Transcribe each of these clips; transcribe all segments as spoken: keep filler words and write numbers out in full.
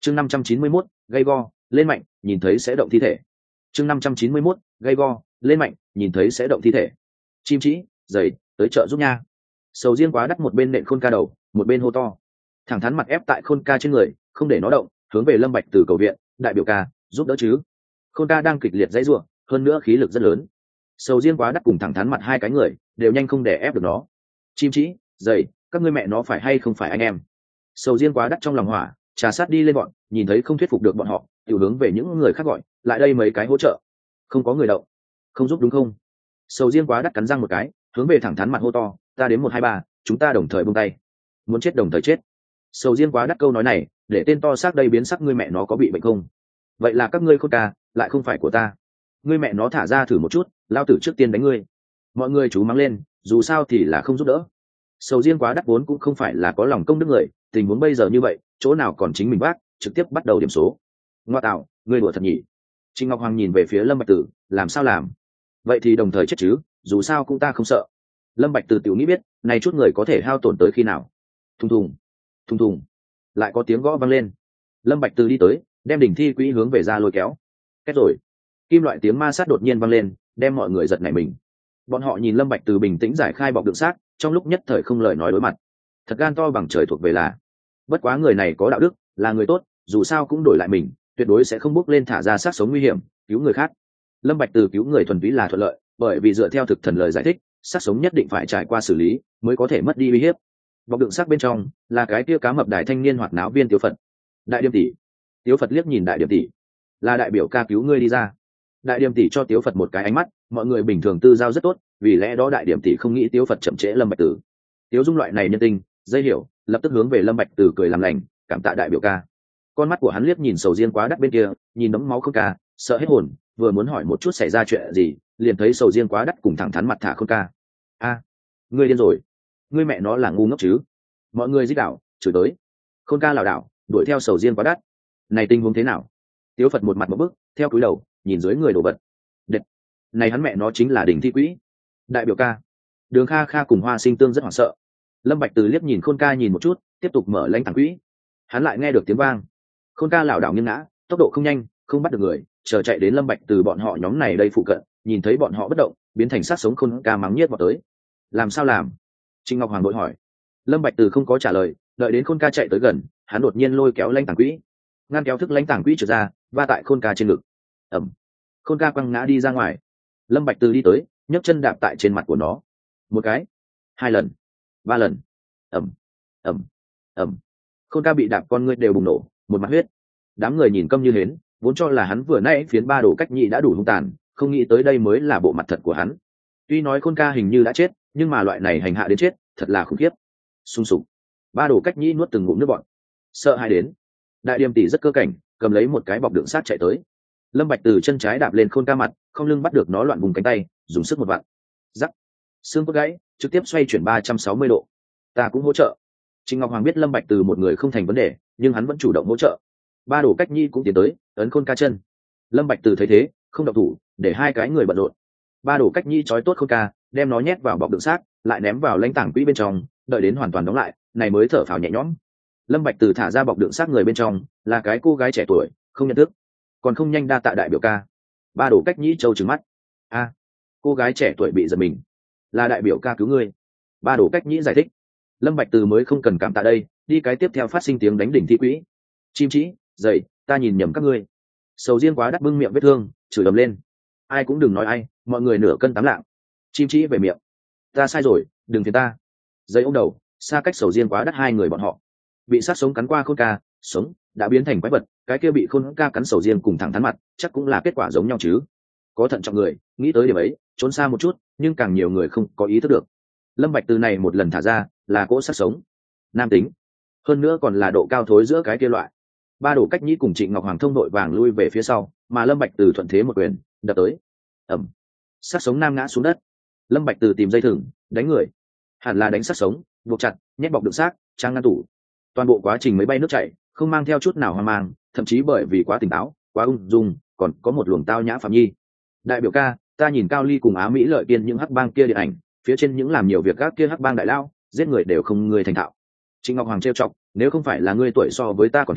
chương năm trăm chín mươi mốt gây go lên mạnh nhìn thấy sẽ động thi thể. chương năm trăm chín mươi mốt gây go lên mạnh nhìn thấy sẽ động thi thể. Chim trĩ dày tới chợ giúp nha. Sầu riêng quá đắt một bên nện khôn ca đầu, một bên hô to, thẳng thắn mặt ép tại khôn ca trên người, không để nó động, hướng về Lâm Bạch từ cầu viện, đại biểu ca giúp đỡ chứ. Khôn ca đang kịch liệt dãy rủa, hơn nữa khí lực rất lớn. Sầu riêng quá đắt cùng thẳng thắn mặt hai cái người đều nhanh không để ép được nó. Chim trĩ dày, các ngươi mẹ nó phải hay không phải anh em. Sầu riêng quá đắt trong lòng hỏa, trà sát đi lên bọn, nhìn thấy không thuyết phục được bọn họ, tiểu hướng về những người khác gọi, lại đây mấy cái hỗ trợ. Không có người động, không giúp đúng không? Sầu riêng quá đắt cắn răng một cái, hướng về thẳng thắn mặt hô to, ta đến một hai ba, chúng ta đồng thời buông tay. Muốn chết đồng thời chết. Sầu riêng quá đắt câu nói này, để tên to xác đây biến sắc, ngươi mẹ nó có bị bệnh không? Vậy là các ngươi khôn ca, lại không phải của ta. Ngươi mẹ nó thả ra thử một chút, lao tử trước tiên đánh ngươi. Mọi người chú mắng lên, dù sao thì là không giúp đỡ. Sầu riêng quá đắt vốn cũng không phải là có lòng công đức người, tình huống bây giờ như vậy, chỗ nào còn chính mình bác, trực tiếp bắt đầu điểm số. Ngoa tạo, ngươi đùa thật nhỉ? Trình Ngọc Hoàng nhìn về phía Lâm Bạch Tử, làm sao làm? Vậy thì đồng thời chết chứ, dù sao cũng ta không sợ. Lâm Bạch Tử tiểu nghĩ biết, này chút người có thể hao tổn tới khi nào. Thùng thùng, thùng thùng, lại có tiếng gõ vang lên. Lâm Bạch Tử đi tới, đem đỉnh thi quỹ hướng về ra lôi kéo. Kết rồi, kim loại tiếng ma sát đột nhiên vang lên, đem mọi người giật nảy mình. Bọn họ nhìn Lâm Bạch Tử bình tĩnh giải khai bọc đựng xác, trong lúc nhất thời không lời nói đối mặt. Thật gan to bằng trời thuộc về là. Bất quá người này có đạo đức, là người tốt, dù sao cũng đổi lại mình, tuyệt đối sẽ không bước lên thả ra sát sống nguy hiểm, cứu người khác. Lâm Bạch Tử cứu người thuần túy là thuận lợi, bởi vì dựa theo thực thần lời giải thích, sát sống nhất định phải trải qua xử lý, mới có thể mất đi uy hiếp. Bọc đựng xác bên trong là cái kia cá mập đại thanh niên hoạt náo viên Tiếu Phật. Đại Điềm tỷ. Tiếu Phật liếc nhìn Đại Điềm tỷ, là đại biểu ca cứu ngươi đi ra. Đại Điềm tỷ cho Tiếu Phật một cái ánh mắt, mọi người bình thường tư giao rất tốt, vì lẽ đó Đại Điềm tỷ không nghĩ Tiếu Phật chậm trễ Lâm Bạch Tử. Tiếu Dung loại này nhân tình, dây hiểu, lập tức hướng về Lâm Bạch Tử cười làm lành, cảm tạ đại biểu ca. Con mắt của hắn liếc nhìn sầu riêng quá đắt bên kia, nhìn đấm máu không ca, sợ hết hồn, vừa muốn hỏi một chút xảy ra chuyện gì, liền thấy sầu riêng quá đắt cùng thẳng thắn mặt thả khôn ca. A, ngươi điên rồi, ngươi mẹ nó là ngu ngốc chứ? Mọi người dích đảo, chửi tới. Khôn ca lảo đảo, đuổi theo sầu riêng quá đắt. Này tình huống thế nào? Tiếu Phật một mặt một bức, theo cúi đầu, nhìn dưới người đổ vật. Đệt, này hắn mẹ nó chính là đỉnh thi quỹ. Đại biểu ca. Đường Kha Kha cùng Hoa Sinh Tương rất hoảng sợ. Lâm Bạch Từ liếc nhìn khôn ca nhìn một chút, tiếp tục mở lãnh tàng quỹ. Hắn lại nghe được tiếng vang. Khôn ca lảo đảo nghiêng ngã, tốc độ không nhanh, không bắt được người, chờ chạy đến Lâm Bạch Từ bọn họ nhóm này đây phụ cận, nhìn thấy bọn họ bất động, biến thành sát sống khôn ca mắng nhiếc vào tới. Làm sao làm? Trinh Ngọc Hoàng đội hỏi. Lâm Bạch Từ không có trả lời, đợi đến khôn ca chạy tới gần, hắn đột nhiên lôi kéo lãnh tàng quỹ, ngăn kéo thức lãnh tàng quỹ trượt ra, va tại khôn ca trên ngực. Ầm. Khôn ca quăng ngã đi ra ngoài. Lâm Bạch Từ đi tới, nhấc chân đạp tại trên mặt của nó. Một cái, hai lần, ba lần. Ầm, ầm, ầm. Khôn ca bị đạp con ngươi đều bùng nổ, một mặt huyết. Đám người nhìn câm như hến, vốn cho là hắn vừa nãy phiến ba đồ cách nhị đã đủ hung tàn, không nghĩ tới đây mới là bộ mặt thật của hắn. Tuy nói khôn ca hình như đã chết, nhưng mà loại này hành hạ đến chết, thật là khủng khiếp. Xung sục. Ba đồ cách nhị nuốt từng ngụm nước bọt. Sợ hãi đến. Đại Điềm tỷ rất cơ cảnh, cầm lấy một cái bọc đựng sát chạy tới. Lâm Bạch từ chân trái đạp lên khôn ca mặt, không lưng bắt được nó loạn vùng cánh tay, dùng sức một vặn. Rắc. Xương cốt gãy, trực tiếp xoay chuyển ba trăm sáu mươi độ. Ta cũng hỗ trợ. Trình Ngọc Hoàng biết Lâm Bạch từ một người không thành vấn đề, nhưng hắn vẫn chủ động hỗ trợ. Ba đồ cách nhi cũng tiến tới, ấn khôn ca chân. Lâm Bạch từ thấy thế, không động thủ, để hai cái người bận rộn. Ba đồ cách nhi trói tốt khôn ca, đem nó nhét vào bọc đựng xác, lại ném vào lãnh tảng quỹ bên trong, đợi đến hoàn toàn đóng lại, này mới thở phào nhẹ nhõm. Lâm Bạch từ thả ra bọc đựng xác người bên trong, là cái cô gái trẻ tuổi, không nhận thức, còn không nhanh đa tạ đại biểu ca. Ba đồ cách nhĩ trâu trừng mắt. A, cô gái trẻ tuổi bị giật mình, là đại biểu ca cứu ngươi. Ba đồ cách nhĩ giải thích. Lâm Bạch từ mới không cần cảm tạ đây, đi cái tiếp theo phát sinh tiếng đánh đỉnh thi quỹ. Chim trĩ dậy, ta nhìn nhầm các ngươi. Sầu riêng quá đắt bưng miệng vết thương, chửi ầm lên. Ai cũng đừng nói ai, mọi người nửa cân tám lạng. Chim trĩ về miệng. Ta sai rồi, đừng phiền ta. Dây ôm đầu, xa cách sầu riêng quá đắt hai người bọn họ. Bị sát sống cắn qua khôn ca, sống đã biến thành quái vật, cái kia bị khôn ca cắn sầu riêng cùng thẳng thắn mặt, chắc cũng là kết quả giống nhau chứ. Có thận trọng người, nghĩ tới điểm ấy, trốn xa một chút, nhưng càng nhiều người không có ý thức được. Lâm Bạch từ này một lần thả ra, là cỗ sát sống, nam tính, hơn nữa còn là độ cao thối giữa cái kia loại. Ba đồ cách nhĩ cùng Trịnh Ngọc Hoàng thông đội vàng lui về phía sau, mà Lâm Bạch từ thuận thế một quyền đập tới. Ầm, sát sống nam ngã xuống đất. Lâm Bạch từ tìm dây thừng, đánh người, hẳn là đánh sát sống, buộc chặt, nhét bọc đựng xác, trang ngăn tủ. Toàn bộ quá trình máy bay nước chảy, không mang theo chút nào hoang mang, thậm chí bởi vì quá tỉnh táo, quá ung dung, còn có một luồng tao nhã phạm nhi. Đại biểu ca, ta nhìn Cao Ly cùng Á Mỹ lợi kiên những hắc bang kia điện ảnh, phía trên những làm nhiều việc gác kia hắc bang đại lao, giết người đều không người thành thạo. Trịnh Ngọc Hoàng trêu chọc, nếu không phải là ngươi tuổi so với ta còn thiếu,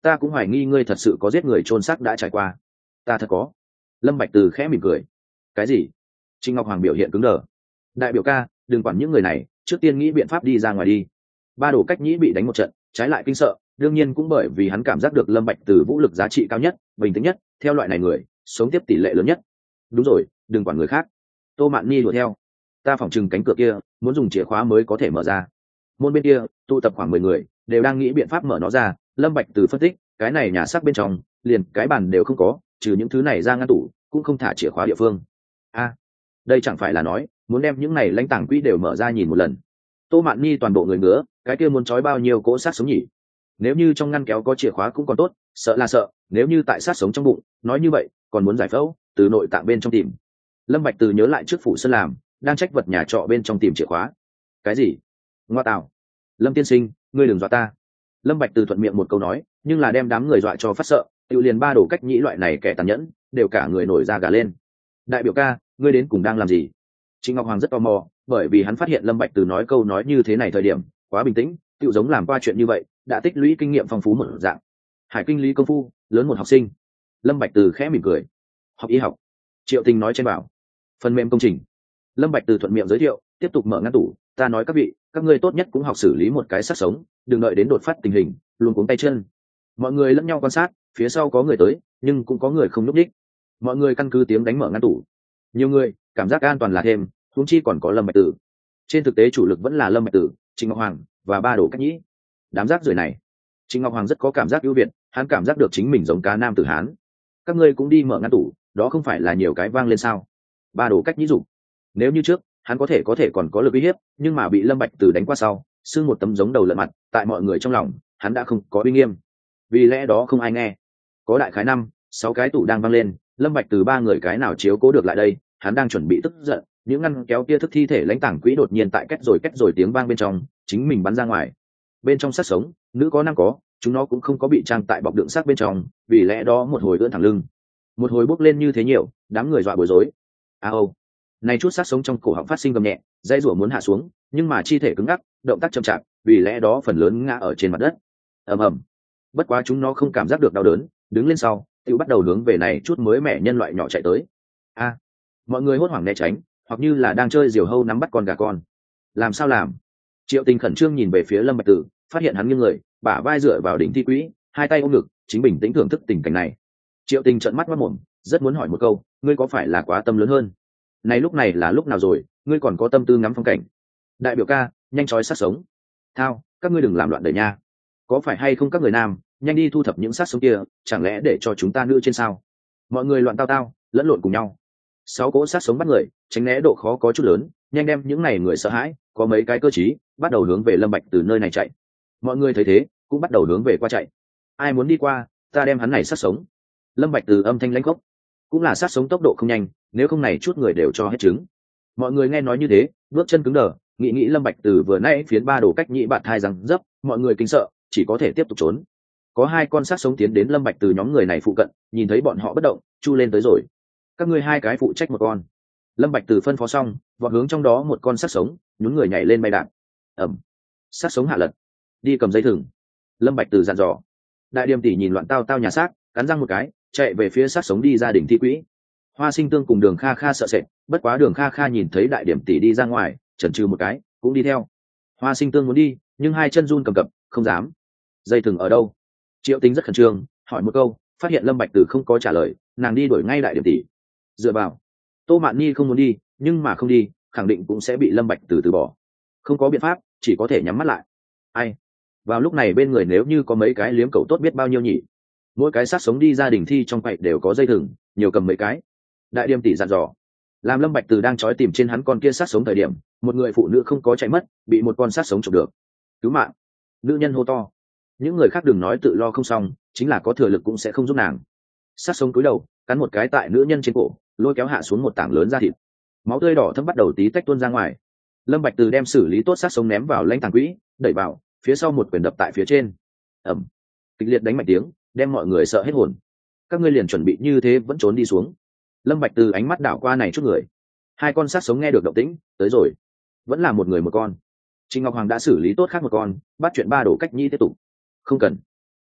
ta cũng hoài nghi ngươi thật sự có giết người chôn xác đã trải qua. Ta thật có. Lâm Bạch Từ khẽ mỉm cười. Cái gì? Trịnh Ngọc Hoàng biểu hiện cứng đờ. Đại biểu ca, đừng quản những người này, trước tiên nghĩ biện pháp đi ra ngoài đi. Ba Đồ Cách Nhĩ bị đánh một trận, trái lại kinh sợ, đương nhiên cũng bởi vì hắn cảm giác được Lâm Bạch Từ vũ lực giá trị cao nhất, bình tĩnh nhất, theo loại này người, sống tiếp tỷ lệ lớn nhất. Đúng rồi, đừng quản người khác. Tô Mạn Nhi đuổi theo. Ta phỏng chừng cánh cửa kia, muốn dùng chìa khóa mới có thể mở ra. Môn bên kia, tụ tập khoảng mười người, đều đang nghĩ biện pháp mở nó ra. Lâm Bạch Từ phân tích, cái này nhà xác bên trong, liền cái bàn đều không có, trừ những thứ này ra ngăn tủ, cũng không thả chìa khóa địa phương. A, à, đây chẳng phải là nói, muốn đem những này lãnh tàng quỹ đều mở ra nhìn một lần. Tô Mạn Nhi toàn bộ người ngứa, cái kia muốn trói bao nhiêu cỗ xác sống nhỉ? Nếu như trong ngăn kéo có chìa khóa cũng còn tốt, sợ là sợ, nếu như tại xác sống trong bụng, nói như vậy, còn muốn giải phẫu, từ nội tạng bên trong tìm. Lâm Bạch Từ nhớ lại trước phủ sơn làm, đang trách vật nhà trọ bên trong tìm chìa khóa. Cái gì? Ngoa tạo. Lâm tiên sinh, ngươi đừng dọa ta. Lâm Bạch Từ thuận miệng một câu nói, nhưng là đem đám người dọa cho phát sợ, tự liền Ba Đồ Cách Nhĩ loại này kẻ tàn nhẫn, đều cả người nổi da gà lên. Đại biểu ca, ngươi đến cùng đang làm gì? Trịnh Ngọc Hoàng rất tò mò, bởi vì hắn phát hiện Lâm Bạch Từ nói câu nói như thế này thời điểm quá bình tĩnh, tựu giống làm qua chuyện như vậy, đã tích lũy kinh nghiệm phong phú một dạng. Hải kinh lý công phu, lớn một học sinh. Lâm Bạch Từ khẽ mỉm cười. Học y học. Triệu Tình nói trên bảo. Phần mềm công trình. Lâm Bạch Từ thuận miệng giới thiệu, tiếp tục mở ngăn tủ. Ta nói các vị, các ngươi tốt nhất cũng học xử lý một cái xác sống, đừng đợi đến đột phát tình hình, luôn cuống tay chân. Mọi người lẫn nhau quan sát, phía sau có người tới, nhưng cũng có người không núp đích. Mọi người căn cứ tiếng đánh mở ngăn tủ. Nhiều người, cảm giác an toàn là thêm, huống chi còn có Lâm Bạch Từ. Trên thực tế chủ lực vẫn là Lâm Bạch Từ, Trịnh Ngọc Hoàng và Ba Đồ Cách Nhĩ. Đám rác rưởi này, Trịnh Ngọc Hoàng rất có cảm giác ưu việt, hắn cảm giác được chính mình giống cá nam tử hán. Các ngươi cũng đi mở ngăn tủ, đó không phải là nhiều cái vang lên sao? Ba Đồ Cách Nhĩ rủ. Nếu như trước, hắn có thể có thể còn có lực uy hiếp, nhưng mà bị Lâm Bạch Từ đánh qua sau, sưng một tấm giống đầu lợn mặt, tại mọi người trong lòng, hắn đã không có uy nghiêm. Vì lẽ đó không ai nghe. Có đại khái năm, sáu cái tủ đang vang lên, Lâm Bạch Từ ba người cái nào chiếu cố được lại đây, hắn đang chuẩn bị tức giận, những ngăn kéo kia thức thi thể lãnh tảng quỹ đột nhiên tại cách rồi cách rồi tiếng vang bên trong, chính mình bắn ra ngoài. Bên trong xác sống, nữ có nam có, chúng nó cũng không có bị trang tại bọc đựng xác bên trong, vì lẽ đó một hồi ưỡn thẳng lưng, một hồi bốc lên như thế nhiều, đám người dọa bối rối. A ô, này chút xác sống trong cổ họng phát sinh gầm nhẹ, dây rủa muốn hạ xuống, nhưng mà chi thể cứng ngắc, động tác chậm chạp, vì lẽ đó phần lớn ngã ở trên mặt đất. Ầm ầm. Bất quá chúng nó không cảm giác được đau đớn, đứng lên sau, tự bắt đầu hướng về này chút mới mẻ nhân loại nhỏ chạy tới. A, mọi người hốt hoảng né tránh, hoặc như là đang chơi diều hâu nắm bắt con gà con. Làm sao làm? Triệu Tình khẩn trương nhìn về phía Lâm Bạch Từ, phát hiện hắn nghiêng người, bả vai dựa vào đỉnh thi quỹ, hai tay ôm ngực, chính bình tĩnh thưởng thức tình cảnh này. Triệu Tình trợn mắt mắt mồm, rất muốn hỏi một câu, ngươi có phải là quá tâm lớn hơn? Này lúc này là lúc nào rồi, ngươi còn có tâm tư ngắm phong cảnh? Đại biểu ca, nhanh chói sát sống. Thao, các ngươi đừng làm loạn đời nha. Có phải hay không các người nam, nhanh đi thu thập những xác sống kia, chẳng lẽ để cho chúng ta nữ trên sao? Mọi người loạn tao tao, lẫn lộn cùng nhau. Sáu cỗ sát sống bắt người, tránh né độ khó có chút lớn, nhanh đem những này người sợ hãi, có mấy cái cơ trí, bắt đầu hướng về Lâm Bạch từ nơi này chạy. Mọi người thấy thế, cũng bắt đầu hướng về qua chạy. Ai muốn đi qua, ta đem hắn này sát sống. Lâm Bạch từ âm thanh lãnh khốc, cũng là sát sống tốc độ không nhanh, nếu không này chút người đều cho hết trứng. Mọi người nghe nói như thế, bước chân cứng đờ, nghĩ nghĩ Lâm Bạch từ vừa nãy phiến Ba Đồ Cách Nhĩ bạn thai rằng dấp, mọi người kinh sợ, chỉ có thể tiếp tục trốn. Có hai con sát sống tiến đến Lâm Bạch từ nhóm người này phụ cận, nhìn thấy bọn họ bất động, chu lên tới rồi. Các ngươi hai cái phụ trách một con. Lâm Bạch từ phân phó xong, vọt hướng trong đó một con sát sống, nhún người nhảy lên bay đạn. Ầm. Sát sống hạ lật. Đi cầm dây thừng. Lâm Bạch từ dặn dò. Đại Điềm tỷ nhìn loạn tao tao nhà xác, cắn răng một cái, chạy về phía sát sống đi ra đỉnh thi quỹ. Hoa Sinh Tương cùng Đường Kha Kha sợ sệt, bất quá Đường Kha Kha nhìn thấy Đại Điểm tỷ đi ra ngoài, chần chừ một cái, cũng đi theo. Hoa Sinh Tương muốn đi, nhưng hai chân run cầm cập, không dám. Dây thừng ở đâu? Triệu Tính rất khẩn trương, hỏi một câu, phát hiện Lâm Bạch từ không có trả lời, nàng đi đuổi ngay Đại Điểm tỷ. Dựa vào. Tô Mạn Nhi không muốn đi, nhưng mà không đi, khẳng định cũng sẽ bị Lâm Bạch từ từ bỏ. Không có biện pháp, chỉ có thể nhắm mắt lại. Ai? Vào lúc này bên người nếu như có mấy cái liếm cầu tốt biết bao nhiêu nhỉ? Mỗi cái sát sống đi gia đình thi trong quậy đều có dây thừng, nhiều cầm mấy cái. Đại Điềm tỷ dặn dò. Làm Lâm Bạch từ đang trói tìm trên hắn con kia sát sống thời điểm, một người phụ nữ không có chạy mất, bị một con sát sống chụp được. Cứu mạng! Nữ nhân hô to. Những người khác đừng nói tự lo không xong, chính là có thừa lực cũng sẽ không giúp nàng. Sát sống cúi đầu, cắn một cái tại nữ nhân trên cổ, lôi kéo hạ xuống một tảng lớn da thịt. Máu tươi đỏ thấm bắt đầu tí tách tuôn ra ngoài. Lâm Bạch từ đem xử lý tốt sát sống ném vào lãnh tàng quỹ, đẩy vào, phía sau một quyền đập tại phía trên. Ầm. Kịch liệt đánh mạnh tiếng, đem mọi người sợ hết hồn. Các ngươi liền chuẩn bị như thế vẫn trốn đi xuống. Lâm Bạch từ ánh mắt đảo qua này chút người. Hai con sát sống nghe được động tĩnh, tới rồi. Vẫn là một người một con. Trình Ngọc Hoàng đã xử lý tốt khác một con, bắt chuyện Ba Đồ Cách Nhĩ tiếp tục. Không cần.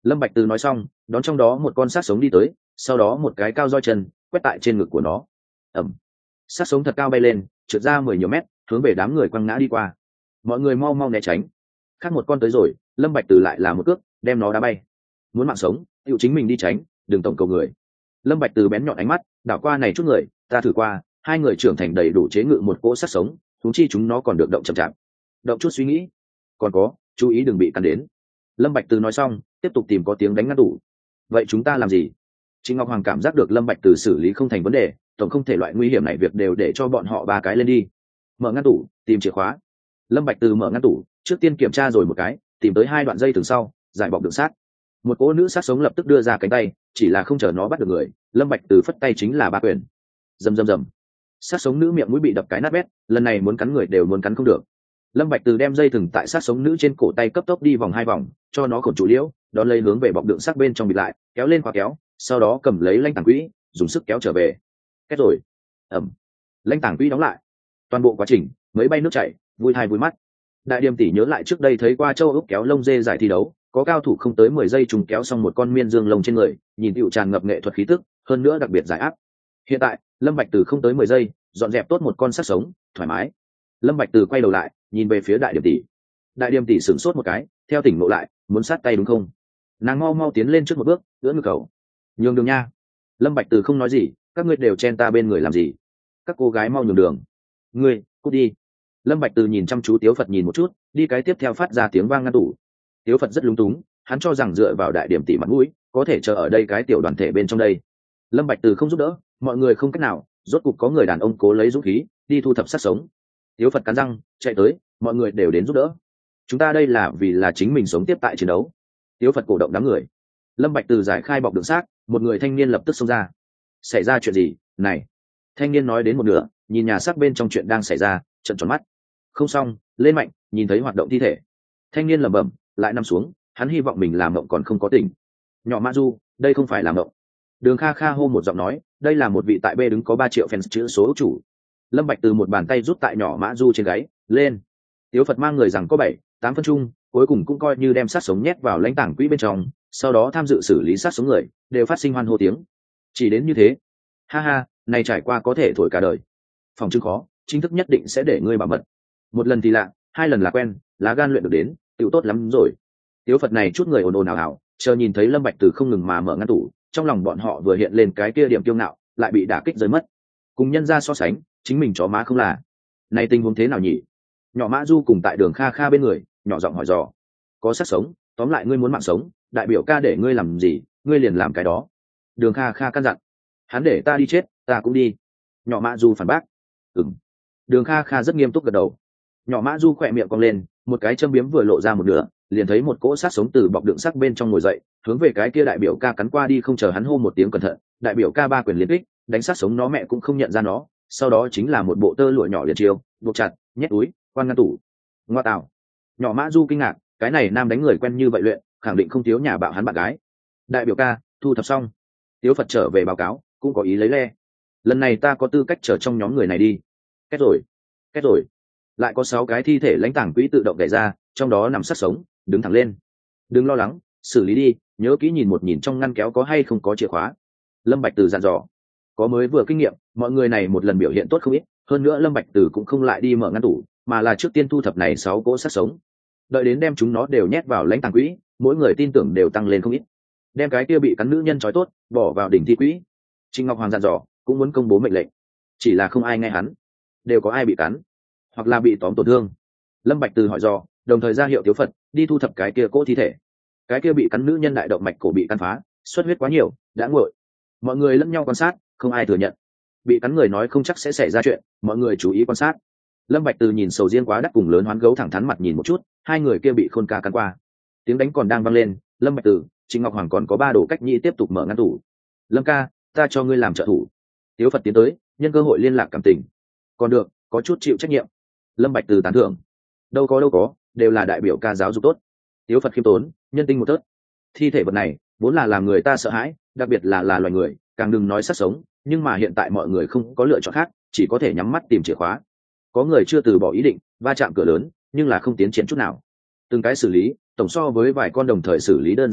Lâm Bạch Từ nói xong, đón trong đó một con sát sống đi tới, sau đó một cái cao roi chân quét tại trên ngực của nó. Ầm. Sát sống thật cao bay lên, trượt ra mười nhiều mét, hướng về đám người quăng ngã đi qua. Mọi người mau mau né tránh. Khác một con tới rồi, Lâm Bạch Từ lại là một cước đem nó đá bay. Muốn mạng sống, tự chính mình đi tránh, đừng tổng cầu người. Lâm Bạch Từ bén nhọn ánh mắt đảo qua này chút người, ta thử qua, hai người trưởng thành đầy đủ chế ngự một cỗ sát sống, chúng chi chúng nó còn được động chậm chạp. Động chút suy nghĩ. Còn có, chú ý đừng bị cắn đến. Lâm Bạch Từ nói xong, tiếp tục tìm có tiếng đánh ngăn tủ. Vậy chúng ta làm gì? Trịnh Ngọc Hoàng cảm giác được Lâm Bạch Từ xử lý không thành vấn đề, tổng không thể loại nguy hiểm này việc đều để cho bọn họ ba cái lên đi. Mở ngăn tủ, tìm chìa khóa. Lâm Bạch Từ mở ngăn tủ, trước tiên kiểm tra rồi một cái, tìm tới hai đoạn dây thừng sau, giải bọc đựng sát. Một cỗ nữ sát sống lập tức đưa ra cánh tay, chỉ là không chờ nó bắt được người, Lâm Bạch Từ phất tay chính là ba quyền. Rầm rầm rầm. Sát sống nữ miệng mũi bị đập cái nát bét, lần này muốn cắn người đều muốn cắn không được. Lâm Bạch Từ đem dây thừng tại sát sống nữ trên cổ tay cấp tốc đi vòng hai vòng, cho nó khổn trụ liễu, đón lấy hướng về bọc đựng xác bên trong bịt lại, kéo lên khóa kéo, sau đó cầm lấy lãnh tàng quỹ, dùng sức kéo trở về. Kết rồi. Ầm. Lãnh tàng quỹ đóng lại. Toàn bộ quá trình, mấy bay nước chảy, vui tai vui mắt. Đại Điềm tỷ nhớ lại trước đây thấy qua châu Úc kéo lông dê giải thi đấu, có cao thủ không tới mười giây trùng kéo xong một con miên dương lông trên người, nhìn tựu tràn ngập nghệ thuật khí tức, hơn nữa đặc biệt giải áp. Hiện tại, Lâm Bạch Từ không tới mười giây, dọn dẹp tốt một con sát sống, thoải mái. Lâm Bạch Từ quay đầu lại, nhìn về phía Đại Điềm tỷ. Đại Điềm tỷ sửng sốt một cái, theo tỉnh ngộ lại, muốn sát tay đúng không? Nàng mau mau tiến lên trước một bước, ưỡn ngực cầu. Nhường đường nha. Lâm Bạch Từ không nói gì, các ngươi đều chen ta bên người làm gì? Các cô gái mau nhường đường. Ngươi, cút đi. Lâm Bạch Từ nhìn chăm chú Tiếu Phật nhìn một chút, đi cái tiếp theo phát ra tiếng vang ngăn tủ. Tiếu Phật rất lúng túng, hắn cho rằng dựa vào Đại Điềm tỷ mặt mũi, có thể chờ ở đây cái tiểu đoàn thể bên trong đây. Lâm Bạch Từ không giúp đỡ, mọi người không cách nào, rốt cục có người đàn ông cố lấy dũng khí, đi thu thập sát sống. Tiếu Phật cắn răng, chạy tới, mọi người đều đến giúp đỡ. Chúng ta đây là vì là chính mình sống tiếp tại chiến đấu. Tiếu Phật cổ động đám người. Lâm Bạch Từ giải khai bọc đựng xác, một người thanh niên lập tức xông ra. Xảy ra chuyện gì? Này. Thanh niên nói đến một nửa, nhìn nhà xác bên trong chuyện đang xảy ra, trợn tròn mắt. Không xong, lên mạnh, nhìn thấy hoạt động thi thể. Thanh niên lẩm bẩm, lại nằm xuống, hắn hy vọng mình làm mộng còn không có tỉnh. Nhỏ Mã Du, đây không phải là mộng. Đường Kha Kha hô một giọng nói, đây là một vị tại B đứng có ba triệu fans chữ số chủ. Lâm Bạch Từ một bàn tay rút tại nhỏ Mã Du trên gáy, lên. Tiếu Phật mang người rằng có bảy, tám phân chung, cuối cùng cũng coi như đem sát sống nhét vào lãnh tàng quỹ bên trong, sau đó tham dự xử lý sát sống người, đều phát sinh hoan hô tiếng. Chỉ đến như thế. Ha ha, này trải qua có thể thổi cả đời. Phòng chứng khó, chính thức nhất định sẽ để ngươi bảo mật. Một lần thì lạ, hai lần là quen, lá gan luyện được đến, tiểu tốt lắm rồi. Tiếu Phật này chút người ồn ồn ào ào, chờ nhìn thấy Lâm Bạch Từ không ngừng mà mở ngăn tủ, trong lòng bọn họ vừa hiện lên cái kia điểm kiêu ngạo, lại bị đả kích rơi mất. Cùng nhân gia so sánh, chính mình chó má không là. Này tình huống thế nào nhỉ? Nhỏ Mã Du cùng tại Đường Kha Kha bên người, nhỏ giọng hỏi dò. Có sát sống, tóm lại ngươi muốn mạng sống, đại biểu ca để ngươi làm gì, ngươi liền làm cái đó. Đường Kha Kha căn dặn. Hắn để ta đi chết, ta cũng đi. Nhỏ Mã Du phản bác. Ừm. Đường Kha Kha rất nghiêm túc gật đầu. Nhỏ Mã Du khỏe miệng cong lên, một cái châm biếm vừa lộ ra một nửa, liền thấy một cỗ sát sống từ bọc đựng xác bên trong ngồi dậy, hướng về cái kia đại biểu ca cắn qua đi, không chờ hắn hô một tiếng cẩn thận, đại biểu ca ba quyền liên kích, đánh sát sống nó mẹ cũng không nhận ra nó, sau đó chính là một bộ tơ lụa nhỏ liền chiêu, buộc chặt, nhét túi, quan ngăn tủ. Ngoa tạo. Nhỏ Mã Du kinh ngạc, cái này nam đánh người quen như vậy luyện, khẳng định không thiếu nhà bạo hắn bạn gái. Đại biểu ca, thu thập xong. Tiếu Phật trở về báo cáo, cũng có ý lấy le. Lần này ta có tư cách chờ trong nhóm người này đi. Kết rồi. Kết rồi. Lại có sáu cái thi thể lãnh tàng quỹ tự động đẩy ra, trong đó nằm sát sống, đứng thẳng lên. Đừng lo lắng, xử lý đi, nhớ kỹ nhìn một nhìn trong ngăn kéo có hay không có chìa khóa. Lâm Bạch Từ dặn dò. Có mới vừa kinh nghiệm, mọi người này một lần biểu hiện tốt không ít, hơn nữa Lâm Bạch Từ cũng không lại đi mở ngăn tủ, mà là trước tiên thu thập này sáu cỗ sát sống. Đợi đến đem chúng nó đều nhét vào lãnh tàng quỹ, mỗi người tin tưởng đều tăng lên không ít. Đem cái kia bị cắn nữ nhân trói tốt, bỏ vào đỉnh thi quỹ. Trịnh Ngọc Hoàng dặn dò, cũng muốn công bố mệnh lệnh. Chỉ là không ai nghe hắn. Đều có ai bị cắn, hoặc là bị tóm tổn thương. Lâm Bạch Từ hỏi dò, đồng thời ra hiệu Tiếu Phật đi thu thập cái kia cỗ thi thể. Cái kia bị cắn nữ nhân đại động mạch cổ bị căn phá, xuất huyết quá nhiều, đã nguội. Mọi người lẫn nhau quan sát, không ai thừa nhận. Bị cắn người nói không chắc sẽ xảy ra chuyện, mọi người chú ý quan sát. Lâm Bạch Từ nhìn sầu riêng quá đắt cùng lớn hoán gấu thẳng thắn mặt nhìn một chút, hai người kia bị khôn ca cắn qua. Tiếng đánh còn đang vang lên, Lâm Bạch Từ, Trịnh Ngọc Hoàng còn có ba đồ cách nhị tiếp tục mở ngăn tủ. Lâm ca, ta cho ngươi làm trợ thủ. Tiếu Phật tiến tới, nhân cơ hội liên lạc cảm tình. Còn được, có chút chịu trách nhiệm. Lâm Bạch Từ tán thưởng. Đâu có đâu có, đều là đại biểu ca giáo dục tốt. Tiếu Phật khiêm tốn, nhân tinh một tớt. Thi thể vật này vốn là làm người ta sợ hãi, đặc biệt là là loài người, càng đừng nói sát sống, nhưng mà hiện tại mọi người không có lựa chọn khác, chỉ có thể nhắm mắt tìm chìa khóa. Có người chưa từ bỏ ý định, va chạm cửa lớn, nhưng là không tiến triển chút nào. Từng cái xử lý, tổng so với vài con đồng thời xử lý đơn giản nhiều,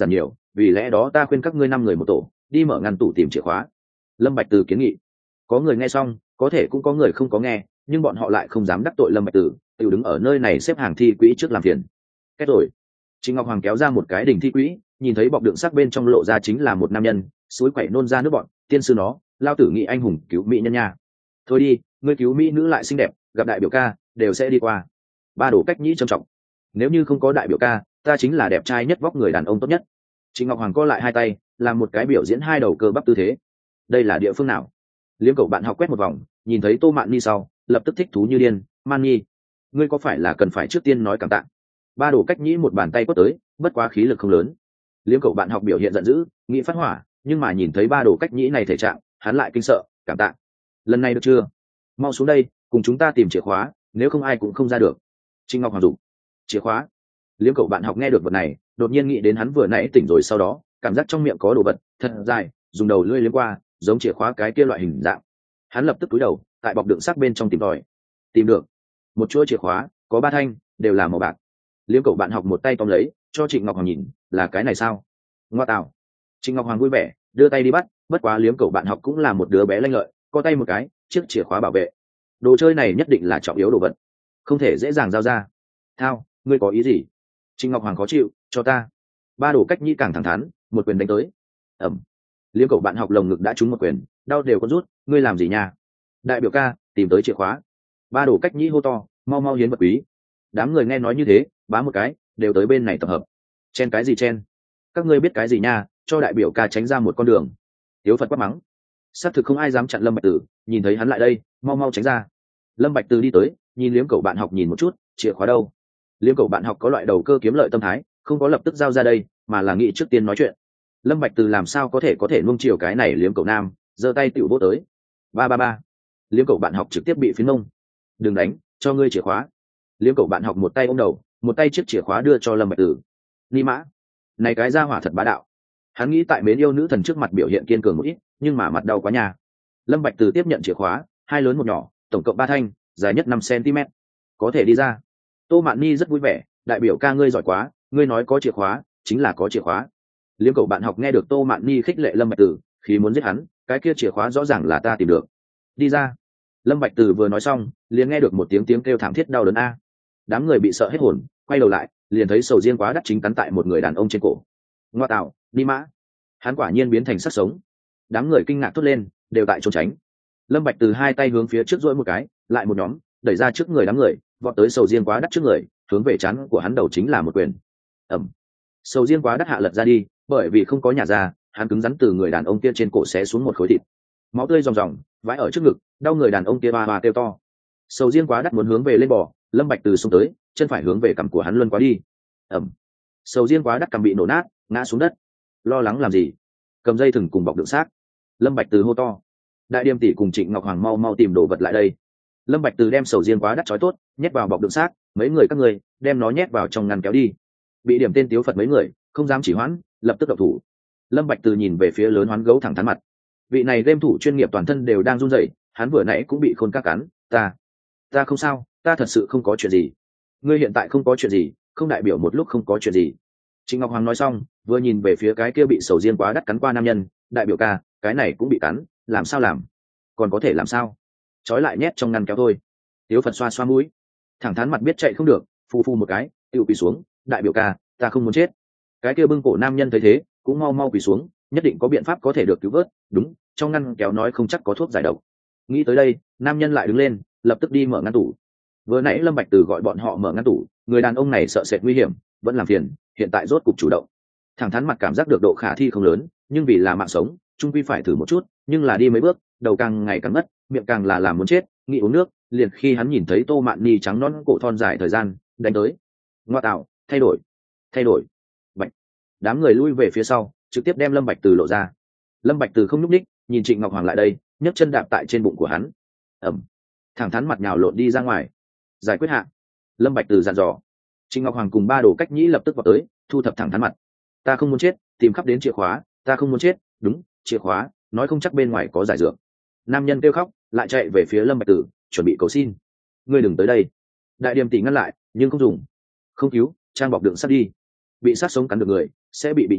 vì lẽ đó ta khuyên các ngươi năm người một tổ đi mở ngăn tủ tìm chìa khóa. Lâm Bạch Từ kiến nghị. Có người nghe xong, có thể cũng có người không có nghe, nhưng bọn họ lại không dám đắc tội Lâm Bạch Từ, tự đứng ở nơi này xếp hàng thi quỹ trước làm phiền. Kết rồi, Trịnh Ngọc Hoàng kéo ra một cái đỉnh thi quỹ, nhìn thấy bọc đựng xác bên trong lộ ra chính là một nam nhân, suối quẩy nôn ra nước bọn, tiên sư nó, lao tử nghị anh hùng cứu mỹ nhân nha. Thôi đi, ngươi cứu mỹ nữ lại xinh đẹp, gặp đại biểu ca đều sẽ đi qua. Ba Đồ Cách Nhĩ trầm trọng. Nếu như không có đại biểu ca, ta chính là đẹp trai nhất vóc người đàn ông tốt nhất. Trịnh Ngọc Hoàng co lại hai tay, làm một cái biểu diễn hai đầu cơ bắp tư thế. Đây là địa phương nào? Liếm Cẩu bạn học quét một vòng, nhìn thấy Tô Mạn Nhi sau, lập tức thích thú như điên. Man Nhi, ngươi có phải là cần phải trước tiên nói cảm tạ? Ba Đồ Cách Nhĩ một bàn tay quất tới, bất quá khí lực không lớn. Liếm Cẩu bạn học biểu hiện giận dữ, nghĩ phát hỏa, nhưng mà nhìn thấy Ba Đồ Cách Nhĩ này thể trạng, hắn lại kinh sợ, cảm tạ. Lần này được chưa? Mau xuống đây, cùng chúng ta tìm chìa khóa, nếu không ai cũng không ra được. Trịnh Ngọc Hoàng dục. Chìa khóa? Liếm Cẩu bạn học nghe được vật này, đột nhiên nghĩ đến hắn vừa nãy tỉnh rồi sau đó, cảm giác trong miệng có đồ vật thật dài, dùng đầu lưỡi liếm qua, giống chìa khóa cái kia loại hình dạng. Hắn lập tức cúi đầu, tại bọc đựng xác bên trong tìm tòi. Tìm được một chuỗi chìa khóa, có ba thanh, đều là màu bạc. Liếm Cẩu bạn học một tay tóm lấy, cho Trịnh Ngọc Hoàng nhìn, là cái này sao? Ngoa tạo. Trịnh Ngọc Hoàng vui vẻ, đưa tay đi bắt, bất quá Liếm Cẩu bạn học cũng là một đứa bé lanh lợi, co tay một cái, chiếc chìa khóa bảo vệ. Đồ chơi này nhất định là trọng yếu đồ vật, không thể dễ dàng giao ra. Thao, ngươi có ý gì? Trịnh Ngọc Hoàng khó chịu, cho ta. Ba Đồ Cách Nhĩ càng thẳng thắn, một quyền đánh tới. Ẩm. Liếm Cẩu bạn học lồng ngực đã trúng một quyền, đau đều có rút, ngươi làm gì nha? Đại biểu ca, tìm tới chìa khóa. Ba Đồ Cách Nhĩ hô to, mau mau hiến vật quý. Đám người nghe nói như thế, bá một cái, đều tới bên này tập hợp. Chen cái gì chen? Các ngươi biết cái gì nha, cho đại biểu ca tránh ra một con đường. Tiếu Phật quát mắng. Xác thực không ai dám chặn Lâm Bạch Từ, nhìn thấy hắn lại đây, mau mau tránh ra. Lâm Bạch Từ đi tới, nhìn Liếm Cẩu bạn học nhìn một chút, chìa khóa đâu? Liếm Cẩu bạn học có loại đầu cơ kiếm lợi tâm thái, không có lập tức giao ra đây, mà là nghĩ trước tiên nói chuyện. Lâm Bạch Từ làm sao có thể có thể nuông chiều cái này Liếm Cẩu nam, giơ tay tiểu vỗ tới. Ba ba ba. Liếm Cẩu bạn học trực tiếp bị phiến mông. Đừng đánh, cho ngươi chìa khóa. Liếm Cẩu bạn học một tay ôm đầu, một tay chiếc chìa khóa đưa cho Lâm Bạch Từ. Ni mã, này cái gia hỏa thật bá đạo. Hắn nghĩ tại mến yêu nữ thần trước mặt biểu hiện kiên cường một ít, nhưng mà mặt đau quá nhà. Lâm Bạch Từ tiếp nhận chìa khóa, hai lớn một nhỏ, tổng cộng ba thanh, dài nhất năm xăng ti mét. Có thể đi ra. Tô Mạn Nhi rất vui vẻ, đại biểu ca ngươi giỏi quá, ngươi nói có chìa khóa, chính là có chìa khóa. Liếm Cẩu bạn học nghe được Tô Mạn Nhi khích lệ Lâm Bạch Từ, khí muốn giết hắn, cái kia chìa khóa rõ ràng là ta tìm được. Đi ra. Lâm Bạch Từ vừa nói xong, liền nghe được một tiếng tiếng kêu thảm thiết đau đớn a. Đám người bị sợ hết hồn, quay đầu lại, liền thấy sầu riêng quá đắt chính cắn tại một người đàn ông trên cổ. Ngoa tạo, đi mã. Hắn quả nhiên biến thành xác sống. Đám người kinh ngạc thốt lên, đều tại trốn tránh. Lâm Bạch Từ hai tay hướng phía trước duỗi một cái, lại một nhóm, đẩy ra trước người đám người, vọt tới sầu riêng quá đắt trước người, hướng về trán của hắn đầu chính là một quyền. Ầm. Sầu riêng quá đắt hạ lật ra đi, bởi vì không có nhà ra, hắn cứng rắn từ người đàn ông kia trên cổ xé xuống một khối thịt. Máu tươi ròng ròng, vãi ở trước ngực, đau người đàn ông kia ba ba kêu to. Sầu riêng quá đắt muốn hướng về lên bò, Lâm Bạch Từ xông tới, chân phải hướng về cằm của hắn luân quá đi. Ầm. Sầu riêng quá đắt cằm bị nổ nát, ngã xuống đất. Lo lắng làm gì? Cầm dây thừng cùng bọc đựng xác. Lâm Bạch Từ hô to. Đại Điềm tỷ cùng Trịnh Ngọc Hoàng mau mau tìm đồ vật lại đây. Lâm Bạch Từ đem sầu riêng quá đắt trói tốt, nhét vào bọc đựng xác, mấy người các ngươi đem nó nhét vào trong ngăn kéo đi. Bị điểm tên Tiếu Phật mấy người không dám chỉ hoãn, lập tức động thủ. Lâm Bạch Từ nhìn về phía lớn hoán gấu thẳng thắn mặt. Vị này game thủ chuyên nghiệp toàn thân đều đang run rẩy, hắn vừa nãy cũng bị khôn các cắn. Ta, ta không sao, ta thật sự không có chuyện gì. Ngươi hiện tại không có chuyện gì, không đại biểu một lúc không có chuyện gì. Trịnh Ngọc Hoàng nói xong, vừa nhìn về phía cái kia bị sầu riêng quá đắt cắn qua nam nhân, đại biểu ca, cái này cũng bị cắn, làm sao làm? Còn có thể làm sao? Trói lại nhét trong ngăn kéo thôi. Tiếu Phật xoa xoa mũi, thẳng thắn mặt biết chạy không được, phu phu một cái, tiêu quỳ xuống, đại biểu ca, ta không muốn chết. Cái kia bưng cổ nam nhân thấy thế, cũng mau mau quỳ xuống, nhất định có biện pháp có thể được cứu vớt. Đúng, trong ngăn kéo nói không chắc có thuốc giải độc. Nghĩ tới đây, nam nhân lại đứng lên, lập tức đi mở ngăn tủ. Vừa nãy Lâm Bạch Từ gọi bọn họ mở ngăn tủ, người đàn ông này sợ sệt nguy hiểm, vẫn làm phiền, hiện tại rốt cục chủ động. Thẳng thắn mặt cảm giác được độ khả thi không lớn, nhưng vì là mạng sống, chung quy phải thử một chút, nhưng là đi mấy bước, đầu càng ngày càng mất, miệng càng là làm muốn chết, nghĩ uống nước, liền khi hắn nhìn thấy Tô Mạn Nhi trắng nõn cổ thon dài thời gian, đánh tới. Ngoa tạo, thay đổi, thay đổi. Bạch. Đám người lui về phía sau, trực tiếp đem Lâm Bạch Từ lộ ra. Lâm Bạch Từ không nhúc nhích, nhìn Trịnh Ngọc Hoàng lại đây, nhấc chân đạp tại trên bụng của hắn. Ầm. Thẳng thắn mặt nhào lộn đi ra ngoài. Giải quyết hạ. Lâm Bạch Từ dặn dò. Trịnh Ngọc Hoàng cùng ba Đồ Cách Nhĩ lập tức vào tới, thu thập thẳng thắn mặt. Ta không muốn chết, tìm khắp đến chìa khóa, ta không muốn chết, đúng, chìa khóa, nói không chắc bên ngoài có giải dược. Nam nhân kêu khóc, lại chạy về phía Lâm Bạch Từ, chuẩn bị cầu xin. Ngươi đừng tới đây. Đại Điềm tỷ ngăn lại, nhưng không dùng. Không cứu, trang bọc đựng sắt đi. Bị sát sống cắn được người, sẽ bị bị nhiễm,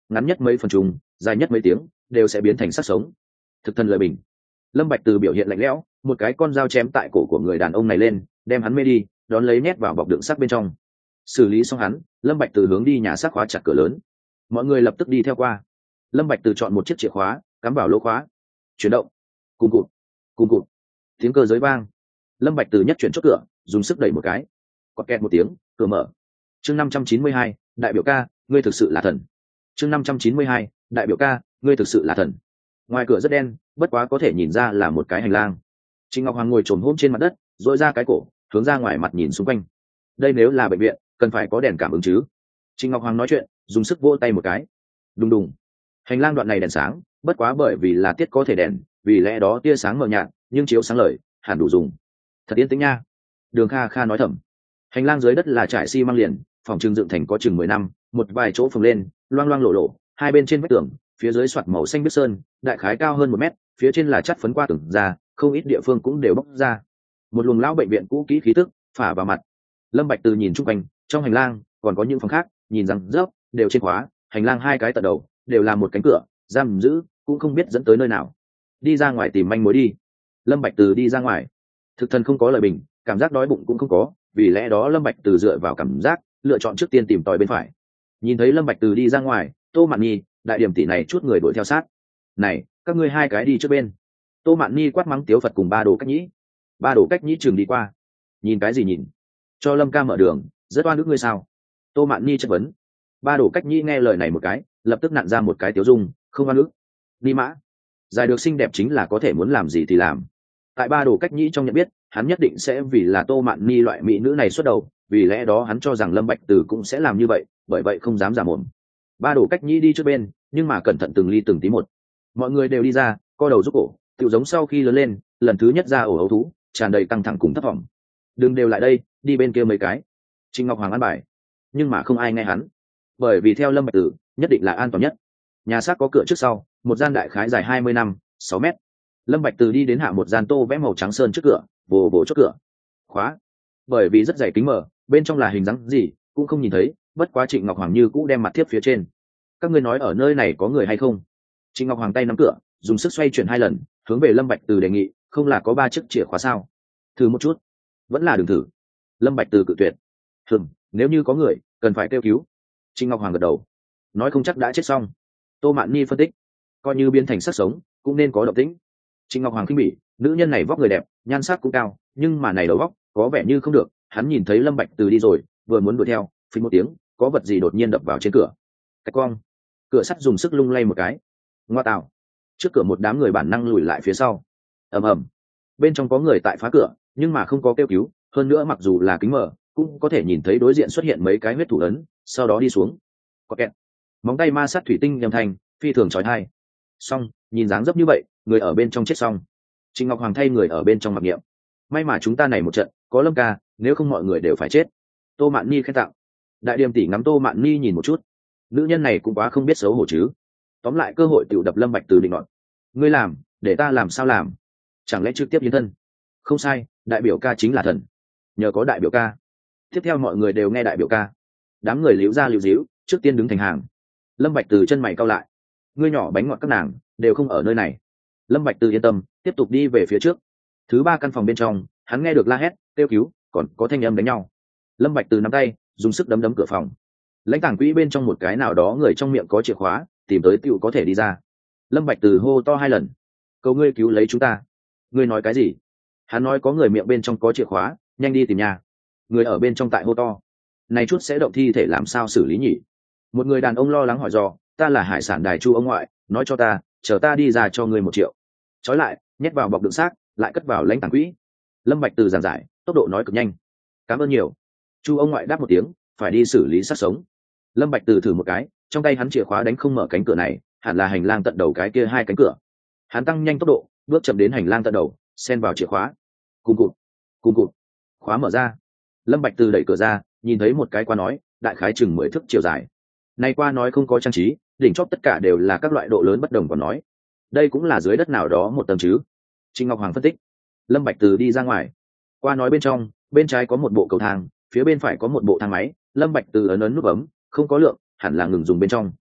ngắn nhất mấy phần trùng, dài nhất mấy tiếng đều sẽ biến thành xác sống. Thực thần lời bình. Lâm Bạch Từ biểu hiện lạnh lẽo, một cái con dao chém tại cổ của người đàn ông này lên, đem hắn mê đi, đón lấy nhét vào bọc đựng xác bên trong. Xử lý xong hắn, Lâm Bạch Từ hướng đi nhà xác khóa chặt cửa lớn. Mọi người lập tức đi theo qua. Lâm Bạch Từ chọn một chiếc chìa khóa, cắm vào lỗ khóa. Chuyển động. Cùng cụt, cùng cụt. Tiếng cơ giới vang. Lâm Bạch Từ nhất chuyển chốt cửa, dùng sức đẩy một cái. Quạt kẹt một tiếng, cửa mở. Chương năm trăm chín mươi hai, đại biểu ca, ngươi thực sự là thần. Chương năm trăm chín mươi hai, đại biểu ca, ngươi thực sự là thần. Ngoài cửa rất đen, bất quá có thể nhìn ra là một cái hành lang. Trịnh Ngọc Hoàng ngồi trồm hôm trên mặt đất, duỗi ra cái cổ, hướng ra ngoài mặt nhìn xung quanh. Đây nếu là bệnh viện, cần phải có đèn cảm ứng chứ. Trịnh Ngọc Hoàng nói chuyện, dùng sức vỗ tay một cái. Đùng đùng. Hành lang đoạn này đèn sáng, bất quá bởi vì là tiết có thể đèn, vì lẽ đó tia sáng mờ nhạt, nhưng chiếu sáng lời, hẳn đủ dùng. Thật yên tĩnh nha. Đường Kha Kha nói thầm. Hành lang dưới đất là trải xi măng liền, phòng trưng dựng thành có chừng mười năm, một vài chỗ phồng lên, loang loang lộ lộ, hai bên trên vách tường, phía dưới soạt màu xanh biếc sơn, đại khái cao hơn một mét, phía trên là chất phấn qua tường ra, không ít địa phương cũng đều bóc ra. Một luồng lão bệnh viện cũ kỹ khí tức phả vào mặt. Lâm Bạch Từ nhìn chung quanh, trong hành lang còn có những phòng khác, nhìn rằng rớp đều trên khóa, hành lang hai cái tận đầu đều là một cánh cửa, giam giữ, cũng không biết dẫn tới nơi nào. Đi ra ngoài tìm manh mối đi. Lâm Bạch Từ đi ra ngoài. Thực thần không có lời bình, cảm giác đói bụng cũng không có, vì lẽ đó Lâm Bạch Từ dựa vào cảm giác, lựa chọn trước tiên tìm tòi bên phải. Nhìn thấy Lâm Bạch Từ đi ra ngoài, Tô Mạn Nhi, đại điểm tỷ này chút người đuổi theo sát. Này, các ngươi hai cái đi trước bên. Tô Mạn Nhi quát mắng Tiếu Phật cùng Ba Đồ Cách Nhĩ. Ba Đồ Cách Nhĩ trường đi qua. Nhìn cái gì nhìn? Cho Lâm ca mở đường, rất oan ức ngươi sao? Tô Mạn Nhi chất vấn. Ba Đồ Cách Nhĩ nghe lời này một cái, lập tức nặn ra một cái tiếu dung, không oan ức. Đi mã. Dài được xinh đẹp chính là có thể muốn làm gì thì làm. Tại Ba Đồ Cách Nhĩ trong nhận biết, hắn nhất định sẽ vì là Tô Mạn Nhi loại mỹ nữ này xuất đầu, vì lẽ đó hắn cho rằng Lâm Bạch Từ cũng sẽ làm như vậy, bởi vậy không dám giả mồm. Ba Đồ Cách Nhĩ đi trước bên, nhưng mà cẩn thận từng ly từng tí một. Mọi người đều đi ra, co đầu rút cổ, tự giống sau khi lớn lên, lần thứ nhất ra ổ ấu thú, tràn đầy căng thẳng cùng thất vọng. Đừng đều lại đây, đi bên kia mấy cái. Trịnh Ngọc Hoàng ăn bài, nhưng mà không ai nghe hắn, bởi vì theo Lâm Bạch Từ, nhất định là an toàn nhất. Nhà xác có cửa trước sau, một gian đại khái dài hai mươi năm, sáu mét. Lâm Bạch Từ đi đến hạ một gian tô vẽ màu trắng sơn trước cửa, vồ vồ chốt cửa. Khóa. Bởi vì rất dày kính mờ, bên trong là hình dáng gì cũng không nhìn thấy, bất quá Trịnh Ngọc Hoàng như cũ đem mặt tiếp phía trên. Các ngươi nói ở nơi này có người hay không? Trịnh Ngọc Hoàng tay nắm cửa, dùng sức xoay chuyển hai lần, hướng về Lâm Bạch Từ đề nghị, không là có ba chiếc chìa khóa sao? Thử một chút. Vẫn là đừng thử. Lâm Bạch Từ cự tuyệt. Hừm, nếu như có người, cần phải kêu cứu. Trịnh Ngọc Hoàng gật đầu. Nói không chắc đã chết xong. Tô Mạn Nhi phân tích, coi như biến thành xác sống, cũng nên có động tĩnh. Trịnh Ngọc Hoàng khinh bỉ, nữ nhân này vóc người đẹp, nhan sắc cũng cao, nhưng mà này đầu vóc, có vẻ như không được. Hắn nhìn thấy Lâm Bạch Từ đi rồi, vừa muốn đuổi theo, phình một tiếng, có vật gì đột nhiên đập vào trên cửa. Cách quang, cửa sắt dùng sức lung lay một cái. Ngoa tạo. Trước cửa một đám người bản năng lùi lại phía sau. Ầm ầm. Bên trong có người tại phá cửa, nhưng mà không có kêu cứu, hơn nữa mặc dù là kính mờ, cũng có thể nhìn thấy đối diện xuất hiện mấy cái huyết thủ ấn, sau đó đi xuống. Có kẹt. Móng tay ma sát thủy tinh nhầm thành, phi thường chói tai. Xong, nhìn dáng dấp như vậy, người ở bên trong chết xong. Trịnh Ngọc Hoàng thay người ở bên trong mặc niệm. May mà chúng ta này một trận, có Lâm ca, nếu không mọi người đều phải chết. Tô Mạn Nhi khen tặng. Đại điềm tỷ ngắm Tô Mạn Nhi nhìn một chút. Nữ nhân này cũng quá không biết xấu hổ chứ. Tóm lại cơ hội tiểu đập Lâm Bạch Từ định nọt. Ngươi làm, để ta làm sao làm? Chẳng lẽ trực tiếp hiến thân? Không sai, đại biểu ca chính là thần. Nhờ có đại biểu ca. Tiếp theo mọi người đều nghe đại biểu ca. Đám người liễu ra liễu díu, trước tiên đứng thành hàng. Lâm Bạch Từ chân mày cau lại. Ngươi nhỏ bánh ngọt các nàng đều không ở nơi này. Lâm Bạch Từ yên tâm, tiếp tục đi về phía trước. Thứ ba căn phòng bên trong, hắn nghe được la hét, kêu cứu, còn có thanh âm đánh nhau. Lâm Bạch Từ nắm tay, dùng sức đấm đấm cửa phòng. Lãnh tàng quỹ bên trong một cái nào đó người trong miệng có chìa khóa, tìm tới tựu có thể đi ra. Lâm Bạch Từ hô to hai lần, cầu ngươi cứu lấy chúng ta. Ngươi nói cái gì? Hắn nói có người miệng bên trong có chìa khóa, nhanh đi tìm nhà. Người ở bên trong tại hô to. Này chút sẽ động thi thể làm sao xử lý nhỉ? Một người đàn ông lo lắng hỏi dò, ta là hải sản đài chu ông ngoại, nói cho ta, chờ ta đi ra cho ngươi một triệu. Trói lại, nhét vào bọc đựng xác, lại cất vào lãnh tàng quỹ. Lâm Bạch Từ giảng giải, tốc độ nói cực nhanh. Cảm ơn nhiều. Chu ông ngoại đáp một tiếng, phải đi xử lý xác sống. Lâm Bạch Từ thử một cái, trong tay hắn chìa khóa đánh không mở cánh cửa này, hẳn là hành lang tận đầu cái kia hai cánh cửa. Hắn tăng nhanh tốc độ, bước chậm đến hành lang tận đầu, xen vào chìa khóa. Cùng cụt, cùng cụt. Khóa mở ra. Lâm Bạch Từ đẩy cửa ra, nhìn thấy một cái qua nói, đại khái chừng mười thước chiều dài. Này qua nói không có trang trí, đỉnh chóp tất cả đều là các loại độ lớn bất đồng còn nói. Đây cũng là dưới đất nào đó một tầng chứ. Trịnh Ngọc Hoàng phân tích. Lâm Bạch Từ đi ra ngoài. Qua nói bên trong, bên trái có một bộ cầu thang, phía bên phải có một bộ thang máy. Lâm Bạch Từ ấn ấn nút bấm, không có lượng, hẳn là ngừng dùng bên trong.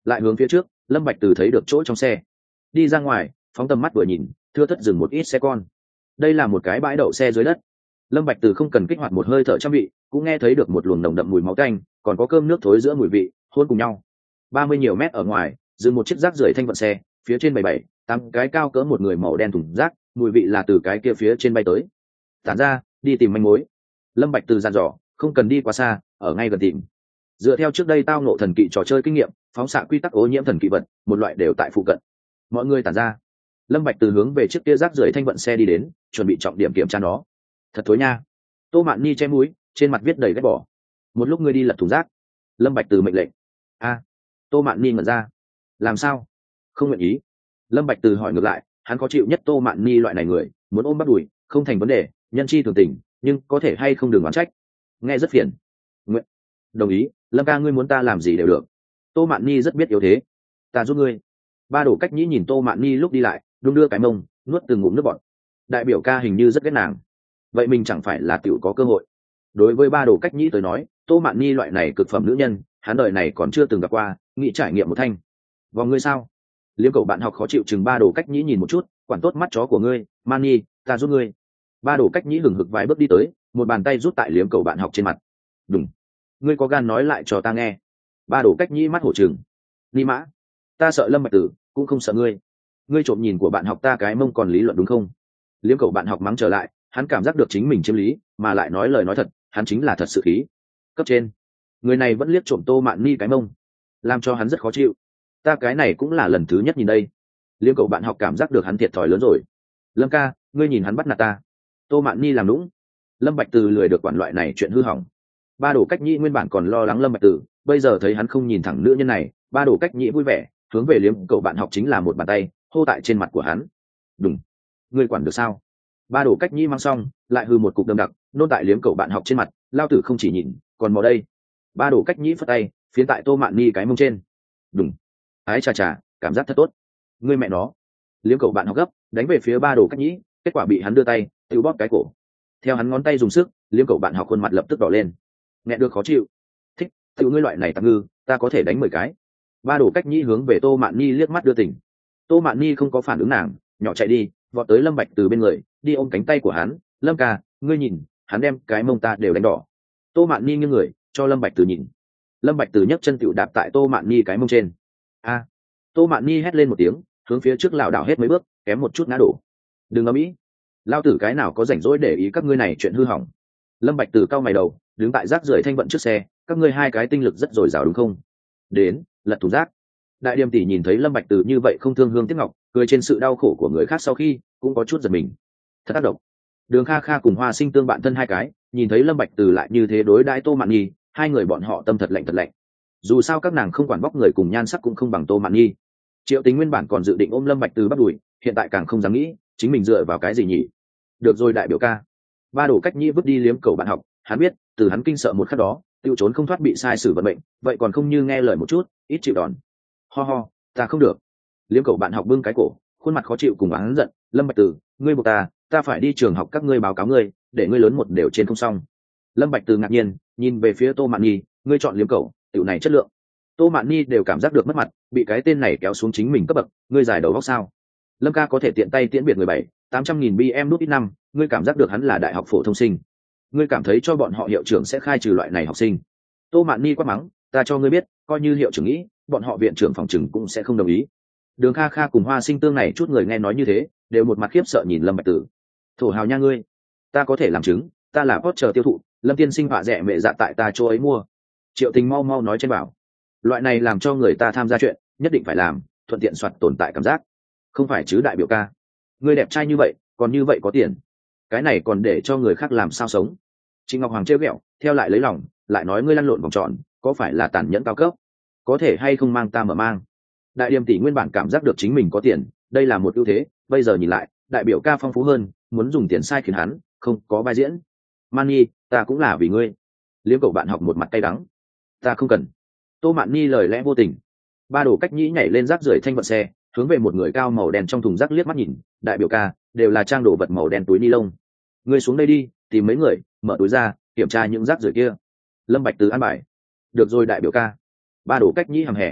lại hướng phía trước, Lâm Bạch Từ thấy được chỗ trong xe. Đi ra ngoài, phóng tầm mắt vừa nhìn, thưa thất dừng một ít xe con. Đây là một cái bãi đậu xe dưới đất. Lâm Bạch Từ không cần kích hoạt một hơi thở trăm vị, cũng nghe thấy được một luồng nồng đậm mùi máu tanh, còn có cơm nước thối giữa mùi vị hôn cùng nhau. Ba mươi nhiều mét ở ngoài, dừng một chiếc rác rưởi thanh vận xe, phía trên bảy bảy tám cái cao cỡ một người màu đen thùng rác, mùi vị là từ cái kia phía trên bay tới. Tản ra, đi tìm manh mối. Lâm Bạch Từ dặn dò, không cần đi quá xa, ở ngay gần tìm. Dựa theo trước đây tao ngộ thần kỵ trò chơi kinh nghiệm, phóng xạ quy tắc ô nhiễm thần kỵ vật, một loại đều tại phụ cận. Mọi người tản ra. Lâm Bạch Từ hướng về chiếc kia rác rưởi thanh vận xe đi đến, chuẩn bị trọng điểm kiểm tra nó. Thật thối nha. Tô Mạn Nhi che mũi, trên mặt viết đầy ghét bỏ. Một lúc ngươi đi lật thùng rác. Lâm Bạch Từ mệnh lệnh. A. Tô Mạn Nhi ngẩn ra. Làm sao? Không nguyện ý. Lâm Bạch Từ hỏi ngược lại, hắn có chịu nhất Tô Mạn Nhi loại này người, muốn ôm bắt đuổi, không thành vấn đề, nhân chi thường tình, nhưng có thể hay không đừng oán trách. Nghe rất phiền. Nguyện. Đồng ý, Lâm ca ngươi muốn ta làm gì đều được. Tô Mạn Nhi rất biết yếu thế. Ta giúp ngươi. Ba Đổ Cách Nhĩ nhìn Tô Mạn Nhi lúc đi lại, đung đưa cái mông, nuốt từng ngụm nước bọt. Đại biểu ca hình như rất ghét nàng. Vậy mình chẳng phải là tiểu có cơ hội. Đối với Ba Đổ Cách Nhĩ tới nói, Tô Mạn Nhi loại này cực phẩm nữ nhân, hắn đời này còn chưa từng gặp qua, nghĩ trải nghiệm một thanh. Vòng ngươi sao? Liếm cậu bạn học khó chịu chừng Ba Đổ Cách Nhĩ nhìn một chút, quản tốt mắt chó của ngươi, Mani, ta giúp ngươi. Ba Đổ Cách Nhĩ hừng hực vài bước đi tới, một bàn tay rút tại liếm cậu bạn học trên mặt. Đúng. Ngươi có gan nói lại cho ta nghe. Ba Đổ Cách Nhĩ mắt hổ trừng. Ni mã, ta sợ Lâm Bạch Tử, cũng không sợ ngươi. Ngươi trộm nhìn của bạn học ta cái mông còn lý luận đúng không? Liếm cậu bạn học mắng trở lại, hắn cảm giác được chính mình chiếm lý, mà lại nói lời nói thật, hắn chính là thật sự khí. Cấp trên, người này vẫn liếc trộm Tô Mạn Nhi cái mông, làm cho hắn rất khó chịu. Ta cái này cũng là lần thứ nhất nhìn đây. Liếm cậu bạn học cảm giác được hắn thiệt thòi lớn rồi. Lâm ca, ngươi nhìn hắn bắt nạt ta. Tô Mạn Nhi làm nũng. Lâm Bạch Từ lười được quản loại này chuyện hư hỏng. Ba Đổ Cách Nhĩ nguyên bản còn lo lắng Lâm Bạch Từ, bây giờ thấy hắn không nhìn thẳng nữ nhân này, Ba Đổ Cách Nhĩ vui vẻ, hướng về liếm cậu bạn học chính là một bàn tay, hô tại trên mặt của hắn. Đúng, ngươi quản được sao? Ba Đổ Cách Nhĩ mang xong, lại hư một cục đâm đặc, nôn tại liếm cậu bạn học trên mặt, lao tử không chỉ nhìn, còn mò đây. Ba Đổ Cách Nhĩ phất tay, phiến tại Tô Mạn Nhi cái mông trên. Đúng, ái chà chà, cảm giác thật tốt. Ngươi mẹ nó. Liếm cậu bạn học gấp, đánh về phía Ba Đổ Cách Nhĩ, kết quả bị hắn đưa tay, tự bóp cái cổ. Theo hắn ngón tay dùng sức, liếm cậu bạn học khuôn mặt lập tức đỏ lên. Nghe được khó chịu. Thích, tự ngươi loại này tạm ngư, ta có thể đánh mười cái. Ba Đổ Cách Nhĩ hướng về Tô Mạn Nhi liếc mắt đưa tỉnh. Tô Mạn Nhi không có phản ứng nàng, nhỏ chạy đi, vọt tới Lâm Bạch Từ bên người, đi ôm cánh tay của hắn. Lâm ca, ngươi nhìn, hắn đem cái mông ta đều đánh đỏ. Tô Mạn Nhi nghiêng người, cho Lâm Bạch Từ nhìn. Lâm Bạch Từ nhấc chân tiểu đạp tại Tô Mạn Nhi cái mông trên. A! Tô Mạn Nhi hét lên một tiếng, hướng phía trước lảo đảo hết mấy bước, kém một chút ngã đổ. Đừng ầm ĩ, lao tử cái nào có rảnh rỗi để ý các ngươi này chuyện hư hỏng. Lâm Bạch Từ cau mày đầu, đứng tại rác rưởi thanh vận trước xe, các ngươi hai cái tinh lực rất dồi dào đúng không? Đến, lật thùng rác. Đại Điềm tỷ nhìn thấy Lâm Bạch Từ như vậy không thương hương tiếc ngọc, cười trên sự đau khổ của người khác sau khi cũng có chút giật mình. Thật tác động. Đường Kha Kha cùng Hoa Sinh tương bạn thân hai cái, nhìn thấy Lâm Bạch Từ lại như thế đối đãi Tô Mạn Nhi, hai người bọn họ tâm thật lạnh thật lạnh. Dù sao các nàng không quản vóc người cùng nhan sắc cũng không bằng Tô Mạn Nhi. Triệu Tính nguyên bản còn dự định ôm Lâm Bạch Từ bắt đuổi, hiện tại càng không dám nghĩ, chính mình dựa vào cái gì nhỉ? Được rồi đại biểu ca. Ba Đổ Cách Nhĩ vứt đi liếm cầu bạn học, hắn biết, từ hắn kinh sợ một khắc đó, tiêu trốn không thoát bị sai sử vận mệnh, vậy còn không như nghe lời một chút, ít chịu đòn. Ho ho, ta không được. Liếm cầu bạn học bưng cái cổ, khuôn mặt khó chịu cùng hắn giận, Lâm Bạch Từ, ngươi buộc ta, ta phải đi trường học các ngươi báo cáo ngươi, để ngươi lớn một đều trên không xong. Lâm Bạch Từ ngạc nhiên, nhìn về phía Tô Mạn Nhi, ngươi chọn liếm cầu, tiểu này chất lượng. Tô Mạn Nhi đều cảm giác được mất mặt, bị cái tên này kéo xuống chính mình cấp bậc, ngươi giải đầu góc sao? Lâm ca có thể tiện tay tiễn biệt người bảy, tám trăm nghìn bm nút ít năm, ngươi cảm giác được hắn là đại học phổ thông sinh. Ngươi cảm thấy cho bọn họ hiệu trưởng sẽ khai trừ loại này học sinh. Tô Mạn Nhi quát mắng, ta cho ngươi biết, coi như hiệu trưởng nghĩ, bọn họ viện trưởng phòng trừng cũng sẽ không đồng ý. Đường Kha Kha cùng Hoa Sinh tương này chút người nghe nói như thế, đều một mặt khiếp sợ nhìn Lâm Bạch Tử. Thổ hào nha ngươi, ta có thể làm chứng, ta là Potter tiêu thụ, Lâm tiên sinh họa rẻ mẹ dạ tại ta chỗ ấy mua. Triệu Tình mau mau nói trên bảo, loại này làm cho người ta tham gia chuyện, nhất định phải làm, thuận tiện soạt tồn tại cảm giác. Không phải chứ đại biểu ca, ngươi đẹp trai như vậy, còn như vậy có tiền, cái này còn để cho người khác làm sao sống? Trịnh Ngọc Hoàng trêu ghẹo, theo lại lấy lòng, lại nói ngươi lăn lộn vòng tròn, có phải là tàn nhẫn cao cấp? Có thể hay không mang ta mở mang? Đại Điềm tỷ nguyên bản cảm giác được chính mình có tiền, đây là một ưu thế, bây giờ nhìn lại, đại biểu ca phong phú hơn, muốn dùng tiền sai khiến hắn, không có vai diễn. Mani, ta cũng là vì ngươi. Liếm cậu bạn học một mặt cay đắng. Ta không cần. Tô Mạn Nhi lời lẽ vô tình. Ba Đổ Cách Nhĩ nhảy lên rác rưởi thanh vận xe, hướng về một người cao màu đen trong thùng rác liếc mắt nhìn, đại biểu ca, đều là trang đồ vật màu đen túi ni lông. Ngươi xuống đây đi, tìm mấy người, mở túi ra, kiểm tra những rác rưởi kia. Lâm Bạch Từ an bài. Được rồi đại biểu ca. Ba Đổ Cách Nhĩ hầm hè.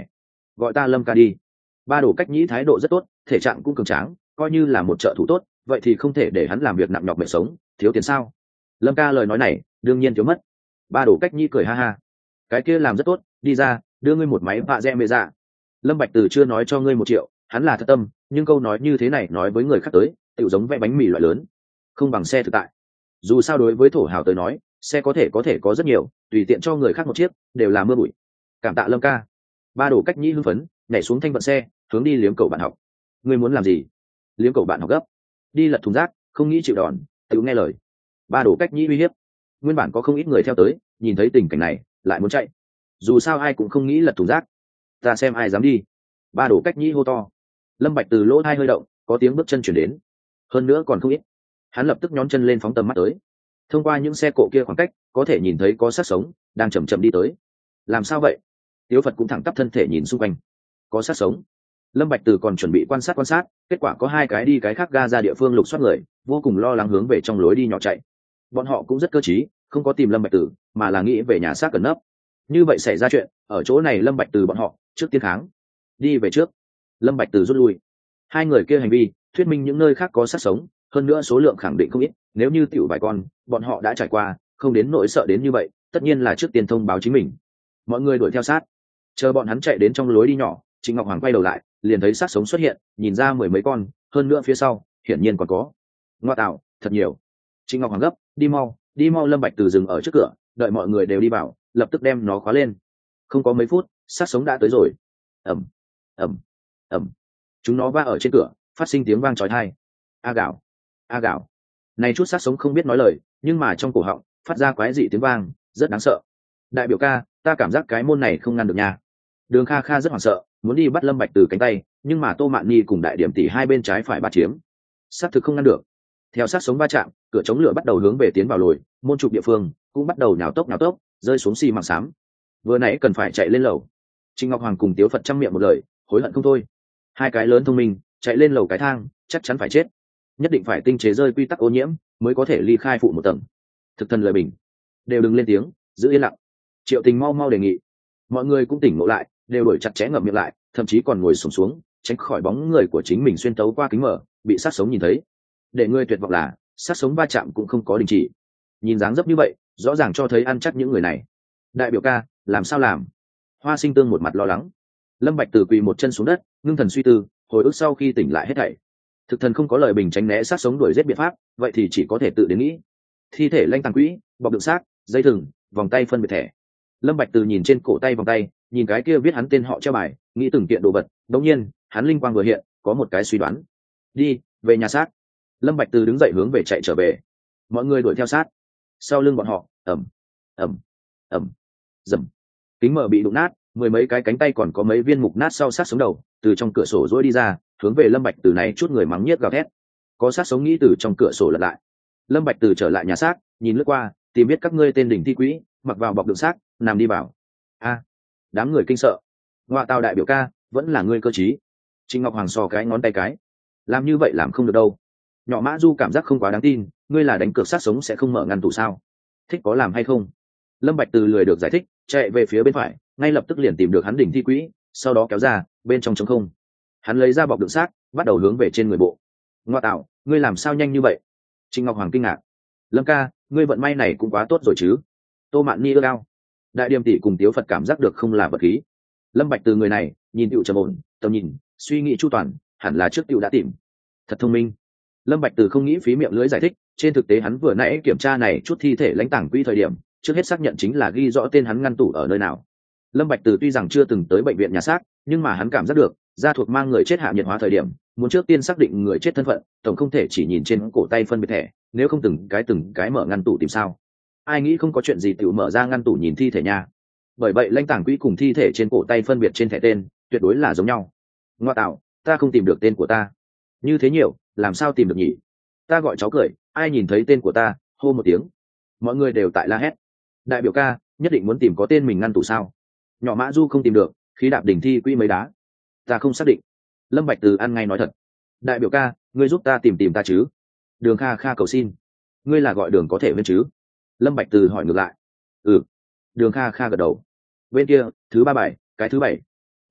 gọi ta Lâm ca đi. Ba Đồ Cách Nhĩ thái độ rất tốt, thể trạng cũng cường tráng, coi như là một trợ thủ tốt, vậy thì không thể để hắn làm việc nặng nhọc mệt sống, thiếu tiền sao? Lâm ca lời nói này đương nhiên thiếu mất. Ba Đồ Cách Nhĩ cười ha ha, cái kia làm rất tốt, đi ra, đưa ngươi một máy vạ rẽ mê ra. Lâm Bạch Từ chưa nói cho ngươi một triệu, hắn là thật tâm, nhưng câu nói như thế này nói với người khác tới, tựu giống vẽ bánh mì loại lớn, không bằng xe thực tại. Dù sao đối với thổ hào tới nói, xe có thể có thể có rất nhiều, tùy tiện cho người khác một chiếc đều là mưa bụi. Cảm tạ Lâm ca. Ba Đồ Cách Nhĩ hưng phấn nhảy xuống thanh vận xe, hướng đi liếm cầu bạn học. Ngươi muốn làm gì? Liếm cầu bạn học gấp, đi lật thùng rác, không nghĩ chịu đòn, tự nghe lời. Ba Đồ Cách Nhĩ uy hiếp. Nguyên bản có không ít người theo tới, nhìn thấy tình cảnh này lại muốn chạy, dù sao ai cũng không nghĩ lật thùng rác, ta xem ai dám đi. Ba Đồ Cách Nhĩ hô to. Lâm Bạch Từ lỗ tai hơi động, có tiếng bước chân chuyển đến, hơn nữa còn không ít. Hắn lập tức nhón chân lên phóng tầm mắt tới, thông qua những xe cộ kia khoảng cách có thể nhìn thấy có xác sống đang chậm chậm đi tới. Làm sao vậy? Tiếu Phật cũng thẳng tắp thân thể nhìn xung quanh, có xác sống. Lâm Bạch Từ còn chuẩn bị quan sát quan sát, kết quả có hai cái đi cái khác ga ra địa phương lục soát người, vô cùng lo lắng hướng về trong lối đi nhỏ chạy. Bọn họ cũng rất cơ trí, không có tìm Lâm Bạch Từ, mà là nghĩ về nhà xác cẩn nấp. Như vậy xảy ra chuyện, ở chỗ này Lâm Bạch Từ bọn họ trước tiên kháng, đi về trước. Lâm Bạch Từ rút lui. Hai người kia hành vi thuyết minh những nơi khác có xác sống, hơn nữa số lượng khẳng định không ít, nếu như tiểu vài con, bọn họ đã trải qua, không đến nỗi sợ đến như vậy, tất nhiên là trước tiên thông báo chính mình. Mọi người đuổi theo sát, chờ bọn hắn chạy đến trong lối đi nhỏ, Trịnh Ngọc Hoàng quay đầu lại, liền thấy xác sống xuất hiện, nhìn ra mười mấy con, hơn nữa phía sau hiển nhiên còn có. Ngoa tạo, thật nhiều. Trịnh Ngọc Hoàng gấp, đi mau, đi mau. Lâm Bạch Từ dừng ở trước cửa, đợi mọi người đều đi vào, lập tức đem nó khóa lên. Không có mấy phút, xác sống đã tới rồi. Ầm, ầm, ầm. Chúng nó va ở trên cửa, phát sinh tiếng vang chói tai. A gạo, a gạo. Này chút xác sống không biết nói lời, nhưng mà trong cổ họng phát ra quái dị tiếng vang, rất đáng sợ. Đại biểu ca, ta cảm giác cái môn này không ngăn được nha. Đường Kha Kha rất hoảng sợ, muốn đi bắt Lâm Bạch Từ cánh tay, nhưng mà Tô Mạn Nhi cùng Đại Điểm tỷ hai bên trái phải ba chiếm, xác thực không ngăn được. Theo sát sống va chạm, cửa chống lửa bắt đầu hướng về tiến vào lồi, môn trục địa phương cũng bắt đầu nhào tốc nhào tốc, rơi xuống xi măng xám. Vừa nãy cần phải chạy lên lầu. Trịnh Ngọc Hoàng cùng Tiếu Phật trăm miệng một lời, hối hận không thôi. Hai cái lớn thông minh, chạy lên lầu cái thang, chắc chắn phải chết. Nhất định phải tinh chế rơi quy tắc ô nhiễm, mới có thể ly khai phụ một tầng. Thực thần lời bình, đều đừng lên tiếng, giữ yên lặng. Triệu Tình mau mau đề nghị. Mọi người cũng tỉnh ngộ lại, đều đổi chặt chẽ ngậm miệng lại, thậm chí còn ngồi xổm xuống, tránh khỏi bóng người của chính mình xuyên tấu qua kính mở, bị sát sống nhìn thấy. Để người tuyệt vọng là, sát sống va chạm cũng không có đình chỉ. Nhìn dáng dấp như vậy, rõ ràng cho thấy ăn chắc những người này. Đại biểu ca, làm sao làm? Hoa Sinh Tương một mặt lo lắng. Lâm Bạch Từ quỳ một chân xuống đất, ngưng thần suy tư, hồi ức sau khi tỉnh lại hết thảy. Thực thần không có lời bình tránh né sát sống đuổi giết biện pháp, vậy thì chỉ có thể tự đến nghĩ. Thi thể lanh tàng quỹ, bọc đựng xác, dây thừng, vòng tay phân biệt thẻ. Lâm Bạch Từ nhìn trên cổ tay vòng tay, nhìn cái kia viết hắn tên họ treo bài, nghĩ từng kiện đồ vật. Đống nhiên, hắn linh quang vừa hiện, có một cái suy đoán. Đi, về nhà xác. Lâm Bạch Từ đứng dậy hướng về chạy trở về. Mọi người đuổi theo sát. Sau lưng bọn họ, ầm, ầm, ầm, rầm. Kính mở bị đụng nát, mười mấy cái cánh tay còn có mấy viên mục nát sau sát sống đầu, từ trong cửa sổ rỗi đi ra, hướng về Lâm Bạch Từ này chút người mắng nhiếc gào thét. Có sát sống nghĩ từ trong cửa sổ lật lại. Lâm Bạch Từ trở lại nhà xác, nhìn lướt qua, tìm biết các ngươi tên đỉnh thi quỹ, mặc vào bọc đựng xác, nằm đi vào. A, đám người kinh sợ. Ngoại tào đại biểu ca, vẫn là ngươi cơ trí. Trịnh Ngọc Hoàng sò cái ngón tay cái. Làm như vậy làm không được đâu. Nhỏ Mã Du cảm giác không quá đáng tin, ngươi là đánh cược sát sống sẽ không mở ngăn tủ sao? Thích có làm hay không? Lâm Bạch Từ lười được giải thích, chạy về phía bên phải, ngay lập tức liền tìm được hắn đỉnh thi quỹ, sau đó kéo ra, bên trong trống không. Hắn lấy ra bọc đựng xác, bắt đầu hướng về trên người bộ. Ngoa tạo, ngươi làm sao nhanh như vậy? Trịnh Ngọc Hoàng kinh ngạc. Lâm ca, ngươi vận may này cũng quá tốt rồi chứ? Tô Mạn Nhi ưa cao. Đại Điềm tỷ cùng Tiếu Phật cảm giác được không là vật khí. Lâm Bạch Từ người này, nhìn tựu trầm ổn, tầm nhìn, suy nghĩ chu toàn, hẳn là trước tựu đã tìm. Thật thông minh. Lâm Bạch Từ không nghĩ phí miệng lưỡi giải thích, trên thực tế hắn vừa nãy kiểm tra này chút thi thể lãnh tàng quy thời điểm, trước hết xác nhận chính là ghi rõ tên hắn ngăn tủ ở nơi nào. Lâm Bạch Từ tuy rằng chưa từng tới bệnh viện nhà xác, nhưng mà hắn cảm giác được, gia thuộc mang người chết hạ nhiệt hóa thời điểm, muốn trước tiên xác định người chết thân phận, tổng không thể chỉ nhìn trên cổ tay phân biệt thẻ, nếu không từng cái từng cái mở ngăn tủ tìm sao? Ai nghĩ không có chuyện gì tự mở ra ngăn tủ nhìn thi thể nha. Bởi vậy lãnh tàng quỹ cùng thi thể trên cổ tay phân biệt trên thẻ tên, tuyệt đối là giống nhau. Ngoa tạo, ta không tìm được tên của ta. Như thế nhiều, làm sao tìm được nhỉ? Ta gọi cháu cười, ai nhìn thấy tên của ta, hô một tiếng. Mọi người đều tại la hét. Đại biểu ca, nhất định muốn tìm có tên mình ngăn tủ sao? Nhỏ Mã Du không tìm được, khí đạp đỉnh thi quỹ mấy đá. Ta không xác định. Lâm Bạch Từ ăn ngay nói thật. Đại biểu ca, ngươi giúp ta tìm tìm ta chứ? Đường Kha Kha cầu xin. Ngươi là gọi Đường có thể bên chứ? Lâm Bạch Từ hỏi ngược lại. Ừ. Đường Kha Kha gật đầu. Bên kia, thứ ba bảy, cái thứ bảy.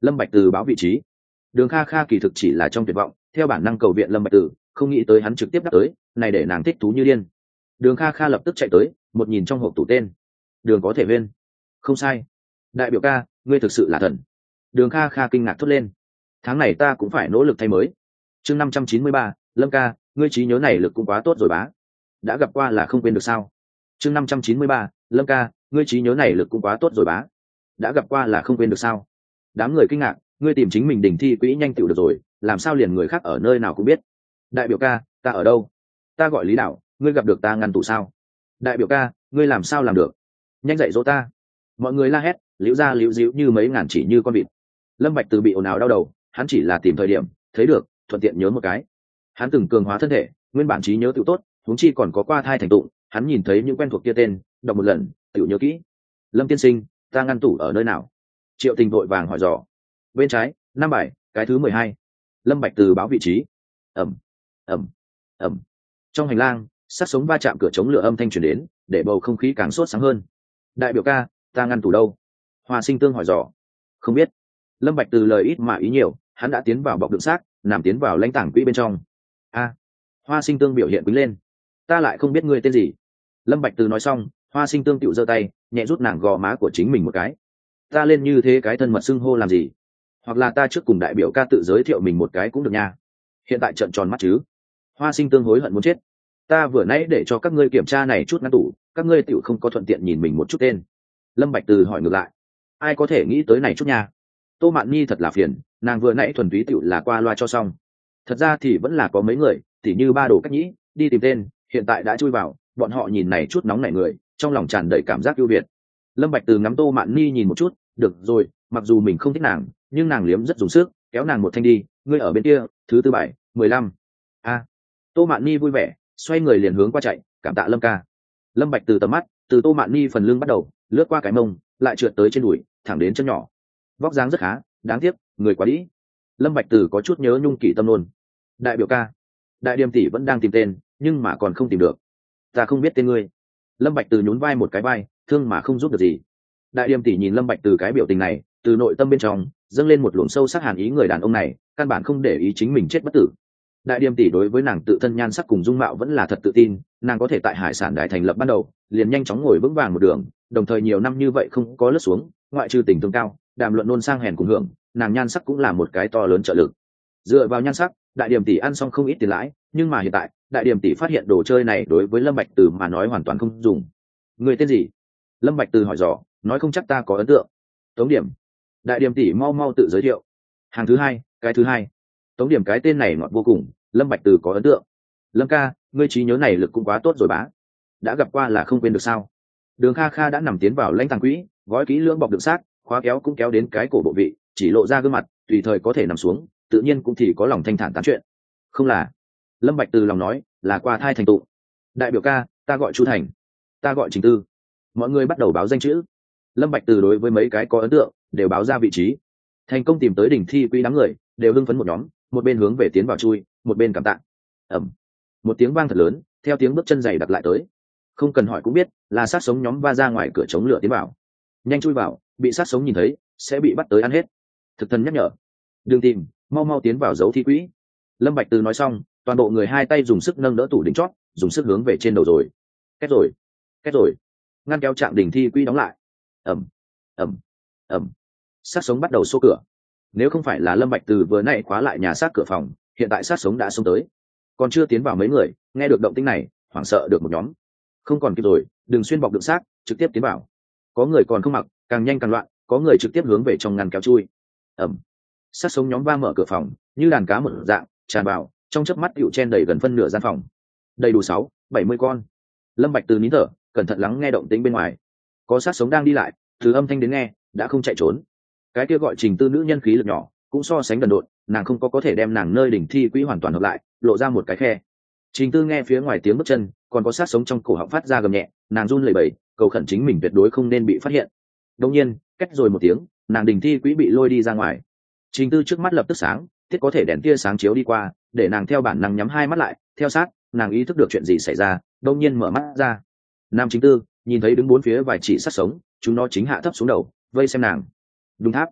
Lâm Bạch Từ báo vị trí. Đường Kha Kha kỳ thực chỉ là trong tuyệt vọng, theo bản năng cầu viện Lâm Bạch Từ, không nghĩ tới hắn trực tiếp đáp tới, này để nàng thích thú như điên. Đường Kha Kha lập tức chạy tới, một nhìn trong hộp tủ tên. Đường có thể viên. Không sai. Đại biểu ca, ngươi thực sự là thần. Đường Kha Kha kinh ngạc thốt lên. Tháng này ta cũng phải nỗ lực thay mới. Chương năm trăm chín mươi ba, Lâm ca, ngươi trí nhớ này lực cũng quá tốt rồi bá. Đã gặp qua là không quên được sao? Chương năm trăm chín mươi ba, Lâm ca, ngươi trí nhớ này lực cũng quá tốt rồi bá. Đã gặp qua là không quên được sao? Đám người kinh ngạc, ngươi tìm chính mình đỉnh thi quỹ nhanh tiểu được rồi, làm sao liền người khác ở nơi nào cũng biết. Đại biểu ca, ta ở đâu? Ta gọi Lý Đạo, ngươi gặp được ta ngăn tủ sao? Đại biểu ca, ngươi làm sao làm được? Nhanh dạy dỗ ta. Mọi người la hét, liễu ra liễu díu như mấy ngàn chỉ như con vịt. Lâm Bạch Từ bị ồn ào đau đầu, hắn chỉ là tìm thời điểm thấy được, thuận tiện nhớ một cái. Hắn từng cường hóa thân thể, nguyên bản trí nhớ tự tốt, huống chi còn có qua thai thành tụng, hắn nhìn thấy những quen thuộc kia tên, đọc một lần tự nhớ kỹ. Lâm tiên sinh, ta ngăn tủ ở nơi nào? Triệu Tình vội vàng hỏi dò. Bên trái, năm bài, cái thứ mười hai. Lâm Bạch Từ báo vị trí. Ầm, ầm, ầm. Trong hành lang, sát sống va chạm cửa chống lửa âm thanh truyền đến, để bầu không khí càng sốt sáng hơn. Đại biểu ca, ta ngăn tủ đâu? Hoa Sinh Tương hỏi dò. Không biết. Lâm Bạch Từ lời ít mà ý nhiều, hắn đã tiến vào bọc đựng xác, nằm tiến vào lãnh tảng quỹ bên trong. A. Hoa Sinh Tương biểu hiện quýnh lên. Ta lại không biết ngươi tên gì. Lâm Bạch Từ nói xong, Hoa Sinh Tương tựu giơ tay, nhẹ rút nàng gò má của chính mình một cái. Ta lên như thế cái thân mật xưng hô làm gì? Hoặc là ta trước cùng đại biểu ca tự giới thiệu mình một cái cũng được nha. Hiện tại trợn tròn mắt chứ? Hoa Sinh Tương hối hận muốn chết. Ta vừa nãy để cho các ngươi kiểm tra này chút ngăn tủ, các ngươi tựu không có thuận tiện nhìn mình một chút tên. Lâm Bạch Từ hỏi ngược lại. Ai có thể nghĩ tới này chút nha? Tô Mạn Nhi thật là phiền, nàng vừa nãy thuần túy tựu là qua loa cho xong. Thật ra thì vẫn là có mấy người, tỉ như ba đồ cách nhĩ, đi tìm tên, hiện tại đã chui vào, bọn họ nhìn này chút nóng nảy người, trong lòng tràn đầy cảm giác ưu việt. Lâm Bạch Từ ngắm Tô Mạn Nhi nhìn một chút, được rồi, mặc dù mình không thích nàng, nhưng nàng liếm rất dùng sức, kéo nàng một thanh đi, ngươi ở bên kia, thứ tư bảy, mười lăm. A. Tô Mạn Nhi vui vẻ, xoay người liền hướng qua chạy, cảm tạ Lâm ca. Lâm Bạch Từ tầm mắt, từ Tô Mạn Nhi phần lưng bắt đầu, lướt qua cái mông, lại trượt tới trên đùi, thẳng đến chân nhỏ. Vóc dáng rất khá, đáng tiếc, người quá đĩ. Lâm Bạch Từ có chút nhớ nhung kỵ tâm luôn. Đại biểu ca, đại điềm tỷ vẫn đang tìm tên, nhưng mà còn không tìm được. Ta không biết tên ngươi. Lâm Bạch Từ nhún vai một cái vai, thương mà không giúp được gì. Đại điềm tỷ nhìn Lâm Bạch Từ cái biểu tình này, từ nội tâm bên trong dâng lên một luồng sâu sắc hàn ý, người đàn ông này căn bản không để ý chính mình chết bất tử. Đại điềm tỷ đối với nàng tự thân nhan sắc cùng dung mạo vẫn là thật tự tin, nàng có thể tại hải sản đại thành lập ban đầu liền nhanh chóng ngồi vững vàng một đường, đồng thời nhiều năm như vậy không có lướt xuống, ngoại trừ tình thương cao, đàm luận nôn sang hèn cùng hưởng, nàng nhan sắc cũng là một cái to lớn trợ lực. Dựa vào nhan sắc, đại điềm tỷ ăn xong không ít tiền lãi, nhưng mà hiện tại đại điềm tỷ phát hiện đồ chơi này đối với Lâm Bạch Từ mà nói hoàn toàn không dùng. Người tên gì? Lâm Bạch Từ hỏi dò, nói không chắc ta có ấn tượng. Tống Điểm. Đại điềm tỷ mau mau tự giới thiệu. Hàng thứ hai, cái thứ hai. Tống Điểm cái tên này ngọt vô cùng, Lâm Bạch Từ có ấn tượng. Lâm ca, ngươi trí nhớ này lực cũng quá tốt rồi bá. Đã gặp qua là không quên được sao? Đường Kha Kha đã nằm tiến vào lãnh tàng quỹ, gói kỹ lưỡng bọc đựng xác, khóa kéo cũng kéo đến cái cổ bộ vị, chỉ lộ ra gương mặt, tùy thời có thể nằm xuống, tự nhiên cũng thì có lòng thanh thản tán chuyện. Không là. Lâm Bạch Từ lòng nói, là qua thai thành tụng. Đại biểu ca, ta gọi Chu Thành. Ta gọi Trình Tư. Mọi người bắt đầu báo danh chữ. Lâm Bạch Từ đối với mấy cái có ấn tượng đều báo ra vị trí. Thành công tìm tới đỉnh thi quỹ đám người đều hưng phấn một nhóm, một bên hướng về tiến vào chui, một bên cảm tạ. Ầm. Một tiếng vang thật lớn, theo tiếng bước chân dày đặc lại tới. Không cần hỏi cũng biết, là sát sống nhóm va ra ngoài cửa chống lửa tiến vào. Nhanh chui vào, bị sát sống nhìn thấy sẽ bị bắt tới ăn hết. Thực thần nhắc nhở, đừng tìm, mau mau tiến vào giấu thi quỹ. Lâm Bạch Từ nói xong, toàn bộ người hai tay dùng sức nâng đỡ tủ đỉnh chót, dùng sức hướng về trên đầu rồi. Kết rồi, kết rồi. Ngăn kéo chạm đỉnh thi quỹ đóng lại. Ầm, ầm, ầm. Sát sống bắt đầu xô cửa. Nếu không phải là Lâm Bạch Từ vừa nãy khóa lại nhà xác cửa phòng, hiện tại sát sống đã xông tới. Còn chưa tiến vào mấy người, nghe được động tĩnh này, hoảng sợ được một nhóm. Không còn kịp rồi, đừng xuyên bọc đựng xác, trực tiếp tiến vào. Có người còn không mặc, càng nhanh càng loạn, có người trực tiếp hướng về trong ngăn kéo chui. Ầm. Sát sống nhóm va mở cửa phòng, như đàn cá một dạng, tràn vào, trong chớp mắt tựu chen đầy gần phân nửa gian phòng. Đầy đủ sáu, bảy mươi con. Lâm Bạch Từ nín thở, cẩn thận lắng nghe động tĩnh bên ngoài. Có sát sống đang đi lại, từ âm thanh đến nghe, đã không chạy trốn. Cái kia gọi Trình Tư nữ nhân khí lực nhỏ, cũng so sánh đần độn, nàng không có có thể đem nàng nơi đỉnh thi quỹ hoàn toàn hợp lại, lộ ra một cái khe. Trình Tư nghe phía ngoài tiếng bước chân, còn có sát sống trong cổ họng phát ra gầm nhẹ, nàng run lẩy bẩy, cầu khẩn chính mình tuyệt đối không nên bị phát hiện. Đương nhiên, cách rồi một tiếng, nàng đỉnh thi quỹ bị lôi đi ra ngoài. Trình Tư trước mắt lập tức sáng, thiết có thể đèn tia sáng chiếu đi qua, để nàng theo bản năng nhắm hai mắt lại, theo sát, nàng ý thức được chuyện gì xảy ra, đột nhiên mở mắt ra. Nam Chính Tư nhìn thấy đứng bốn phía vài chỉ sát sống, chúng nó chính hạ thấp xuống đầu, vây xem nàng. Đúng tháp.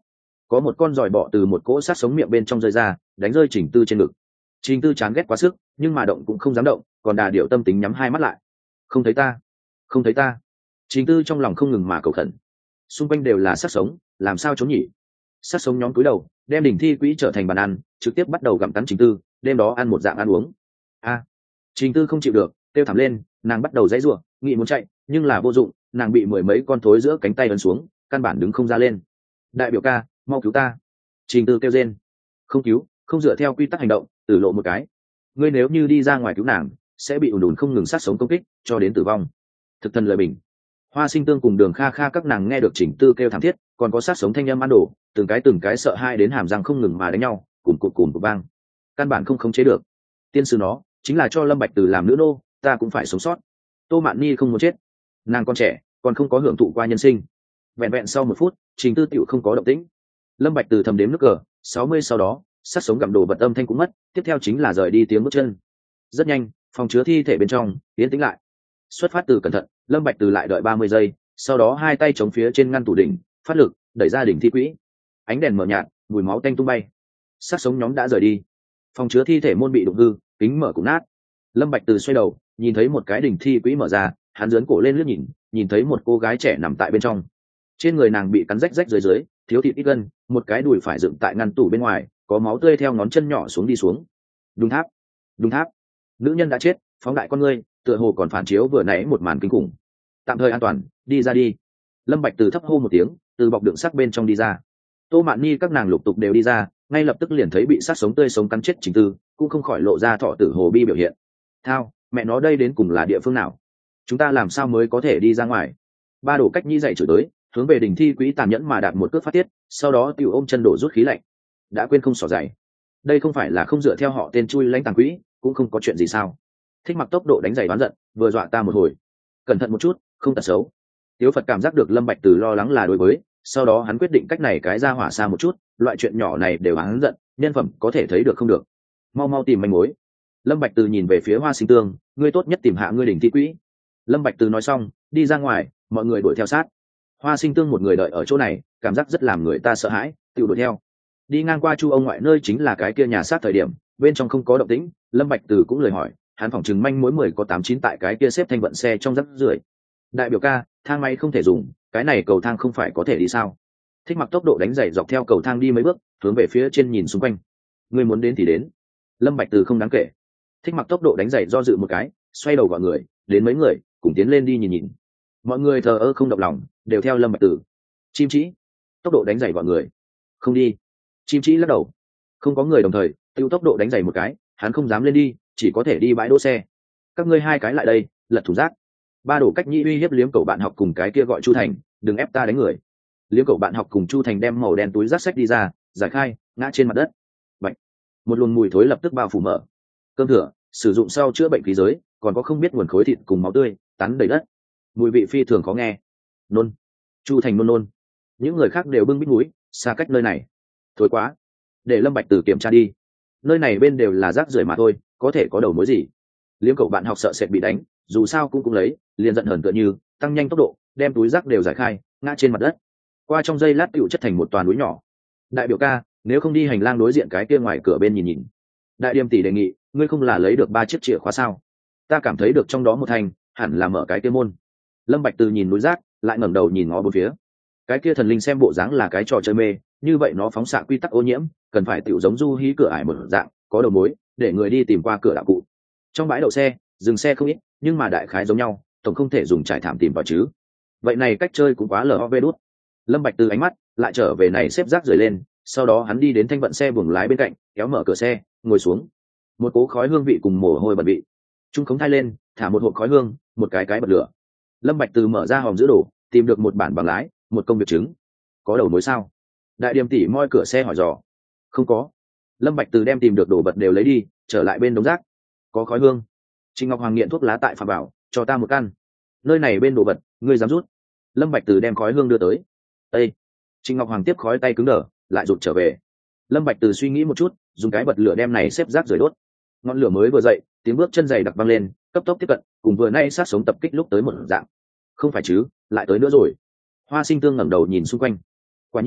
có một con giòi bọ từ một cỗ sát sống miệng bên trong rơi ra, đánh rơi Trình Tư trên ngực. Trình Tư chán ghét quá sức, nhưng mà động cũng không dám động, còn đà điệu tâm tính nhắm hai mắt lại. Không thấy ta, không thấy ta. Trình Tư trong lòng không ngừng mà cầu khẩn. Xung quanh đều là sát sống, làm sao trốn nhỉ? Sát sống nhóm cúi đầu, đem đỉnh thi quỹ trở thành bàn ăn, trực tiếp bắt đầu gặm cắn Trình Tư, đêm đó ăn một dạng ăn uống. A, Trình Tư không chịu được, kêu thảm lên, nàng bắt đầu giãy giụa, nghĩ muốn chạy, nhưng là vô dụng, nàng bị mười mấy con thối giữa cánh tay ấn xuống, căn bản đứng không ra lên. Đại biểu ca, mau cứu ta. Trình Tư kêu rên. Không cứu, không dựa theo quy tắc hành động, tử lộ một cái. Ngươi nếu như đi ra ngoài cứu nàng, sẽ bị ùn ùn không ngừng sát sống công kích, cho đến tử vong. Thực thần lời bình. Hoa Sinh Tương cùng Đường Kha Kha các nàng nghe được Trình Tư kêu thảm thiết, còn có sát sống thanh âm ăn đổ, từng cái từng cái sợ hai đến hàm răng không ngừng mà đánh nhau, cùn cụt cùn cụt vang. Căn bản không khống chế được. Tiên sư nó, chính là cho Lâm Bạch Từ làm nữ nô, ta cũng phải sống sót. Tô Mạn Nhi không muốn chết, nàng còn trẻ, còn không có hưởng thụ qua nhân sinh. Vẹn vẹn sau một phút, Trình Tư tiểu không có động tĩnh. Lâm Bạch Từ thầm đếm nước cờ, sáu mươi sau đó, sát sống gặm đồ vật âm thanh cũng mất, tiếp theo chính là rời đi tiếng bước chân. Rất nhanh, phòng chứa thi thể bên trong tiến tĩnh lại. Xuất phát từ cẩn thận, Lâm Bạch Từ lại đợi ba mươi giây, sau đó hai tay chống phía trên ngăn tủ đỉnh, phát lực, đẩy ra đỉnh thi quỹ. Ánh đèn mở nhạt, mùi máu tanh tung bay. Sát sống nhóm đã rời đi. Phòng chứa thi thể môn bị đụng hư, kính mở cũng nát. Lâm Bạch Từ xoay đầu, nhìn thấy một cái đỉnh thi quỹ mở ra, hắn giương cổ lên liếc nhìn, nhìn thấy một cô gái trẻ nằm tại bên trong. Trên người nàng bị cắn rách rách dưới dưới, thiếu thịt ít gân, một cái đùi phải dựng tại ngăn tủ bên ngoài, có máu tươi theo ngón chân nhỏ xuống đi xuống. Đúng tháp, đúng tháp. Nữ nhân đã chết, phóng đại con ngươi, tựa hồ còn phản chiếu vừa nãy một màn kinh khủng. Tạm thời an toàn, đi ra đi. Lâm Bạch Từ thấp hô một tiếng, từ bọc đựng xác bên trong đi ra. Tô Mạn Nhi các nàng lục tục đều đi ra, ngay lập tức liền thấy bị sát sống tươi sống cắn chết Trình Tư, cũng không khỏi lộ ra thọ tử hồ bi biểu hiện. Thao, mẹ nó đây đến cùng là địa phương nào? Chúng ta làm sao mới có thể đi ra ngoài? Ba Đồ Cách Nhi dậy chửi tới, hướng về đỉnh thi quỹ tàn nhẫn mà đạp một cước phát tiết, sau đó tiểu ôm chân đổ rút khí lạnh. Đã quên không xỏ giày. Đây không phải là không dựa theo họ tên chui lãnh tàng quỹ, cũng không có chuyện gì sao? Thích Mặc tốc độ đánh giày đoán giận, vừa dọa ta một hồi. Cẩn thận một chút, không tật xấu. Tiếu Phật cảm giác được Lâm Bạch Từ lo lắng là đối với, sau đó hắn quyết định cách này cái ra hỏa xa một chút, loại chuyện nhỏ này đều hắn giận, nhân phẩm có thể thấy được không được. Mau mau tìm manh mối. Lâm Bạch Từ nhìn về phía Hoa Sinh Tương, ngươi tốt nhất tìm hạ ngươi đỉnh thi quỹ. Lâm Bạch Từ nói xong, đi ra ngoài, mọi người đuổi theo sát. Hoa Sinh Tương một người đợi ở chỗ này, cảm giác rất làm người ta sợ hãi, tự đuổi theo. Đi ngang qua Chu ông ngoại nơi chính là cái kia nhà sát thời điểm, bên trong không có động tĩnh, Lâm Bạch Từ cũng lời hỏi, hắn phỏng chừng manh mối mười có tám chín tại cái kia xếp thanh vận xe trong rác rưởi. Đại biểu ca, thang máy không thể dùng, cái này cầu thang không phải có thể đi sao? Thích Mặc tốc độ đánh giày dọc theo cầu thang đi mấy bước, hướng về phía trên nhìn xung quanh. Ngươi muốn đến thì đến. Lâm Bạch Từ không đáng kể. Thích Mặc tốc độ đánh giày do dự một cái, xoay đầu gọi người, đến mấy người, cùng tiến lên đi nhìn nhìn. Mọi người thờ ơ không động lòng, đều theo Lâm Bạch Từ. Chim Chí, tốc độ đánh giày gọi người. Không đi. Chim Chí lắc đầu. Không có người đồng thời, tiêu tốc độ đánh giày một cái, hắn không dám lên đi, chỉ có thể đi bãi đỗ xe. Các ngươi hai cái lại đây, lật thùng rác. Ba Đồ Cách Nhĩ uy hiếp Liếm Cẩu bạn học cùng cái kia gọi Chu Thành, đừng ép ta đánh người. Liếm Cẩu bạn học cùng Chu Thành đem màu đen túi rác sách đi ra, giải khai, ngã trên mặt đất. Bạch. Một luồng mùi thối lập tức bao phủ mở. Cơm thừa, sử dụng sau chữa bệnh khí giới, còn có không biết nguồn khối thịt cùng máu tươi, tán đầy đất. Mùi vị phi thường khó nghe. Nôn. Chu Thành nôn nôn. Những người khác đều bưng bít mũi, xa cách nơi này. Thối quá. Để Lâm Bạch Từ kiểm tra đi. Nơi này bên đều là rác rưởi mà thôi, có thể có đầu mối gì? Liếm Cẩu bạn học sợ sệt bị đánh, dù sao cũng cũng lấy, liền giận hờn tựa như, tăng nhanh tốc độ, đem túi rác đều giải khai, ngã trên mặt đất. Qua trong giây lát tựu chất thành một toàn núi nhỏ. Đại biểu ca, nếu không đi hành lang đối diện cái kia ngoài cửa bên nhìn nhìn. Đại Điềm tỷ đề nghị, ngươi không là lấy được ba chiếc chìa khóa sao? Ta cảm thấy được trong đó một thành, hẳn là mở cái kia môn. Lâm Bạch Từ nhìn núi rác, lại ngẩng đầu nhìn ngó bốn phía. Cái kia thần linh xem bộ dáng là cái trò chơi mê, như vậy nó phóng xạ quy tắc ô nhiễm, cần phải tiểu giống du hí cửa ải một dạng, có đầu mối, để người đi tìm qua cửa đạo cụ. Trong bãi đậu xe, dừng xe không ít, nhưng mà đại khái giống nhau, tổng không thể dùng trải thảm tìm vào chứ. Vậy này cách chơi cũng quá lờ o vê đút. Lâm Bạch Từ ánh mắt lại trở về này xếp rác rời lên, sau đó hắn đi đến thanh vận xe buồng lái bên cạnh, kéo mở cửa xe, ngồi xuống. Một cỗ khói hương vị cùng mồ hôi bẩn vị. Trung khống thay lên, thả một hộp khói hương, một cái cái bật lửa. Lâm Bạch Từ mở ra hòm giữ đồ, tìm được một bản bằng lái, một công việc chứng. Có đầu mối sao? Đại Điềm tỷ moi cửa xe hỏi dò. Không có. Lâm Bạch Từ đem tìm được đồ vật đều lấy đi, trở lại bên đống rác. Có khói hương. Trình Ngọc Hoàng nghiện thuốc lá tại Phạm Bảo, cho ta một căn. Nơi này bên đồ vật, ngươi dám rút? Lâm Bạch Từ đem khói hương đưa tới. Ê! Trình Ngọc Hoàng tiếp khói tay cứng đờ, lại rụt trở về. Lâm Bạch Từ suy nghĩ một chút, dùng cái bật lửa đem này xếp rác rồi đốt. Ngọn lửa mới vừa dậy, tiếng bước chân dày đặc vang lên, cấp tốc tiếp cận, cùng vừa nay sát sống tập kích lúc tới một dạng. Không phải chứ, lại tới nữa rồi. Hoa Sinh Tương ngẩng đầu nhìn xung quanh. Quả nhiên,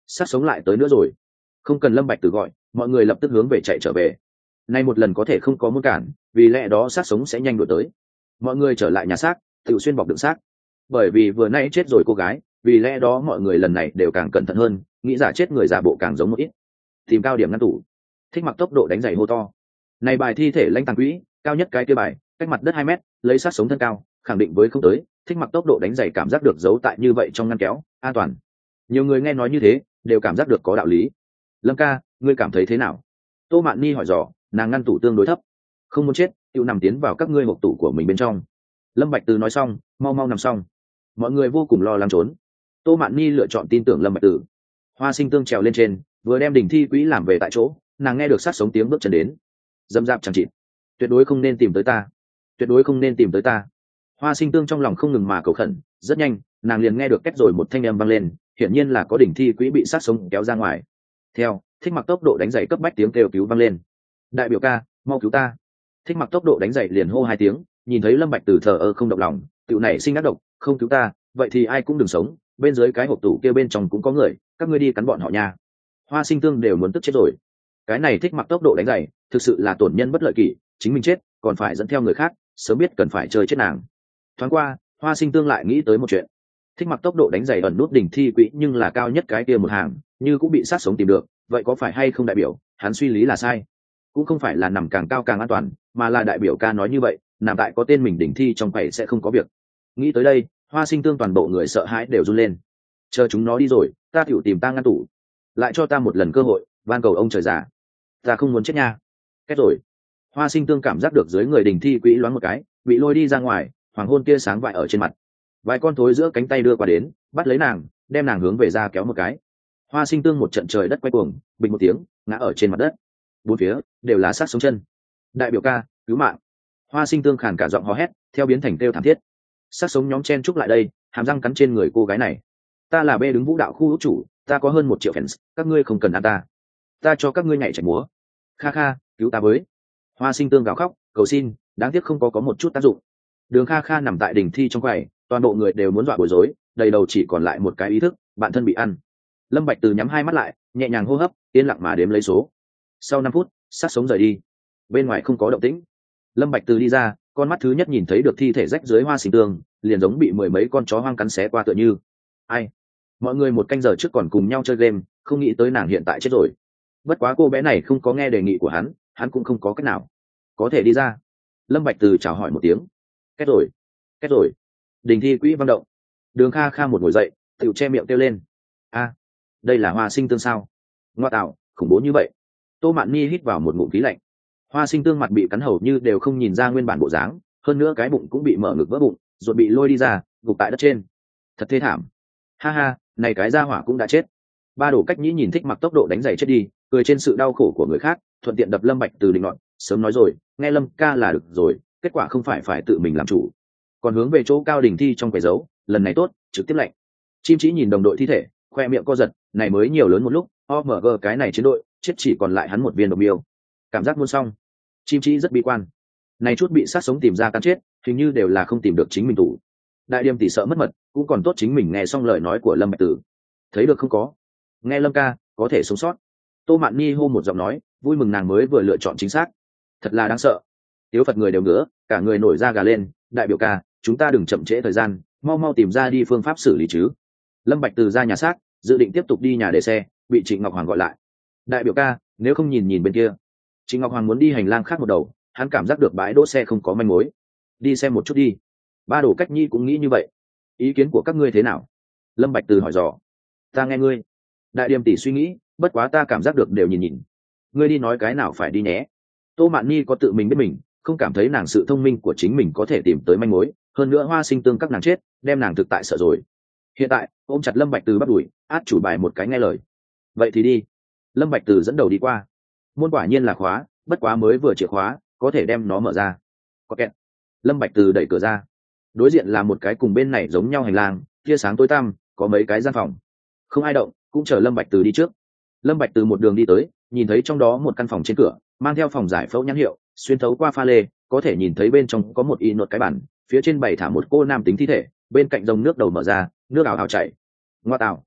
sát sống lại tới nữa rồi. Không cần Lâm Bạch Từ gọi, mọi người lập tức hướng về chạy trở về. Nay một lần có thể không có muốn cản, vì lẽ đó sát sống sẽ nhanh đuổi tới. Mọi người trở lại nhà xác, tự xuyên bọc đựng xác. Bởi vì vừa nãy chết rồi cô gái, vì lẽ đó mọi người lần này đều càng cẩn thận hơn, nghĩ giả chết người giả bộ càng giống một ít. Tìm cao điểm ngăn tủ. Thích Mặc tốc độ đánh giày hô to. Này bài thi thể lãnh tàng quỹ, cao nhất cái kia bài, cách mặt đất hai mét, lấy sát sống thân cao, khẳng định với không tới. Thích Mặc tốc độ đánh giày cảm giác được giấu tại như vậy trong ngăn kéo, an toàn. Nhiều người nghe nói như thế, đều cảm giác được có đạo lý. Lâm ca, ngươi cảm thấy thế nào? Tô Mạn Ni hỏi dò, nàng ngăn tủ tương đối thấp, không muốn chết, tự nằm tiến vào các ngươi hộp tủ của mình bên trong. Lâm Bạch Từ nói xong, mau mau nằm xong. Mọi người vô cùng lo lắng trốn. Tô Mạn Ni lựa chọn tin tưởng Lâm Bạch Từ. Hoa Sinh Tương trèo lên trên, vừa đem đỉnh thi quỹ làm về tại chỗ, nàng nghe được sát sống tiếng bước chân đến, dâm dạp chẳng chịt. Tuyệt đối không nên tìm tới ta, tuyệt đối không nên tìm tới ta. Hoa Sinh Tương trong lòng không ngừng mà cầu khẩn, rất nhanh, nàng liền nghe được két rồi một thanh âm vang lên, hiển nhiên là có đỉnh thi quỹ bị sát sống kéo ra ngoài. Theo, Thích Mặc tốc độ đánh giày cấp bách tiếng kêu cứu vang lên. Đại biểu ca, mau cứu ta. Thích Mặc tốc độ đánh giày liền hô hai tiếng, nhìn thấy Lâm Bạch Từ thờ ơ không động lòng, tiểu này sinh ác độc, không cứu ta, vậy thì ai cũng đừng sống, bên dưới cái hộp tủ kia bên trong cũng có người, các ngươi đi cắn bọn họ nha. Hoa Sinh Tương đều muốn tức chết rồi. Cái này Thích Mặc tốc độ đánh giày, thực sự là tổn nhân bất lợi kỷ, chính mình chết, còn phải dẫn theo người khác, sớm biết cần phải chơi chết nàng. Thoáng qua, Hoa Sinh Tương lại nghĩ tới một chuyện. Thích Mặc tốc độ đánh giày ẩn nút đỉnh thi quỹ nhưng là cao nhất cái kia một hàng, như cũng bị sát sống tìm được, vậy có phải hay không đại biểu hắn suy lý là sai? Cũng không phải là nằm càng cao càng an toàn, mà là đại biểu ca nói như vậy, nằm tại có tên mình đỉnh thi trong quầy sẽ không có việc. Nghĩ tới đây, Hoa Sinh Tương toàn bộ người sợ hãi đều run lên. Chờ chúng nó đi rồi, ta tiểu tìm ta ngăn tủ, lại cho ta một lần cơ hội, van cầu ông trời già, ta không muốn chết nha. Kết rồi. Hoa Sinh Tương cảm giác được dưới người đỉnh thi quỹ loáng một cái, bị lôi đi ra ngoài, hoàng hôn kia sáng vại ở trên mặt. Vài con thối giữa cánh tay đưa qua đến, bắt lấy nàng, đem nàng hướng về ra kéo một cái. Hoa Sinh Tương một trận trời đất quay cuồng, bình một tiếng, ngã ở trên mặt đất. Bốn phía đều là sát sống chân. Đại biểu ca, cứu mạng. Hoa Sinh Tương khàn cả giọng hò hét, theo biến thành kêu thảm thiết. Sát sống nhóm chen chúc lại đây, hàm răng cắn trên người cô gái này. Ta là bê đứng vũ đạo khu hữu chủ, ta có hơn một triệu fans, các ngươi không cần ăn ta, ta cho các ngươi nhảy chạy múa. Kha kha, cứu ta với. Hoa Sinh Tương gào khóc, cầu xin, đáng tiếc không có có một chút tác dụng. Đường Kha Kha nằm tại đỉnh thi trong quầy, toàn bộ người đều muốn dọa bối rối, đầy đầu chỉ còn lại một cái ý thức, bản thân bị ăn. Lâm Bạch Từ nhắm hai mắt lại, nhẹ nhàng hô hấp, yên lặng mà đếm lấy số. Sau năm phút, sát sống rời đi. Bên ngoài không có động tĩnh. Lâm Bạch Từ đi ra, con mắt thứ nhất nhìn thấy được thi thể rách dưới Hoa Sinh Tương, liền giống bị mười mấy con chó hoang cắn xé qua tựa như. Ai? Mọi người một canh giờ trước còn cùng nhau chơi game, không nghĩ tới nàng hiện tại chết rồi. Bất quá cô bé này không có nghe đề nghị của hắn, hắn cũng không có cách nào. Có thể đi ra. Lâm Bạch Từ chào hỏi một tiếng. Kết rồi, kết rồi. Đình thi quỹ vang động. Đường Kha Kha một ngồi dậy, tự che miệng kêu lên. A, đây là Hoa Sinh Tương sao? Ngoa tạo, khủng bố như vậy. Tô Mạn Ni hít vào một ngụm khí lạnh. Hoa Sinh Tương mặt bị cắn hầu như đều không nhìn ra nguyên bản bộ dáng, hơn nữa cái bụng cũng bị mở ngực vỡ bụng, ruột bị lôi đi ra, gục tại đất trên. Thật thê thảm. Ha ha, này cái gia hỏa cũng đã chết. Ba Đồ Cách Nhĩ nhìn Thích Mặc tốc độ đánh giày chết đi, cười trên sự đau khổ của người khác, thuận tiện đập Lâm Bạch Từ định luận, sớm nói rồi, nghe Lâm ca là được rồi, kết quả không phải phải tự mình làm chủ. Còn hướng về chỗ cao đỉnh thi trong quầy dấu, lần này tốt, trực tiếp lệnh. Chim Chỉ nhìn đồng đội thi thể, khoe miệng co giật, này mới nhiều lớn một lúc, o em giê cái này chiến đội, chết chỉ còn lại hắn một viên độc miêu. Cảm giác muốn xong. Chim Chỉ rất bi quan. Này chút bị sát sống tìm ra cắn chết, hình như đều là không tìm được chính mình tủ. Đại Điềm tỷ sợ mất mật, cũng còn tốt chính mình nghe xong lời nói của Lâm Bạch Tử. Thấy được không có? Nghe Lâm ca, có thể sống sót. Tô Mạn Ni hô một giọng nói, vui mừng nàng mới vừa lựa chọn chính xác. Thật là đáng sợ. Tiếu Phật người đều ngứa, cả người nổi da gà lên, đại biểu ca, chúng ta đừng chậm trễ thời gian, mau mau tìm ra đi phương pháp xử lý chứ. Lâm Bạch Từ ra nhà xác, dự định tiếp tục đi nhà để xe, bị Trịnh Ngọc Hoàng gọi lại. Đại biểu ca, nếu không nhìn nhìn bên kia. Trịnh Ngọc Hoàng muốn đi hành lang khác một đầu, hắn cảm giác được bãi đỗ xe không có manh mối. Đi xem một chút đi. Ba Đồ Cách Nhi cũng nghĩ như vậy. Ý kiến của các ngươi thế nào? Lâm Bạch Từ hỏi dò. Ta nghe ngươi. Đại Điềm tỷ suy nghĩ, bất quá ta cảm giác được đều nhìn nhìn. Ngươi đi nói cái nào phải đi nhé. Tô Mạn Ni có tự mình biết mình, không cảm thấy nàng sự thông minh của chính mình có thể tìm tới manh mối, hơn nữa Hoa Sinh Tương các nàng chết, đem nàng thực tại sợ rồi. Hiện tại, ôm chặt Lâm Bạch Từ bắt đuổi, át chủ bài một cái nghe lời. Vậy thì đi. Lâm Bạch Từ dẫn đầu đi qua. Môn quả nhiên là khóa, bất quá mới vừa chìa khóa, có thể đem nó mở ra. Có kẹt. Lâm Bạch Từ đẩy cửa ra. Đối diện là một cái cùng bên này giống nhau hành lang, tia sáng tối tăm, có mấy cái gian phòng. Không ai động, cũng chờ Lâm Bạch Từ đi trước. Lâm Bạch Từ một đường đi tới, nhìn thấy trong đó một căn phòng trên cửa, mang theo phòng giải phẫu nhãn hiệu, xuyên thấu qua pha lê, có thể nhìn thấy bên trong có một y nốt cái bản, phía trên bày thả một cô nam tính thi thể, bên cạnh dòng nước đầu mở ra, nước ảo ảo chảy. Ngoa tạo.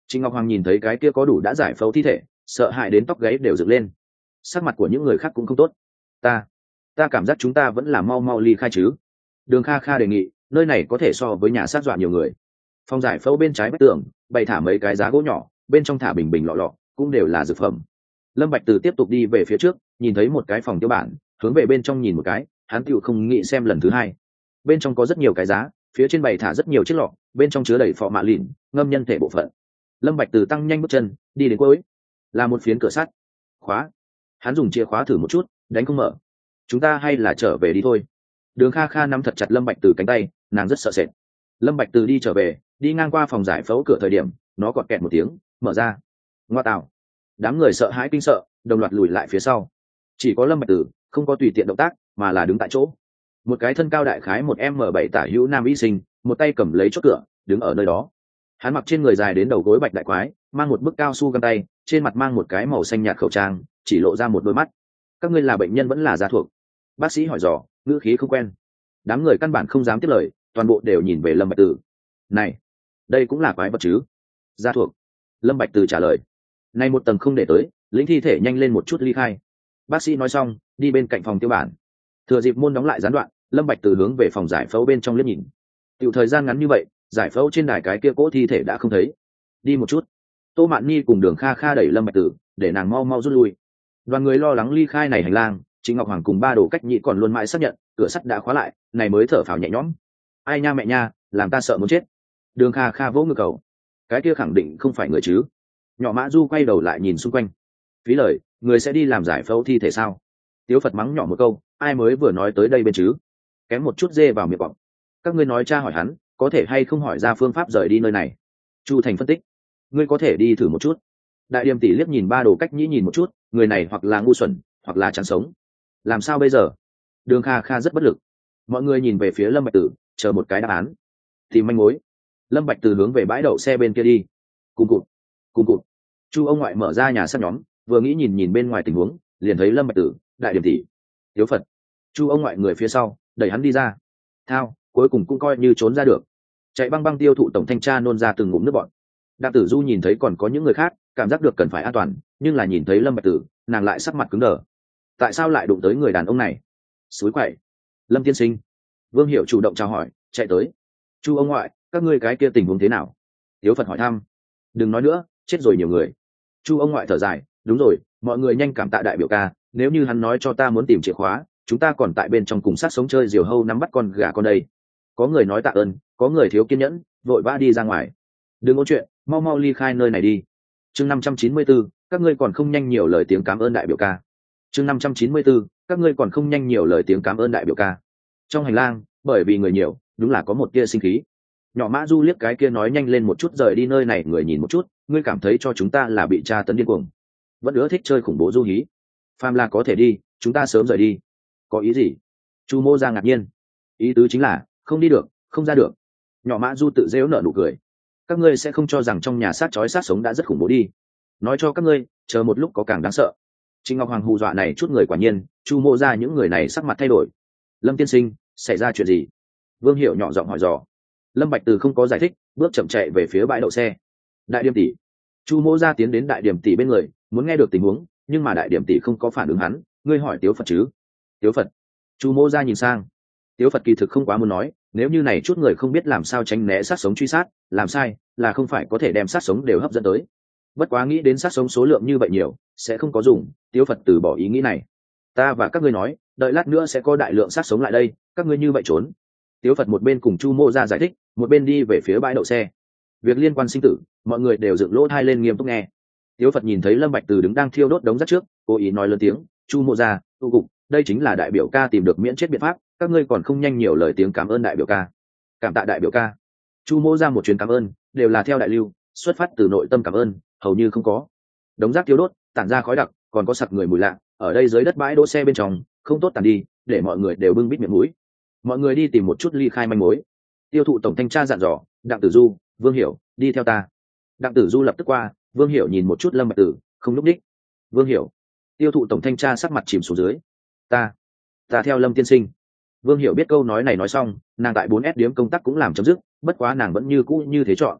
Trịnh Ngọc Hoàng nhìn thấy cái kia có đủ đã giải phẫu thi thể, sợ hãi đến tóc gáy đều dựng lên. Sắc mặt của những người khác cũng không tốt. Ta, ta cảm giác chúng ta vẫn là mau mau ly khai chứ. Đường Kha Kha đề nghị, nơi này có thể so với nhà sát dọa nhiều người. Phòng giải phẫu bên trái vách tường bày thả mấy cái giá gỗ nhỏ, bên trong thả bình bình lọ lọ, cũng đều là dược phẩm. Lâm Bạch Từ tiếp tục đi về phía trước, nhìn thấy một cái phòng tiêu bản, hướng về bên trong nhìn một cái, hắn tựu không nghĩ xem lần thứ hai. Bên trong có rất nhiều cái giá, phía trên bày thả rất nhiều chiếc lọ, bên trong chứa đầy phọ mạ lìn, ngâm nhân thể bộ phận. Lâm Bạch Từ tăng nhanh bước chân, đi đến cuối, là một phiến cửa sắt, khóa. Hắn dùng chìa khóa thử một chút, đánh không mở. Chúng ta hay là trở về đi thôi. Đường Kha Kha nắm thật chặt Lâm Bạch Từ cánh tay, nàng rất sợ sệt. Lâm Bạch Từ đi trở về, đi ngang qua phòng giải phẫu cửa thời điểm, nó gọt kẹt một tiếng, mở ra. Ngoa tạo! Đám người sợ hãi kinh sợ, đồng loạt lùi lại phía sau. Chỉ có Lâm Bạch Từ không có tùy tiện động tác, mà là đứng tại chỗ. Một cái thân cao đại khái một m bảy tả hữu nam y sinh, một tay cầm lấy chốt cửa, đứng ở nơi đó. Hắn mặc trên người dài đến đầu gối bạch đại quái, mang một bức cao su găng tay, trên mặt mang một cái màu xanh nhạt khẩu trang, chỉ lộ ra một đôi mắt. Các ngươi là bệnh nhân vẫn là gia thuộc? Bác sĩ hỏi dò, ngữ khí không quen. Đám người căn bản không dám tiếp lời, toàn bộ đều nhìn về Lâm Bạch Từ. Này, đây cũng là quái vật chứ? Gia thuộc. Lâm Bạch Từ trả lời. Này một tầng không để tới, lĩnh thi thể nhanh lên một chút ly khai. Bác sĩ nói xong, đi bên cạnh phòng tiêu bản. Thừa dịp môn đóng lại gián đoạn, Lâm Bạch Từ hướng về phòng giải phẫu bên trong liếc nhìn. Tiểu thời gian ngắn như vậy, giải phẫu trên đài cái kia cỗ thi thể đã không thấy. Đi một chút. Tô Mạn Nhi cùng Đường Kha Kha đẩy Lâm Bạch Từ, để nàng mau mau rút lui. Đoàn người lo lắng ly khai này hành lang, Trịnh Ngọc Hoàng cùng ba đồ cách nhị còn luôn mãi xác nhận cửa sắt đã khóa lại, này mới thở phào nhẹ nhõm. Ai nha mẹ nha, làm ta sợ muốn chết. Đường Kha Kha vỗ ngực cầu. Cái kia khẳng định không phải người chứ. Nhỏ Mã Du quay đầu lại nhìn xung quanh. Phí lời, người sẽ đi làm giải phẫu thi thể sao? Tiếu Phật mắng nhỏ một câu, ai mới vừa nói tới đây bên chứ? Kém một chút dê vào miệng bọng. Các ngươi nói cha hỏi hắn, có thể hay không hỏi ra phương pháp rời đi nơi này? Chu Thành phân tích, ngươi có thể đi thử một chút. Đại Điềm tỷ liếc nhìn ba đồ cách nhĩ nhìn một chút, người này hoặc là ngu xuẩn, hoặc là chẳng sống. Làm sao bây giờ? Đường Kha Kha rất bất lực. Mọi người nhìn về phía Lâm Bạch Tử, chờ một cái đáp án. Tìm manh mối. Lâm Bạch Tử hướng về bãi đậu xe bên kia đi. Cùng cụt, cùng cụt. Chu ông ngoại mở ra nhà sắt nhóm, vừa nghĩ nhìn nhìn bên ngoài tình huống, liền thấy Lâm Bạch Tử, Đại Điềm tỷ, Tiếu Phật. Chu ông ngoại người phía sau, đẩy hắn đi ra. Thao, cuối cùng cũng coi như trốn ra được. Chạy băng băng tiêu thụ tổng thanh tra nôn ra từng ngụm nước bọt. Đặng Tử Du nhìn thấy còn có những người khác, cảm giác được cần phải an toàn, nhưng là nhìn thấy Lâm Bạch Tử, nàng lại sắc mặt cứng đờ. Tại sao lại đụng tới người đàn ông này? Suối quậy. Lâm tiên sinh. Vương Hiểu chủ động chào hỏi, chạy tới. Chu ông ngoại, các ngươi cái kia tình huống thế nào? Tiếu Phật hỏi thăm. Đừng nói nữa, chết rồi nhiều người. Chu ông ngoại thở dài, đúng rồi, mọi người nhanh cảm tạ đại biểu ca, nếu như hắn nói cho ta muốn tìm chìa khóa, chúng ta còn tại bên trong cùng sát sống chơi diều hâu nắm bắt con gà con đây. Có người nói tạ ơn, có người thiếu kiên nhẫn, vội vã đi ra ngoài. Đừng ôn chuyện, mau mau ly khai nơi này đi. Chương năm trăm chín mươi tư, các ngươi còn không nhanh nhiều lời tiếng cảm ơn đại biểu ca. Chương năm trăm chín mươi tư, các ngươi còn không nhanh nhiều lời tiếng cảm ơn đại biểu ca. Trong hành lang, bởi vì người nhiều, đúng là có một tia sinh khí. Nhỏ Mã Du liếc cái kia nói nhanh lên một chút rời đi nơi này, người nhìn một chút, ngươi cảm thấy cho chúng ta là bị tra tấn điên cuồng, vẫn ưa thích chơi khủng bố du hí. Phàm là có thể đi, chúng ta sớm rời đi. Có ý gì? Chu Mô Gia ngạc nhiên. Ý tứ chính là không đi được, không ra được. Nhỏ Mã Du tự rêu nở nụ cười. Các ngươi sẽ không cho rằng trong nhà sát chói sát sống đã rất khủng bố đi. Nói cho các ngươi, chờ một lúc có càng đáng sợ. Trịnh Ngọc Hoàng hù dọa này chút người, quả nhiên Chu Mô Gia những người này sắc mặt thay đổi. Lâm tiên sinh, xảy ra chuyện gì? Vương Hiểu nhỏ giọng hỏi dò. Lâm Bạch Từ không có giải thích, bước chậm chạy về phía bãi đậu xe. Đại Điềm tỷ. Chu Mô Gia tiến đến Đại Điềm tỷ bên người, muốn nghe được tình huống, nhưng mà Đại Điềm tỷ không có phản ứng hắn. Ngươi hỏi Tiếu Phật chứ? Tiếu Phật. Chu Mô Gia nhìn sang. Tiếu Phật kỳ thực không quá muốn nói, nếu như này chút người không biết làm sao tránh né sát sống truy sát, làm sai là không phải có thể đem sát sống đều hấp dẫn tới. Bất quá nghĩ đến sát sống số lượng như vậy nhiều, sẽ không có dùng. Tiếu Phật từ bỏ ý nghĩ này. Ta và các ngươi nói, đợi lát nữa sẽ có đại lượng sát sống lại đây, các ngươi như vậy trốn. Tiếu Phật một bên cùng Chu Mô Gia giải thích, một bên đi về phía bãi đậu xe. Việc liên quan sinh tử, mọi người đều dựng lỗ tai lên nghiêm túc nghe. Tiếu Phật nhìn thấy Lâm Bạch Từ đứng đang thiêu đốt đống rác trước, cố ý nói lớn tiếng, Chu Mô Gia, tu cục, đây chính là đại biểu ca tìm được miễn chết biện pháp, các ngươi còn không nhanh nhiều lời tiếng cảm ơn đại biểu ca. Cảm tạ đại biểu ca. Chu Mô Gia một chuyến cảm ơn, đều là theo đại lưu, xuất phát từ nội tâm cảm ơn, hầu như không có. Đống rác thiêu đốt, tản ra khói đặc, còn có sặc người mùi lạ, ở đây dưới đất bãi đỗ xe bên trong, không tốt tàn đi, để mọi người đều bưng bít miệng mũi. Mọi người đi tìm một chút ly khai manh mối. Tiêu thụ tổng thanh tra dặn dò, Đặng Tử Du, Vương Hiểu, đi theo ta. Đặng Tử Du lập tức qua, Vương Hiểu nhìn một chút Lâm Bạch Tử, không lúc đích. Vương Hiểu. Tiêu thụ tổng thanh tra sắc mặt chìm xuống dưới. Ta, ta theo Lâm tiên sinh. Vương Hiểu biết câu nói này nói xong, nàng tại bốn S điếm công tác cũng làm chấm dứt, bất quá nàng vẫn như cũ như thế chọn.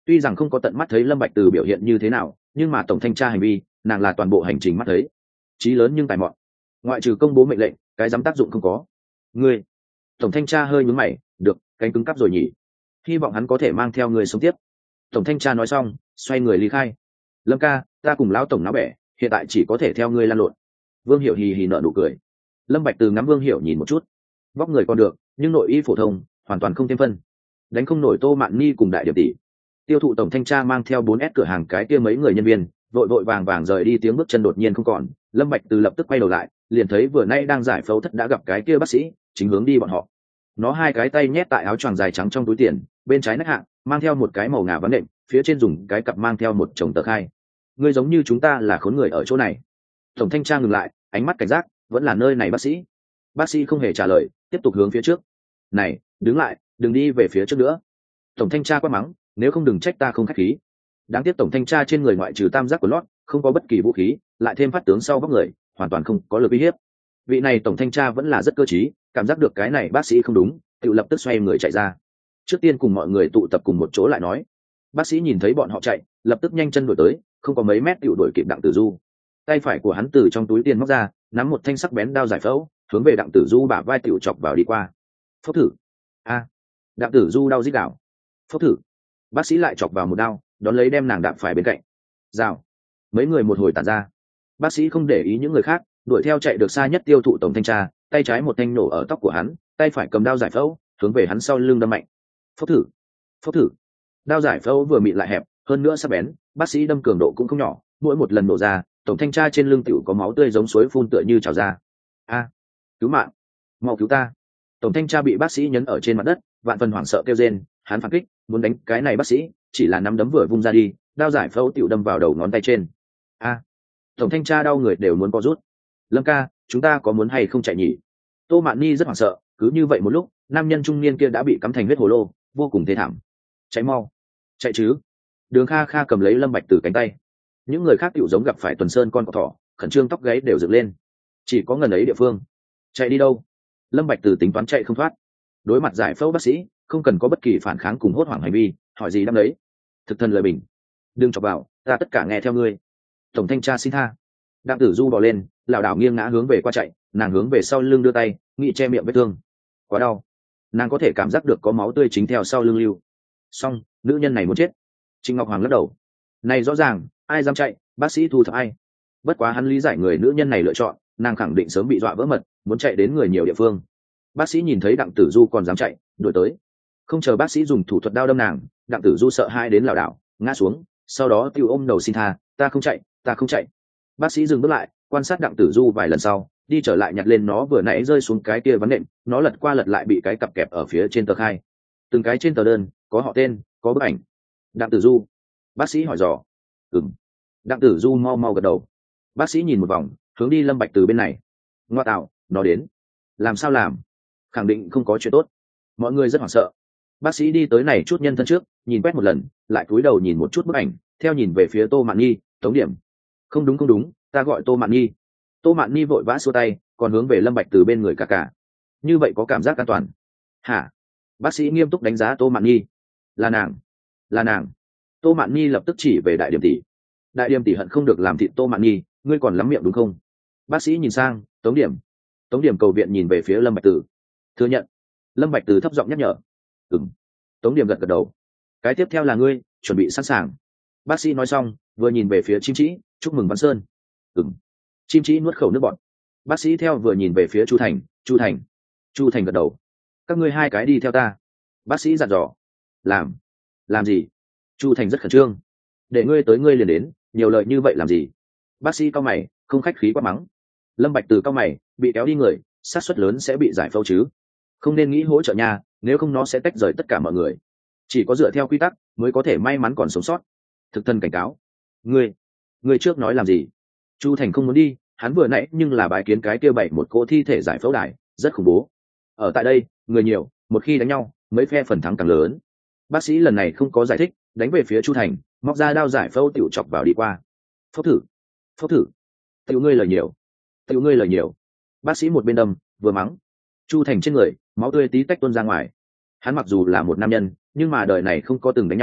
Tuy rằng không có tận mắt thấy Lâm Bạch Từ biểu hiện như thế nào, nhưng mà tổng thanh tra hành vi, nàng là toàn bộ hành trình mắt thấy. Chí lớn nhưng tài mọn, ngoại trừ công bố mệnh lệnh, cái dám tác dụng không có. Ngươi, tổng thanh tra hơi nhướng mày, được, cánh cứng cắp rồi nhỉ. Hy vọng hắn có thể mang theo người sống tiếp. Tổng thanh tra nói xong, xoay người ly khai. Lâm ca, ta cùng lão tổng náo bẻ, hiện tại chỉ có thể theo ngươi lan lộn. Vương Hiểu hì hì nở nụ cười. Lâm Bạch Từ ngắm Vương Hiểu nhìn một chút, vóc người còn được, nhưng nội y phổ thông, hoàn toàn không thêm phân. Đánh không nổi Tô Mạn Ni cùng đại điểm tỷ. Tiêu thụ tổng thanh tra mang theo bốn S cửa hàng cái kia mấy người nhân viên, vội vội vàng vàng rời đi, tiếng bước chân đột nhiên không còn. Lâm Bạch Từ lập tức quay đầu lại, liền thấy vừa nay đang giải phẫu thất đã gặp cái kia bác sĩ, chính hướng đi bọn họ. Nó hai cái tay nhét tại áo choàng dài trắng trong túi tiền, bên trái nách hạng mang theo một cái màu ngà vấn đệm, phía trên dùng cái cặp mang theo một chồng tờ khai. Ngươi giống như chúng ta là khốn người ở chỗ này. Tổng thanh tra ngừng lại, ánh mắt cảnh giác, vẫn là nơi này bác sĩ. Bác sĩ không hề trả lời, tiếp tục hướng phía trước. Này, đứng lại, đừng đi về phía trước nữa. Tổng thanh tra quát mắng, nếu không đừng trách ta không khách khí. Đáng tiếc tổng thanh tra trên người ngoại trừ tam giác của lót, không có bất kỳ vũ khí, lại thêm phát tướng sau vóc người, hoàn toàn không có lực uy hiếp. Vị này tổng thanh tra vẫn là rất cơ trí, cảm giác được cái này bác sĩ không đúng, tự lập tức xoay người chạy ra. Trước tiên cùng mọi người tụ tập cùng một chỗ lại nói. Bác sĩ nhìn thấy bọn họ chạy, lập tức nhanh chân đuổi tới, không có mấy mét tự đuổi kịp Đặng Tử Du. Tay phải của hắn từ trong túi tiền móc ra, nắm một thanh sắc bén đao giải phẫu, hướng về Đặng Tử Du bả vai tiểu chọc vào đi qua. Phốc thử. A. Đặng Tử Du đau rít đảo. Phốc thử. Bác sĩ lại chọc vào một đao, đón lấy đem nàng đạp phải bên cạnh. Rào. Mấy người một hồi tản ra. Bác sĩ không để ý những người khác, đuổi theo chạy được xa nhất tiêu thụ tổng thanh tra, tay trái một thanh nổ ở tóc của hắn, tay phải cầm đao giải phẫu, hướng về hắn sau lưng đâm mạnh. Phốc thử. Phốc thử. Đao giải phẫu vừa mịn lại hẹp, hơn nữa sắc bén, bác sĩ đâm cường độ cũng không nhỏ, mỗi một lần nổ ra, tổng thanh tra trên lưng tiểu có máu tươi giống suối phun tựa như trào ra. A, cứu mạng, mau cứu ta. Tổng thanh tra bị bác sĩ nhấn ở trên mặt đất, vạn phần hoảng sợ kêu rên, hắn phản kích, muốn đánh cái này bác sĩ, chỉ là nắm đấm vừa vung ra đi, đao giải phẫu tiểu đâm vào đầu ngón tay trên. A, tổng thanh tra đau người đều muốn co rút. Lâm ca, chúng ta có muốn hay không chạy nhỉ? Tô Mạn Ni rất hoảng sợ, cứ như vậy một lúc, nam nhân trung niên kia đã bị cắm thành huyết hồ lô, vô cùng thê thảm. Cháy mau, chạy chứ. Đường Kha Kha cầm lấy Lâm Bạch từ cánh tay. Những người khác tiểu giống gặp phải tuần sơn con cọp thỏ, khẩn trương tóc gáy đều dựng lên. Chỉ có ngần ấy địa phương. Chạy đi đâu? Lâm Bạch từ tính toán chạy không thoát. Đối mặt giải phẫu bác sĩ, không cần có bất kỳ phản kháng cùng hốt hoảng hành vi, hỏi gì đâm đấy. Thực thân lời bình. Đừng chọc vào, ta tất cả nghe theo ngươi. Tổng thanh tra xin tha. Đặng Tử Du bò lên, lảo đảo nghiêng ngã hướng về qua chạy, nàng hướng về sau lưng đưa tay, nghĩ che miệng vết thương. Quá đau. Nàng có thể cảm giác được có máu tươi chính theo sau lưng lưu. Xong, nữ nhân này muốn chết. Trịnh Ngọc Hoàng lắc đầu. Này rõ ràng, ai dám chạy, bác sĩ thu thập ai. Bất quá hắn lý giải người nữ nhân này lựa chọn, nàng khẳng định sớm bị dọa vỡ mật, muốn chạy đến người nhiều địa phương. Bác sĩ nhìn thấy Đặng Tử Du còn dám chạy, đuổi tới. Không chờ bác sĩ dùng thủ thuật đao đâm nàng, Đặng Tử Du sợ hãi đến lảo đảo, ngã xuống, sau đó tiêu ôm đầu xin tha, ta không chạy, ta không chạy. Bác sĩ dừng bước lại, quan sát Đặng Tử Du vài lần sau, đi trở lại nhặt lên nó vừa nãy rơi xuống cái kia vấn đệm, nó lật qua lật lại bị cái cặp kẹp ở phía trên tờ khai. Từng cái trên tờ đơn, có họ tên, có bức ảnh. Đặng Tử Du. Bác sĩ hỏi dò. Ừm. Đặng Tử Du mau mau gật đầu. Bác sĩ nhìn một vòng, hướng đi Lâm Bạch từ bên này. Ngoa tạo, nó đến. Làm sao làm? Khẳng định không có chuyện tốt. Mọi người rất hoảng sợ. Bác sĩ đi tới này chút nhân thân trước, nhìn quét một lần, lại cúi đầu nhìn một chút bức ảnh, theo nhìn về phía Tô Mạn Nhi, Tống Điểm. Không đúng không đúng, ta gọi Tô Mạn Nhi. Tô Mạn Nhi vội vã xua tay, còn hướng về Lâm Bạch từ bên người cả cả. Như vậy có cảm giác an toàn. Hả? Bác sĩ nghiêm túc đánh giá Tô Mạn Nhi. Là nàng, là nàng. Tô Mạn Nhi lập tức chỉ về đại điểm tỷ. Đại điểm tỷ hận không được làm thịt Tô Mạn Nhi, ngươi còn lắm miệng đúng không? Bác sĩ nhìn sang, Tống Điểm. Tống Điểm cầu viện nhìn về phía Lâm Bạch Từ. Thừa nhận. Lâm Bạch Từ thấp giọng nhắc nhở. Ừm. Tống Điểm gật gật đầu. Cái tiếp theo là ngươi, chuẩn bị sẵn sàng. Bác sĩ nói xong, vừa nhìn về phía Chim Trĩ, chúc mừng Văn Sơn. Ừm. Chim Trĩ nuốt khẩu nước bọt. Bác sĩ theo vừa nhìn về phía Chu Thành, Chu Thành. Chu Thành gật đầu. Các ngươi hai cái đi theo ta. Bác sĩ dặn dò. Làm. Làm gì? Chu Thành rất khẩn trương. Để ngươi tới ngươi liền đến, nhiều lời như vậy làm gì? Bác sĩ cao mày, không khách khí quá mắng. Lâm Bạch từ cao mày, bị kéo đi người, xác suất lớn sẽ bị giải phẫu chứ. Không nên nghĩ hỗ trợ nha, nếu không nó sẽ tách rời tất cả mọi người. Chỉ có dựa theo quy tắc mới có thể may mắn còn sống sót. Thực thân cảnh cáo. Ngươi, ngươi trước nói làm gì? Chu Thành không muốn đi, hắn vừa nãy nhưng là bái kiến cái kia bảy một cỗ thi thể giải phẫu đài, rất khủng bố. Ở tại đây, người nhiều, một khi đánh nhau, mấy phe phần thắng càng lớn. Bác sĩ lần này không có giải thích, đánh về phía Chu Thành, móc ra đao giải phẫu tiểu chọc vào đi qua. Phẫu thử, phẫu thử. Tiểu ngươi lời nhiều, tiểu ngươi lời nhiều. Bác sĩ một bên đâm, vừa mắng. Chu Thành trên người, máu tươi tí tách tuôn ra ngoài. Hắn mặc dù là một nam nhân, nhưng mà đời này không có từng đánh nhau,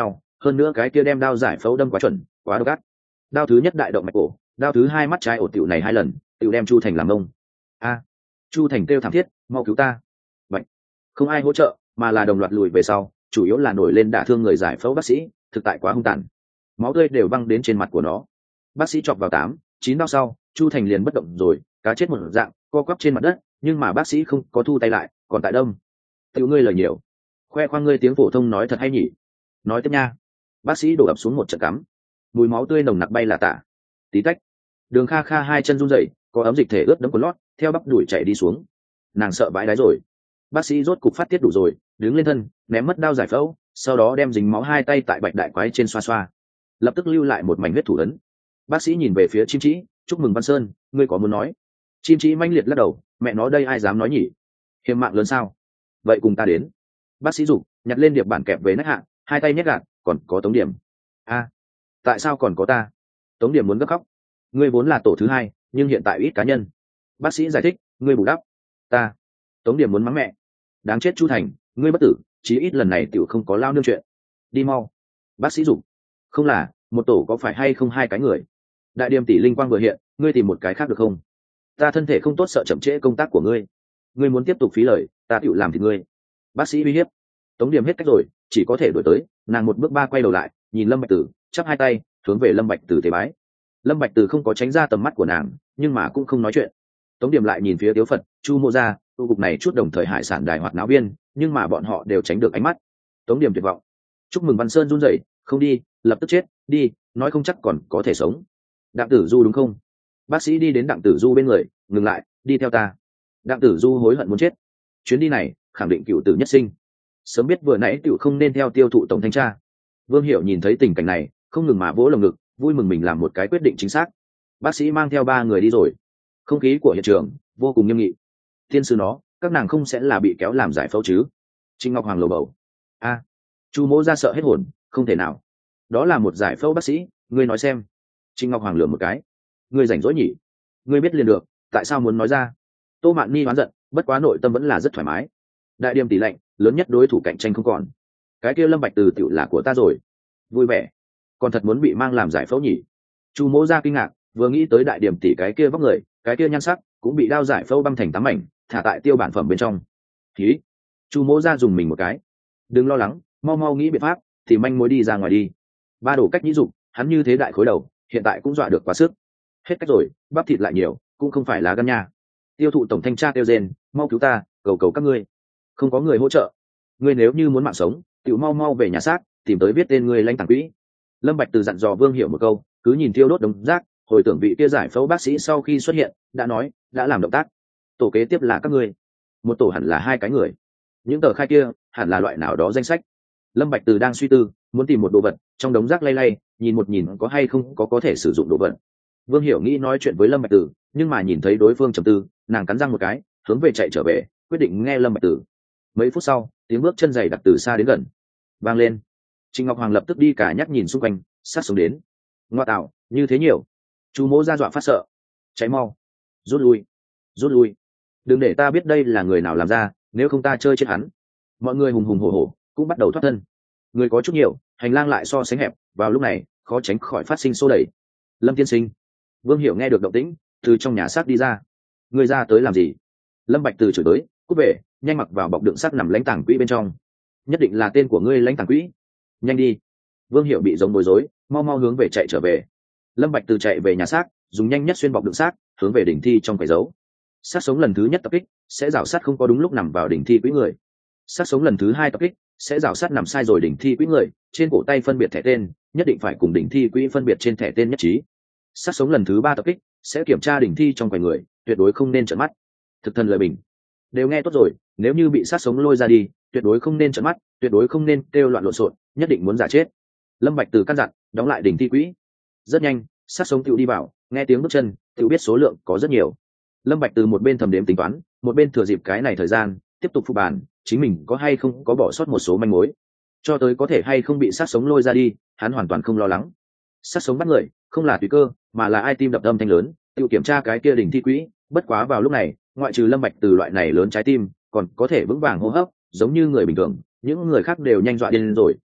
hơn nữa cái kia đem đao giải phẫu đâm quá chuẩn, quá độc ác. Đao thứ nhất đại động mạch cổ, đao thứ hai mắt trái ổ tiểu này hai lần, tiểu đem Chu Thành làm ông. A! Chu Thành kêu thảm thiết, mau cứu ta. Vậy, không ai hỗ trợ, mà là đồng loạt lùi về sau, chủ yếu là nổi lên đả thương người giải phẫu bác sĩ, thực tại quá hung tàn. Máu tươi đều văng đến trên mặt của nó. Bác sĩ chọc vào tám, chín đao sau, Chu Thành liền bất động rồi, cá chết một dạng, co quắp trên mặt đất, nhưng mà bác sĩ không có thu tay lại, còn tại đâm. Tiểu ngươi lời nhiều, khoe khoang ngươi tiếng phổ thông nói thật hay nhỉ? Nói tiếp nha. Bác sĩ đổ ập xuống một trận cắm, mùi máu tươi nồng nặc bay là tả. Tí tách. Đường Kha Kha hai chân run rẩy, có ấm dịch thể ướt đẫm quần lót, theo bắp đuổi chạy đi xuống. Nàng sợ vãi đái rồi. Bác sĩ rốt cục phát tiết đủ rồi, đứng lên thân, ném mất đao giải phẫu, sau đó đem dính máu hai tay tại bạch đại quái trên xoa xoa, lập tức lưu lại một mảnh huyết thủ ấn. Bác sĩ nhìn về phía Chim Trĩ, chúc mừng Văn Sơn, ngươi có muốn nói? Chim Trĩ manh liệt lắc đầu, mẹ nó đây ai dám nói nhỉ? Hiểm mạng lớn sao? Vậy cùng ta đến. Bác sĩ dục nhặt lên điệp bản kẹp về nách hạ, hai tay nhét gạt, còn có Tống Điểm. A, tại sao còn có ta? Tống Điểm muốn gấp khóc. Ngươi vốn là tổ thứ hai, nhưng hiện tại ít cá nhân. Bác sĩ giải thích, ngươi bù đắp. Ta. Tống Điểm muốn mắng mẹ. Đáng chết Chu Thành, ngươi bất tử, chí ít lần này tiểu không có lao nương chuyện. Đi mau. Bác sĩ dục. Không là, một tổ có phải hay không hai cái người? Đại Điềm tỷ linh quang vừa hiện, ngươi tìm một cái khác được không? Ta thân thể không tốt sợ chậm trễ công tác của ngươi. Ngươi muốn tiếp tục phí lời, ta tiểu làm thì ngươi. Bác sĩ uy hiếp. Tống Điểm hết cách rồi, chỉ có thể đuổi tới, nàng một bước ba quay đầu lại, nhìn Lâm Bạch Tử, chắp hai tay, hướng về Lâm Bạch Tử tế bái. Lâm Bạch Tử không có tránh ra tầm mắt của nàng, nhưng mà cũng không nói chuyện. Tống Điểm lại nhìn phía Tiếu Phật, Chu Mộ Gia, tu cục này chút đồng thời hải sản đài hoạt náo viên, nhưng mà bọn họ đều tránh được ánh mắt. Tống Điểm tuyệt vọng. Chúc mừng Văn Sơn run rẩy, không đi, lập tức chết, đi, nói không chắc còn có thể sống. Đặng Tử Du đúng không? Bác sĩ đi đến Đặng Tử Du bên người, ngừng lại, đi theo ta. Đặng Tử Du hối hận muốn chết. Chuyến đi này, khẳng định cựu tử nhất sinh. Sớm biết vừa nãy cựu không nên theo tiêu thụ tổng thanh tra. Vương Hiểu nhìn thấy tình cảnh này, không ngừng mà vỗ lồng ngực, vui mừng mình làm một cái quyết định chính xác. Bác sĩ mang theo ba người đi rồi. Không khí của hiện trường vô cùng nghiêm nghị. Thiên sư nó, các nàng không sẽ là bị kéo làm giải phẫu chứ? Trinh Ngọc Hoàng lầu bầu. A, Chu Mỗ Ra sợ hết hồn, không thể nào. Đó là một giải phẫu bác sĩ, ngươi nói xem. Trinh Ngọc Hoàng lườm một cái. Ngươi rảnh rỗi nhỉ? Ngươi biết liền được, tại sao muốn nói ra? Tô Mạn Ni oán giận, bất quá nội tâm vẫn là rất thoải mái. Đại Điềm tỷ lệnh, lớn nhất đối thủ cạnh tranh không còn. Cái kia Lâm Bạch Từ tiểu là của ta rồi. Vui vẻ. Còn thật muốn bị mang làm giải phẫu nhỉ? Chu Mỗ Ra kinh ngạc, vừa nghĩ tới Đại Điềm tỷ cái kia vóc người, cái kia nhan sắc, cũng bị đao giải phẫu băng thành tám mảnh, thả tại tiêu bản phẩm bên trong. Khí. Chu Mỗ Ra dùng mình một cái. Đừng lo lắng, mau mau nghĩ biện pháp, thì manh mối đi ra ngoài đi. Ba đổ cách nhĩ dục, hắn như thế đại khối đầu, hiện tại cũng dọa được quá sức. Hết cách rồi, bắp thịt lại nhiều, cũng không phải là gan nha. Tiêu thụ tổng thanh tra kêu rên, mau cứu ta, cầu cầu các ngươi. Không có người hỗ trợ. Ngươi nếu như muốn mạng sống, tiểu mau mau về nhà xác, tìm tới viết tên ngươi lãnh tàng quỹ. Lâm Bạch Từ dặn dò Vương Hiểu một câu, cứ nhìn thiêu đốt đống rác, hồi tưởng vị kia giải phẫu bác sĩ sau khi xuất hiện, đã nói, đã làm động tác. Tổ kế tiếp là các ngươi. Một tổ hẳn là hai cái người. Những tờ khai kia, hẳn là loại nào đó danh sách. Lâm Bạch Từ đang suy tư, muốn tìm một đồ vật, trong đống rác lay lay, nhìn một nhìn có hay không có có thể sử dụng đồ vật. Vương Hiểu nghĩ nói chuyện với Lâm Bạch Từ, nhưng mà nhìn thấy đối phương trầm tư, nàng cắn răng một cái, hướng về chạy trở về, quyết định nghe Lâm Bạch Từ. Mấy phút sau, tiếng bước chân dày đặc từ xa đến gần, vang lên. Trình Ngọc Hoàng lập tức đi cả nhắc nhìn xung quanh, sát xuống đến. Ngoa tạo, như thế nhiều. Chu Mỗ Ra dọa phát sợ. Cháy mau, rút lui, rút lui. Đừng để ta biết đây là người nào làm ra, nếu không ta chơi chết hắn. Mọi người hùng hùng hổ hổ, cũng bắt đầu thoát thân. Người có chút nhiều, hành lang lại so sánh hẹp, vào lúc này, khó tránh khỏi phát sinh xô đẩy. Lâm tiên sinh. Vương Hiểu nghe được động tĩnh, từ trong nhà xác đi ra. Người ra tới làm gì? Lâm Bạch Từ chửi tới, cút về, nhanh mặc vào bọc đựng xác nằm lãnh tàng quỹ bên trong. Nhất định là tên của ngươi lãnh tàng quỹ. Nhanh đi. Vương Hiểu bị giống bối rối, mau mau hướng về chạy trở về. Lâm Bạch Từ chạy về nhà xác, dùng nhanh nhất xuyên bọc đựng xác, hướng về đỉnh thi trong quầy giấu. Xác sống lần thứ nhất tập kích, sẽ rảo sát không có đúng lúc nằm vào đỉnh thi quỹ người. Xác sống lần thứ hai tập kích, sẽ rảo sát nằm sai rồi đỉnh thi quỹ người, trên cổ tay phân biệt thẻ tên, nhất định phải cùng đỉnh thi quỹ phân biệt trên thẻ tên nhất trí. Xác sống lần thứ ba tập kích, sẽ kiểm tra đỉnh thi trong quầy người, tuyệt đối không nên trợn mắt. Thực thần lời bình. Đều nghe tốt rồi, nếu như bị sát sống lôi ra đi, tuyệt đối không nên trợn mắt, tuyệt đối không nên kêu loạn lộn xộn, nhất định muốn giả chết. Lâm Bạch Từ căn dặn, đóng lại đỉnh thi quỹ. Rất nhanh, sát sống tiểu đi vào, nghe tiếng bước chân, tiểu biết số lượng có rất nhiều. Lâm Bạch Từ một bên thầm đếm tính toán, một bên thừa dịp cái này thời gian, tiếp tục phục bàn, chính mình có hay không có bỏ sót một số manh mối. Cho tới có thể hay không bị sát sống lôi ra đi, hắn hoàn toàn không lo lắng. Sát sống bắt người, không là tùy cơ, mà là ai tim đập âm thanh lớn, tự kiểm tra cái kia đỉnh thi quỹ. Bất quá vào lúc này, ngoại trừ Lâm Bạch Từ loại này lớn trái tim, còn có thể vững vàng hô hấp, giống như người bình thường, những người khác đều nhanh dọa điên rồi,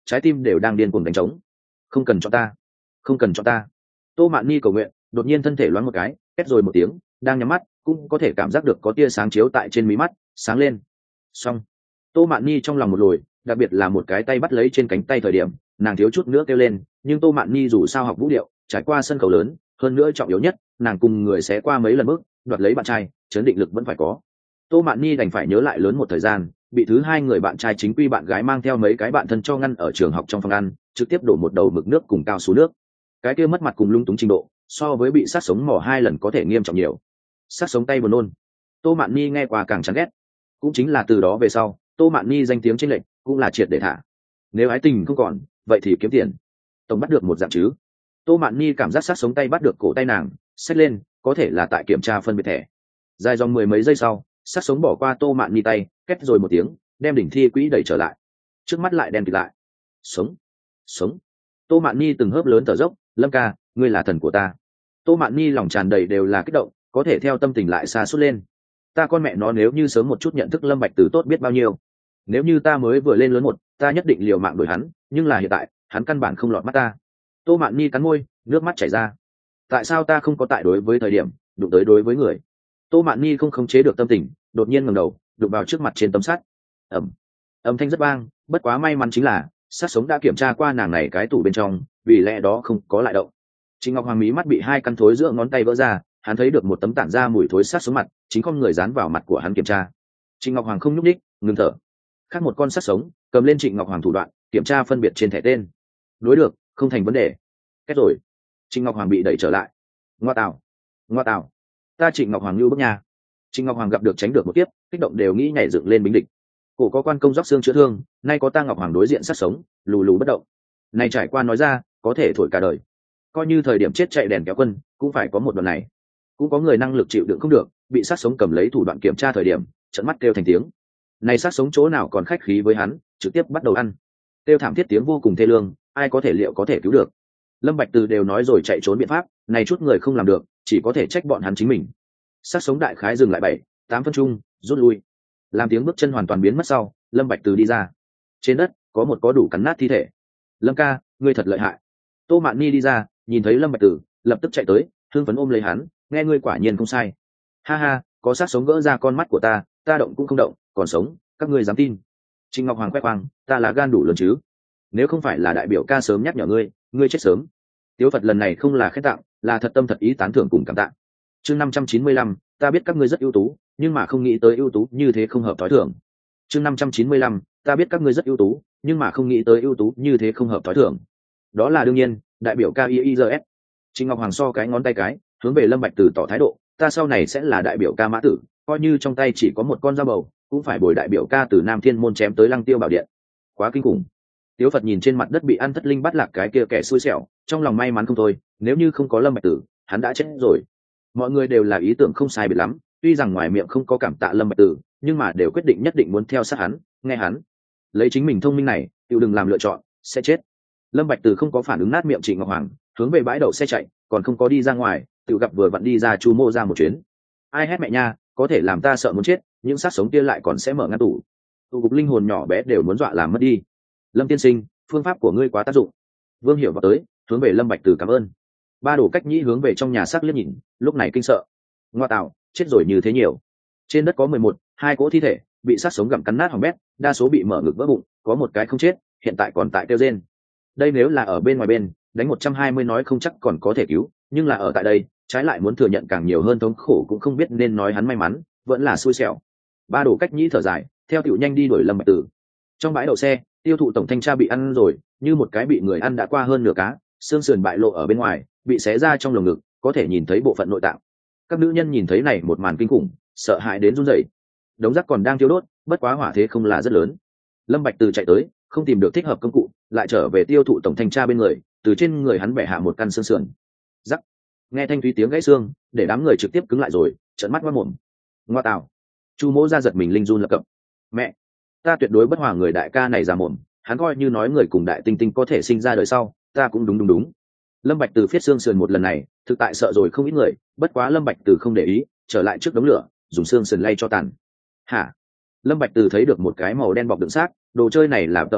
trái tim đều đang điên cuồng đánh trống. Không cần cho ta, không cần cho ta. Tô Mạn Nhi cầu nguyện, đột nhiên thân thể loáng một cái, két rồi một tiếng, đang nhắm mắt cũng có thể cảm giác được có tia sáng chiếu tại trên mí mắt, sáng lên. Xong. Tô Mạn Nhi trong lòng một lồi, đặc biệt là một cái tay bắt lấy trên cánh tay thời điểm, nàng thiếu chút nữa kêu lên, nhưng Tô Mạn Nhi dù sao học vũ điệu, trải qua sân khấu lớn, hơn nữa trọng yếu nhất, nàng cùng người sẽ qua mấy lần bước, đoạt lấy bạn trai, chấn định lực vẫn phải có. Tô Mạn Nhi đành phải nhớ lại lớn một thời gian, bị thứ hai người bạn trai chính quy bạn gái mang theo mấy cái bạn thân cho ngăn ở trường học trong phòng ăn, trực tiếp đổ một đầu mực nước cùng cao số nước. Cái kia mất mặt cùng lung túng trình độ, so với bị sát sống mỏ hai lần có thể nghiêm trọng nhiều. Sát sống tay buồn nôn. Tô Mạn Nhi nghe qua càng chán ghét. Cũng chính là từ đó về sau, Tô Mạn Nhi danh tiếng chênh lệch cũng là triệt để thả. Nếu ái tình không còn, vậy thì kiếm tiền. Tổng bắt được một dạng chứ. Tô Mạn Nhi cảm giác sát sống tay bắt được cổ tay nàng, xách lên, có thể là tại kiểm tra phân biệt thẻ. Dài dòng mười mấy giây sau, sát sống bỏ qua Tô Mạn Nhi tay, két rồi một tiếng, đem đỉnh thi quỹ đẩy trở lại. Trước mắt lại đen kịt lại. Sống, sống. Tô Mạn Nhi từng hớp lớn thở dốc, Lâm ca, ngươi là thần của ta. Tô Mạn Nhi lòng tràn đầy đều là kích động, có thể theo tâm tình lại xa suốt lên. Ta con mẹ nó nếu như sớm một chút nhận thức Lâm Bạch Tử tốt biết bao nhiêu. Nếu như ta mới vừa lên lớn một, ta nhất định liều mạng đuổi hắn, nhưng là hiện tại, hắn căn bản không lọt mắt ta. Tô Mạn Nhi cắn môi, nước mắt chảy ra. Tại sao ta không có tại đối với thời điểm, đụng tới đối với người? Tô Mạn Nhi không khống chế được tâm tình, đột nhiên ngẩng đầu, đụng vào trước mặt trên tấm sắt. Ầm. Âm thanh rất vang, bất quá may mắn chính là, sát sống đã kiểm tra qua nàng này cái tủ bên trong, vì lẽ đó không có lại động. Trịnh Ngọc Hoàng mí mắt bị hai căn thối giữa ngón tay vỡ ra, hắn thấy được một tấm tản ra mùi thối sát sống mặt, chính con người dán vào mặt của hắn kiểm tra. Trịnh Ngọc Hoàng không nhúc nhích, ngừng thở. Khác một con sát sống, cầm lên Trịnh Ngọc Hoàng thủ đoạn, kiểm tra phân biệt trên thẻ tên. Đối được, không thành vấn đề. Kết rồi. Trịnh Ngọc Hoàng bị đẩy trở lại. Ngoa tào, ngoa tào, ta Trịnh Ngọc Hoàng lưu bước nhà. Trịnh Ngọc Hoàng gặp được tránh được một tiếp, kích động đều nghĩ nhảy dựng lên bính địch. Cổ có quan công róc xương chữa thương, nay có ta Ngọc Hoàng đối diện sát sống, lù lù bất động. Này trải qua nói ra, có thể thổi cả đời. Coi như thời điểm chết chạy đèn kéo quân, cũng phải có một đoạn này. Cũng có người năng lực chịu đựng không được, bị sát sống cầm lấy thủ đoạn kiểm tra thời điểm, trợn mắt kêu thành tiếng. Này sát sống chỗ nào còn khách khí với hắn, trực tiếp bắt đầu ăn. Kêu thảm thiết tiếng vô cùng thê lương, ai có thể liệu có thể cứu được. Lâm Bạch Từ đều nói rồi chạy trốn biện pháp, này chút người không làm được, chỉ có thể trách bọn hắn chính mình. Sát sống đại khái dừng lại bảy, tám phân chung, rút lui. Làm tiếng bước chân hoàn toàn biến mất sau, Lâm Bạch Từ đi ra. Trên đất có một có đủ cắn nát thi thể. Lâm ca, ngươi thật lợi hại. Tô Mạn Nhi đi ra, nhìn thấy Lâm Bạch Từ, lập tức chạy tới, hưng phấn ôm lấy hắn, nghe ngươi quả nhiên không sai. Ha ha, có sát sống gỡ ra con mắt của ta, ta động cũng không động, còn sống, các ngươi dám tin? Trịnh Ngọc Hoàng khoe khoang, ta là gan đủ lớn chứ? Nếu không phải là đại biểu ca sớm nhắc nhở ngươi, ngươi chết sớm. Tiếu Phật lần này không là khen tặng, là thật tâm thật ý tán thưởng cùng cảm tạ. Chương năm trăm chín mươi lăm, ta biết các ngươi rất ưu tú, nhưng mà không nghĩ tới ưu tú như thế không hợp thói thường. Chương năm trăm chín mươi lăm, ta biết các ngươi rất ưu tú, nhưng mà không nghĩ tới ưu tú như thế không hợp thói thường. Đó là đương nhiên, đại biểu ca i i giê ét. Trịnh Ngọc Hoàng so cái ngón tay cái, hướng về Lâm Bạch Từ tỏ thái độ, ta sau này sẽ là đại biểu ca mã tử, coi như trong tay chỉ có một con dao bầu, cũng phải bồi đại biểu ca từ Nam Thiên môn chém tới Lăng Tiêu Bảo Điện. Quá kinh khủng. Tiếu Phật nhìn trên mặt đất bị ăn thất linh bắt lạc cái kia kẻ xui xẻo, trong lòng may mắn không thôi, nếu như không có Lâm Bạch Tử, hắn đã chết rồi. Mọi người đều là ý tưởng không sai biệt lắm, tuy rằng ngoài miệng không có cảm tạ Lâm Bạch Tử, nhưng mà đều quyết định nhất định muốn theo sát hắn, nghe hắn. Lấy chính mình thông minh này, tự đừng làm lựa chọn, sẽ chết. Lâm Bạch Tử không có phản ứng nát miệng Trịnh Ngọc Hoàng, hướng về bãi đậu xe chạy, còn không có đi ra ngoài, tự gặp vừa vặn đi ra Chu Mô ra một chuyến. Ai hét mẹ nha, có thể làm ta sợ muốn chết, những sát sống kia lại còn sẽ mở ngăn tủ. Tụ cục linh hồn nhỏ bé đều muốn dọa làm mất đi. Lâm tiên sinh, phương pháp của ngươi quá tác dụng. Vương Hiểu vào tới, hướng về Lâm Bạch Tử cảm ơn. Ba đổ cách nhĩ hướng về trong nhà xác liếc nhìn, lúc này kinh sợ. Ngoa tạo, chết rồi như thế nhiều. Trên đất có mười một, hai cỗ thi thể, bị sát sống gặm cắn nát hỏng bét, đa số bị mở ngực vỡ bụng, có một cái không chết, hiện tại còn tại tiêu rên. Đây nếu là ở bên ngoài bên, đánh một trăm hai mươi nói không chắc còn có thể cứu, nhưng là ở tại đây, trái lại muốn thừa nhận càng nhiều hơn thống khổ cũng không biết nên nói hắn may mắn, vẫn là xui xẻo. Ba đổ cách nhĩ thở dài, theo tiểu nhanh đi đuổi Lâm Bạch Tử. Trong bãi đậu xe, tiêu thụ tổng thanh tra bị ăn rồi, như một cái bị người ăn đã qua hơn nửa cá, xương sườn bại lộ ở bên ngoài, bị xé ra trong lồng ngực, có thể nhìn thấy bộ phận nội tạng. Các nữ nhân nhìn thấy này một màn kinh khủng, sợ hãi đến run rẩy. Đống rác còn đang thiêu đốt, bất quá hỏa thế không là rất lớn. Lâm Bạch Từ chạy tới, không tìm được thích hợp công cụ, lại trở về tiêu thụ tổng thanh tra bên người, từ trên người hắn bẻ hạ một căn xương sườn. Rắc. Nghe thanh thúy tiếng gãy xương, để đám người trực tiếp cứng lại rồi, trợn mắt ngoác mồm. Ngoa tào. Chu Mỗ ra giật mình linh run lập cập. Mẹ, ta tuyệt đối bất hòa người đại ca này ra mồm, hắn coi như nói người cùng đại tinh tinh có thể sinh ra đời sau, ta cũng đúng đúng đúng. Lâm Bạch Từ phiết xương sườn một lần này, thực tại sợ rồi không ít người, bất quá Lâm Bạch Từ không để ý, trở lại trước đống lửa, dùng xương sườn lay cho tàn. Hả? Lâm Bạch Từ thấy được một cái màu đen bọc đựng xác, đồ chơi này là tợ lạt tít,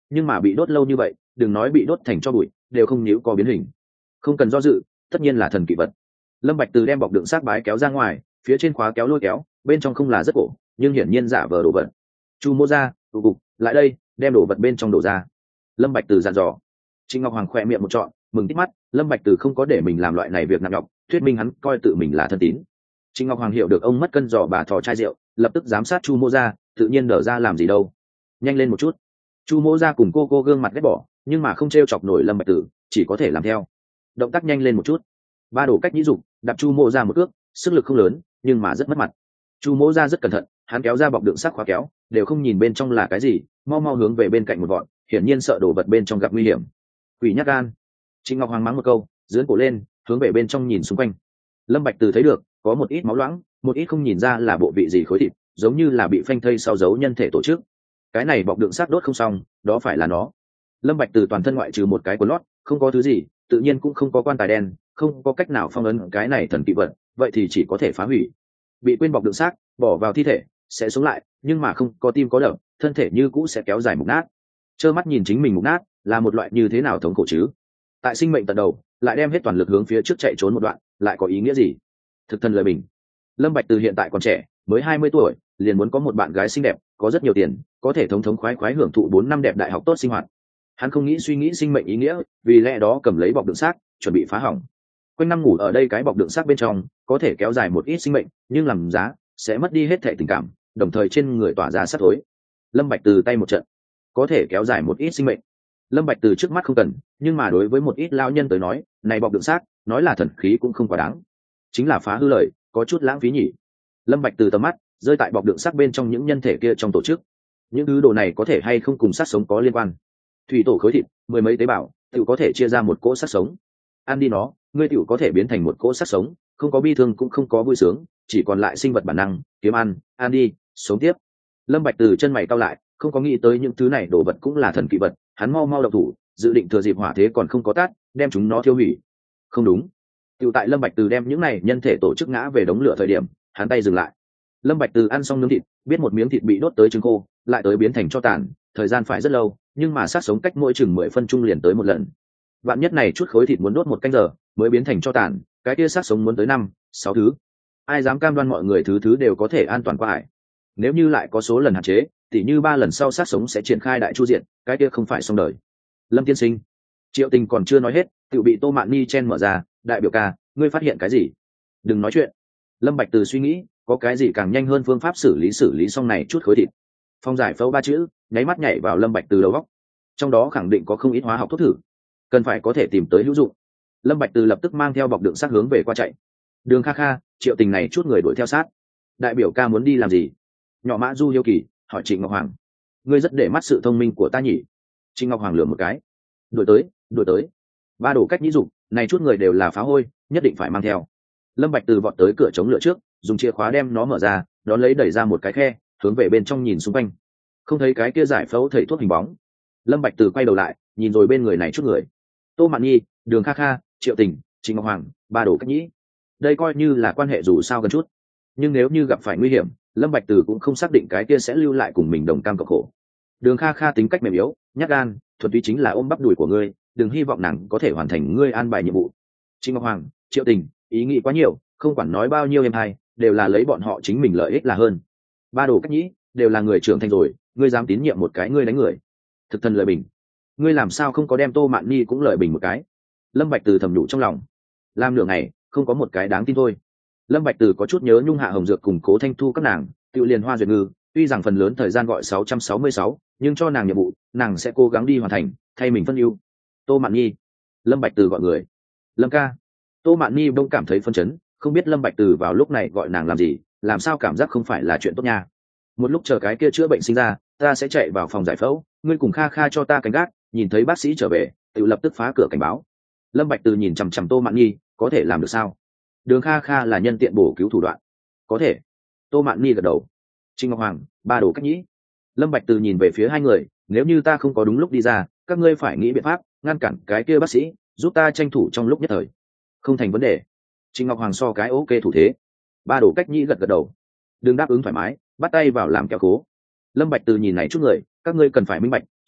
nhưng mà bị đốt lâu như vậy đừng nói bị đốt thành cho bụi đều không nhíu có biến hình. Không cần do dự, tất nhiên là thần kỵ vật. Lâm Bạch Từ đem bọc đựng xác bái kéo ra ngoài, phía trên khóa kéo lôi kéo, bên trong không là rất cổ, nhưng hiển nhiên giả vờ đồ vật. Chu Mô Gia, tụ cục, lại đây, đem đồ vật bên trong đổ ra. Lâm Bạch Từ dặn dò. Trịnh Ngọc Hoàng khẽ miệng một trọn, mừng tít mắt. Lâm Bạch Từ không có để mình làm loại này việc nặng nhọc, thuyết minh hắn coi tự mình là thân tín. Trịnh Ngọc Hoàng hiểu được ông mất cân giò bà thò chai rượu, lập tức giám sát Chu Mô Gia, tự nhiên nở ra làm gì đâu. Nhanh lên một chút. Chu Mô Gia cùng cô cô gương mặt ghét bỏ, nhưng mà không trêu chọc nổi Lâm Bạch Từ, chỉ có thể làm theo. Động tác nhanh lên một chút. Ba Đồ Cách nhĩ dục đạp Chu Mô Gia một cước, sức lực không lớn, nhưng mà rất mất mặt. Chu Mô Gia rất cẩn thận, hắn kéo ra bọc đựng xác khóa kéo, đều không nhìn bên trong là cái gì, mau mau hướng về bên cạnh một vọn, hiển nhiên sợ đồ vật bên trong gặp nguy hiểm. Quỷ nhát gan. Trịnh Ngọc Hoàng mắng một câu, giương cổ lên, hướng về bên trong nhìn xung quanh. Lâm Bạch Từ thấy được, có một ít máu loãng, một ít không nhìn ra là bộ vị gì khối thịt, giống như là bị phanh thây sau giấu nhân thể tổ chức. Cái này bọc đựng xác đốt không xong, đó phải là nó. Lâm Bạch Từ toàn thân ngoại trừ một cái quần lót, không có thứ gì, tự nhiên cũng không có quan tài đen, không có cách nào phong ấn cái này thần kỵ vật, vậy thì chỉ có thể phá hủy. Bị quên bọc đựng xác, bỏ vào thi thể, sẽ sống lại, nhưng mà không có tim có đập, thân thể như cũ sẽ kéo dài mục nát. Trơ mắt nhìn chính mình mục nát, là một loại như thế nào thống khổ chứ? Tại sinh mệnh tận đầu, lại đem hết toàn lực hướng phía trước chạy trốn một đoạn, lại có ý nghĩa gì? Thực thân lời bình. Lâm Bạch Từ hiện tại còn trẻ, mới hai mươi tuổi, liền muốn có một bạn gái xinh đẹp, có rất nhiều tiền, có thể thống thống khoái khoái hưởng thụ bốn năm đẹp đại học tốt sinh hoạt. Hắn không nghĩ suy nghĩ sinh mệnh ý nghĩa, vì lẽ đó cầm lấy bọc đựng xác, chuẩn bị phá hỏng. Quanh năm ngủ ở đây cái bọc đựng xác bên trong, có thể kéo dài một ít sinh mệnh, nhưng làm giá sẽ mất đi hết thảy tình cảm, đồng thời trên người tỏa ra sát thối. Lâm Bạch Từ tay một trận, có thể kéo dài một ít sinh mệnh. Lâm Bạch Từ trước mắt không cần, nhưng mà đối với một ít lão nhân tới nói, này bọc đựng xác, nói là thần khí cũng không quá đáng. Chính là phá hư lời, có chút lãng phí nhỉ. Lâm Bạch Từ tầm mắt rơi tại bọc đựng xác bên trong những nhân thể kia trong tổ chức. Những thứ đồ này có thể hay không cùng xác sống có liên quan. Thủy tổ khối thịt, mười mấy tế bào, tự có thể chia ra một cỗ xác sống. Ăn đi nó, ngươi tiểu có thể biến thành một cỗ xác sống, không có bi thương cũng không có vui sướng, chỉ còn lại sinh vật bản năng, kiếm ăn, ăn đi, sống tiếp. Lâm Bạch Từ chân mày cau lại, không có nghĩ tới những thứ này đồ vật cũng là thần kỵ vật, hắn mau mau động thủ, dự định thừa dịp hỏa thế còn không có tắt, đem chúng nó tiêu hủy. Không đúng. Tiểu tại Lâm Bạch Từ đem những này nhân thể tổ chức ngã về đống lửa thời điểm, hắn tay dừng lại. Lâm Bạch Từ ăn xong nướng thịt, biết một miếng thịt bị đốt tới trứng khô, lại tới biến thành tro tàn, thời gian phải rất lâu, nhưng mà sát sống cách mỗi chừng mười phân chung liền tới một lần. Vạn nhất này chút khối thịt muốn đốt một canh giờ mới biến thành tro tàn, cái kia sát sống muốn tới năm, sáu thứ. Ai dám cam đoan mọi người thứ thứ đều có thể an toàn qua ải? Nếu như lại có số lần hạn chế, tỉ như ba lần sau sát sống sẽ triển khai đại chu diện, cái kia không phải xong đời. Lâm tiên sinh, Triệu Tình còn chưa nói hết, tự bị Tô Mạn Ni chen mở ra, đại biểu ca, ngươi phát hiện cái gì? Đừng nói chuyện. Lâm Bạch Từ suy nghĩ, có cái gì càng nhanh hơn phương pháp xử lý xử lý xong này chút khối thịt. Phong giải phẫu ba chữ, nháy mắt nhảy vào Lâm Bạch Từ đầu óc. Trong đó khẳng định có không ít hóa học thuốc thử, cần phải có thể tìm tới hữu dụng. Lâm Bạch Từ lập tức mang theo bọc đựng xác hướng về qua chạy. Đường Kha Kha, Triệu Tình này chút người đuổi theo sát. Đại biểu ca muốn đi làm gì? Nhỏ Mã Du hiếu kỳ hỏi Trịnh Ngọc Hoàng. Ngươi rất để mắt sự thông minh của ta nhỉ? Trịnh Ngọc Hoàng lườm một cái. Đuổi tới, đuổi tới. Ba Đồ Cách nhĩ dục, này chút người đều là phá hôi, nhất định phải mang theo. Lâm Bạch Từ vọt tới cửa chống lửa trước, dùng chìa khóa đem nó mở ra, đón lấy đẩy ra một cái khe, hướng về bên trong nhìn xung quanh. Không thấy cái kia giải phẫu thầy thuốc hình bóng. Lâm Bạch Từ quay đầu lại, nhìn rồi bên người này chút người. Tô Mạn Nhi, Đường Kha Kha, Triệu Tình, Trịnh Ngọc Hoàng, Ba Đồ Cách nhĩ. Đây coi như là quan hệ dù sao gần chút. Nhưng nếu như gặp phải nguy hiểm, Lâm Bạch Từ cũng không xác định cái kia sẽ lưu lại cùng mình đồng cam cộng khổ. Đường Kha Kha tính cách mềm yếu, nhát gan, thuần túy chính là ôm bắp đùi của ngươi, đừng hy vọng nàng có thể hoàn thành ngươi an bài nhiệm vụ. Trịnh Ngọc Hoàng, Triệu Tình, ý nghĩ quá nhiều, không quản nói bao nhiêu em hay, đều là lấy bọn họ chính mình lợi ích là hơn. Ba Đồ Cách nhĩ, đều là người trưởng thành rồi, ngươi dám tín nhiệm một cái ngươi đánh người. Thực thần lợi bình. Ngươi làm sao không có đem Tô Mạn Nhi cũng lợi bình một cái? Lâm Bạch Từ thầm nhủ trong lòng. Làm nửa ngày, không có một cái đáng tin thôi. Lâm Bạch Từ có chút nhớ Nhung Hạ Hồng Dược cùng Cố Thanh Thu các nàng, Tự Liền Hoa Duyệt Ngư, tuy rằng phần lớn thời gian gọi sáu trăm sáu mươi sáu, nhưng cho nàng nhiệm vụ, nàng sẽ cố gắng đi hoàn thành, thay mình phân ưu. Tô Mạn Nhi. Lâm Bạch Từ gọi người. Lâm ca. Tô Mạn Nhi bỗng cảm thấy phân chấn, không biết Lâm Bạch Từ vào lúc này gọi nàng làm gì, làm sao cảm giác không phải là chuyện tốt nha. Một lúc chờ cái kia chữa bệnh sinh ra, ta sẽ chạy vào phòng giải phẫu, ngươi cùng Kha Kha cho ta canh gác, nhìn thấy bác sĩ trở về, tự lập tức phá cửa cảnh báo. Lâm Bạch Từ nhìn chằm chằm Tô Mạn Nhi, có thể làm được sao? Đường Kha Kha là nhân tiện bổ cứu thủ đoạn. Có thể. Tô Mạn Nhi gật đầu. Trịnh Ngọc Hoàng, Ba Đồ Cách nhĩ. Lâm Bạch Từ nhìn về phía hai người, nếu như ta không có đúng lúc đi ra, các ngươi phải nghĩ biện pháp ngăn cản cái kia bác sĩ, giúp ta tranh thủ trong lúc nhất thời. Không thành vấn đề. Trịnh Ngọc Hoàng so cái ok thủ thế. Ba Đồ Cách nhĩ gật gật đầu. Đừng đáp ứng thoải mái, bắt tay vào làm kẹo cố. Lâm Bạch Từ nhìn này chút người, các ngươi cần phải minh bạch,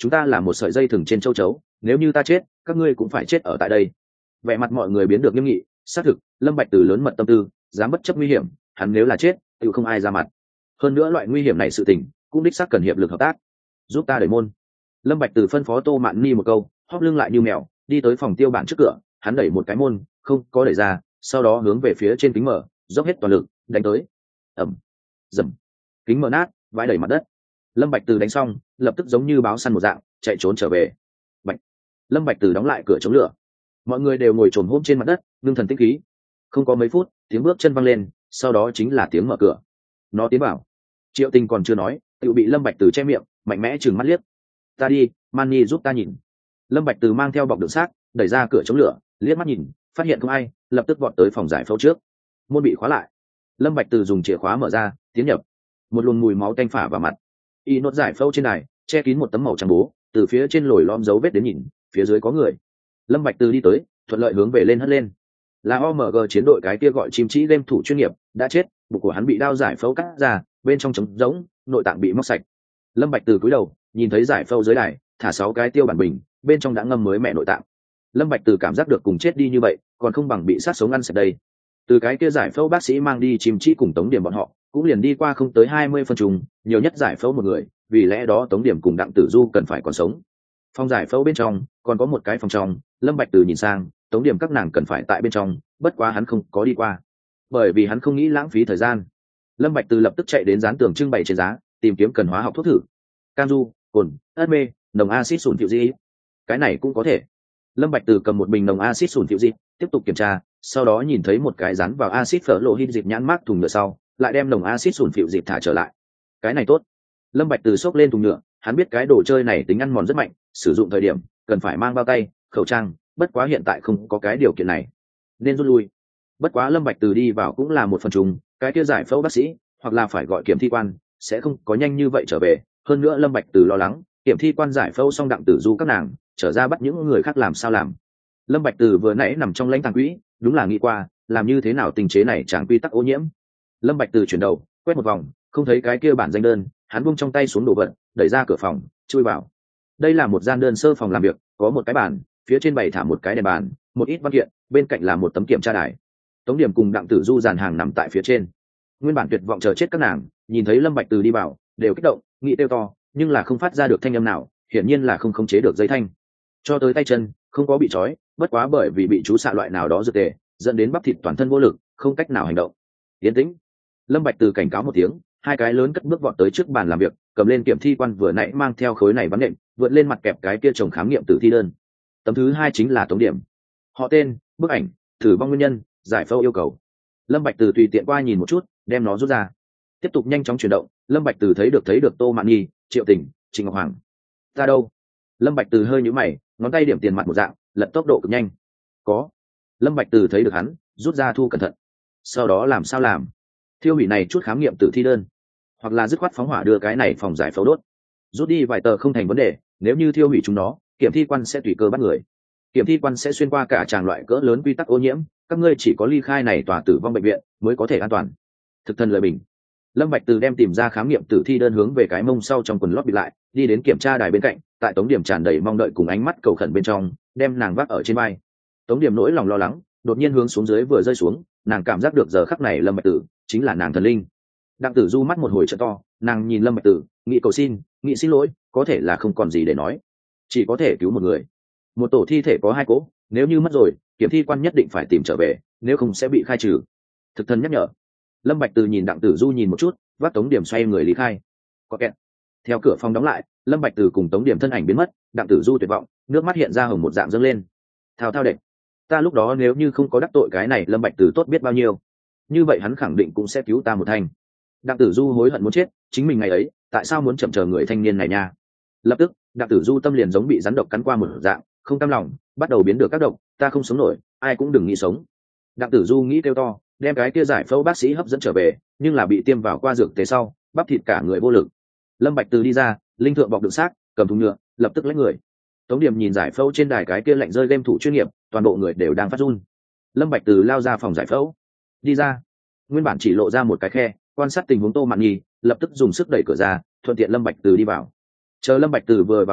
chúng ta là một sợi dây thừng trên châu chấu, nếu như ta chết các ngươi cũng phải chết ở tại đây. Vẻ mặt mọi người biến được nghiêm nghị. Xác thực Lâm Bạch Từ lớn mật tâm tư, dám bất chấp nguy hiểm, hắn nếu là chết tự không ai ra mặt. Hơn nữa loại nguy hiểm này sự tình cũng đích xác cần hiệp lực hợp tác. Giúp ta đẩy môn. Lâm Bạch Từ phân phó Tô Mạn Ni một câu, hóp lưng lại như mèo đi tới phòng tiêu bản trước cửa, hắn đẩy một cái môn không có đẩy ra, sau đó hướng về phía trên kính mở dốc hết toàn lực đánh tới. Ầm, rầm, kính mở nát, vãi đầy mặt đất. Lâm Bạch Từ đánh xong lập tức giống như báo săn một dạng chạy trốn trở về. Bạch. Lâm Bạch Từ đóng lại cửa chống lửa, mọi người đều ngồi trồm hôm trên mặt đất ngưng thần tĩnh khí. Không có mấy phút tiếng bước chân văng lên, sau đó chính là tiếng mở cửa. Nó tiến vào. Triệu Tình còn chưa nói tự bị Lâm Bạch Từ che miệng, mạnh mẽ trừng mắt liếc. Ta đi, Mani giúp ta nhìn. Lâm Bạch Từ mang theo bọc đựng xác đẩy ra cửa chống lửa, liếc mắt nhìn phát hiện không ai, lập tức vọt tới phòng giải phẫu trước. Môn bị khóa lại. Lâm Bạch Từ dùng chìa khóa mở ra, tiến nhập. Một luồng mùi máu tanh phả vào mặt. Y nốt giải phẫu trên này che kín một tấm màu trắng bố, từ phía trên lồi lõm dấu vết đến nhìn phía dưới có người. Lâm Bạch Từ đi tới, thuận lợi hướng về lên hất lên. Là o em giê chiến đội cái kia gọi chim chỉ game thủ chuyên nghiệp đã chết, bụng của hắn bị đao giải phẫu cắt ra, bên trong trống rỗng, nội tạng bị móc sạch. Lâm Bạch Từ cúi đầu nhìn thấy giải phẫu dưới đài thả sáu cái tiêu bản bình, bên trong đã ngâm mới mẹ nội tạng. Lâm Bạch Từ cảm giác được cùng chết đi như vậy còn không bằng bị sát sống ăn sạch đây. Từ cái kia giải phẫu bác sĩ mang đi chim chỉ cùng Tống Điểm bọn họ cũng liền đi qua không tới hai mươi phân trùng, nhiều nhất giải phẫu một người, vì lẽ đó Tống Điểm cùng Đặng Tử Du cần phải còn sống. Phòng giải phẫu bên trong còn có một cái phòng trong, Lâm Bạch Từ nhìn sang, Tống Điểm các nàng cần phải tại bên trong, bất quá hắn không có đi qua, bởi vì hắn không nghĩ lãng phí thời gian. Lâm Bạch Từ lập tức chạy đến dán tường trưng bày trên giá, tìm kiếm cần hóa học thuốc thử. Cam du, cồn, ớt mê, nồng axit sùn phịu di, cái này cũng có thể. Lâm Bạch Từ cầm một bình nồng axit sùn phịu di, tiếp tục kiểm tra, sau đó nhìn thấy một cái dán vào axit phở lộ hít dịp nhãn mác thùng nhựa sau, lại đem nồng axit sùn phịu dịp thả trở lại. Cái này tốt. Lâm Bạch Từ xốc lên thùng nhựa, hắn biết cái đồ chơi này tính ăn mòn rất mạnh, sử dụng thời điểm cần phải mang bao tay, khẩu trang, bất quá hiện tại không có cái điều kiện này, nên rút lui. Bất quá Lâm Bạch Từ đi vào cũng là một phần trùng, cái kia giải phẫu bác sĩ hoặc là phải gọi kiểm thi quan sẽ không có nhanh như vậy trở về. Hơn nữa Lâm Bạch Từ lo lắng kiểm thi quan giải phẫu xong Đặng Tử Du các nàng trở ra bắt những người khác làm sao làm. Lâm Bạch Từ vừa nãy nằm trong lãnh tàng quỹ, đúng là nghĩ qua làm như thế nào tình chế này chẳng quy tắc ô nhiễm. Lâm Bạch Từ chuyển đầu quét một vòng, không thấy cái kia bản danh đơn, hắn buông trong tay xuống đồ vật, đẩy ra cửa phòng chui vào. Đây là một gian đơn sơ phòng làm việc, có một cái bàn, phía trên bày thả một cái đèn bàn, một ít văn kiện, bên cạnh là một tấm kiểm tra đài. Tống Điểm cùng Đặng Tử Du dàn hàng nằm tại phía trên. Nguyên bản tuyệt vọng chờ chết các nàng nhìn thấy Lâm Bạch Từ đi vào đều kích động nghĩ kêu to, nhưng là không phát ra được thanh âm nào, hiển nhiên là không khống chế được dây thanh. Cho tới tay chân không có bị trói, bất quá bởi vì bị chú xạ loại nào đó dược tề dẫn đến bắp thịt toàn thân vô lực, không cách nào hành động. Yên tĩnh. Lâm Bạch Từ cảnh cáo một tiếng, hai cái lớn cất bước vọt tới trước bàn làm việc, cầm lên kiểm thi quan vừa nãy mang theo khối này bắn nện, vượt lên mặt kẹp cái kia chồng khám nghiệm tử thi đơn. Tấm thứ hai chính là Tống Điểm, họ tên, bức ảnh, thử vong nguyên nhân, giải phẫu yêu cầu. Lâm Bạch Từ tùy tiện qua nhìn một chút, đem nó rút ra, tiếp tục nhanh chóng chuyển động. Lâm Bạch Từ thấy được thấy được Tô Mạn Nhi, Triệu Tình, Trình Ngọc Hoàng. Ta đâu? Lâm Bạch Từ hơi nhíu mày, ngón tay điểm tiền mặt một dạng, lật tốc độ cực nhanh. Có. Lâm Bạch Từ thấy được hắn, rút ra thu cẩn thận. Sau đó làm sao làm? Thiêu hủy này chút khám nghiệm tử thi đơn, hoặc là dứt khoát phóng hỏa đưa cái này phòng giải phẫu đốt. Rút đi vài tờ không thành vấn đề, nếu như thiêu hủy chúng nó, kiểm thi quan sẽ tùy cơ bắt người. Kiểm thi quan sẽ xuyên qua cả tràng loại cỡ lớn quy tắc ô nhiễm, các ngươi chỉ có ly khai này tòa tử vong bệnh viện mới có thể an toàn. Thực thân lời bình. Lâm Bạch Từ đem tìm ra khám nghiệm tử thi đơn hướng về cái mông sau trong quần lót bịt lại, đi đến kiểm tra đài bên cạnh, tại Tống Điểm tràn đầy mong đợi cùng ánh mắt cầu khẩn bên trong, đem nàng vác ở trên vai. Tống Điểm nỗi lòng lo lắng đột nhiên hướng xuống dưới vừa rơi xuống, nàng cảm giác được giờ khắc này Lâm Bạch Từ chính là nàng thần linh. Đặng Tử Du mắt một hồi trợ to, nàng nhìn Lâm Bạch Từ, nghĩ cầu xin, nghĩ xin lỗi, có thể là không còn gì để nói, chỉ có thể cứu một người. Một tổ thi thể có hai cỗ, nếu như mất rồi, kiểm thi quan nhất định phải tìm trở về, nếu không sẽ bị khai trừ. Thực thân nhắc nhở. Lâm Bạch Từ nhìn Đặng Tử Du nhìn một chút, vác Tống Điểm xoay người lý khai. Có kẹt. Theo cửa phòng đóng lại, Lâm Bạch Từ cùng Tống Điểm thân ảnh biến mất, Đặng Tử Du tuyệt vọng, nước mắt hiện ra hồng một dạng dâng lên. Thao thao đệ, ta lúc đó nếu như không có đắc tội cái này Lâm Bạch Từ tốt biết bao nhiêu, như vậy hắn khẳng định cũng sẽ cứu ta một thành. Đặng Tử Du hối hận muốn chết, chính mình ngày ấy tại sao muốn chậm chờ người thanh niên này nha. Lập tức Đặng Tử Du tâm liền giống bị rắn độc cắn qua một dạng, không cam lòng, bắt đầu biến được các độc, ta không sống nổi, ai cũng đừng nghĩ sống. Đặng Tử Du nghĩ kêu to, đem cái kia giải phẫu bác sĩ hấp dẫn trở về, nhưng là bị tiêm vào qua dược tế sau, bắp thịt cả người vô lực. Lâm Bạch Từ đi ra, linh thượng bọc đựng xác, cầm thùng nhựa, lập tức lấy người. Tống Điểm nhìn giải phẫu trên đài cái kia lạnh rơi game thủ chuyên nghiệp, toàn bộ người đều đang phát run. Lâm Bạch Từ lao ra phòng giải phẫu, đi ra, nguyên bản chỉ lộ ra một cái khe, quan sát tình huống Tô Mạn Nhi, lập tức dùng sức đẩy cửa ra, thuận tiện Lâm Bạch Từ đi vào. Chờ Lâm Bạch Từ vừa vào cửa,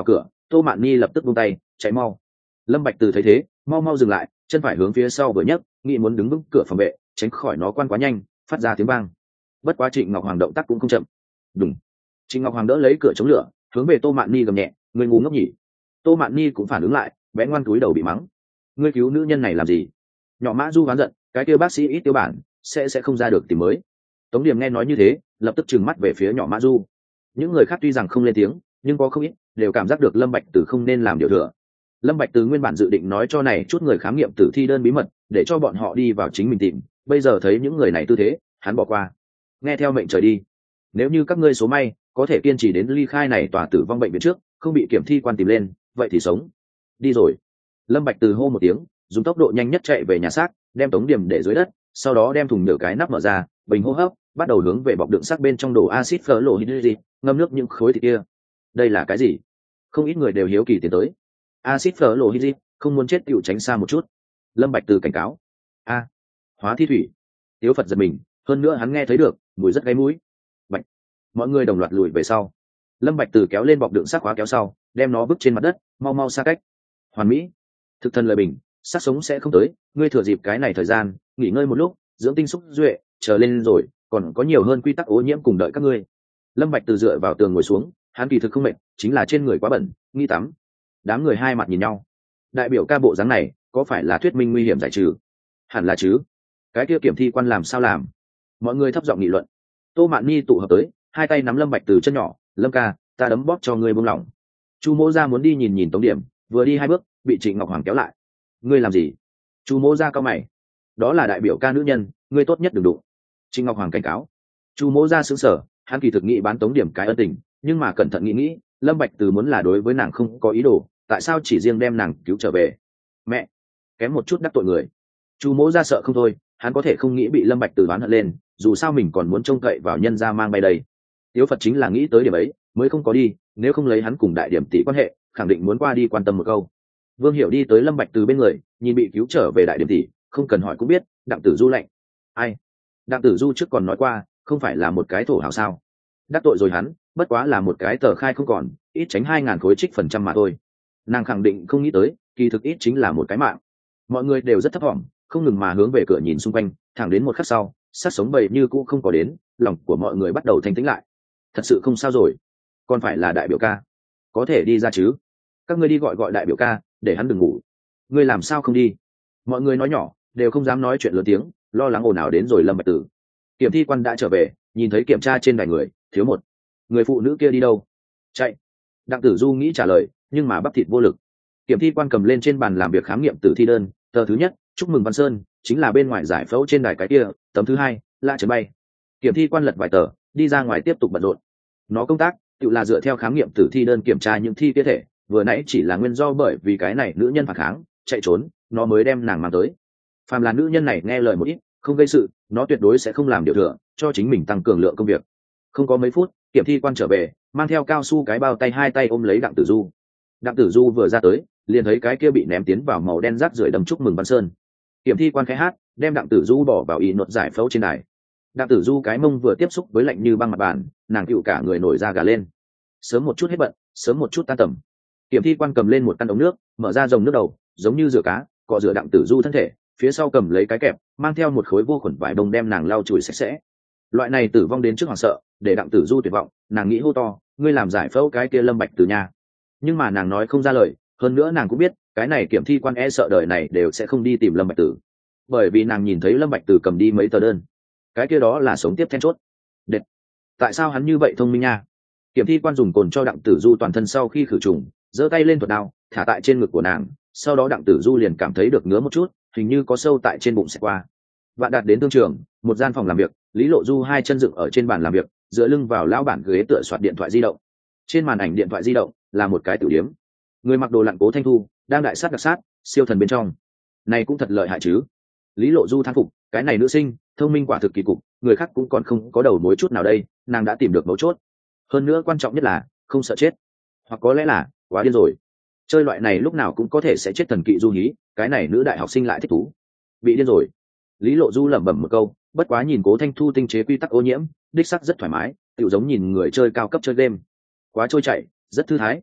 Tô Mạn Nhi lập tức buông tay, chạy mau. Lâm Bạch Từ thấy thế, mau mau dừng lại, chân phải hướng phía sau vừa nhấc, nghĩ muốn đứng vững cửa phòng vệ, tránh khỏi nó quan quá nhanh, phát ra tiếng vang. Bất quá Trịnh Ngọc Hoàng động tác cũng không chậm. Đùng. Trịnh Ngọc Hoàng đỡ lấy cửa chống lửa, hướng về Tô Mạn Nhi gầm nhẹ, người ngu ngốc nhỉ. Tô Mạn Nhi cũng phản ứng lại, bé ngoan túi đầu bị mắng. Ngươi cứu nữ nhân này làm gì? Nhỏ Mã Du oán giận, cái kia bác sĩ ít tiêu bản, sẽ sẽ không ra được tìm mới. Tống Điểm nghe nói như thế, lập tức trừng mắt về phía nhỏ Mã Du. Những người khác tuy rằng không lên tiếng, nhưng có không ít đều cảm giác được Lâm Bạch Từ không nên làm điều thừa. Lâm Bạch Từ nguyên bản dự định nói cho này chút người khám nghiệm tử thi đơn bí mật, để cho bọn họ đi vào chính mình tìm, bây giờ thấy những người này tư thế, hắn bỏ qua. Nghe theo mệnh trời đi. Nếu như các ngươi số may có thể kiên trì đến ly khai này tòa tử vong bệnh viện trước, không bị kiểm thi quan tìm lên, vậy thì sống. Đi rồi. Lâm Bạch Từ hô một tiếng, dùng tốc độ nhanh nhất chạy về nhà xác, đem Tống Điểm để dưới đất, sau đó đem thùng nhựa cái nắp mở ra, bình hô hấp, bắt đầu hướng về bọc đựng xác bên trong đổ axit fluorhydric, ngâm nước những khối thịt kia. Đây là cái gì? Không ít người đều hiếu kỳ tiến tới. Axit fluorhydric, không muốn chết tiểu tránh xa một chút. Lâm Bạch Từ cảnh cáo. A, hóa thi thủy. Tiếu Phật giật mình, hơn nữa hắn nghe thấy được mùi rất gáy mũi. Bạch. Mọi người đồng loạt lùi về sau. Lâm Bạch Từ kéo lên bọc đựng xác khóa kéo sau, đem nó vứt trên mặt đất, mau mau xa cách. Hoàn mỹ. Thực thần lời bình, xác sống sẽ không tới, ngươi thừa dịp cái này thời gian, nghỉ ngơi một lúc, dưỡng tinh xúc duệ, chờ lên rồi, còn có nhiều hơn quy tắc ô nhiễm cùng đợi các ngươi. Lâm Bạch Từ dựa vào tường ngồi xuống, hắn kỳ thực không mệt, chính là trên người quá bẩn, nghi tắm. Đám người hai mặt nhìn nhau. Đại biểu ca bộ dáng này, có phải là thuyết minh nguy hiểm giải trừ? Hẳn là chứ. Cái kia kiểm thi quan làm sao làm? Mọi người thấp giọng nghị luận. Tô Mạn Nhi tụ hợp tới, hai tay nắm Lâm Bạch Từ chân nhỏ, "Lâm ca, ta đấm bóp cho ngươi buông lỏng." Chu Mỗ Gia muốn đi nhìn nhìn Tống Điểm, vừa đi hai bước, bị Trịnh Ngọc Hoàng kéo lại. "Ngươi làm gì?" Chu Mỗ Gia cau mày. "Đó là đại biểu ca nữ nhân, ngươi tốt nhất đừng đụng." Trịnh Ngọc Hoàng cảnh cáo. Chu Mỗ Gia sững sờ, hắn kỳ thực nghĩ bán Tống Điểm cái ân tình, nhưng mà cẩn thận nghĩ nghĩ, Lâm Bạch Từ muốn là đối với nàng không có ý đồ, tại sao chỉ riêng đem nàng cứu trở về? Mẹ, kém một chút đắc tội người. Chu Mỗ Gia sợ không thôi, hắn có thể không nghĩ bị Lâm Bạch Từ đoán hận lên, dù sao mình còn muốn trông cậy vào nhân gia mang bay đây. Tiếu Phật chính là nghĩ tới điểm ấy, mới không có đi, nếu không lấy hắn cùng đại điểm tỷ quan hệ, khẳng định muốn qua đi quan tâm một câu. Vương Hiểu đi tới Lâm Bạch Từ bên người, nhìn bị cứu trở về đại điểm tỷ, không cần hỏi cũng biết, Đặng Tử Du lạnh. Ai? Đặng Tử Du trước còn nói qua, không phải là một cái thổ hào sao? Đắc tội rồi hắn, bất quá là một cái tờ khai không còn, ít tránh hai ngàn khối trích phần trăm mà thôi. Nàng khẳng định không nghĩ tới, kỳ thực ít chính là một cái mạng. Mọi người đều rất thấp vọng, không ngừng mà hướng về cửa nhìn xung quanh, thẳng đến một khắc sau, sát sống bầy như cũ không có đến, lòng của mọi người bắt đầu thanh tĩnh lại. Thật sự không sao rồi, còn phải là đại biểu ca, có thể đi ra chứ? Các ngươi đi gọi gọi đại biểu ca, để hắn đừng ngủ. Ngươi làm sao không đi? Mọi người nói nhỏ, đều không dám nói chuyện lớn tiếng, lo lắng ồn ào đến rồi Lâm Bạch Tử. Kiểm thi quan đã trở về, nhìn thấy kiểm tra trên đài người, thiếu một. Người phụ nữ kia đi đâu? Chạy. Đặng Tử Du nghĩ trả lời, nhưng mà bắp thịt vô lực. Kiểm thi quan cầm lên trên bàn làm việc khám nghiệm tử thi đơn, tờ thứ nhất, chúc mừng Văn Sơn, chính là bên ngoài giải phẫu trên đài cái kia, tấm thứ hai, lạ chấn bay. Kiểm thi quan lật vài tờ, đi ra ngoài tiếp tục bận rộn. Nó công tác, tự là dựa theo khám nghiệm tử thi đơn kiểm tra những thi kia thể, vừa nãy chỉ là nguyên do bởi vì cái này nữ nhân phản kháng, chạy trốn, nó mới đem nàng mang tới. Phàm là nữ nhân này nghe lời một ít, không gây sự, nó tuyệt đối sẽ không làm điều thừa, cho chính mình tăng cường lượng công việc. Không có mấy phút, kiểm thi quan trở về, mang theo cao su cái bao tay hai tay ôm lấy Đặng Tử Du. Đặng Tử Du vừa ra tới, liền thấy cái kia bị ném tiến vào màu đen rác rưởi đầm chúc mừng Văn Sơn. Kiểm thi quan khẽ hát, đem Đặng Tử Du bỏ vào y nốt giải phẫu trên đài. Đặng Tử Du cái mông vừa tiếp xúc với lạnh như băng mặt bàn, nàng chịu cả người nổi da gà lên. Sớm một chút hết bận, sớm một chút tan tầm. Kiểm thi quan cầm lên một căn ống nước, mở ra dòng nước đầu, giống như rửa cá, cọ rửa Đặng Tử Du thân thể, phía sau cầm lấy cái kẹp, mang theo một khối vô khuẩn vải bông đem nàng lau chùi sạch sẽ. Loại này tử vong đến trước hoảng sợ, để Đặng Tử Du tuyệt vọng, nàng nghĩ hô to, ngươi làm giải phẫu cái kia Lâm Bạch Từ nhà. Nhưng mà nàng nói không ra lời, hơn nữa nàng cũng biết, cái này kiểm thi quan e sợ đời này đều sẽ không đi tìm Lâm Bạch Tử, bởi vì nàng nhìn thấy Lâm Bạch Từ cầm đi mấy tờ đơn, cái kia đó là sống tiếp then chốt. Đệt, tại sao hắn như vậy thông minh nha? Kiểm thi quan dùng cồn cho Đặng Tử Du toàn thân sau khi khử trùng, giơ tay lên thuật đao, thả tại trên ngực của nàng, sau đó Đặng Tử Du liền cảm thấy được ngứa một chút, hình như có sâu tại trên bụng xẹt qua. Vạn Đạt đến thương trường, một gian phòng làm việc, Lý Lộ Du hai chân dựng ở trên bàn làm việc, dựa lưng vào lão bản ghế tựa soạt điện thoại di động. Trên màn ảnh điện thoại di động là một cái tiểu điếm. Người mặc đồ lặn Cố Thanh Thu đang đại sát đặc sát, siêu thần bên trong. Này cũng thật lợi hại chứ. Lý Lộ Du thán phục, cái này nữ sinh, thông minh quả thực kỳ cục, người khác cũng còn không có đầu mối chút nào đây, nàng đã tìm được mấu chốt. Hơn nữa quan trọng nhất là, không sợ chết. Hoặc có lẽ là, quá điên rồi. Chơi loại này lúc nào cũng có thể sẽ chết thần kỵ du hí, cái này nữ đại học sinh lại thích thú. Bị điên rồi. Lý Lộ Du lẩm bẩm một câu, bất quá nhìn Cố Thanh Thu tinh chế quy tắc ô nhiễm, đích sắc rất thoải mái, tựu giống nhìn người chơi cao cấp chơi game. Quá trôi chảy, rất thư thái.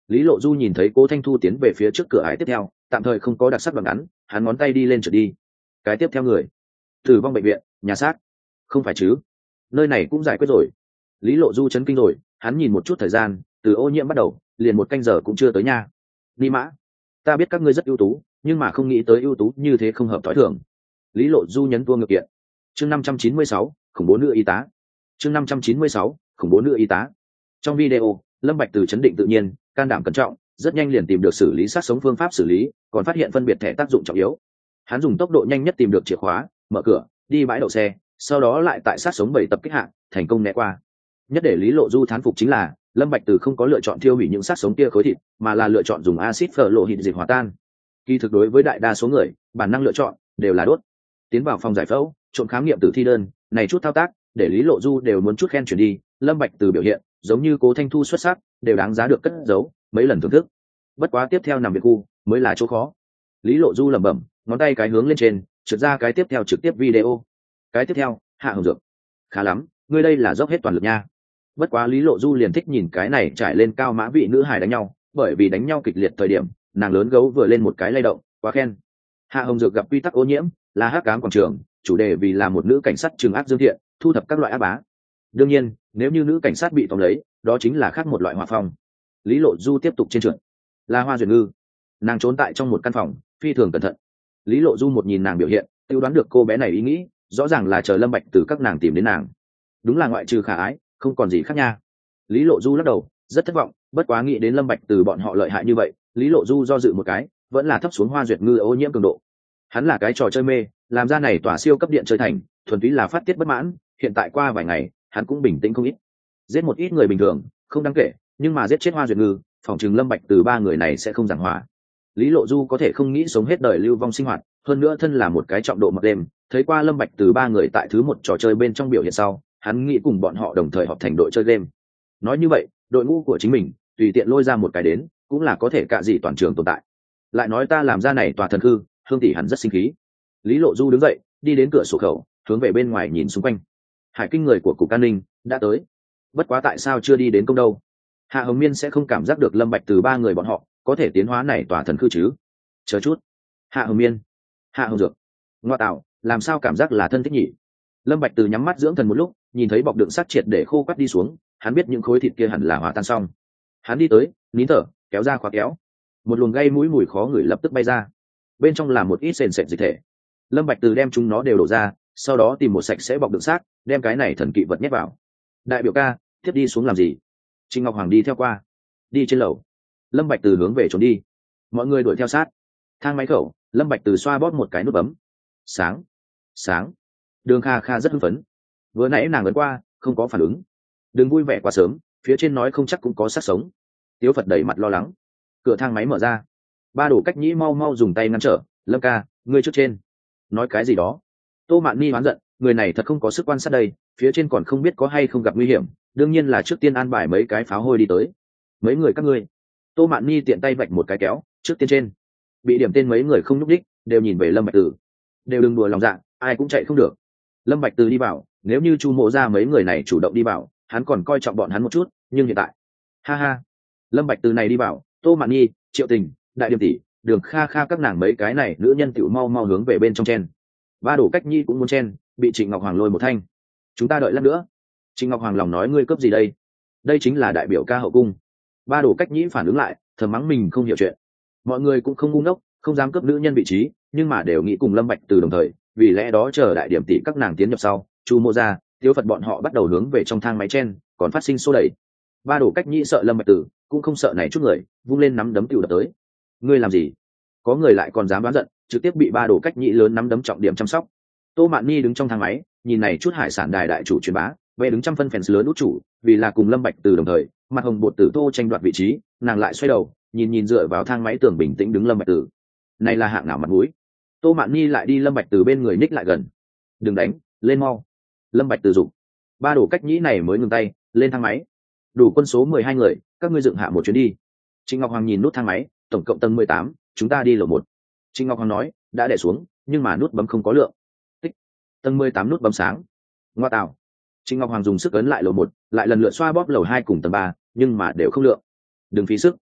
Lý Lộ Du nhìn thấy Cố Thanh Thu tiến về phía trước cửa ải tiếp theo, tạm thời không có đặc sắc đoạn ngắn, hắn ngón tay đi lên trượt đi. Cái tiếp theo người, tử vong bệnh viện, nhà xác. Không phải chứ? Nơi này cũng giải quyết rồi. Lý Lộ Du chấn kinh rồi, hắn nhìn một chút thời gian, từ ô nhiễm bắt đầu, liền một canh giờ cũng chưa tới nha. Ni Mã, ta biết các ngươi rất ưu tú, nhưng mà không nghĩ tới ưu tú như thế không hợp thói thường. Lý Lộ Du nhấn tua ngược kiện. Chương năm trăm chín mươi sáu, khủng bố nữ y tá. Chương năm trăm chín mươi sáu, khủng bố nữ y tá. Trong video, Lâm Bạch Từ chấn định tự nhiên, can đảm cẩn trọng, rất nhanh liền tìm được xử lý sát sống phương pháp xử lý, còn phát hiện phân biệt thẻ tác dụng trọng yếu. Hắn dùng tốc độ nhanh nhất tìm được chìa khóa, mở cửa, đi bãi đậu xe, sau đó lại tại sát sống bảy tập kích hạ, thành công né qua. Nhất để Lý Lộ Du thán phục chính là, Lâm Bạch Từ không có lựa chọn tiêu hủy những sát sống kia khối thịt, mà là lựa chọn dùng axit phở-lộ-hịt dịch hòa tan. Kỳ thực đối với đại đa số người, bản năng lựa chọn đều là đốt. Tiến vào phòng giải phẫu, trộn khám nghiệm tử thi đơn, này chút thao tác, để Lý Lộ Du đều muốn chút khen chuyển đi. Lâm Bạch Từ biểu hiện, giống như Cố Thanh Thu xuất sắc, đều đáng giá được cất giấu, mấy lần thưởng thức. Bất quá tiếp theo nằm viện khu, mới là chỗ khó. Lý Lộ Du lẩm bẩm, ngón tay cái hướng lên trên, trượt ra cái tiếp theo trực tiếp video. Cái tiếp theo, Hạ Hồng Dược. Khá lắm, ngươi đây là dốc hết toàn lực nha. Bất quá Lý Lộ Du liền thích nhìn cái này trải lên cao mã vị nữ hài đánh nhau, bởi vì đánh nhau kịch liệt thời điểm, nàng lớn gấu vừa lên một cái lay động, quá khen. Hạ Hồng Dược gặp quy tắc ô nhiễm, là hắc ám quảng trường, chủ đề vì là một nữ cảnh sát trừng ác dương thiện, thu thập các loại ác bá. Đương nhiên, nếu như nữ cảnh sát bị tóm lấy, đó chính là khác một loại hỏa phong. Lý Lộ Du tiếp tục trên trượt. Là Hoa Duyệt Ngư. Nàng trốn tại trong một căn phòng, phi thường cẩn thận. Lý Lộ Du một nhìn nàng biểu hiện, tự đoán được cô bé này ý nghĩ, rõ ràng là chờ Lâm Bạch từ các nàng tìm đến nàng. Đúng là ngoại trừ khả ái, không còn gì khác nha. Lý Lộ Du lắc đầu, rất thất vọng, bất quá nghĩ đến Lâm Bạch từ bọn họ lợi hại như vậy, Lý Lộ Du do dự một cái, vẫn là thấp xuống Hoa Duyệt Ngư ô nhiễm cường độ. Hắn là cái trò chơi mê, làm ra này tỏa siêu cấp điện chơi thành, thuần túy là phát tiết bất mãn, hiện tại qua vài ngày, hắn cũng bình tĩnh không ít. Giết một ít người bình thường, không đáng kể, nhưng mà giết chết Hoa Duyệt Ngư, phòng trừng Lâm Bạch từ ba người này sẽ không giảng hòa. Lý Lộ Du có thể không nghĩ sống hết đời lưu vong sinh hoạt, hơn nữa thân là một cái trọng độ mặc đêm, thấy qua Lâm Bạch từ ba người tại thứ một trò chơi bên trong biểu hiện sau, hắn nghĩ cùng bọn họ đồng thời họp thành đội chơi game. Nói như vậy, đội ngũ của chính mình, tùy tiện lôi ra một cái đến, cũng là có thể cạ dị toàn trường tồn tại. Lại nói ta làm ra này tòa thần hư, Hương tỷ hẳn rất sinh khí. Lý Lộ Du đứng dậy, đi đến cửa sổ khẩu, hướng về bên ngoài nhìn xung quanh. Hải kinh người của cục an ninh đã tới. Bất quá tại sao chưa đi đến công đâu? Hạ Hồng Miên sẽ không cảm giác được Lâm Bạch từ ba người bọn họ có thể tiến hóa này tòa thần hư chứ? Chờ chút. Hạ Hồng Miên, Hạ Hồng Dược, ngoa tạo, làm sao cảm giác là thân thích nhỉ? Lâm Bạch từ nhắm mắt dưỡng thần một lúc, nhìn thấy bọc đựng sắt triệt để khô quắt đi xuống, hắn biết những khối thịt kia hẳn là hòa tan xong. Hắn đi tới, nín thở, kéo ra khóa kéo. Một luồng gây mũi mùi khó ngửi lập tức bay ra. Bên trong là một ít sền sệt dịch thể. Lâm Bạch từ đem chúng nó đều đổ ra, sau đó tìm một sạch sẽ bọc đựng xác, đem cái này thần kỵ vật nhét vào. Đại biểu ca, tiếp đi xuống làm gì? Trình Ngọc Hoàng đi theo qua. Đi trên lầu. Lâm Bạch từ hướng về trốn đi. Mọi người đuổi theo sát. Thang máy khẩu, Lâm Bạch từ xoa bóp một cái nút bấm. Sáng, sáng. Đường Kha Kha rất hưng phấn. Vừa nãy nàng ấn qua, không có phản ứng. Đừng vui vẻ quá sớm, phía trên nói không chắc cũng có sát sống. Tiếu Phật đẩy mặt lo lắng. Cửa thang máy mở ra. Ba Đồ Cách Nhĩ mau mau dùng tay ngăn trở. Lâm ca, ngươi trước trên. Nói cái gì đó? Tô Mạn Ni oán giận, người này thật không có sức quan sát đây, phía trên còn không biết có hay không gặp nguy hiểm, đương nhiên là trước tiên an bài mấy cái pháo hôi đi tới. Mấy người các ngươi. Tô Mạn Ni tiện tay vạch một cái kéo, trước tiên trên. Bị điểm tên mấy người không nhúc đích, đều nhìn về Lâm Bạch Từ. Đều đừng đùa lòng dạ, ai cũng chạy không được. Lâm Bạch Từ đi vào, nếu như Chu Mộ ra mấy người này chủ động đi vào, hắn còn coi trọng bọn hắn một chút, nhưng hiện tại, ha ha. Lâm Bạch Từ này đi vào, Tô Mạn Nhi, Triệu Tình, Đại Điềm tỷ, Đường Kha Kha các nàng mấy cái này nữ nhân tiểu mau mau hướng về bên trong chen. Ba Đồ Cách Nhi cũng muốn chen, bị Trịnh Ngọc Hoàng lôi một thanh. Chúng ta đợi lát nữa. Trịnh Ngọc Hoàng lòng nói ngươi cướp gì đây? Đây chính là đại biểu ca hậu cung. Ba Đồ Cách Nhĩ phản ứng lại, thầm mắng mình không hiểu chuyện. Mọi người cũng không ngu ngốc, không dám cướp nữ nhân vị trí, nhưng mà đều nghĩ cùng Lâm Bạch Từ đồng thời, vì lẽ đó chờ Đại Điểm tỷ các nàng tiến nhập sau, Chu Mộ ra, Tiếu Phật bọn họ bắt đầu hướng về trong thang máy chen, còn phát sinh xô đẩy. Ba Đồ Cách Nhĩ sợ Lâm Bạch Từ, cũng không sợ này chút người, vung lên nắm đấm tiểu đập tới. Ngươi làm gì? Có người lại còn dám đoán giận, trực tiếp bị Ba Đồ Cách Nhĩ lớn nắm đấm trọng điểm chăm sóc. Tô Mạn Nhi đứng trong thang máy, nhìn này chút hải sản đài đại chủ truyền bá, về đứng trăm phân fans lớn út chủ, vì là cùng Lâm Bạch Từ đồng thời, mặt hồng bột tử Tô tranh đoạt vị trí, nàng lại xoay đầu, nhìn nhìn dựa vào thang máy tường bình tĩnh đứng Lâm Bạch Từ. Này là hạng nào mặt mũi? Tô Mạn Nhi lại đi Lâm Bạch Từ bên người ních lại gần. Đừng đánh, lên mau. Lâm Bạch Từ dục. Ba Đồ Cách Nhĩ này mới ngừng tay, lên thang máy. Đủ quân số mười hai người, các ngươi dựng hạ một chuyến đi. Trịnh Ngọc Hoàng nhìn nút thang máy, tổng cộng tầng mười tám, chúng ta đi lầu một. Trịnh Ngọc Hoàng nói, đã để xuống, nhưng mà nút bấm không có lượng. Tích. Tầng mười tám nút bấm sáng. Ngoa tạo. Trịnh Ngọc Hoàng dùng sức ấn lại lầu một, lại lần lượt xoa bóp lầu hai cùng tầng ba, nhưng mà đều không lượng. Đừng phí sức.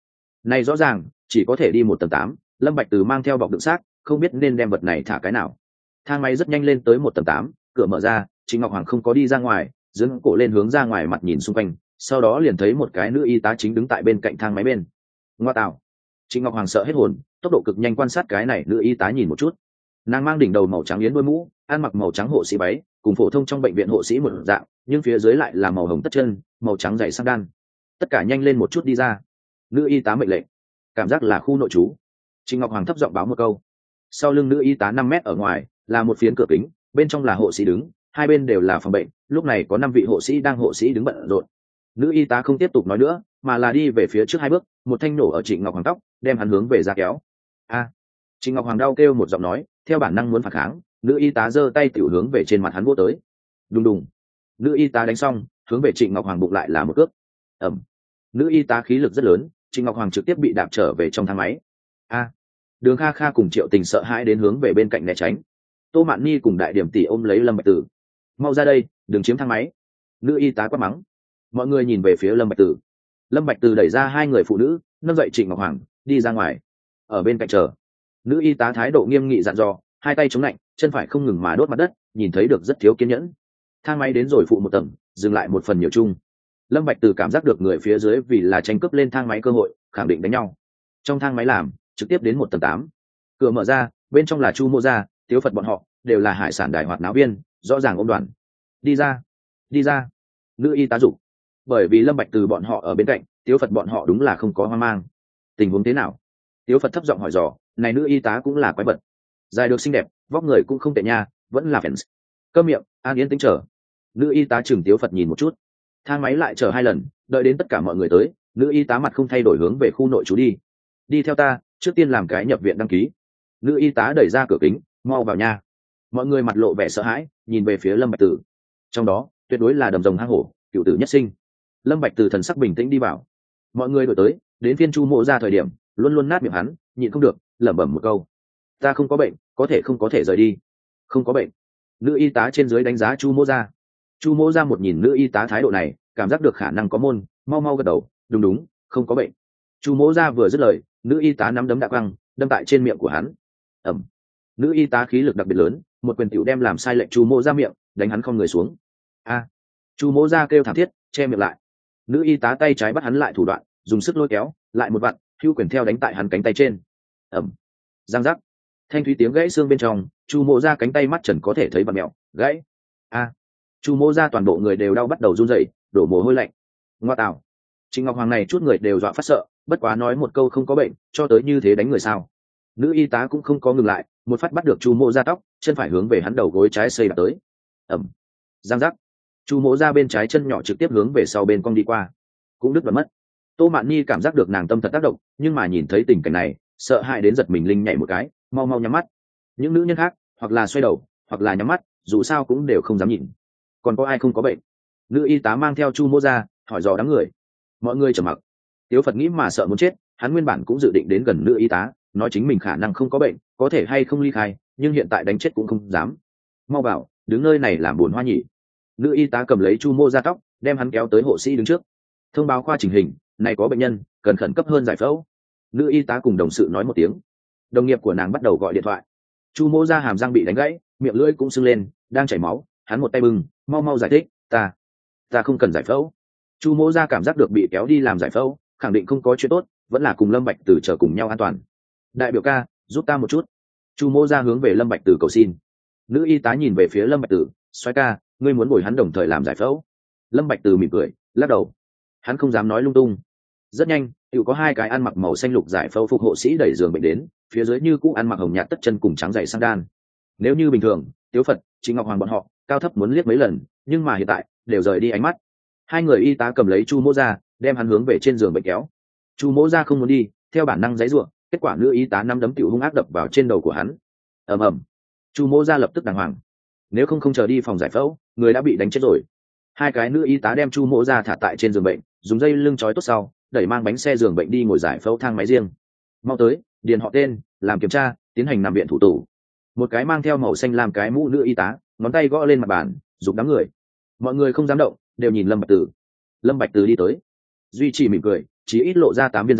này rõ ràng chỉ có thể đi một tầng tám. Lâm Bạch Từ mang theo bọc đựng xác, không biết nên đem vật này thả cái nào. Thang máy rất nhanh lên tới một tầng tám, cửa mở ra, Trịnh Ngọc Hoàng không có đi ra ngoài, dưỡng cổ lên hướng ra ngoài mặt nhìn xung quanh, sau đó liền thấy một cái nữ y tá chính đứng tại bên cạnh thang máy bên. Ngoa tạo! Trịnh Ngọc Hoàng sợ hết hồn, tốc độ cực nhanh quan sát cái này nữ y tá nhìn một chút. Nàng mang đỉnh đầu màu trắng yến đuôi mũ, ăn mặc màu trắng hộ sĩ váy, cùng phổ thông trong bệnh viện hộ sĩ một dạng, nhưng phía dưới lại là màu hồng tất chân, màu trắng dày sang đan. Tất cả nhanh lên một chút đi ra. Nữ y tá mệnh lệnh. Cảm giác là khu nội trú. Trịnh Ngọc Hoàng thấp giọng báo một câu. Sau lưng nữ y tá năm mét ở ngoài là một phiến cửa kính, bên trong là hộ sĩ đứng, hai bên đều là phòng bệnh, lúc này có năm vị hộ sĩ đang hộ sĩ đứng bận rộn. Nữ y tá không tiếp tục nói nữa, mà là đi về phía trước hai bước, một thanh nổ ở Trịnh Ngọc Hoàng tóc, đem hắn hướng về ra kéo. A! Trịnh Ngọc Hoàng đau kêu một giọng nói, theo bản năng muốn phản kháng, nữ y tá giơ tay tiểu hướng về trên mặt hắn vỗ tới. Đùng đùng. Nữ y tá đánh xong, hướng về Trịnh Ngọc Hoàng bụng lại là một cước. Ầm. Nữ y tá khí lực rất lớn, Trịnh Ngọc Hoàng trực tiếp bị đạp trở về trong thang máy. A! Đường Kha Kha cùng Triệu Tình sợ hãi đến hướng về bên cạnh né tránh. Tô Mạn Nhi cùng Đại Điểm tỷ ôm lấy Lâm Bạch Tử. Mau ra đây, đừng chiếm thang máy. Nữ y tá quát mắng. Mọi người nhìn về phía Lâm Bạch Tử. Lâm Bạch Tử đẩy ra hai người phụ nữ, nâng dậy Trịnh Ngọc Hoàng, đi ra ngoài. Ở bên cạnh chờ. Nữ y tá thái độ nghiêm nghị dặn dò, hai tay chống lạnh, chân phải không ngừng mà đốt mặt đất, nhìn thấy được rất thiếu kiên nhẫn. Thang máy đến rồi phụ một tầng, dừng lại một phần nhiều chung. Lâm Bạch Tử cảm giác được người phía dưới vì là tranh cướp lên thang máy cơ hội, khẳng định đánh nhau. Trong thang máy làm, trực tiếp đến một tầng tám. Cửa mở ra, bên trong là Chu Mô Gia, Tiếu Phật bọn họ, đều là hải sản đài hoạt náo viên, rõ ràng ôm đoàn. Đi ra, đi ra. Nữ y tá dục. Bởi vì Lâm Bạch Từ bọn họ ở bên cạnh, Tiếu Phật bọn họ đúng là không có hoang mang. Tình huống thế nào? Tiếu Phật thấp giọng hỏi dò, này nữ y tá cũng là quái vật. Dài được xinh đẹp, vóc người cũng không tệ nha, vẫn là fans. Câm miệng, an yên tĩnh chờ. Nữ y tá chừng Tiếu Phật nhìn một chút. Thang máy lại chờ hai lần, đợi đến tất cả mọi người tới, nữ y tá mặt không thay đổi hướng về khu nội trú đi. Đi theo ta, trước tiên làm cái nhập viện đăng ký. Nữ y tá đẩy ra cửa kính, mau vào nha. Mọi người mặt lộ vẻ sợ hãi, nhìn về phía Lâm Bạch Tử. Trong đó, tuyệt đối là đầm rồng hang hổ, cựu tử nhất sinh. Lâm Bạch Tử thần sắc bình tĩnh đi vào. Mọi người đuổi tới, đến phiên Chu Mộ ra thời điểm, luôn luôn nát miệng hắn, nhịn không được, lẩm bẩm một câu: "Ta không có bệnh, có thể không có thể rời đi." Không có bệnh. Nữ y tá trên dưới đánh giá Chu Mộ ra. Chu Mộ ra một nhìn nữ y tá thái độ này, cảm giác được khả năng có môn, mau mau gật đầu, "Đúng đúng, không có bệnh." Chu Mộ ra vừa dứt lời, nữ y tá nắm đấm đã quăng, đâm tại trên miệng của hắn. Ẩm. Nữ y tá khí lực đặc biệt lớn, một quyền tiểu đem làm sai lệnh Chu Mộ ra miệng, đánh hắn không người xuống. A! Chu Mộ ra kêu thảm thiết, che miệng lại. Nữ y tá tay trái bắt hắn lại thủ đoạn, dùng sức lôi kéo, lại một vặn, hưu quyền theo đánh tại hắn cánh tay trên. Ẩm. Giang giác. Thanh thúy tiếng gãy xương bên trong, Chu Mộ ra cánh tay mắt trần có thể thấy bặm mèo, gãy. A! Chu Mộ ra toàn bộ người đều đau bắt đầu run rẩy, đổ mồ hôi lạnh. Ngoa tạo. Trịnh Ngọc Hoàng này chút người đều dọa phát sợ, bất quá nói một câu không có bệnh, cho tới như thế đánh người sao? Nữ y tá cũng không có ngừng lại, một phát bắt được Chu Mộ ra tóc, chân phải hướng về hắn đầu gối trái xây đạp tới. Ẩm. Giang giác. Chu Mộ ra bên trái chân nhỏ trực tiếp hướng về sau bên cong đi qua, cũng đứt và mất. Tô Mạn Nhi cảm giác được nàng tâm thật tác động, nhưng mà nhìn thấy tình cảnh này, sợ hãi đến giật mình linh nhảy một cái, mau mau nhắm mắt. Những nữ nhân khác, hoặc là xoay đầu, hoặc là nhắm mắt, dù sao cũng đều không dám nhìn. Còn có ai không có bệnh? Nữ y tá mang theo Chu Mộ ra, hỏi dò đám người. Mọi người trầm mặc. Tiếu Phật nghĩ mà sợ muốn chết, hắn nguyên bản cũng dự định đến gần nữ y tá, nói chính mình khả năng không có bệnh, có thể hay không ly khai, nhưng hiện tại đánh chết cũng không dám. Mau bảo, đứng nơi này làm buồn hoa nhỉ. Nữ y tá cầm lấy Chu Mộ ra tóc, đem hắn kéo tới hộ sĩ đứng trước. Thông báo khoa chỉnh hình, này có bệnh nhân, cần khẩn cấp hơn giải phẫu. Nữ y tá cùng đồng sự nói một tiếng. Đồng nghiệp của nàng bắt đầu gọi điện thoại. Chu Mộ ra hàm răng bị đánh gãy, miệng lưỡi cũng sưng lên, đang chảy máu, hắn một tay bưng, mau mau giải thích, ta, ta không cần giải phẫu. Chu Mộ ra cảm giác được bị kéo đi làm giải phẫu, khẳng định không có chuyện tốt, vẫn là cùng Lâm Bạch Tử chờ cùng nhau an toàn. Đại biểu ca, giúp ta một chút. Chu Mộ ra hướng về Lâm Bạch Tử cầu xin. Nữ y tá nhìn về phía Lâm Bạch Tử, xoay ca, ngươi muốn bồi hắn đồng thời làm giải phẫu. Lâm Bạch Tử mỉm cười, lắc đầu. Hắn không dám nói lung tung. Rất nhanh, hữu có hai cái ăn mặc màu xanh lục giải phẫu phục hộ sĩ đẩy giường bệnh đến, phía dưới như cũ ăn mặc hồng nhạt tất chân cùng trắng dày sang đan. Nếu như bình thường, Tiếu Phật, Trịnh Ngọc Hoàng bọn họ, cao thấp muốn liếc mấy lần, nhưng mà hiện tại, đều rời đi ánh mắt. Hai người y tá cầm lấy Chu Mộ ra, đem hắn hướng về trên giường bệnh kéo. Chu Mộ ra không muốn đi, theo bản năng giãy giụa, kết quả nữ y tá năm đấm tiểu hung ác đập vào trên đầu của hắn. Ầm ầm. Chu Mộ ra lập tức đàng hoàng. Nếu không không chờ đi phòng giải phẫu, người đã bị đánh chết rồi. Hai cái nữ y tá đem Chu Mộ ra thả tại trên giường bệnh, dùng dây lưng trói tốt sau, đẩy mang bánh xe giường bệnh đi ngồi giải phẫu thang máy riêng. Mau tới, điền họ tên, làm kiểm tra, tiến hành nằm viện thủ tục. Một cái mang theo màu xanh làm cái mũ nữ y tá, ngón tay gõ lên mặt bàn, giục đám người. Mọi người không dám động, đều nhìn Lâm Bạch Tử. Lâm Bạch Tử đi tới, duy trì mỉm cười, chỉ ít lộ ra tám viên răng,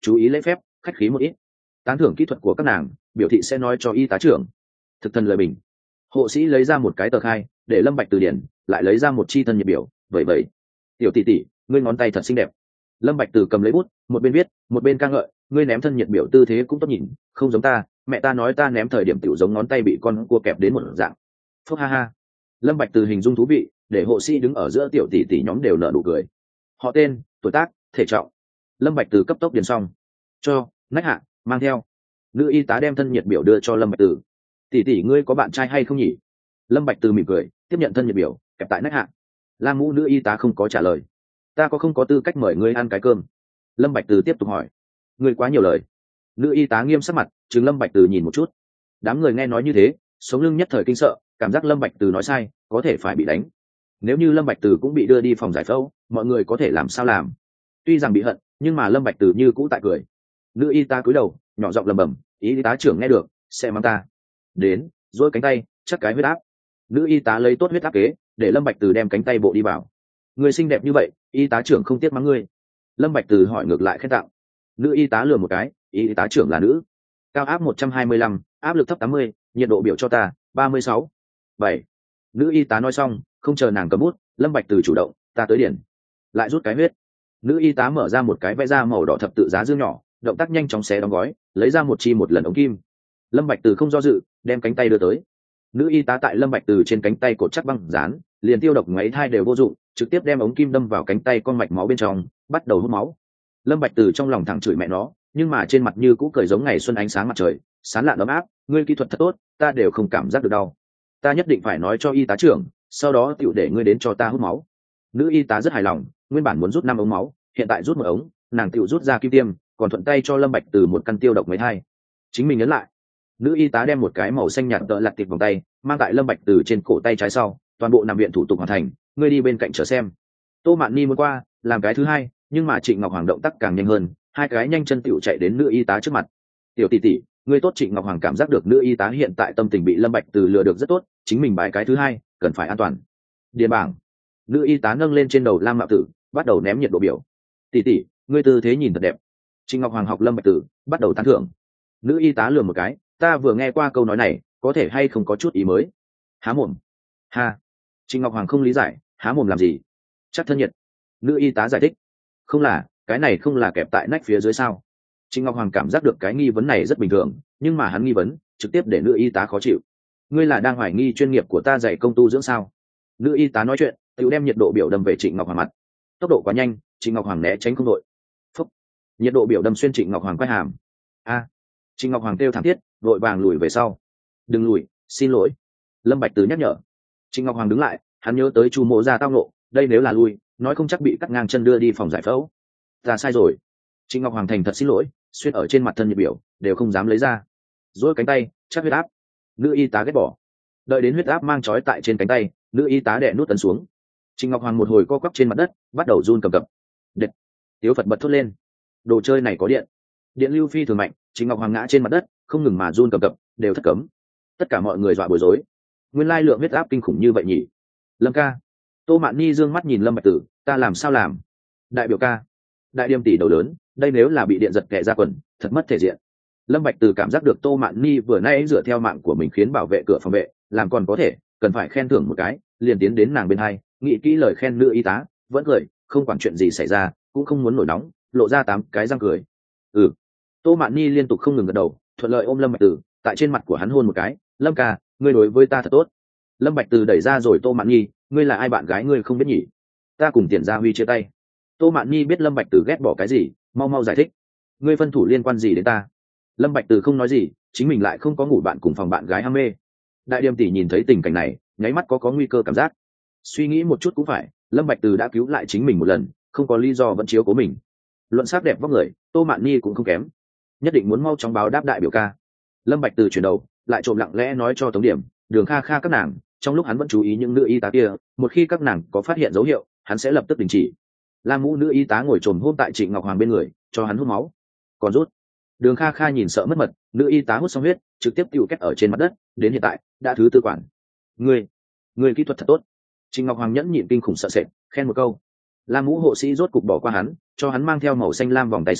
chú ý lễ phép khách khí một ít. Tán thưởng kỹ thuật của các nàng, biểu thị sẽ nói cho y tá trưởng. Thực thần lời bình. Hộ sĩ lấy ra một cái tờ khai để Lâm Bạch từ điển, lại lấy ra một chi thân nhiệt biểu. Vậy vậy, tiểu tỷ tỷ, ngươi ngón tay thật xinh đẹp. Lâm Bạch từ cầm lấy bút, một bên viết một bên ca ngợi, ngươi ném thân nhiệt biểu tư thế cũng tốt nhìn, không giống ta, mẹ ta nói ta ném thời điểm tiểu giống ngón tay bị con cua kẹp đến một dạng. Phúc ha ha. Lâm Bạch từ hình dung thú vị, để hộ sĩ đứng ở giữa tiểu tỷ tỷ nhóm đều nở nụ cười. Họ tên, tuổi tác, thể trọng. Lâm Bạch từ cấp tốc điền xong. Cho, nách hạ, mang theo. Nữ y tá đem thân nhiệt biểu đưa cho Lâm Bạch từ. Tỷ tỷ ngươi có bạn trai hay không nhỉ? Lâm Bạch từ mỉm cười, tiếp nhận thân nhiệt biểu, kẹp tại nách hạ. Lam Mũ nữ y tá không có trả lời. Ta có không có tư cách mời ngươi ăn cái cơm? Lâm Bạch từ tiếp tục hỏi. Ngươi quá nhiều lời. Nữ y tá nghiêm sắc mặt, trừng Lâm Bạch từ nhìn một chút. Đám người nghe nói như thế, sống lưng nhất thời kinh sợ, cảm giác Lâm Bạch từ nói sai, có thể phải bị đánh. Nếu như Lâm Bạch từ cũng bị đưa đi phòng giải phẫu, mọi người có thể làm sao làm? Tuy rằng bị hận, nhưng mà Lâm Bạch từ như cũ tại cười. Nữ y tá cúi đầu, nhỏ giọng lẩm bẩm, y tá trưởng nghe được, sẽ mắng ta. Đến, duỗi cánh tay, chắc cái huyết áp. Nữ y tá lấy tốt huyết áp kế, để Lâm Bạch từ đem cánh tay bộ đi vào. Người xinh đẹp như vậy, y tá trưởng không tiếc mắng ngươi. Lâm Bạch từ hỏi ngược lại khen tặng. Nữ y tá lườm một cái, y tá trưởng là nữ. Cao áp một trăm hai mươi lăm, áp lực thấp tám mươi, nhiệt độ biểu cho ta, ba mươi sáu. bảy. Nữ y tá nói xong, không chờ nàng cầm bút, Lâm Bạch từ chủ động, ta tới điển. Lại rút cái huyết. Nữ y tá mở ra một cái vẽ ra màu đỏ thập tự giá dương nhỏ, động tác nhanh chóng xé đóng gói, lấy ra một chi một lần ống kim. Lâm Bạch từ không do dự, đem cánh tay đưa tới. Nữ y tá tại Lâm Bạch từ trên cánh tay cột chắc băng dán, liền tiêu độc ngoáy thai đều vô dụng, trực tiếp đem ống kim đâm vào cánh tay con mạch máu bên trong, bắt đầu hút máu. Lâm Bạch từ trong lòng thẳng chửi mẹ nó, nhưng mà trên mặt như cũ cười giống ngày xuân ánh sáng mặt trời, sáng lạn ấm áp, ngươi kỹ thuật thật tốt, ta đều không cảm giác được đau. Ta nhất định phải nói cho y tá trưởng, sau đó tiểu để ngươi đến cho ta hút máu. Nữ y tá rất hài lòng, nguyên bản muốn rút năm ống máu, hiện tại rút một ống, nàng tiểu rút ra kim tiêm, còn thuận tay cho Lâm Bạch từ một căn tiêu độc mấy hai. Chính mình nhấn lại. Nữ y tá đem một cái màu xanh nhạt tợ lặt tiệp vòng tay, mang tại Lâm Bạch từ trên cổ tay trái sau, toàn bộ nằm viện thủ tục hoàn thành, ngươi đi bên cạnh chờ xem. Tô Mạn Ni muốn qua, làm cái thứ hai, nhưng mà Trịnh Ngọc Hoàng động tác càng nhanh hơn, hai cái nhanh chân tiểu chạy đến nữ y tá trước mặt. Tiểu tỷ tỷ, ngươi tốt. Trịnh Ngọc Hoàng cảm giác được nữ y tá hiện tại tâm tình bị Lâm Bạch từ lừa được rất tốt, chính mình bài cái thứ hai, cần phải an toàn. Điền bảng. Nữ y tá nâng lên trên đầu Lam Mạo Tử, bắt đầu ném nhiệt độ biểu. Tỷ tỷ, ngươi tư thế nhìn thật đẹp. Trịnh Ngọc Hoàng học Lâm Bạch Tử, bắt đầu tán thưởng. Nữ y tá lườm một cái, ta vừa nghe qua câu nói này, có thể hay không có chút ý mới. Há mồm. Ha. Trịnh Ngọc Hoàng không lý giải, há mồm làm gì? Chắc thân nhiệt. Nữ y tá giải thích. Không là, cái này không là kẹp tại nách phía dưới sao? Trịnh Ngọc Hoàng cảm giác được cái nghi vấn này rất bình thường, nhưng mà hắn nghi vấn, trực tiếp để nữ y tá khó chịu. Ngươi là đang hoài nghi chuyên nghiệp của ta dạy công tu dưỡng sao? Nữ y tá nói chuyện, tự đem nhiệt độ biểu đâm về Trịnh Ngọc Hoàng mặt. Tốc độ quá nhanh, Trịnh Ngọc Hoàng né tránh không đội. Phúc. Nhiệt độ biểu đâm xuyên Trịnh Ngọc Hoàng quay hàm. A. À. Trịnh Ngọc Hoàng kêu thảm thiết, vội vàng lùi về sau. Đừng lùi, xin lỗi. Lâm Bạch Từ nhắc nhở. Trịnh Ngọc Hoàng đứng lại, hắn nhớ tới Chu Mộ Gia tao nộ, đây nếu là lui, nói không chắc bị cắt ngang chân đưa đi phòng giải phẫu. Ta sai rồi. Trịnh Ngọc Hoàng thành thật xin lỗi, xuyên ở trên mặt thân nhiệt biểu, đều không dám lấy ra. Duỗi cánh tay, chắc huyết áp. Nữ y tá ghét bỏ. Đợi đến huyết áp mang trói tại trên cánh tay, nữ y tá đè nút tấn xuống. Trịnh Ngọc Hoàng một hồi co quắp trên mặt đất, bắt đầu run cầm cập. Đệt. Tiếu Phật bật thốt lên. Đồ chơi này có điện. Điện lưu phi thường mạnh, Trịnh Ngọc Hoàng ngã trên mặt đất, không ngừng mà run cầm cập, đều thất cấm. Tất cả mọi người dọa bối rối. Nguyên lai lượng huyết áp kinh khủng như vậy nhỉ? Lâm ca. Tô Mạn Ni dương mắt nhìn Lâm Bạch Tử, ta làm sao làm? Đại biểu ca. Đại điềm tỷ đầu lớn, đây nếu là bị điện giật kẻ ra quần, thật mất thể diện. Lâm Bạch Tử cảm giác được Tô Mạn Ni vừa nãy dựa theo mạng của mình khiến bảo vệ cửa phòng vệ, làm còn có thể, cần phải khen thưởng một cái, liền tiến đến nàng bên hai, nghĩ kỹ lời khen nữ y tá, vẫn cười, không quản chuyện gì xảy ra, cũng không muốn nổi nóng, lộ ra tám cái răng cười. Ừ. Tô Mạn Ni liên tục không ngừng gật đầu, thuận lợi ôm Lâm Bạch Tử, tại trên mặt của hắn hôn một cái, Lâm ca, ngươi đối với ta thật tốt. Lâm Bạch Tử đẩy ra rồi Tô Mạn Ni, ngươi là ai bạn gái ngươi không biết nhỉ? Ta cùng Tiền Gia Huy chia tay. Tô Mạn Ni biết Lâm Bạch Tử ghét bỏ cái gì, mau mau giải thích. Ngươi phân thủ liên quan gì đến ta? Lâm Bạch Tử không nói gì, chính mình lại không có ngủ bạn cùng phòng bạn gái ham mê. Đại Điềm tỷ nhìn thấy tình cảnh này, nháy mắt có có nguy cơ cảm giác. Suy nghĩ một chút cũng phải, Lâm Bạch Tử đã cứu lại chính mình một lần, không có lý do vẫn chiếu cố mình. Luận sắc đẹp vóc người, Tô Mạn Ni cũng không kém. Nhất định muốn mau chóng báo đáp đại biểu ca. Lâm Bạch Tử chuyển đầu, lại trộm lặng lẽ nói cho Tống Điểm, Đường Kha Kha các nàng, trong lúc hắn vẫn chú ý những nữ y tá kia, một khi các nàng có phát hiện dấu hiệu, hắn sẽ lập tức đình chỉ. Lam Mũ nữ y tá ngồi trồm hôm tại Trịnh Ngọc Hoàng bên người, cho hắn hút máu. Còn rút. Đường Kha Kha nhìn sợ mất mật, nữ y tá hút xong huyết, trực tiếp tiêu kết ở trên mặt đất, đến hiện tại đã thứ tư quản. Ngươi, ngươi kỹ thuật thật tốt. Trịnh Ngọc Hoàng nhẫn nhịn kinh khủng sợ sệt, khen một câu. Lam Mũ hộ sĩ rốt cục bỏ qua hắn, cho hắn mang theo màu xanh lam vòng tay sau,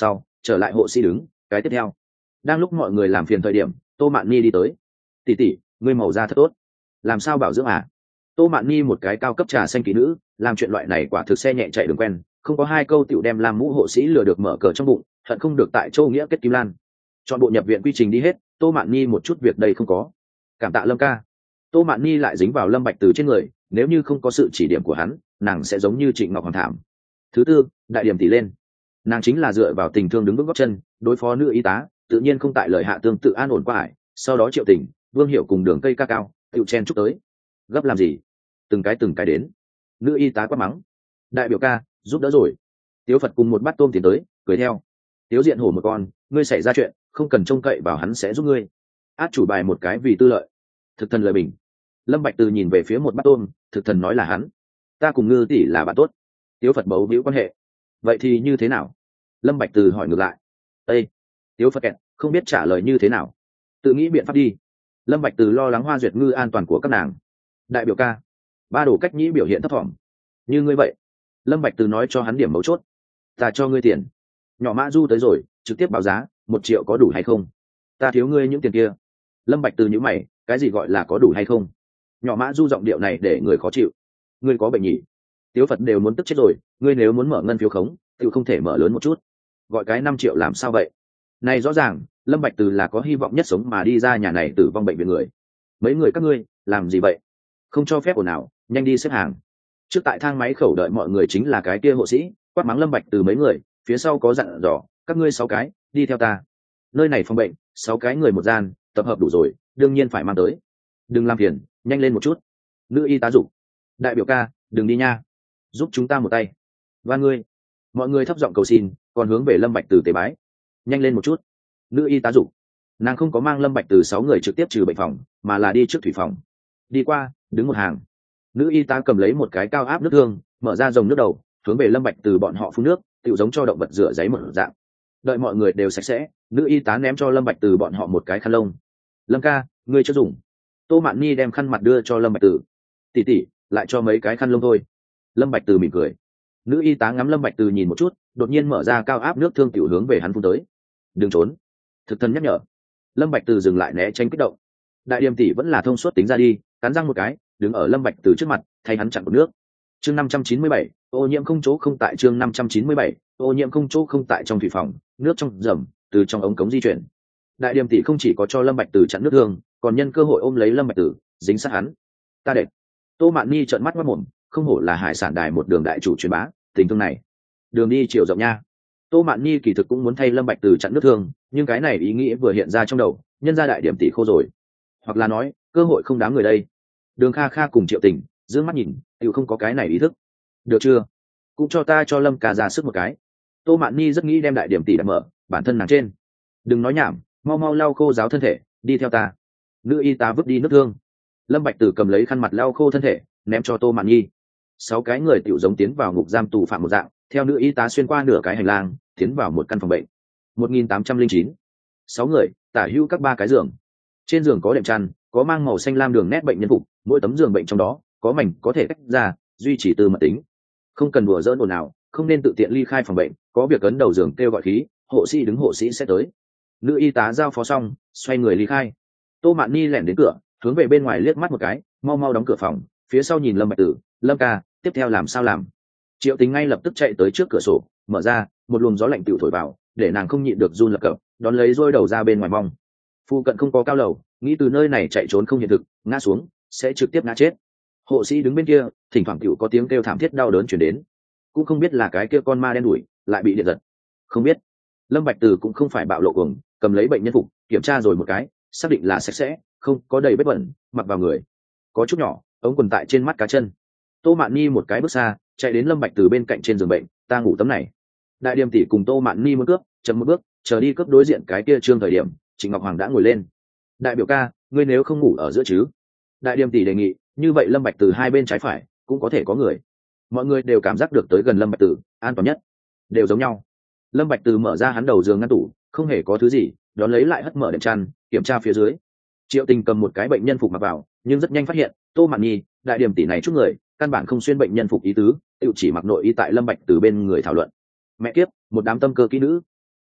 trở lại hộ sĩ đứng. Cái tiếp theo, đang lúc mọi người làm phiền thời điểm, Tô Mạn Nhi đi tới. Tỷ tỷ, ngươi màu da thật tốt, làm sao bảo dưỡng à? Tô Mạn Nhi một cái cao cấp trà xanh kỹ nữ, làm chuyện loại này quả thực xe nhẹ chạy đường quen, không có hai câu tiểu đem làm mũ hộ sĩ lừa được mở cờ trong bụng, hận không được tại Châu Nghĩa kết kim lan. Chọn bộ nhập viện quy trình đi hết, Tô Mạn Nhi một chút việc đây không có. Cảm tạ Lâm ca. Tô Mạn Nhi lại dính vào Lâm Bạch Từ trên người, nếu như không có sự chỉ điểm của hắn, nàng sẽ giống như Trịnh Ngọc Hoàng thảm. Thứ tư, đại điểm tỷ lên. Nàng chính là dựa vào tình thương đứng vững gót chân, đối phó nữ y tá, tự nhiên không tại lời hạ tương tự an ổn qua ải. Sau đó Triệu Tình, Vương Hiểu cùng Đường Cây ca cao, tiểu chen chúc tới. Gấp làm gì? Từng cái từng cái đến. Nữ y tá quát mắng. Đại biểu ca, giúp đỡ rồi. Tiếu Phật cùng một bát tôm tiến tới, cười theo. Tiếu Diện hổ một con, ngươi xảy ra chuyện, không cần trông cậy vào hắn sẽ giúp ngươi. Át chủ bài một cái vì tư lợi. Thực thần lời bình. Lâm Bạch Từ nhìn về phía một bát tôm, thực thần nói là hắn. Ta cùng Ngư tỷ là bạn tốt. Tiếu Phật bấu víu quan hệ. Vậy thì như thế nào? Lâm Bạch Từ hỏi ngược lại. Ê! Tiếu Phật kẹt, không biết trả lời như thế nào. Tự nghĩ biện pháp đi. Lâm Bạch Từ lo lắng Hoa Duyệt Ngư an toàn của các nàng. Đại biểu ca. Ba đồ cách nhĩ biểu hiện thấp thỏm. Như ngươi vậy. Lâm Bạch Từ nói cho hắn điểm mấu chốt. Ta cho ngươi tiền. Nhỏ Mã Du tới rồi, trực tiếp báo giá, một triệu có đủ hay không? Ta thiếu ngươi những tiền kia. Lâm Bạch Từ nhíu mày, cái gì gọi là có đủ hay không? Nhỏ Mã Du giọng điệu này để người khó chịu. Ngươi có bệnh nhỉ? Tiếu Phật đều muốn tức chết rồi, ngươi nếu muốn mở ngân phiếu khống, tự không thể mở lớn một chút. Gọi cái năm triệu làm sao vậy? Này rõ ràng, Lâm Bạch Từ là có hy vọng nhất sống mà đi ra nhà này tử vong bệnh viện người. Mấy người các ngươi, làm gì vậy? Không cho phép ồn ào, nhanh đi xếp hàng. Trước tại thang máy khẩu đợi mọi người chính là cái kia hộ sĩ, quát mắng Lâm Bạch Từ mấy người, phía sau có dặn dò, các ngươi sáu cái, đi theo ta. Nơi này phòng bệnh, sáu cái người một gian, tập hợp đủ rồi, đương nhiên phải mang tới. Đừng làm phiền, nhanh lên một chút. Nữ y tá dục. Đại biểu ca, đừng đi nha, giúp chúng ta một tay. Và ngươi. Mọi người thấp giọng cầu xin, còn hướng về Lâm Bạch Từ tế bái. Nhanh lên một chút. Nữ y tá dục. Nàng không có mang Lâm Bạch Từ sáu người trực tiếp trừ bệnh phòng, mà là đi trước thủy phòng. Đi qua, đứng một hàng. Nữ y tá cầm lấy một cái cao áp nước thương, mở ra dòng nước đầu, hướng về Lâm Bạch Từ bọn họ phun nước, tựu giống cho động vật rửa giấy một dạng. Đợi mọi người đều sạch sẽ, nữ y tá ném cho Lâm Bạch Từ bọn họ một cái khăn lông. Lâm ca, ngươi chưa dùng. Tô Mạn Nhi đem khăn mặt đưa cho Lâm Bạch Từ. Tỷ tỷ, lại cho mấy cái khăn lông thôi. Lâm Bạch Từ mỉm cười. Nữ y tá ngắm Lâm Bạch Từ nhìn một chút, đột nhiên mở ra cao áp nước thương tiểu hướng về hắn phun tới. Đừng trốn. Thực thần nhắc nhở. Lâm Bạch Từ dừng lại né tránh kích động. Đại Điềm tỷ vẫn là thông suốt tính ra đi, cắn răng một cái, đứng ở Lâm Bạch Từ trước mặt, thay hắn chặn nước. Chương năm trăm chín mươi bảy, ô nhiễm không chỗ không tại chương năm trăm chín mươi bảy, ô nhiễm không chỗ không tại trong thủy phòng, nước trong rầm từ trong ống cống di chuyển. Đại Điềm tỷ không chỉ có cho Lâm Bạch Từ chặn nước thương, còn nhân cơ hội ôm lấy Lâm Bạch Từ, dính sát hắn. Ta đệt. Tô Mạn Nhi trợn mắt quát mồm, không hổ là hải sản đài một đường đại chủ truyền bá, tình thương này, đường đi chiều rộng nha. Tô Mạn Nhi kỳ thực cũng muốn thay Lâm Bạch Từ chặn nước thương, nhưng cái này ý nghĩ vừa hiện ra trong đầu, nhân ra Đại Điểm tỷ khô rồi, hoặc là nói cơ hội không đáng người đây. Đường Kha Kha cùng Triệu Tình dương mắt nhìn, tiểu không có cái này ý thức. Được chưa? Cũng cho ta cho Lâm ca ra sức một cái. Tô Mạn Nhi rất nghĩ đem Đại Điểm tỷ đặt mở, bản thân nàng trên. Đừng nói nhảm, mau mau lau khô ráo thân thể, đi theo ta. Nữ y tá vứt đi nước thương. Lâm Bạch Từ cầm lấy khăn mặt lau khô thân thể, ném cho Tô Mạn Nhi. Sáu cái người tiểu giống tiến vào ngục giam tù phạm một dạng, theo nữ y tá xuyên qua nửa cái hành lang, tiến vào một căn phòng bệnh. một nghìn tám trăm lẻ chín. Sáu người, tả hữu các ba cái giường. Trên giường có đệm chăn, có mang màu xanh lam đường nét bệnh nhân phục, mỗi tấm giường bệnh trong đó có mảnh có thể tách ra, duy trì từ mật tính. Không cần đùa giỡn ồn ào, không nên tự tiện ly khai phòng bệnh, có việc ấn đầu giường kêu gọi khí, hộ sĩ đứng hộ sĩ sẽ tới. Nữ y tá giao phó xong, xoay người ly khai. Tô Mạn Nhi lẻn đến cửa, hướng về bên ngoài liếc mắt một cái, mau mau đóng cửa phòng, phía sau nhìn Lâm Bạch Tử. Lâm ca, tiếp theo làm sao làm? Triệu Tình ngay lập tức chạy tới trước cửa sổ, mở ra, một luồng gió lạnh tiểu thổi vào, để nàng không nhịn được run lập cập, đón lấy rôi đầu ra bên ngoài mong. Phu cận không có cao lầu, nghĩ từ nơi này chạy trốn không hiện thực, ngã xuống sẽ trực tiếp ngã chết. Hộ sĩ đứng bên kia, thỉnh thoảng tiểu có tiếng kêu thảm thiết đau đớn truyền đến, cũng không biết là cái kia con ma đen đuổi lại bị điện giật. Không biết. Lâm Bạch Từ cũng không phải bạo lộ cuồng, cầm lấy bệnh nhân phục, kiểm tra rồi một cái, xác định là sạch sẽ, không có đầy vết bẩn, mặc vào người. Có chút nhỏ, ống quần tại trên mắt cá chân. Tô Mạn Nhi một cái bước xa, chạy đến Lâm Bạch Từ bên cạnh trên giường bệnh, ta ngủ tấm này. Đại Điềm tỷ cùng Tô Mạn Nhi một cước, chậm một bước, chờ đi cướp đối diện cái kia trương thời điểm, Trịnh Ngọc Hoàng đã ngồi lên. Đại biểu ca, ngươi nếu không ngủ ở giữa chứ? Đại Điềm tỷ đề nghị, như vậy Lâm Bạch Từ hai bên trái phải cũng có thể có người. Mọi người đều cảm giác được tới gần Lâm Bạch Từ, an toàn nhất, đều giống nhau. Lâm Bạch Từ mở ra hắn đầu giường ngăn tủ, không hề có thứ gì, đón lấy lại hất mở đệm chăn, kiểm tra phía dưới. Triệu Tình cầm một cái bệnh nhân phục mặc vào, nhưng rất nhanh phát hiện, Tô Mạn Nhi, Đại Điềm tỷ này chút người, căn bản không xuyên bệnh nhân phục ý tứ, tự chỉ mặc nội y tại Lâm Bạch Từ bên người thảo luận. Mẹ kiếp, một đám tâm cơ kỹ nữ.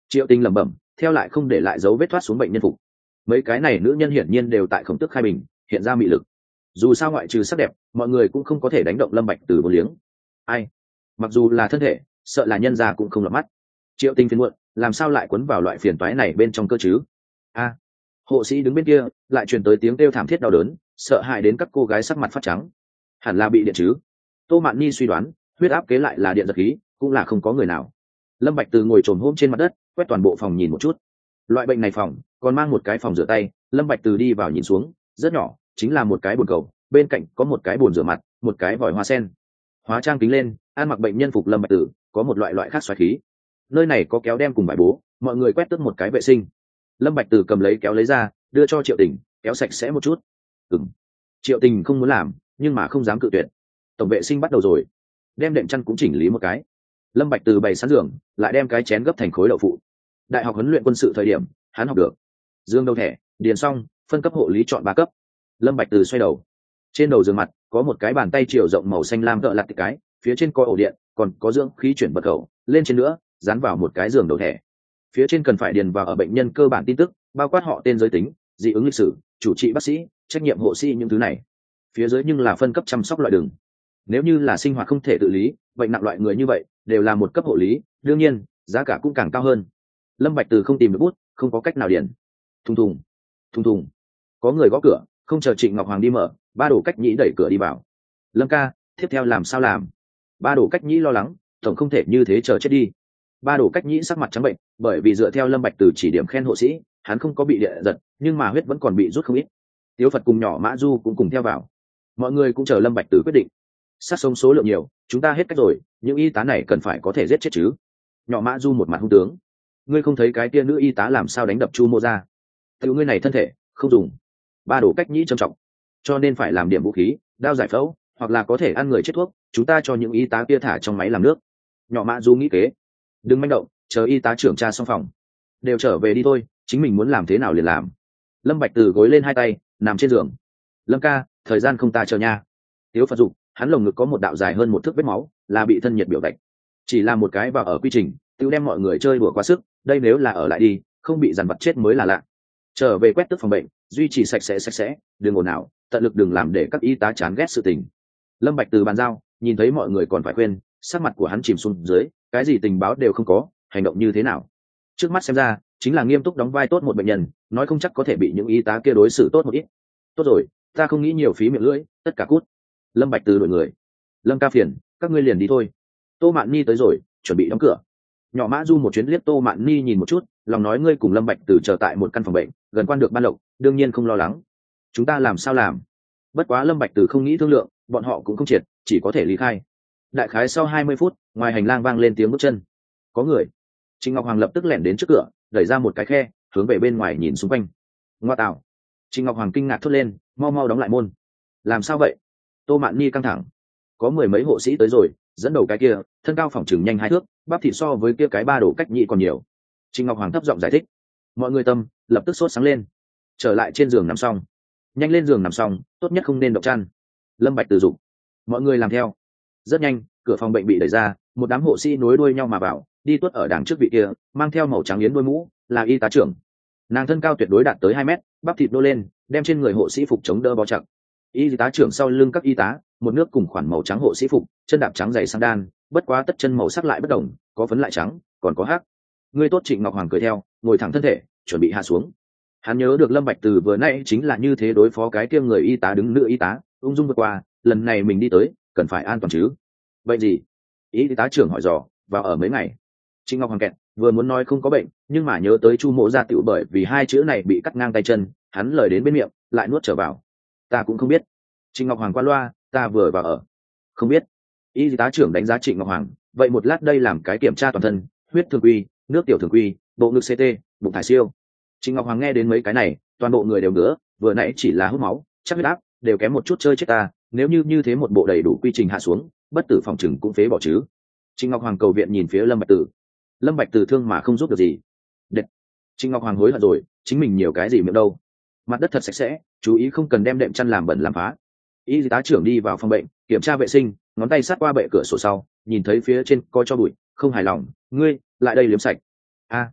Triệu Tình lẩm bẩm, theo lại không để lại dấu vết thoát xuống bệnh nhân phục. Mấy cái này nữ nhân hiển nhiên đều tại khổng tức khai bình, hiện ra mị lực. Dù sao ngoại trừ sắc đẹp, mọi người cũng không có thể đánh động Lâm Bạch Từ vô liếng. Ai? Mặc dù là thân thể, sợ là nhân gia cũng không lọt mắt. Triệu Tình phiền muộn, làm sao lại cuốn vào loại phiền toái này bên trong cơ chứ? A. Hộ sĩ đứng bên kia, lại truyền tới tiếng kêu thảm thiết đau đớn, sợ hãi đến các cô gái sắc mặt phát trắng. Hẳn là bị điện chứ? Tô Mạn Nhi suy đoán, huyết áp kế lại là điện giật khí, cũng là không có người nào. Lâm Bạch Từ ngồi trồm hôm trên mặt đất, quét toàn bộ phòng nhìn một chút. Loại bệnh này phòng, còn mang một cái phòng rửa tay. Lâm Bạch Từ đi vào nhìn xuống, rất nhỏ, chính là một cái bồn cầu, bên cạnh có một cái bồn rửa mặt, một cái vòi hoa sen. Hóa trang kính lên, ăn mặc bệnh nhân phục Lâm Bạch Từ, có một loại loại khác xoáy khí. Nơi này có kéo đem cùng vải bố, mọi người quét tước một cái vệ sinh. Lâm Bạch Từ cầm lấy kéo lấy ra, đưa cho Triệu Tình, kéo sạch sẽ một chút. Ừm. Triệu Tình không muốn làm, nhưng mà không dám cự tuyệt. Tổng vệ sinh bắt đầu rồi, đem đệm chăn cũng chỉnh lý một cái. Lâm Bạch Từ bày sẵn giường, lại đem cái chén gấp thành khối đậu phụ. Đại học huấn luyện quân sự thời điểm, hắn học được. Dương đầu thẻ, điền xong, phân cấp hộ lý chọn ba cấp. Lâm Bạch Từ xoay đầu. Trên đầu giường mặt có một cái bàn tay chiều rộng màu xanh lam gợ lặt cái, phía trên có ổ điện, còn có dưỡng khí chuyển bật khẩu, lên trên nữa, dán vào một cái giường đầu thẻ. Phía trên cần phải điền vào ở bệnh nhân cơ bản tin tức, bao quát họ tên giới tính, dị ứng lịch sử, chủ trị bác sĩ, trách nhiệm hộ sĩ những thứ này. Phía dưới nhưng là phân cấp chăm sóc loại đường. Nếu như là sinh hoạt không thể tự lý, bệnh nặng loại người như vậy đều là một cấp hộ lý, đương nhiên giá cả cũng càng cao hơn. Lâm Bạch Từ không tìm được bút, không có cách nào điền. Thùng thùng, thùng thùng, có người gõ cửa, không chờ Trịnh Ngọc Hoàng đi mở, Ba Đổ Cách Nhĩ đẩy cửa đi vào. Lâm ca, tiếp theo làm sao làm? Ba Đổ Cách Nhĩ lo lắng, tổng không thể như thế chờ chết đi. Ba Đổ Cách Nhĩ sắc mặt trắng bệnh, bởi vì dựa theo Lâm Bạch Từ chỉ điểm khen hộ sĩ, hắn không có bị địa giật, nhưng mà huyết vẫn còn bị rút không ít. Tiếu Phật cùng nhỏ Mã Du cũng cùng theo vào. Mọi người cũng chờ Lâm Bạch Từ quyết định. Sát sống số lượng nhiều, chúng ta hết cách rồi, những y tá này cần phải có thể giết chết chứ? Nhỏ Mã Du một mặt hung tướng. Ngươi không thấy cái kia nữ y tá làm sao đánh đập Chu Mô ra? Tiểu ngươi này thân thể không dùng. Ba Đổ Cách Nhĩ trầm trọng, cho nên phải làm điểm vũ khí, đao giải phẫu, hoặc là có thể ăn người chết thuốc, chúng ta cho những y tá kia thả trong máy làm nước. Nhỏ Mã Du nghĩ kế. Đừng manh động, chờ y tá trưởng tra xong phòng, đều trở về đi thôi, chính mình muốn làm thế nào liền làm. Lâm Bạch Từ gối lên hai tay, nằm trên giường. Lâm ca, thời gian không ta chờ nha. Tiếu Phật dục, hắn lồng ngực có một đạo dài hơn một thước vết máu, là bị thân nhiệt biểu đạch. Chỉ là một cái vào ở quy trình, tiêu đem mọi người chơi đùa quá sức, đây nếu là ở lại đi, không bị dằn vặt chết mới là lạ. Trở về quét tước phòng bệnh, duy trì sạch sẽ sạch sẽ, đừng ồn ào, tận lực đừng làm để các y tá chán ghét sự tình. Lâm Bạch Từ bàn giao, nhìn thấy mọi người còn phải khuyên, sắc mặt của hắn chìm xuống dưới, cái gì tình báo đều không có, hành động như thế nào? Trước mắt xem ra, chính là nghiêm túc đóng vai tốt một bệnh nhân, nói không chắc có thể bị những y tá kia đối xử tốt một ít. Tốt rồi, ta không nghĩ nhiều phí miệng lưỡi, tất cả cút. Lâm Bạch Từ đội người. Lâm ca phiền, các ngươi liền đi thôi. Tô Mạn Ni tới rồi, chuẩn bị đóng cửa. Nhỏ Mã Du một chuyến liếc Tô Mạn Ni nhìn một chút, lòng nói ngươi cùng Lâm Bạch Từ chờ tại một căn phòng bệnh, gần quan được ban lộc, đương nhiên không lo lắng. Chúng ta làm sao làm? Bất quá Lâm Bạch Từ không nghĩ thương lượng, bọn họ cũng không triệt, chỉ có thể lý khai. Đại khái sau hai mươi phút, ngoài hành lang vang lên tiếng bước chân. Có người. Trịnh Ngọc Hoàng lập tức lẻn đến trước cửa, đẩy ra một cái khe, hướng về bên ngoài nhìn xung quanh. Ngoa tạo. Trịnh Ngọc Hoàng kinh ngạc thốt lên, mau mau đóng lại môn. Làm sao vậy? Tô Mạn Ni căng thẳng. Có mười mấy hộ sĩ tới rồi, dẫn đầu cái kia, thân cao phỏng chừng nhanh hai thước, bắp thịt so với kia cái Ba Đổ Cách Nhĩ còn nhiều. Trịnh Ngọc Hoàng thấp giọng giải thích. Mọi người tâm lập tức sốt sáng lên. Trở lại trên giường nằm xong. Nhanh lên giường nằm xong, tốt nhất không nên động chăn. Lâm Bạch Từ dục. Mọi người làm theo. Rất nhanh, cửa phòng bệnh bị đẩy ra, một đám hộ sĩ nối đuôi nhau mà vào, đi tuốt ở đằng trước vị kia, mang theo màu trắng yến đuôi mũ, là y tá trưởng. Nàng thân cao tuyệt đối đạt tới hai mét, bắp thịt nô lên, đem trên người hộ sĩ phục chống đỡ bó chặt. Y tá trưởng sau lưng các y tá, một nước cùng khoản màu trắng hộ sĩ phục, chân đạp trắng dày sang đan, bất quá tất chân màu sắc lại bất đồng, có phấn lại trắng, còn có hắc. Người tốt. Trịnh Ngọc Hoàng cười theo, ngồi thẳng thân thể, chuẩn bị hạ xuống. Hắn nhớ được Lâm Bạch Từ vừa nãy chính là như thế đối phó cái kia người y tá đứng nữ y tá, ung dung vượt qua, lần này mình đi tới, cần phải an toàn chứ. Bệnh gì? Y tá trưởng hỏi dò, vào ở mấy ngày. Trịnh Ngọc Hoàng kẹt, vừa muốn nói không có bệnh, nhưng mà nhớ tới Chu Mộ Gia tiểu bởi vì hai chữ này bị cắt ngang tay chân, hắn lời đến bên miệng, lại nuốt trở vào. Ta cũng không biết. Trịnh Ngọc Hoàng qua loa, ta vừa vào ở. Không biết. Y tá trưởng đánh giá Trịnh Ngọc Hoàng, vậy một lát đây làm cái kiểm tra toàn thân, huyết thường quy, nước tiểu thường quy, bộ ngực xê tê, bụng thải siêu. Trịnh Ngọc Hoàng nghe đến mấy cái này, toàn bộ người đều ngứa, vừa nãy chỉ là hút máu, chắc huyết áp, đều kém một chút chơi chết ta, nếu như như thế một bộ đầy đủ quy trình hạ xuống, bất tử phòng chừng cũng phế bỏ chứ. Trịnh Ngọc Hoàng cầu viện nhìn phía Lâm Bạch Từ. Lâm Bạch Từ thương mà không giúp được gì. Đệt. Trịnh Ngọc Hoàng hối hận rồi, chính mình nhiều cái gì miệng đâu. Mặt đất thật sạch sẽ, chú ý không cần đem đệm chăn làm bẩn làm phá. Y tá trưởng đi vào phòng bệnh, kiểm tra vệ sinh, ngón tay sát qua bệ cửa sổ sau, nhìn thấy phía trên có cho bụi, không hài lòng, ngươi lại đây liếm sạch. A.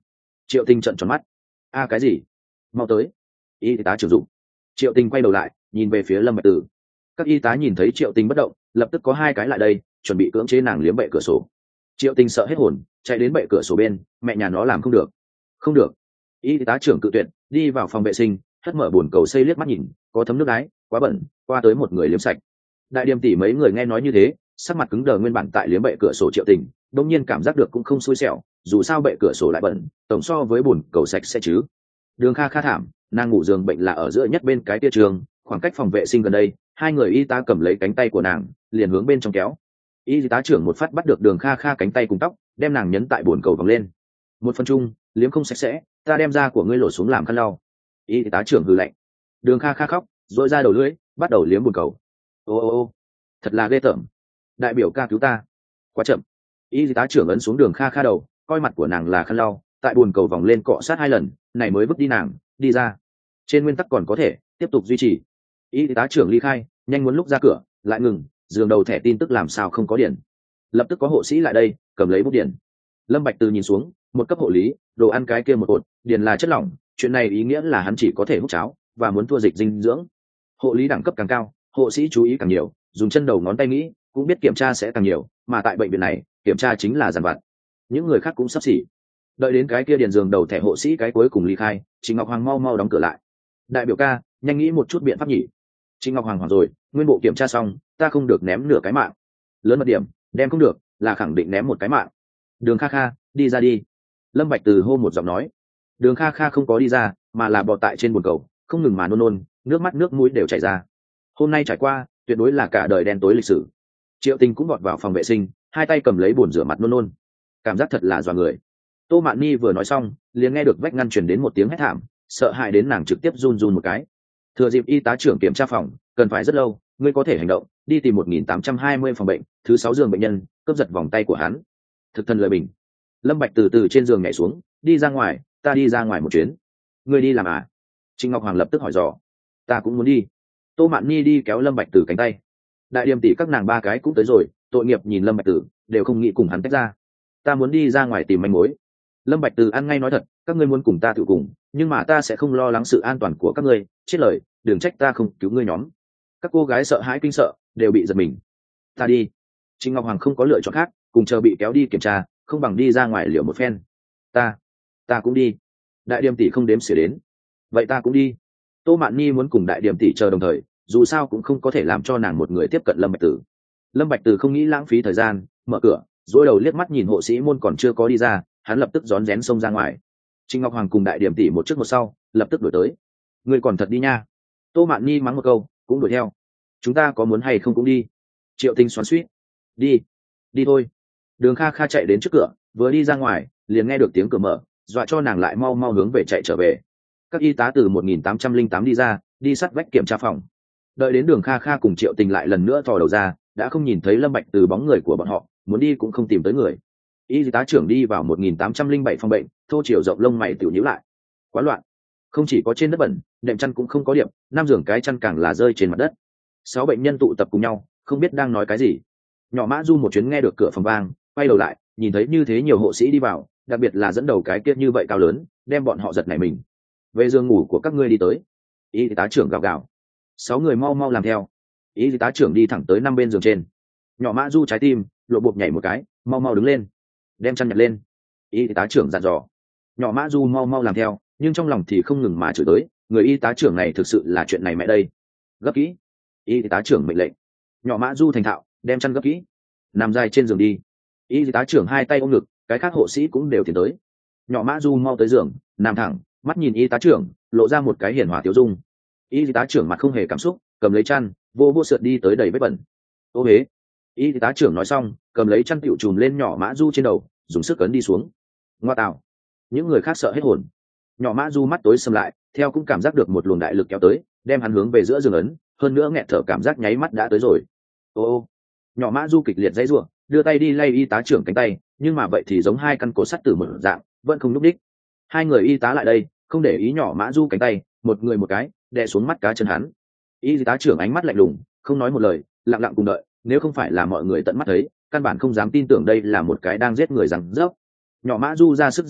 Triệu Tình trợn tròn mắt. A cái gì? Mau tới. Y tá trưởng dụng. Triệu Tình quay đầu lại nhìn về phía Lâm Bạch Tử. Các y tá nhìn thấy Triệu Tình bất động, lập tức có hai cái lại đây chuẩn bị cưỡng chế nàng liếm bệ cửa sổ. Triệu Tình sợ hết hồn, chạy đến bệ cửa sổ bên, mẹ nhà nó làm không được. Không được. Y tá trưởng cự tuyệt, đi vào phòng vệ sinh, hất mở bồn cầu xây liếc mắt nhìn, có thấm nước đái, quá bẩn, qua tới một người liếm sạch. Đại Điềm tỷ mấy người nghe nói như thế, sắc mặt cứng đờ, nguyên bản tại liếm bệ cửa sổ Triệu Tình đống nhiên cảm giác được cũng không xui xẻo, dù sao bệ cửa sổ lại bẩn, tổng so với bồn cầu sạch sẽ chứ. Đường Kha Kha thảm, nàng ngủ giường bệnh là ở giữa nhất bên cái tia trường, khoảng cách phòng vệ sinh gần đây, hai người y tá cầm lấy cánh tay của nàng, liền hướng bên trong kéo. Y tá trưởng một phát bắt được Đường Kha Kha cánh tay cùng tóc, đem nàng nhấn tại bồn cầu vòng lên. Một phân chung, liếm không sạch sẽ, ta đem da của ngươi lột xuống làm khăn lau. Y tá trưởng hừ lạnh. Đường Kha Kha khóc, rỗi ra đầu lưỡi, bắt đầu liếm bồn cầu. Ô ô ô, thật là ghê tởm. Đại biểu ca cứu ta. Quá chậm. Y tá trưởng ấn xuống Đường Kha Kha đầu, coi mặt của nàng là khăn lau, tại bồn cầu vòng lên cọ sát hai lần, này mới vứt đi nàng, đi ra. Trên nguyên tắc còn có thể tiếp tục duy trì. Y tá trưởng ly khai, nhanh muốn lúc ra cửa, lại ngừng, giường đầu thẻ tin tức làm sao không có điện. Lập tức có hộ sĩ lại đây, cầm lấy bút điện. Lâm Bạch Từ nhìn xuống, một cấp hộ lý, đồ ăn cái kia một cột, điền là chất lỏng, chuyện này ý nghĩa là hắn chỉ có thể hút cháo và muốn thua dịch dinh dưỡng. Hộ lý đẳng cấp càng cao, hộ sĩ chú ý càng nhiều, dùng chân đầu ngón tay nghĩ, cũng biết kiểm tra sẽ càng nhiều, mà tại bệnh viện này, kiểm tra chính là giàn vặt. Những người khác cũng sắp xỉ. Đợi đến cái kia điền giường đầu thẻ hộ sĩ cái cuối cùng ly khai, Trịnh Ngọc Hoàng mau mau đóng cửa lại. Đại biểu ca, nhanh nghĩ một chút biện pháp nhỉ. Trịnh Ngọc Hoàng hoảng rồi, nguyên bộ kiểm tra xong, ta không được ném nửa cái mạng. Lớn mật điểm, đem không được, là khẳng định ném một cái mạng. Đường Kha Kha, đi ra đi. Lâm Bạch Từ hô một giọng nói. Đường Kha Kha không có đi ra, mà là bò tại trên bồn cầu, không ngừng mà nôn nôn, nước mắt nước mũi đều chảy ra. Hôm nay trải qua, tuyệt đối là cả đời đen tối lịch sử. Triệu Tình cũng vọt vào phòng vệ sinh, hai tay cầm lấy bồn rửa mặt nôn nôn. Cảm giác thật là dọa người. Tô Mạn Nhi vừa nói xong, liền nghe được vách ngăn truyền đến một tiếng hét thảm, sợ hãi đến nàng trực tiếp run run một cái. Thừa dịp y tá trưởng kiểm tra phòng, cần phải rất lâu, ngươi có thể hành động, đi tìm một nghìn tám trăm hai mươi phòng bệnh, thứ sáu giường bệnh nhân, cướp giật vòng tay của hắn. Thực thân lời bình. Lâm Bạch từ từ trên giường nhảy xuống, đi ra ngoài, ta đi ra ngoài một chuyến. Ngươi đi làm à? Trịnh Ngọc Hoàng lập tức hỏi dò. Ta cũng muốn đi. Tô Mạn Nhi đi kéo Lâm Bạch từ cánh tay. Đại Điềm tỷ các nàng ba cái cũng tới rồi, tội nghiệp nhìn Lâm Bạch Tử, đều không nghĩ cùng hắn tách ra. Ta muốn đi ra ngoài tìm manh mối. Lâm Bạch Từ ăn ngay nói thật, các ngươi muốn cùng ta tự cùng, nhưng mà ta sẽ không lo lắng sự an toàn của các ngươi, chết lời, đừng trách ta không cứu ngươi nhóm. Các cô gái sợ hãi kinh sợ, đều bị giật mình. Ta đi. Trịnh Ngọc Hoàng không có lựa chọn khác, cùng chờ bị kéo đi kiểm tra, không bằng đi ra ngoài liều một phen. Ta, ta cũng đi. Đại Điềm tỷ không đếm xỉa đến. Vậy ta cũng đi. Tô Mạn Nhi muốn cùng Đại Điềm tỷ chờ đồng thời, dù sao cũng không có thể làm cho nàng một người tiếp cận Lâm Bạch Từ. Lâm Bạch Từ không nghĩ lãng phí thời gian, mở cửa, dối đầu liếc mắt nhìn hộ sĩ môn còn chưa có đi ra, hắn lập tức rón rén xông ra ngoài. Trịnh Ngọc Hoàng cùng Đại Điềm tỷ một trước một sau, lập tức đuổi tới. Ngươi còn thật đi nha. Tô Mạn Nhi mắng một câu, cũng đuổi theo. Chúng ta có muốn hay không cũng đi. Triệu Tinh xoắn xuýt. Đi, đi thôi. Đường Kha Kha chạy đến trước cửa, vừa đi ra ngoài, liền nghe được tiếng cửa mở, dọa cho nàng lại mau mau hướng về chạy trở về. Các y tá từ một nghìn tám trăm lẻ tám đi ra, đi sát vách kiểm tra phòng. Đợi đến Đường Kha Kha cùng Triệu Tình lại lần nữa thò đầu ra, đã không nhìn thấy Lâm Bạch Từ bóng người của bọn họ, muốn đi cũng không tìm tới người. Y tá trưởng đi vào một nghìn tám trăm lẻ bảy phòng bệnh, thô chiều rộng lông mày tiểu nhíu lại. Quá loạn. Không chỉ có trên đất bẩn, đệm chăn cũng không có điểm, năm giường cái chăn càng là rơi trên mặt đất. Sáu bệnh nhân tụ tập cùng nhau, không biết đang nói cái gì. Nhỏ Mã Du một chuyến nghe được cửa phòng vang, quay đầu lại, nhìn thấy như thế nhiều hộ sĩ đi vào, đặc biệt là dẫn đầu cái kia như vậy cao lớn, đem bọn họ giật nảy mình. Về giường ngủ của các ngươi đi tới. Y tá trưởng gào gào. Sáu người mau mau làm theo. Y tá trưởng đi thẳng tới năm bên giường trên. Nhỏ Mã Du trái tim lộ bột nhảy một cái, mau mau đứng lên, đem chăn nhặt lên. Y tá trưởng dặn dò. Nhỏ Mã Du mau mau làm theo, nhưng trong lòng thì không ngừng mà chửi tới, người y tá trưởng này thực sự là chuyện này mẹ đây. Gấp kỹ. Y tá trưởng mệnh lệnh. Nhỏ Mã Du thành thạo, đem chăn gấp kỹ, nằm dài trên giường đi. Y tá trưởng hai tay ôm ngực, cái khác hộ sĩ cũng đều tiến tới. Nhỏ Mã Du mau tới giường, nằm thẳng, mắt nhìn y tá trưởng, lộ ra một cái hiền hòa tiêu dung. Y tá trưởng mặt không hề cảm xúc, cầm lấy chăn, vô vô sượt đi tới đầy vết bẩn. Ô hế. Y tá trưởng nói xong, cầm lấy chăn tiểu trùm lên Nhỏ Mã Du trên đầu, dùng sức ấn đi xuống. Ngoa tạo. Những người khác sợ hết hồn. Nhỏ Mã Du mắt tối sầm lại, theo cũng cảm giác được một luồng đại lực kéo tới, đem hắn hướng về giữa giường ấn, hơn nữa nghẹt thở cảm giác nháy mắt đã tới rồi. Ô ô. Nhỏ Mã Du kịch liệt dãy rủa, đưa tay đi lay y tá trưởng cánh tay, nhưng mà vậy thì giống hai căn cổ sắt từ một dạng, vẫn không nhúc đích. Hai người y tá lại đây, không để ý Nhỏ Mã Du cánh tay, một người một cái, đè xuống mắt cá chân hắn. Y tá trưởng ánh mắt lạnh lùng, không nói một lời, lặng lặng cùng đợi, nếu không phải là mọi người tận mắt thấy, căn bản không dám tin tưởng đây là một cái đang giết người rằng rớp. Nhỏ Mã Du ra sức dây rủa,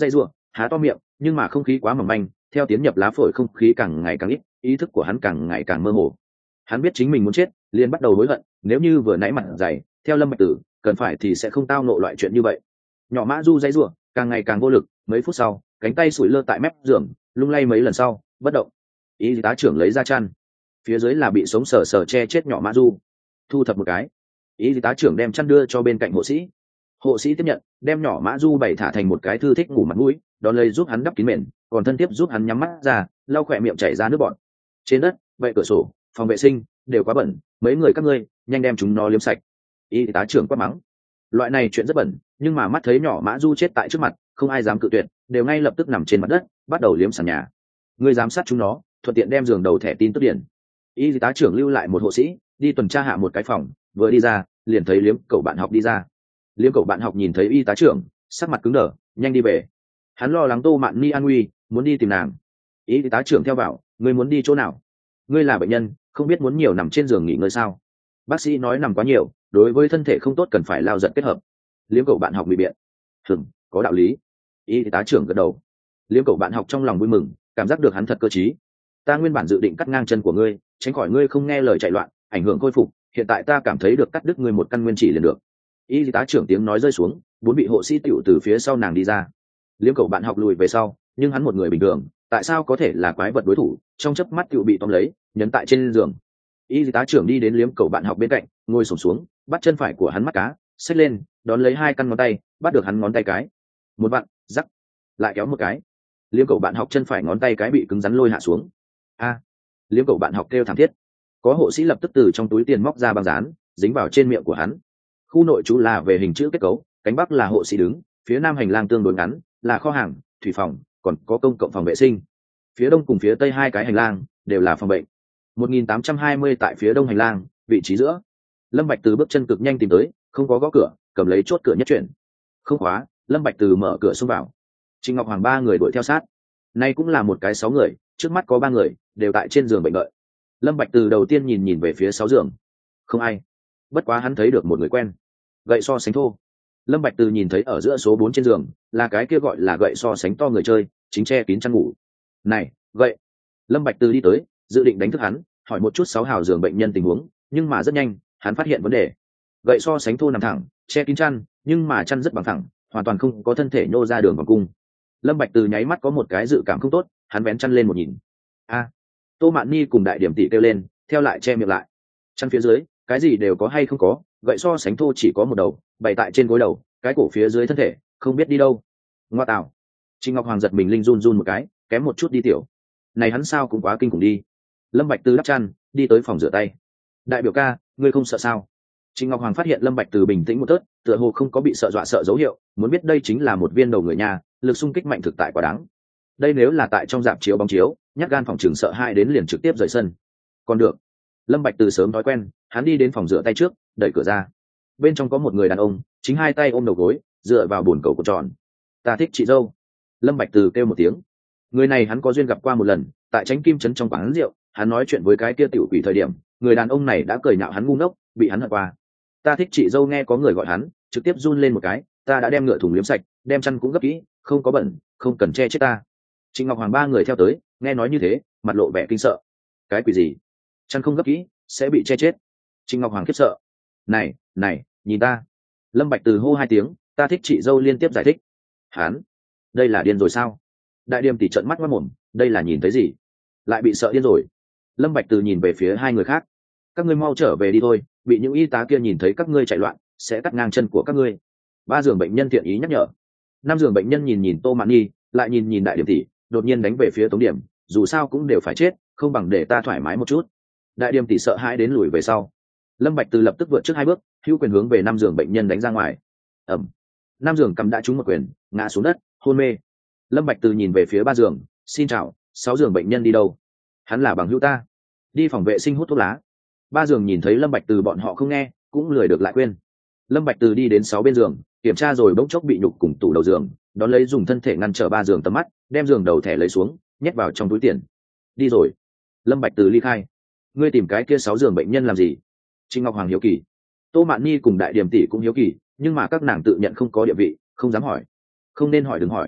há to miệng, nhưng mà không khí quá mỏng manh, theo tiến nhập lá phổi không khí càng ngày càng ít, ý thức của hắn càng ngày càng mơ hồ. Hắn biết chính mình muốn chết, liền bắt đầu hối hận, nếu như vừa nãy mặt dày, theo Lâm Bạch Tử, cần phải thì sẽ không tao nộ loại chuyện như vậy. Nhỏ Mã Du dãy rủa, càng ngày càng vô lực, mấy phút sau, cánh tay sủi lơ tại mép giường, lung lay mấy lần sau, bất động. Y tá trưởng lấy ra chăn, phía dưới là bị sống sờ sờ che chết nhỏ Mã Du. Thu thập một cái, y tá trưởng đem chăn đưa cho bên cạnh hộ sĩ. Hộ sĩ tiếp nhận, đem nhỏ Mã Du bày thả thành một cái thư thích ngủ mặt mũi, đón lấy giúp hắn đắp kín mền, còn thân tiếp giúp hắn nhắm mắt ra, lau khỏe miệng chảy ra nước bọt. Trên đất, vậy cửa sổ, phòng vệ sinh đều quá bẩn, mấy người các ngươi nhanh đem chúng nó liếm sạch. Y tá trưởng quát mắng. Loại này chuyện rất bẩn, nhưng mà mắt thấy nhỏ Mã Du chết tại trước mặt, không ai dám cự tuyệt, đều ngay lập tức nằm trên mặt đất, bắt đầu liếm sàn nhà. Ngươi giám sát chúng nó, thuận tiện đem giường đầu thẻ tin tức điển. Y tá trưởng lưu lại một hộ sĩ, đi tuần tra hạ một cái phòng, vừa đi ra, liền thấy liếm cậu bạn học đi ra. Liếm cậu bạn học nhìn thấy y tá trưởng, sắc mặt cứng đờ, nhanh đi về. Hắn lo lắng Tô Mạn Ni an nguy, muốn đi tìm nàng. Y tá trưởng theo bảo, ngươi muốn đi chỗ nào? Ngươi là bệnh nhân, không biết muốn nhiều nằm trên giường nghỉ ngơi sao? Bác sĩ nói nằm quá nhiều, đối với thân thể không tốt, cần phải lao giật kết hợp. Liếm cậu bạn học bị biện. Hừm, có đạo lý. Y tá trưởng gật đầu. Liếm cậu bạn học trong lòng vui mừng, cảm giác được hắn thật cơ trí. Ta nguyên bản dự định cắt ngang chân của ngươi, tránh khỏi ngươi không nghe lời chạy loạn, ảnh hưởng khôi phục, hiện tại ta cảm thấy được cắt đứt ngươi một căn nguyên chỉ liền được. Y tá trưởng tiếng nói rơi xuống, bốn vị hộ sĩ tiểu từ phía sau nàng đi ra. Liếm cậu bạn học lùi về sau, nhưng hắn một người bình thường, tại sao có thể là quái vật đối thủ, trong chớp mắt tiểu bị tóm lấy, nhấn tại trên giường. Y tá trưởng đi đến liếm cậu bạn học bên cạnh, ngồi xổm xuống, bắt chân phải của hắn mắt cá, xách lên, đón lấy hai căn ngón tay, bắt được hắn ngón tay cái. Một vặn, rắc, lại kéo một cái. Liếm cậu bạn học chân phải ngón tay cái bị cứng rắn lôi hạ xuống. A! Liếm cậu bạn học kêu thảm thiết. Có hộ sĩ lập tức từ trong túi tiền móc ra băng dán, dính vào trên miệng của hắn. Khu nội trú là về hình chữ kết cấu, cánh bắc là hộ sĩ đứng, phía nam hành lang tương đối ngắn, là kho hàng, thủy phòng, còn có công cộng phòng vệ sinh. Phía đông cùng phía tây hai cái hành lang đều là phòng bệnh. một nghìn tám trăm hai mươi tại phía đông hành lang, vị trí giữa. Lâm Bạch Từ bước chân cực nhanh tìm tới, không có gõ cửa, cầm lấy chốt cửa nhất chuyển. Không khóa, Lâm Bạch Từ mở cửa xông vào. Trình Ngọc Hoàng ba người đuổi theo sát. Nay cũng là một cái sáu người, trước mắt có ba người, đều tại trên giường bệnh đợi. Lâm Bạch Từ đầu tiên nhìn nhìn về phía sáu giường, không ai. Bất quá hắn thấy được một người quen, gậy so sánh thô. Lâm Bạch Từ nhìn thấy ở giữa số bốn trên giường, là cái kia gọi là gậy so sánh to người chơi, chính che kín chăn ngủ. Này, gậy. Lâm Bạch Từ đi tới, dự định đánh thức hắn, hỏi một chút sáu hào giường bệnh nhân tình huống, nhưng mà rất nhanh, hắn phát hiện vấn đề. Gậy so sánh thô nằm thẳng, che kín chăn, nhưng mà chăn rất bằng thẳng, hoàn toàn không có thân thể nhô ra đường vòng cung. Lâm Bạch Từ nháy mắt có một cái dự cảm không tốt, hắn vén chăn lên một nhìn. A! Tô Mạn Ni cùng Đại Điểm Tỷ kêu lên, theo lại che miệng lại. Chăn phía dưới, cái gì đều có hay không có, gậy so sánh thô chỉ có một đầu, bày tại trên gối đầu, cái cổ phía dưới thân thể, không biết đi đâu. Ngoa tạo! Trình Ngọc Hoàng giật mình linh run run một cái, kém một chút đi tiểu. Này hắn sao cũng quá kinh khủng đi. Lâm Bạch Từ đắp chăn, đi tới phòng rửa tay. Đại biểu ca, ngươi không sợ sao? Trình Ngọc Hoàng phát hiện Lâm Bạch Từ bình tĩnh một tớt, tựa hồ không có bị sợ dọa sợ dấu hiệu, muốn biết đây chính là một viên đầu người nhà, lực xung kích mạnh thực tại quá đáng. Đây nếu là tại trong dạp chiếu bóng chiếu, nhát gan phòng trường sợ hai đến liền trực tiếp rời sân. Còn được. Lâm Bạch Từ sớm thói quen, hắn đi đến phòng rửa tay trước, đẩy cửa ra. Bên trong có một người đàn ông, chính hai tay ôm đầu gối, dựa vào bồn cầu của tròn. Ta thích chị dâu. Lâm Bạch Từ kêu một tiếng. Người này hắn có duyên gặp qua một lần, tại Chánh Kim trấn trong quán rượu, hắn nói chuyện với cái kia tiểu quỷ thời điểm, người đàn ông này đã cười nhạo hắn ngu ngốc, bị hắn hận qua. Ta thích chị dâu nghe có người gọi hắn, trực tiếp run lên một cái, ta đã đem ngựa thùng liếm sạch, đem chăn cũng gấp kỹ, không có bẩn, không cần che chết ta. Trịnh Ngọc Hoàng ba người theo tới, nghe nói như thế, mặt lộ vẻ kinh sợ. Cái quỷ gì? Chăn không gấp kỹ, sẽ bị che chết. Trịnh Ngọc Hoàng khiếp sợ. Này, này, nhìn ta. Lâm Bạch Từ hô hai tiếng, ta thích chị dâu liên tiếp giải thích. Hắn, đây là điên rồi sao? Đại Điềm Tỷ trợn mắt mắt mồm, đây là nhìn thấy gì? Lại bị sợ điên rồi. Lâm Bạch Từ nhìn về phía hai người khác. Các ngươi mau trở về đi thôi, bị những y tá kia nhìn thấy các ngươi chạy loạn, sẽ cắt ngang chân của các ngươi. Ba giường bệnh nhân thiện ý nhắc nhở. Năm giường bệnh nhân nhìn nhìn Tô Mạn Nhi, lại nhìn nhìn Đại Điểm Tỷ, đột nhiên đánh về phía Tống Điểm, dù sao cũng đều phải chết, không bằng để ta thoải mái một chút. Đại Điểm Tỷ sợ hãi đến lùi về sau. Lâm Bạch Từ lập tức vượt trước hai bước, hữu quyền hướng về năm giường bệnh nhân đánh ra ngoài. Ầm. Năm giường cầm đã trúng một quyền, ngã xuống đất, hôn mê. Lâm Bạch Từ nhìn về phía ba giường, xin chào, sáu giường bệnh nhân đi đâu? Hắn là bằng hữu ta. Đi phòng vệ sinh hút thuốc lá. Ba giường nhìn thấy Lâm Bạch Từ bọn họ không nghe, cũng lười được lại quên. Lâm Bạch Từ đi đến sáu bên giường, kiểm tra rồi bỗng chốc bị nhục cùng tủ đầu giường, đón lấy dùng thân thể ngăn trở ba giường tầm mắt, đem giường đầu thẻ lấy xuống, nhét vào trong túi tiền. Đi rồi. Lâm Bạch Từ ly khai. Ngươi tìm cái kia sáu giường bệnh nhân làm gì? Trịnh Ngọc Hoàng hiếu kỳ. Tô Mạn Nhi cùng Đại Điểm Tỷ cũng hiếu kỳ, nhưng mà các nàng tự nhận không có địa vị, không dám hỏi. Không nên hỏi đừng hỏi.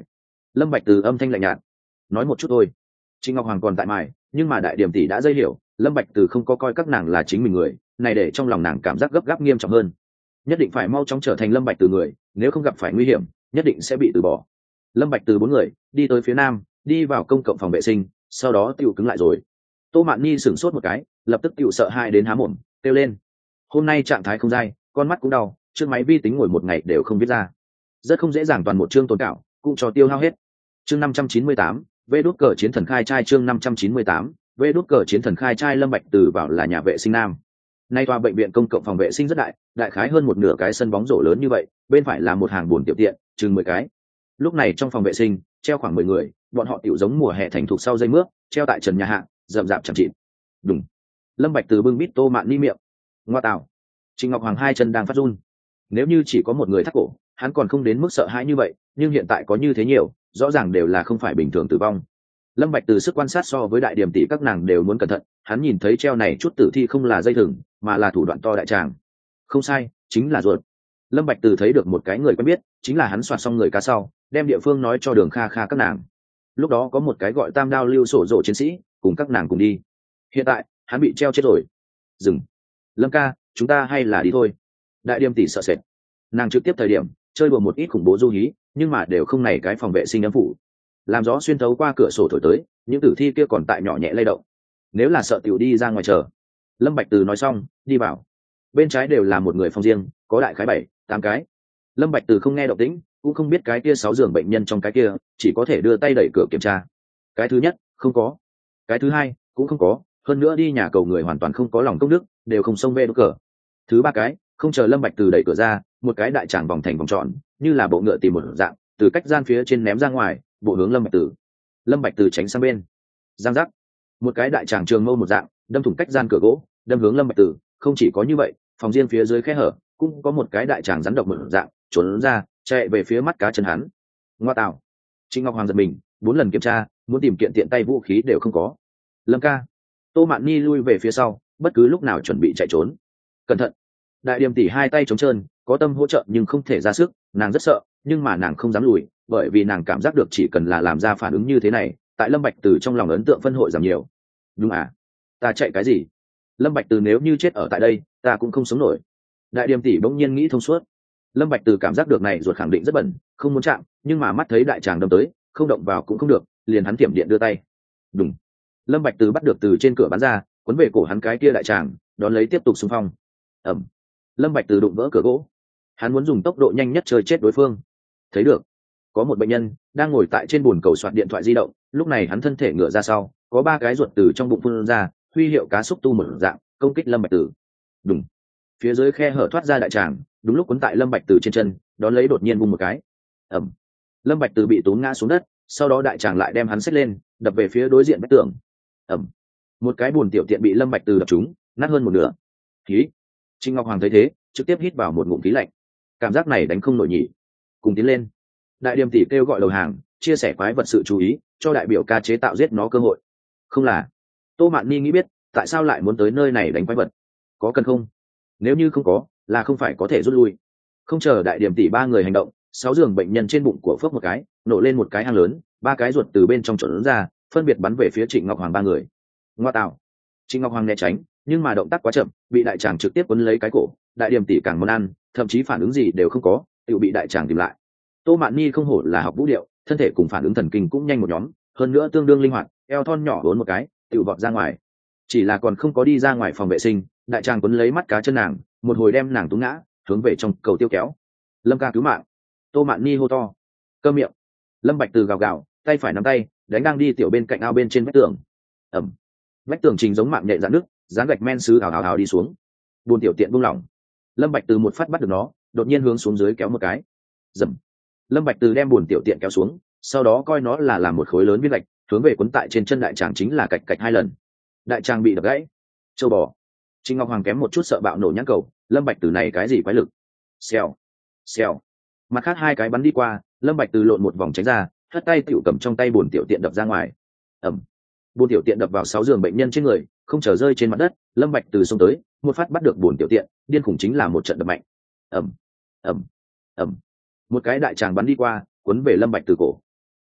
Lâm Bạch Từ âm thanh lạnh nhạt nói một chút thôi. Trịnh Ngọc Hoàng còn tại mài, nhưng mà đại điểm tỷ đã dây hiểu Lâm Bạch Từ không có coi các nàng là chính mình người, này để trong lòng nàng cảm giác gấp gáp nghiêm trọng hơn, nhất định phải mau chóng trở thành Lâm Bạch Từ người, nếu không gặp phải nguy hiểm nhất định sẽ bị từ bỏ. Lâm Bạch Từ bốn người đi tới phía nam, đi vào công cộng phòng vệ sinh, sau đó tiểu cứng lại rồi. Tô Mạn Nhi sửng sốt một cái, lập tức tiểu sợ hãi đến há mồm kêu lên. Hôm nay trạng thái không dai, con mắt cũng đau, trước máy vi tính ngồi một ngày đều không viết ra, rất không dễ dàng, toàn một chương tồn cảo cũng cho tiêu hao hết. Chương năm trăm chín mươi tám, vê đút cờ chiến thần khai trai. Chương năm trăm chín mươi tám, vê đút cờ chiến thần khai trai. Lâm Bạch Từ vào là nhà vệ sinh nam. Nay tòa bệnh viện công cộng phòng vệ sinh rất đại, đại khái hơn một nửa cái sân bóng rổ lớn như vậy, bên phải là một hàng buồn tiểu tiện, chừng mười cái. Lúc này trong phòng vệ sinh treo khoảng mười người, bọn họ tiểu giống mùa hè thành thục sau dây mướp, treo tại trần nhà hạ, rậm rạp chẳng chịt. Đùng. Lâm Bạch Từ bưng bít Tô Mạn Ni miệng. Ngoa tào. Trịnh Ngọc Hoàng hai chân đang phát run. Nếu như chỉ có một người thắt cổ, hắn còn không đến mức sợ hãi như vậy, nhưng hiện tại có như thế nhiều, rõ ràng đều là không phải bình thường tử vong. Lâm Bạch Từ sức quan sát so với đại điểm tỷ các nàng đều muốn cẩn thận, hắn nhìn thấy treo này chút tử thi không là dây thừng, mà là thủ đoạn to đại tràng. Không sai, chính là ruột. Lâm Bạch Từ thấy được một cái người quen biết, chính là hắn soạt xong người cá sau, đem địa phương nói cho Đường Kha Kha các nàng. Lúc đó có một cái gọi Tam Đao Lưu sổ rộ chiến sĩ, cùng các nàng cùng đi. Hiện tại, hắn bị treo chết rồi. Dừng. Lâm ca, chúng ta hay là đi thôi. Đại điểm tỷ sợ sệt. Nàng trực tiếp thời điểm chơi đùa một ít khủng bố du hí, nhưng mà đều không này cái phòng vệ sinh ấm phủ. Làm gió xuyên thấu qua cửa sổ thổi tới, những tử thi kia còn tại nhỏ nhẹ lay động. Nếu là sợ tiểu đi ra ngoài chờ. Lâm Bạch Từ nói xong, đi vào. Bên trái đều là một người phòng riêng, có đại khái bảy, tám cái. Lâm Bạch Từ không nghe động tĩnh, cũng không biết cái kia sáu giường bệnh nhân trong cái kia, chỉ có thể đưa tay đẩy cửa kiểm tra. Cái thứ nhất, không có. Cái thứ hai, cũng không có, hơn nữa đi nhà cầu người hoàn toàn không có lòng công đức, đều không xông về đốt cửa. Thứ ba cái, không chờ Lâm Bạch Từ đẩy cửa ra, một cái đại tràng vòng thành vòng tròn, như là bộ ngựa tìm một dạng, từ cách gian phía trên ném ra ngoài, bộ hướng Lâm Bạch Từ. Lâm Bạch Từ tránh sang bên. Giang giác. Một cái đại tràng trường mâu một dạng, đâm thủng cách gian cửa gỗ, đâm hướng Lâm Bạch Từ. Không chỉ có như vậy, phòng riêng phía dưới khe hở cũng có một cái đại tràng rắn độc một dạng, trốn ra, chạy về phía mắt cá chân hắn. Ngoa tạo. Trịnh Ngọc Hoàng giật mình, bốn lần kiểm tra, muốn tìm kiện tiện tay vũ khí đều không có. Lâm ca. Tô Mạn Ni lui về phía sau, bất cứ lúc nào chuẩn bị chạy trốn. Cẩn thận. Đại điểm tỷ hai tay trống trơn, có tâm hỗ trợ nhưng không thể ra sức, nàng rất sợ, nhưng mà nàng không dám lùi, bởi vì nàng cảm giác được chỉ cần là làm ra phản ứng như thế này, tại Lâm Bạch Từ trong lòng ấn tượng phân hội giảm nhiều. Đúng à? Ta chạy cái gì? Lâm Bạch Từ nếu như chết ở tại đây, ta cũng không sống nổi. Đại điểm tỷ bỗng nhiên nghĩ thông suốt. Lâm Bạch Từ cảm giác được này ruột khẳng định rất bẩn, không muốn chạm, nhưng mà mắt thấy đại tràng đâm tới, không động vào cũng không được, liền hắn tiệm điện đưa tay. Đùng. Lâm Bạch Từ bắt được từ trên cửa bắn ra, cuốn về cổ hắn cái kia đại tràng, đón lấy tiếp tục xung phong. Ầm. Lâm Bạch Từ đụng vỡ cửa gỗ, hắn muốn dùng tốc độ nhanh nhất chơi chết đối phương. Thấy được, có một bệnh nhân đang ngồi tại trên bồn cầu soạt điện thoại di động, lúc này hắn thân thể ngửa ra sau, có ba cái ruột từ trong bụng phun ra, huy hiệu cá xúc tu một dạng, công kích Lâm Bạch Từ. Đùng. Phía dưới khe hở thoát ra đại tràng, đúng lúc cuốn tại Lâm Bạch Từ trên chân, đón lấy đột nhiên vung một cái. Ầm. Lâm Bạch Từ bị tốn ngã xuống đất, sau đó đại tràng lại đem hắn xách lên, đập về phía đối diện vách tường. Ầm. Một cái buồn tiểu tiện bị Lâm Bạch Từ đập trúng, nát hơn một nửa. Khí. Trịnh Ngọc Hoàng thấy thế, trực tiếp hít vào một ngụm khí lạnh. Cảm giác này đánh không nổi nhỉ. Cùng tiến lên. Đại điểm tỷ kêu gọi đầu hàng, chia sẻ quái vật sự chú ý, cho đại biểu ca chế tạo giết nó cơ hội. Không là. Tô Mạn Ni nghĩ biết, tại sao lại muốn tới nơi này đánh quái vật? Có cần không? Nếu như không có, là không phải có thể rút lui. Không chờ đại điểm tỷ ba người hành động, sáu giường bệnh nhân trên bụng của phước một cái, nổ lên một cái hang lớn, ba cái ruột từ bên trong trộn ra, phân biệt bắn về phía Trịnh Ngọc Hoàng ba người. Ngoa tạo. Trịnh Ngọc Hoàng né tránh, nhưng mà động tác quá chậm, bị đại tràng trực tiếp quấn lấy cái cổ, đại điểm tỷ càng muốn ăn, thậm chí phản ứng gì đều không có, tự bị đại tràng tìm lại. Tô Mạn Ni không hổ là học vũ điệu, thân thể cùng phản ứng thần kinh cũng nhanh một nhóm, hơn nữa tương đương linh hoạt, eo thon nhỏ vốn một cái, tự vọt ra ngoài. Chỉ là còn không có đi ra ngoài phòng vệ sinh, đại tràng quấn lấy mắt cá chân nàng, một hồi đem nàng túng ngã, hướng về trong cầu tiêu kéo. Lâm ca cứu mạng. Tô Mạn Ni hô to. Câm miệng. Lâm Bạch Từ gào gào, tay phải nắm tay, đánh đang đi tiểu bên cạnh ao bên trên vách tường. Ầm. Vách tường trình giống mạng nhện dạn nước, dán gạch men sứ ảo ảo ảo đi xuống. Buồn tiểu tiện buông lỏng. Lâm Bạch Từ một phát bắt được nó, đột nhiên hướng xuống dưới kéo một cái. Dầm. Lâm Bạch Từ đem buồn tiểu tiện kéo xuống, sau đó coi nó là làm một khối lớn viên gạch, hướng về cuốn tại trên chân đại tràng chính là cạch cạch hai lần. Đại tràng bị đập gãy. Châu bò. Trịnh Ngọc Hoàng kém một chút sợ bạo nổ nhãn cầu, Lâm Bạch Từ này cái gì quái lực? Xèo, xèo. Mặt khác hai cái bắn đi qua, Lâm Bạch Từ lộn một vòng tránh ra, hất tay tiểu cầm trong tay buồn tiểu tiện đập ra ngoài. Ầm. Buồn tiểu tiện đập vào sáu giường bệnh nhân trên người, không chờ rơi trên mặt đất, Lâm Bạch Từ xông tới, một phát bắt được buồn tiểu tiện, điên khủng chính là một trận đập mạnh. Ầm, ầm, ầm. Một cái đại tràng bắn đi qua, cuốn về Lâm Bạch Từ cổ.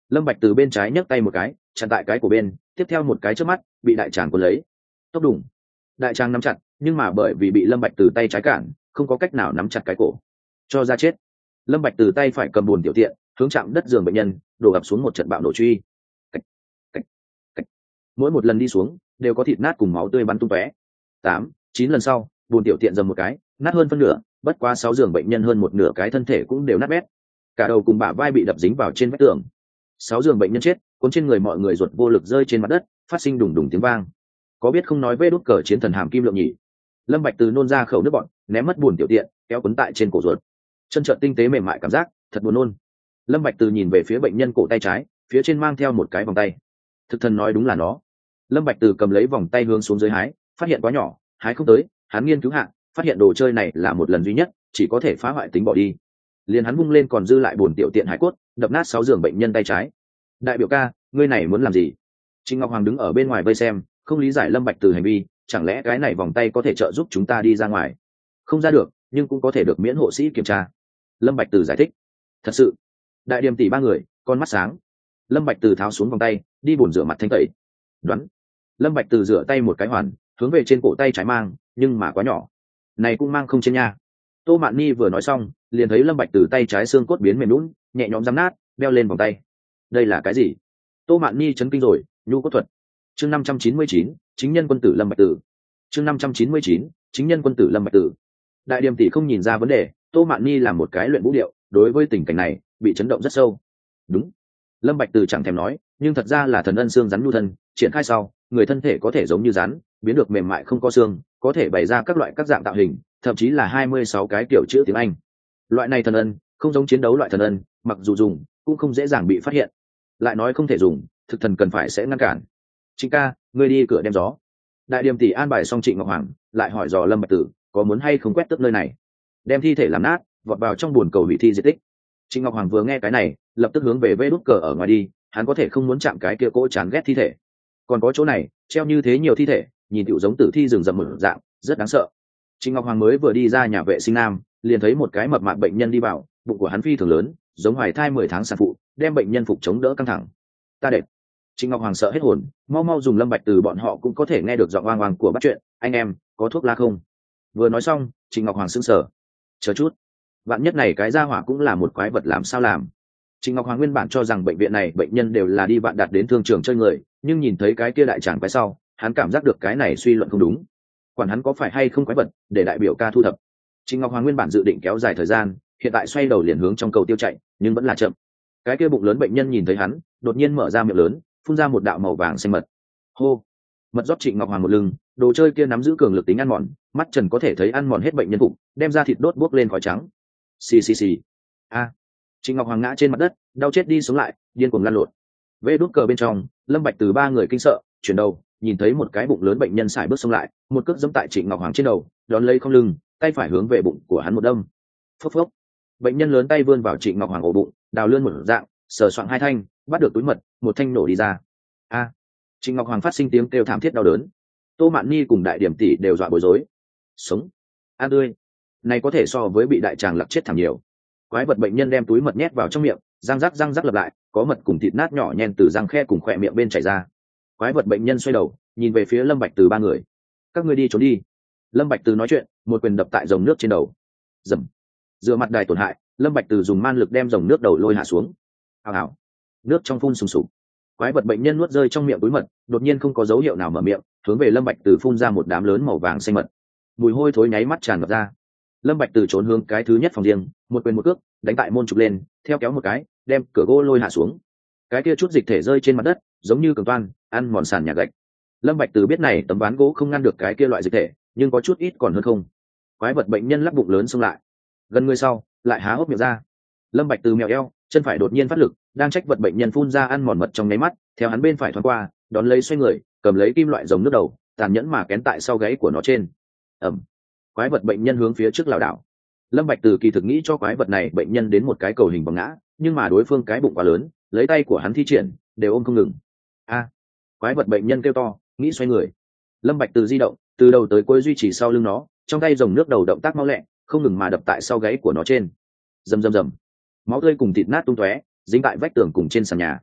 Lâm Bạch từ bên trái nhấc tay một cái chặn tại cái của bên, tiếp theo một cái chớp mắt bị đại tràng cuốn lấy. Tốc đùng, đại tràng nắm chặt, nhưng mà bởi vì bị Lâm Bạch từ tay trái cản, không có cách nào nắm chặt cái cổ. Cho ra chết. Lâm Bạch từ tay phải cầm buồn tiểu tiện, hướng chạm đất giường bệnh nhân, đổ ập xuống một trận bạo nổ truy. Cách, cách, cách. Mỗi một lần đi xuống, đều có thịt nát cùng máu tươi bắn tung tóe. Tám, chín lần sau, buồn tiểu tiện dầm một cái, nát hơn phân nửa, bất quá sáu giường bệnh nhân hơn một nửa cái thân thể cũng đều nát bét. Cả đầu cùng bả vai bị đập dính vào trên vách tường. Sáu giường bệnh nhân chết, cuốn trên người mọi người ruột vô lực rơi trên mặt đất, phát sinh đùng đùng tiếng vang. Có biết không nói vê đút cờ chiến thần hàm kim lượng nhỉ? Lâm Bạch từ nôn ra khẩu nước bọt, ném mất buồn tiểu tiện, kéo cuốn tại trên cổ ruột. Chân trợn tinh tế mềm mại cảm giác, thật buồn nôn. Lâm Bạch từ nhìn về phía bệnh nhân cổ tay trái, phía trên mang theo một cái vòng tay. Thực thần nói đúng là nó. Lâm Bạch từ cầm lấy vòng tay hướng xuống dưới hái, phát hiện quá nhỏ, hái không tới, hắn nghiên cứu hạ, phát hiện đồ chơi này là một lần duy nhất, chỉ có thể phá hoại tính bỏ đi. Liền hắn vung lên còn dư lại buồn tiểu tiện hải cốt, đập nát sáu giường bệnh nhân tay trái. Đại biểu ca, ngươi này muốn làm gì? Trịnh Ngọc Hoàng đứng ở bên ngoài vây xem, không lý giải Lâm Bạch từ hành vi, chẳng lẽ cái này vòng tay có thể trợ giúp chúng ta đi ra ngoài? Không ra được, nhưng cũng có thể được miễn hộ sĩ kiểm tra. Lâm Bạch từ giải thích. Thật sự, đại điểm tỷ ba người, con mắt sáng. Lâm Bạch từ tháo xuống vòng tay, đi bồn rửa mặt thanh tẩy. Đoán. Lâm Bạch từ rửa tay một cái hoàn, hướng về trên cổ tay trái mang, nhưng mà quá nhỏ. Này cũng mang không trên nha. Tô Mạn Ni vừa nói xong, liền thấy Lâm Bạch từ tay trái xương cốt biến mềm nhũn, nhẹ nhõm giẫm nát, đeo lên vòng tay. Đây là cái gì? Tô Mạn Ni chấn kinh rồi, nhu cốt thuật. Chương năm trăm chín mươi chín, chính nhân quân tử Lâm Bạch Tử. Chương năm trăm chín mươi chín, chính nhân quân tử Lâm Bạch Tử. Đại điểm tỷ không nhìn ra vấn đề, Tô Mạn Ni làm một cái luyện vũ điệu, đối với tình cảnh này, bị chấn động rất sâu. Đúng. Lâm Bạch Tử chẳng thèm nói, nhưng thật ra là thần ân xương rắn nhu thân, triển khai sau, người thân thể có thể giống như rắn, biến được mềm mại không có xương, có thể bày ra các loại các dạng tạo hình, thậm chí là hai mươi sáu cái kiểu chữ tiếng Anh. Loại này thần ân, không giống chiến đấu loại thần ân, mặc dù dùng, cũng không dễ dàng bị phát hiện. Lại nói không thể dùng, thực thần cần phải sẽ ngăn cản. Trịnh ca, ngươi đi cửa đem gió. Đại điểm tỷ an bài xong Trịnh Ngọc Hoàng, lại hỏi dò Lâm Bạch Tử, có muốn hay không quét tước nơi này, đem thi thể làm nát, vọt vào trong buồn cầu hủy thi di tích. Trịnh Ngọc Hoàng vừa nghe cái này, lập tức hướng về vê đút cờ ở ngoài đi, hắn có thể không muốn chạm cái kia cỗ chán ghét thi thể. Còn có chỗ này, treo như thế nhiều thi thể, nhìn tựu giống tử thi rừng rậm một dạng, rất đáng sợ. Trịnh Ngọc Hoàng mới vừa đi ra nhà vệ sinh nam, liền thấy một cái mập mạp bệnh nhân đi vào, bụng của hắn phi thường lớn, giống hoài thai mười tháng sản phụ, đem bệnh nhân phục chống đỡ căng thẳng. Ta đẹp. Trịnh Ngọc Hoàng sợ hết hồn, mau mau dùng Lâm Bạch từ bọn họ cũng có thể nghe được giọng oang oang của bắt chuyện, anh em, có thuốc la không? Vừa nói xong, Trịnh Ngọc Hoàng sững sờ. Chờ chút, bạn nhất này cái gia hỏa cũng là một quái vật làm sao làm? Trịnh Ngọc Hoàng nguyên bản cho rằng bệnh viện này bệnh nhân đều là đi vạn đạt đến thương trường chơi người, nhưng nhìn thấy cái kia đại tràng quái sau, hắn cảm giác được cái này suy luận không đúng. Quản hắn có phải hay không quái vật, để đại biểu ca thu thập. Trịnh Ngọc Hoàng nguyên bản dự định kéo dài thời gian, hiện tại xoay đầu liền hướng trong cầu tiêu chạy, nhưng vẫn là chậm. Cái kia bụng lớn bệnh nhân nhìn thấy hắn, đột nhiên mở ra miệng lớn, phun ra một đạo màu vàng xanh mật. Hô! Mật rót Trịnh Ngọc Hoàng một lưng, đồ chơi kia nắm giữ cường lực tính ăn mòn, mắt trần có thể thấy ăn mòn hết bệnh nhân bụng, đem ra thịt đốt bốc lên khói trắng. Xì xì xì. A! Trịnh Ngọc Hoàng ngã trên mặt đất, đau chết đi sống lại, điên cuồng lăn lộn. Vê đút cờ bên trong, Lâm Bạch từ ba người kinh sợ, chuyển đầu, nhìn thấy một cái bụng lớn bệnh nhân sải bước xông lại, một cước giẫm tại Trịnh Ngọc Hoàng trên đầu, đón lấy không lưng, tay phải hướng về bụng của hắn một đâm. Phốc phốc. Bệnh nhân lớn tay vươn vào Trịnh Ngọc Hoàng ổ bụng, đào lươn một dạng, sờ soạng hai thanh, bắt được túi mật, một thanh nổ đi ra. A! Trịnh Ngọc Hoàng phát sinh tiếng kêu thảm thiết đau đớn. Tô Mạn Ni cùng đại điểm tỷ đều dọa bối rối. Sống. A tươi. Này có thể so với bị đại tràng lặc chết thảm nhiều. Quái vật bệnh nhân đem túi mật nhét vào trong miệng, răng rắc răng rắc lặp lại, có mật cùng thịt nát nhỏ nhen từ răng khe cùng khỏe miệng bên chảy ra. Quái vật bệnh nhân xoay đầu, nhìn về phía Lâm Bạch từ ba người. Các ngươi đi trốn đi. Lâm Bạch từ nói chuyện, một quyền đập tại dòng nước trên đầu. Rầm. Dựa mặt đài tổn hại, Lâm Bạch từ dùng man lực đem dòng nước đầu lôi hạ xuống. Ào ào. Nước trong phun sùng sục. Quái vật bệnh nhân nuốt rơi trong miệng túi mật, đột nhiên không có dấu hiệu nào mở miệng, hướng về Lâm Bạch từ phun ra một đám lớn màu vàng xanh mật. Mùi hôi thối nháy mắt tràn ngập ra. Lâm Bạch từ trốn hướng cái thứ nhất phòng riêng, một quyền một cước, đánh tại môn trục lên, theo kéo một cái, đem cửa gỗ lôi hạ xuống. Cái kia chút dịch thể rơi trên mặt đất, giống như cường toan, ăn mòn sàn nhà gạch. Lâm Bạch từ biết này tấm ván gỗ không ngăn được cái kia loại dịch thể, nhưng có chút ít còn hơn không. Quái vật bệnh nhân lắc bụng lớn xông lại, gần người sau, lại há hốc miệng ra. Lâm Bạch từ mèo eo, chân phải đột nhiên phát lực, đang trách vật bệnh nhân phun ra ăn mòn mật trong nháy mắt, theo hắn bên phải thoáng qua, đón lấy xoay người, cầm lấy kim loại rồng nước đầu, tàn nhẫn mà kén tại sau gáy của nó trên. Ầm. Quái vật bệnh nhân hướng phía trước lảo đảo. Lâm Bạch từ kỳ thực nghĩ cho quái vật này bệnh nhân đến một cái cầu hình vòng ngã, nhưng mà đối phương cái bụng quá lớn, lấy tay của hắn thi triển, đều ôm không ngừng. A! Quái vật bệnh nhân kêu to, nghĩ xoay người. Lâm Bạch từ di động, từ đầu tới cuối duy trì sau lưng nó, trong tay rồng nước đầu động tác mau lẹ, không ngừng mà đập tại sau gáy của nó trên. Rầm rầm rầm. Máu tươi cùng thịt nát tung tóe, dính tại vách tường cùng trên sàn nhà.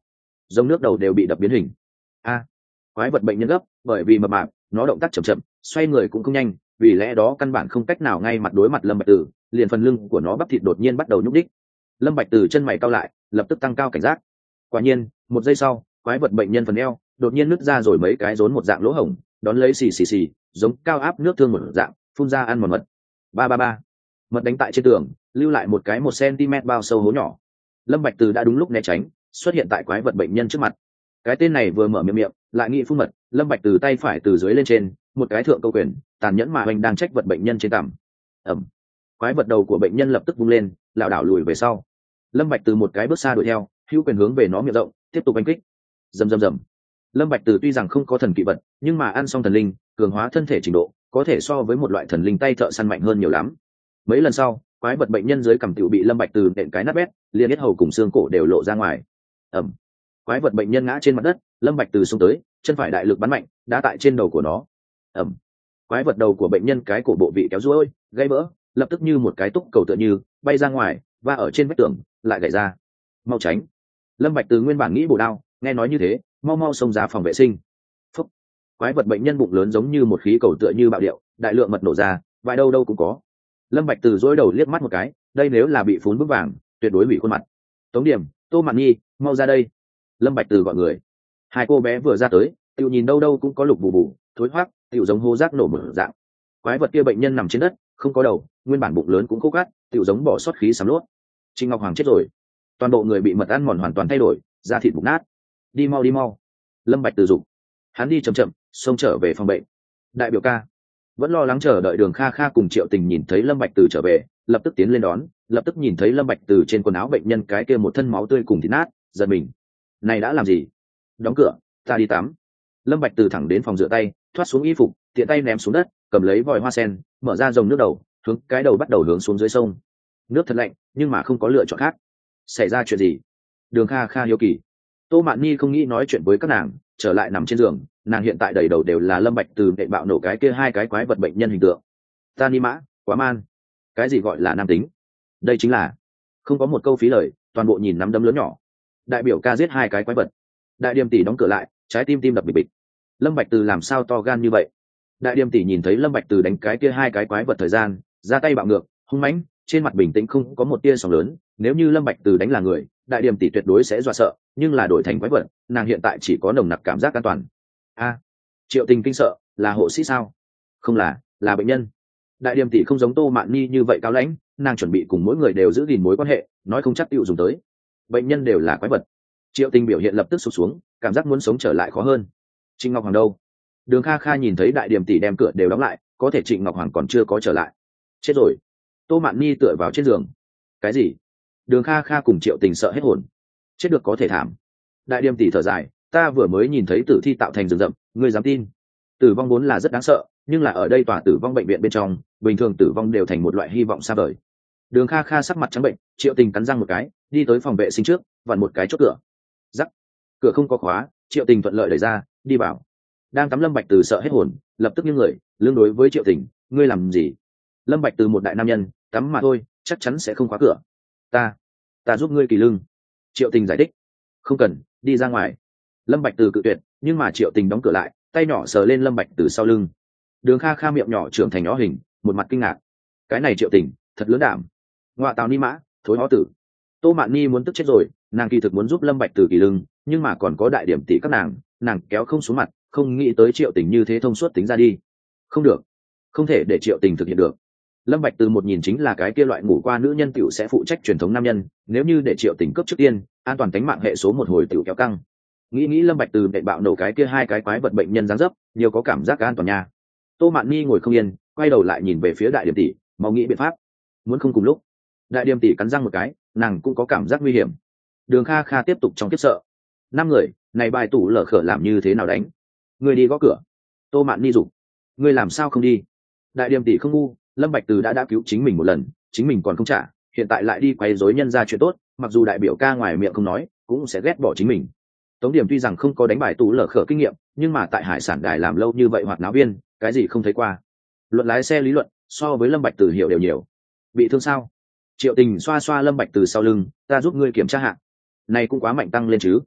giống nước đầu đều bị đập biến hình. A, quái vật bệnh nhân gấp, bởi vì mập mạp, nó động tác chậm chậm, xoay người cũng không nhanh, vì lẽ đó căn bản không cách nào ngay mặt đối mặt Lâm Bạch Tử, liền phần lưng của nó bắp thịt đột nhiên bắt đầu nhúc đích. Lâm Bạch Tử chân mày cau lại, lập tức tăng cao cảnh giác. Quả nhiên, một giây sau, quái vật bệnh nhân phần eo đột nhiên nứt ra rồi mấy cái rốn một dạng lỗ hổng, đón lấy xì xì xì, giống cao áp nước thương một dạng, phun ra ăn mòn mật. Ba ba ba. Mật đánh tại trên tường, lưu lại một cái một cm bao sâu hố nhỏ. Lâm Bạch Từ đã đúng lúc né tránh, xuất hiện tại quái vật bệnh nhân trước mặt. Cái tên này vừa mở miệng miệng, lại nghĩ phun mật, Lâm Bạch Từ tay phải từ dưới lên trên, một cái thượng câu quyền, tàn nhẫn mà hoành đang trách vật bệnh nhân trên cằm. Ầm. Quái vật đầu của bệnh nhân lập tức vung lên, lảo đảo lùi về sau. Lâm Bạch Từ một cái bước xa đuổi theo, hữu quyền hướng về nó miệng rộng, tiếp tục đánh kích. Rầm rầm rầm. Lâm Bạch Từ tuy rằng không có thần kỵ vật, nhưng mà ăn xong thần linh, cường hóa thân thể trình độ, có thể so với một loại thần linh tay thợ săn mạnh hơn nhiều lắm. Mấy lần sau, quái vật bệnh nhân dưới cằm tiểu bị Lâm Bạch Từ nện cái nát bét, liền yết hầu cùng xương cổ đều lộ ra ngoài. Ầm. Quái vật bệnh nhân ngã trên mặt đất, Lâm Bạch Từ xông tới, chân phải đại lực bắn mạnh, đá tại trên đầu của nó. Ầm. Quái vật đầu của bệnh nhân cái cổ bộ vị kéo duỗi, gãy vỡ, lập tức như một cái túc cầu tựa như bay ra ngoài, và ở trên vách tường lại gãy ra. Mau tránh. Lâm Bạch Từ nguyên bản nghĩ bổ đao, nghe nói như thế, mau mau xông ra phòng vệ sinh. Phúc. Quái vật bệnh nhân bụng lớn giống như một khí cầu tựa như bạo điệu, đại lượng mật nổ ra, vài đâu đâu cũng có. Lâm Bạch Từ dối đầu liếc mắt một cái, đây nếu là bị phún bức vàng, tuyệt đối hủy khuôn mặt. Tống Điểm, Tô Mạn Nhi, mau ra đây. Lâm Bạch Từ gọi người. Hai cô bé vừa ra tới, tiểu nhìn đâu đâu cũng có lục bù bù, thối hoắc, tiểu giống hô rác nổ mở dạng. Quái vật kia bệnh nhân nằm trên đất, không có đầu, nguyên bản bụng lớn cũng khô cát, tiểu giống bỏ sót khí sám lốt. Trinh Ngọc Hoàng chết rồi. Toàn bộ người bị mật ăn mòn hoàn toàn thay đổi, da thịt mục nát. Đi mau đi mau. Lâm Bạch Từ dục. Hắn đi chậm chậm, xông trở về phòng bệnh. Đại biểu ca vẫn lo lắng chờ đợi Đường Kha Kha cùng Triệu Tình nhìn thấy Lâm Bạch Từ trở về, lập tức tiến lên đón, lập tức nhìn thấy Lâm Bạch Từ trên quần áo bệnh nhân cái kia một thân máu tươi cùng thịt nát, giật mình. Này đã làm gì? Đóng cửa, ta đi tắm. Lâm Bạch Từ thẳng đến phòng rửa tay, thoát xuống y phục, tiện tay ném xuống đất, cầm lấy vòi hoa sen, mở ra dòng nước đầu, hướng cái đầu bắt đầu hướng xuống dưới sông. Nước thật lạnh, nhưng mà không có lựa chọn khác. Xảy ra chuyện gì? Đường Kha Kha hiếu kỳ. Tô Mạn Nhi không nghĩ nói chuyện với các nàng, trở lại nằm trên giường, nàng hiện tại đầy đầu đều là Lâm Bạch Từ đệ bạo nổ cái kia hai cái quái vật bệnh nhân hình tượng. Ta ni mã, quá man. Cái gì gọi là nam tính? Đây chính là không có một câu phí lời, toàn bộ nhìn nắm đấm lớn nhỏ. Đại biểu ca giết hai cái quái vật. Đại Điềm tỷ đóng cửa lại, trái tim tim đập bịch bịch. Lâm Bạch Từ làm sao to gan như vậy? Đại Điềm tỷ nhìn thấy Lâm Bạch Từ đánh cái kia hai cái quái vật thời gian, ra tay bạo ngược, hung mãnh, trên mặt bình tĩnh không có một tia sóng lớn. Nếu như Lâm Bạch Từ đánh là người, Đại Điềm tỷ tuyệt đối sẽ dọa sợ, nhưng là đổi thành quái vật, nàng hiện tại chỉ có nồng nặc cảm giác an toàn. A, Triệu Tình kinh sợ, là hộ sĩ sao? Không là, là bệnh nhân. Đại Điềm tỷ không giống Tô Mạn Nhi như vậy cao lãnh, nàng chuẩn bị cùng mỗi người đều giữ gìn mối quan hệ, nói không chắc tiêu dùng tới. Bệnh nhân đều là quái vật. Triệu Tình biểu hiện lập tức sụp xuống, cảm giác muốn sống trở lại khó hơn. Trịnh Ngọc Hoàng đâu? Đường Kha Kha nhìn thấy Đại Điềm tỷ đem cửa đều đóng lại, có thể Trịnh Ngọc Hoàng còn chưa có trở lại. Chết rồi. Tô Mạn Nhi tựa vào trên giường. Cái gì? Đường Kha Kha cùng Triệu Tình sợ hết hồn. Chết được có thể thảm. Đại Điềm tỷ thở dài, ta vừa mới nhìn thấy tử thi tạo thành rừng rậm, ngươi dám tin? Tử vong vốn là rất đáng sợ, nhưng là ở đây tòa tử vong bệnh viện bên trong, bình thường tử vong đều thành một loại hy vọng xa vời. Đường Kha Kha sắc mặt trắng bệnh, Triệu Tình cắn răng một cái, đi tới phòng vệ sinh trước, vặn một cái chốt cửa. Rắc. Cửa không có khóa, Triệu Tình thuận lợi đẩy ra, đi vào. Đang tắm Lâm Bạch Từ sợ hết hồn, lập tức nghiêng người, lưng đối với Triệu Tình, ngươi làm gì? Lâm Bạch Từ một đại nam nhân, tắm mà thôi, chắc chắn sẽ không khóa cửa. Ta, ta giúp ngươi kỳ lưng. Triệu Tình giải thích. Không cần, đi ra ngoài. Lâm Bạch Từ cự tuyệt, nhưng mà Triệu Tình đóng cửa lại, tay nhỏ sờ lên Lâm Bạch Từ sau lưng. Đường Kha Kha miệng nhỏ trưởng thành nhỏ hình, một mặt kinh ngạc. Cái này Triệu Tình, thật lớn đảm. Ngoại tào ni mã, thối hó tử. Tô Mạn Nhi muốn tức chết rồi, nàng kỳ thực muốn giúp Lâm Bạch Từ kỳ lưng, nhưng mà còn có Đại Điểm tỷ các nàng, nàng kéo không xuống mặt, không nghĩ tới Triệu Tình như thế thông suốt tính ra đi. Không được, không thể để Triệu Tình thực hiện được. Lâm Bạch Từ một nhìn chính là cái kia loại ngủ qua nữ nhân tiểu sẽ phụ trách truyền thống nam nhân, nếu như để Triệu Tình cướp trước tiên, an toàn tính mạng hệ số một hồi tiểu kéo căng. Nghĩ nghĩ Lâm Bạch Từ đệ bạo nổ cái kia hai cái quái vật bệnh nhân dáng dấp, nhiều có cảm giác an toàn nha. Tô Mạn Nhi ngồi không yên, quay đầu lại nhìn về phía Đại Điểm tỷ, mau nghĩ biện pháp. Muốn không cùng lúc. Đại Điểm tỷ cắn răng một cái, nàng cũng có cảm giác nguy hiểm. Đường Kha Kha tiếp tục trong kiếp sợ. Năm người, này bài tủ lở khở làm như thế nào đánh? Người đi gõ cửa. Tô Mạn Nhi rủ. Người làm sao không đi? Đại Điểm tỷ không ngu, Lâm Bạch Từ đã đã cứu chính mình một lần, chính mình còn không trả, hiện tại lại đi quấy rối nhân ra chuyện tốt, mặc dù đại biểu ca ngoài miệng không nói, cũng sẽ ghét bỏ chính mình. Tống Điểm tuy rằng không có đánh bài tủ lở khở kinh nghiệm, nhưng mà tại hải sản đài làm lâu như vậy hoạt náo viên, cái gì không thấy qua. Luận lái xe lý luận, so với Lâm Bạch Từ hiểu đều nhiều. Bị thương sao? Triệu Tình xoa xoa Lâm Bạch Từ sau lưng, ta giúp ngươi kiểm tra hạ. Này cũng quá mạnh tăng lên chứ.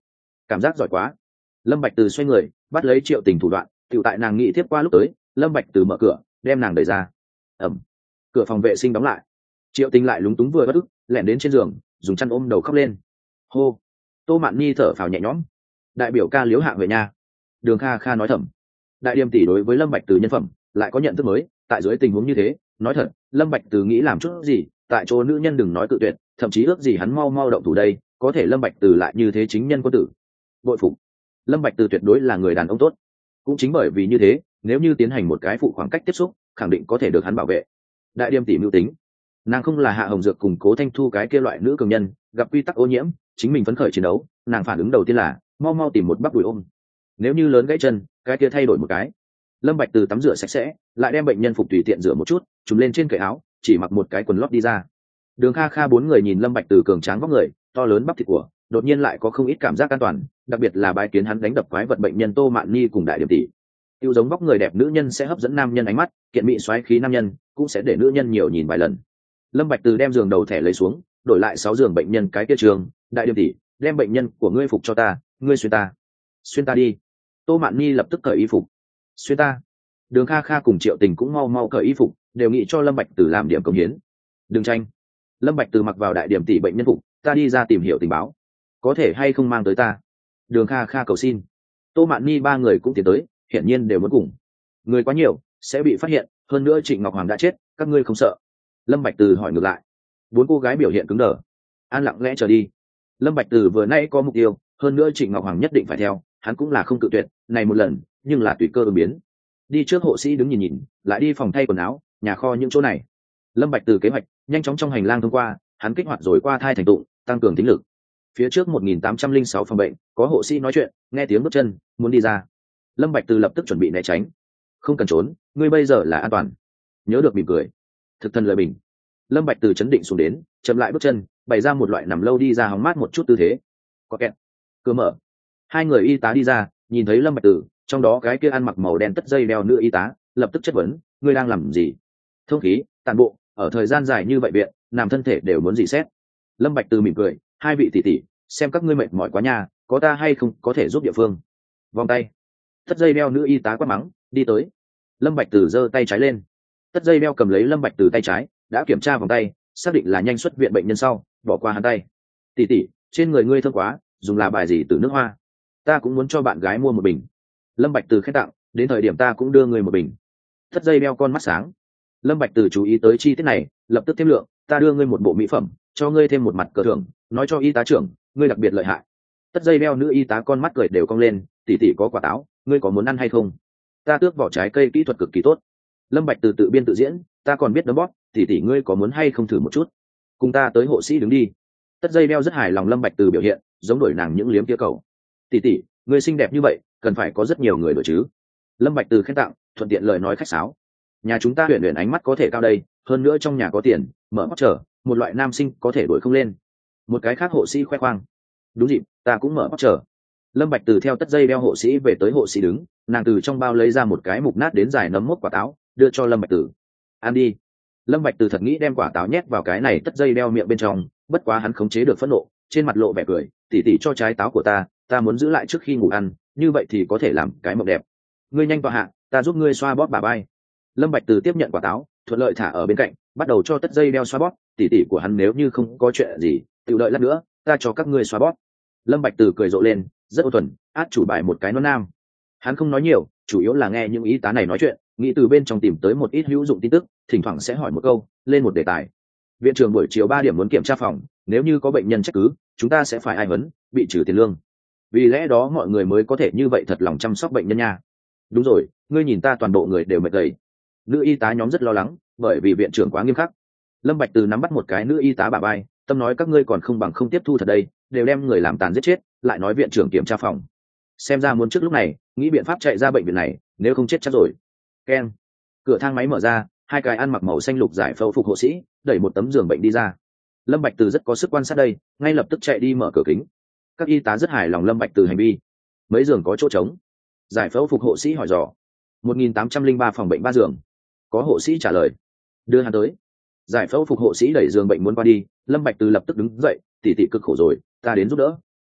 cảm giác giỏi quá. Lâm Bạch Từ xoay người bắt lấy Triệu Tình thủ đoạn, tiểu tại nàng nghĩ tiếp qua lúc tới, Lâm Bạch Từ mở cửa đem nàng đẩy ra. Ẩm, cửa phòng vệ sinh đóng lại. Triệu Tình lại lúng túng vừa bất ức, lẻn đến trên giường dùng chăn ôm đầu khóc lên. Hô, Tô Mạn Nhi thở phào nhẹ nhõm. Đại biểu ca Liễu Hạ về nhà. Đường Kha Kha nói thầm. Đại Điềm tỷ đối với Lâm Bạch Từ nhân phẩm lại có nhận thức mới, tại dưới tình huống như thế, nói thật, Lâm Bạch Từ nghĩ làm chút gì, tại chỗ nữ nhân đừng nói cự tuyệt, thậm chí ước gì hắn mau mau động thủ đây, có thể Lâm Bạch Từ lại như thế chính nhân quân tử. Bội phục. Lâm Bạch Từ tuyệt đối là người đàn ông tốt. Cũng chính bởi vì như thế, nếu như tiến hành một cái phụ khoảng cách tiếp xúc, khẳng định có thể được hắn bảo vệ. Đại Điềm tỷ mưu tính, nàng không là Hạ Hồng Dược cùng Cố Thanh Thu cái kia loại nữ cường nhân, gặp quy tắc ô nhiễm, chính mình phấn khởi chiến đấu, nàng phản ứng đầu tiên là mau mau tìm một bắp đùi ôm. Nếu như lớn gãy chân, cái kia thay đổi một cái. Lâm Bạch Từ tắm rửa sạch sẽ, lại đem bệnh nhân phục tùy tiện rửa một chút, trùm lên trên cởi áo, chỉ mặc một cái quần lót đi ra. Đường Kha Kha bốn người nhìn Lâm Bạch Từ cường tráng vóc người, to lớn bắp thịt của, đột nhiên lại có không ít cảm giác an toàn, đặc biệt là bái kiến hắn đánh đập quái vật bệnh nhân Tô Mạn Nhi cùng Đại Điềm tỷ. Tiêu giống vóc người đẹp nữ nhân sẽ hấp dẫn nam nhân ánh mắt, kiện mỹ xoáy khí nam nhân cũng sẽ để nữ nhân nhiều nhìn vài lần. Lâm Bạch Từ đem giường đầu thẻ lấy xuống, đổi lại sáu giường bệnh nhân cái kia trường, Đại Điềm tỷ, đem bệnh nhân của ngươi phục cho ta, ngươi xuyên ta. Xuyên ta đi. Tô Mạn Nhi lập tức cởi y phục. Xuyên ta. Đường Kha Kha cùng Triệu Tình cũng mau mau cởi y phục, đều nghĩ cho Lâm Bạch Từ làm điểm công hiến. Đừng tranh. Lâm Bạch Từ mặc vào Đại Điềm tỷ bệnh nhân phục, ta đi ra tìm hiểu tình báo, có thể hay không mang tới ta. Đường Kha Kha cầu xin. Tô Mạn Nhi ba người cũng tiến tới, hiển nhiên đều muốn cùng. Người quá nhiều sẽ bị phát hiện, hơn nữa Trịnh Ngọc Hoàng đã chết, các ngươi không sợ? Lâm Bạch Từ hỏi ngược lại. Bốn cô gái biểu hiện cứng đờ, an lặng lẽ chờ đi. Lâm Bạch Từ vừa nãy có mục tiêu, hơn nữa Trịnh Ngọc Hoàng nhất định phải theo, hắn cũng là không cự tuyệt, này một lần, nhưng là tùy cơ ứng biến. Đi trước hộ sĩ đứng nhìn nhìn, lại đi phòng thay quần áo, nhà kho những chỗ này. Lâm Bạch Từ kế hoạch nhanh chóng trong hành lang thông qua, hắn kích hoạt rồi qua thai thành tụng, tăng cường tính lực. Phía trước một nghìn tám trăm lẻ sáu phòng bệnh, có hộ sĩ nói chuyện, nghe tiếng bước chân, muốn đi ra. Lâm Bạch Từ lập tức chuẩn bị né tránh. Không cần trốn, ngươi bây giờ là an toàn. Nhớ được mỉm cười. Thực thân lời bình. Lâm Bạch Từ chấn định xuống đến, chậm lại bước chân, bày ra một loại nằm lâu đi ra hóng mát một chút tư thế. Có kẹt. Cửa mở. Hai người y tá đi ra, nhìn thấy Lâm Bạch Từ, trong đó cái kia ăn mặc màu đen tất dây đeo nữ y tá, lập tức chất vấn, ngươi đang làm gì? Thông khí, tàn bộ, ở thời gian dài như vậy viện, nằm thân thể đều muốn dị xét. Lâm Bạch Từ mỉm cười, hai vị tỷ tỷ, xem các ngươi mệt mỏi quá nha, có ta hay không có thể giúp địa phương. Vòng tay. Tất dây đeo nữ y tá quát mắng, đi tới. Lâm Bạch Từ giơ tay trái lên. Tất dây đeo cầm lấy Lâm Bạch Từ tay trái, đã kiểm tra vòng tay, xác định là nhanh xuất viện bệnh nhân sau, bỏ qua hắn tay. Tỷ tỷ, trên người ngươi thơm quá, dùng là bài gì từ nước hoa? Ta cũng muốn cho bạn gái mua một bình. Lâm Bạch Từ khen tặng, đến thời điểm ta cũng đưa ngươi một bình. Tất dây đeo con mắt sáng. Lâm Bạch Từ chú ý tới chi tiết này, lập tức thêm lượng, ta đưa ngươi một bộ mỹ phẩm, cho ngươi thêm một mặt cờ thưởng, nói cho y tá trưởng, ngươi đặc biệt lợi hại. Tất dây đeo nữ y tá con mắt cười đều cong lên, tỷ tỷ có quả táo, ngươi có muốn ăn hay không? Ta tước vỏ trái cây kỹ thuật cực kỳ tốt. Lâm Bạch Từ tự biên tự diễn, ta còn biết đấm bóp, tỷ tỷ ngươi có muốn hay không thử một chút? Cùng ta tới hộ sĩ đứng đi. Tất dây đeo rất hài lòng Lâm Bạch Từ biểu hiện, giống đổi nàng những liếm kia cầu. Tỷ tỷ, ngươi xinh đẹp như vậy, cần phải có rất nhiều người đổi chứ? Lâm Bạch Từ khen tặng, thuận tiện lời nói khách sáo. Nhà chúng ta huyền huyền ánh mắt có thể cao đây, hơn nữa trong nhà có tiền, mở mắt chờ, một loại nam sinh có thể đổi không lên. Một cái khác hộ sĩ khoe khoang. Đúng dịp, ta cũng mở mắt chờ. Lâm Bạch Từ theo tất dây đeo hộ sĩ về tới hộ sĩ đứng, nàng từ trong bao lấy ra một cái mục nát đến dài nấm mốt quả táo, đưa cho Lâm Bạch Từ. Ăn đi. Lâm Bạch Từ thật nghĩ đem quả táo nhét vào cái này tất dây đeo miệng bên trong, bất quá hắn khống chế được phẫn nộ, trên mặt lộ vẻ cười, tỷ tỷ cho trái táo của ta, ta muốn giữ lại trước khi ngủ ăn, như vậy thì có thể làm cái mộng đẹp. Ngươi nhanh vào hạ, ta giúp ngươi xoa bóp bả vai. Lâm Bạch Từ tiếp nhận quả táo, thuận lợi thả ở bên cạnh, bắt đầu cho tất dây đeo xoa bóp, tỷ tỷ của hắn nếu như không có chuyện gì, tự đợi lát nữa, ta cho các ngươi xoa bóp. Lâm Bạch Từ cười rộ lên, rất ôn thuần, át chủ bài một cái non nam. Hắn không nói nhiều, chủ yếu là nghe những y tá này nói chuyện, nghĩ từ bên trong tìm tới một ít hữu dụng tin tức, thỉnh thoảng sẽ hỏi một câu, lên một đề tài. Viện trưởng buổi chiều ba điểm muốn kiểm tra phòng, nếu như có bệnh nhân trách cứ, chúng ta sẽ phải ai huấn, bị trừ tiền lương. Vì lẽ đó mọi người mới có thể như vậy thật lòng chăm sóc bệnh nhân nha. Đúng rồi, ngươi nhìn ta toàn bộ người đều mệt gầy. Nữ y tá nhóm rất lo lắng, bởi vì viện trưởng quá nghiêm khắc. Lâm Bạch Từ nắm bắt một cái nữ y tá bả vai, tâm nói các ngươi còn không bằng không tiếp thu thật đây, đều đem người làm tàn giết chết, lại nói viện trưởng kiểm tra phòng. Xem ra muốn trước lúc này, nghĩ biện pháp chạy ra bệnh viện này, nếu không chết chắc rồi. Keng. Cửa thang máy mở ra, hai cái ăn mặc màu xanh lục giải phẫu phục hộ sĩ đẩy một tấm giường bệnh đi ra. Lâm Bạch Từ rất có sức quan sát đây, ngay lập tức chạy đi mở cửa kính. Các y tá rất hài lòng Lâm Bạch Từ hành vi. Mấy giường có chỗ trống? Giải phẫu phục hộ sĩ hỏi dò. một nghìn tám trăm lẻ ba phòng bệnh ba giường. Có hộ sĩ trả lời. Đưa hắn tới. Giải phẫu phục hộ sĩ đẩy giường bệnh muốn qua đi, Lâm Bạch Từ lập tức đứng dậy, tỷ tỷ cực khổ rồi, ta đến giúp đỡ.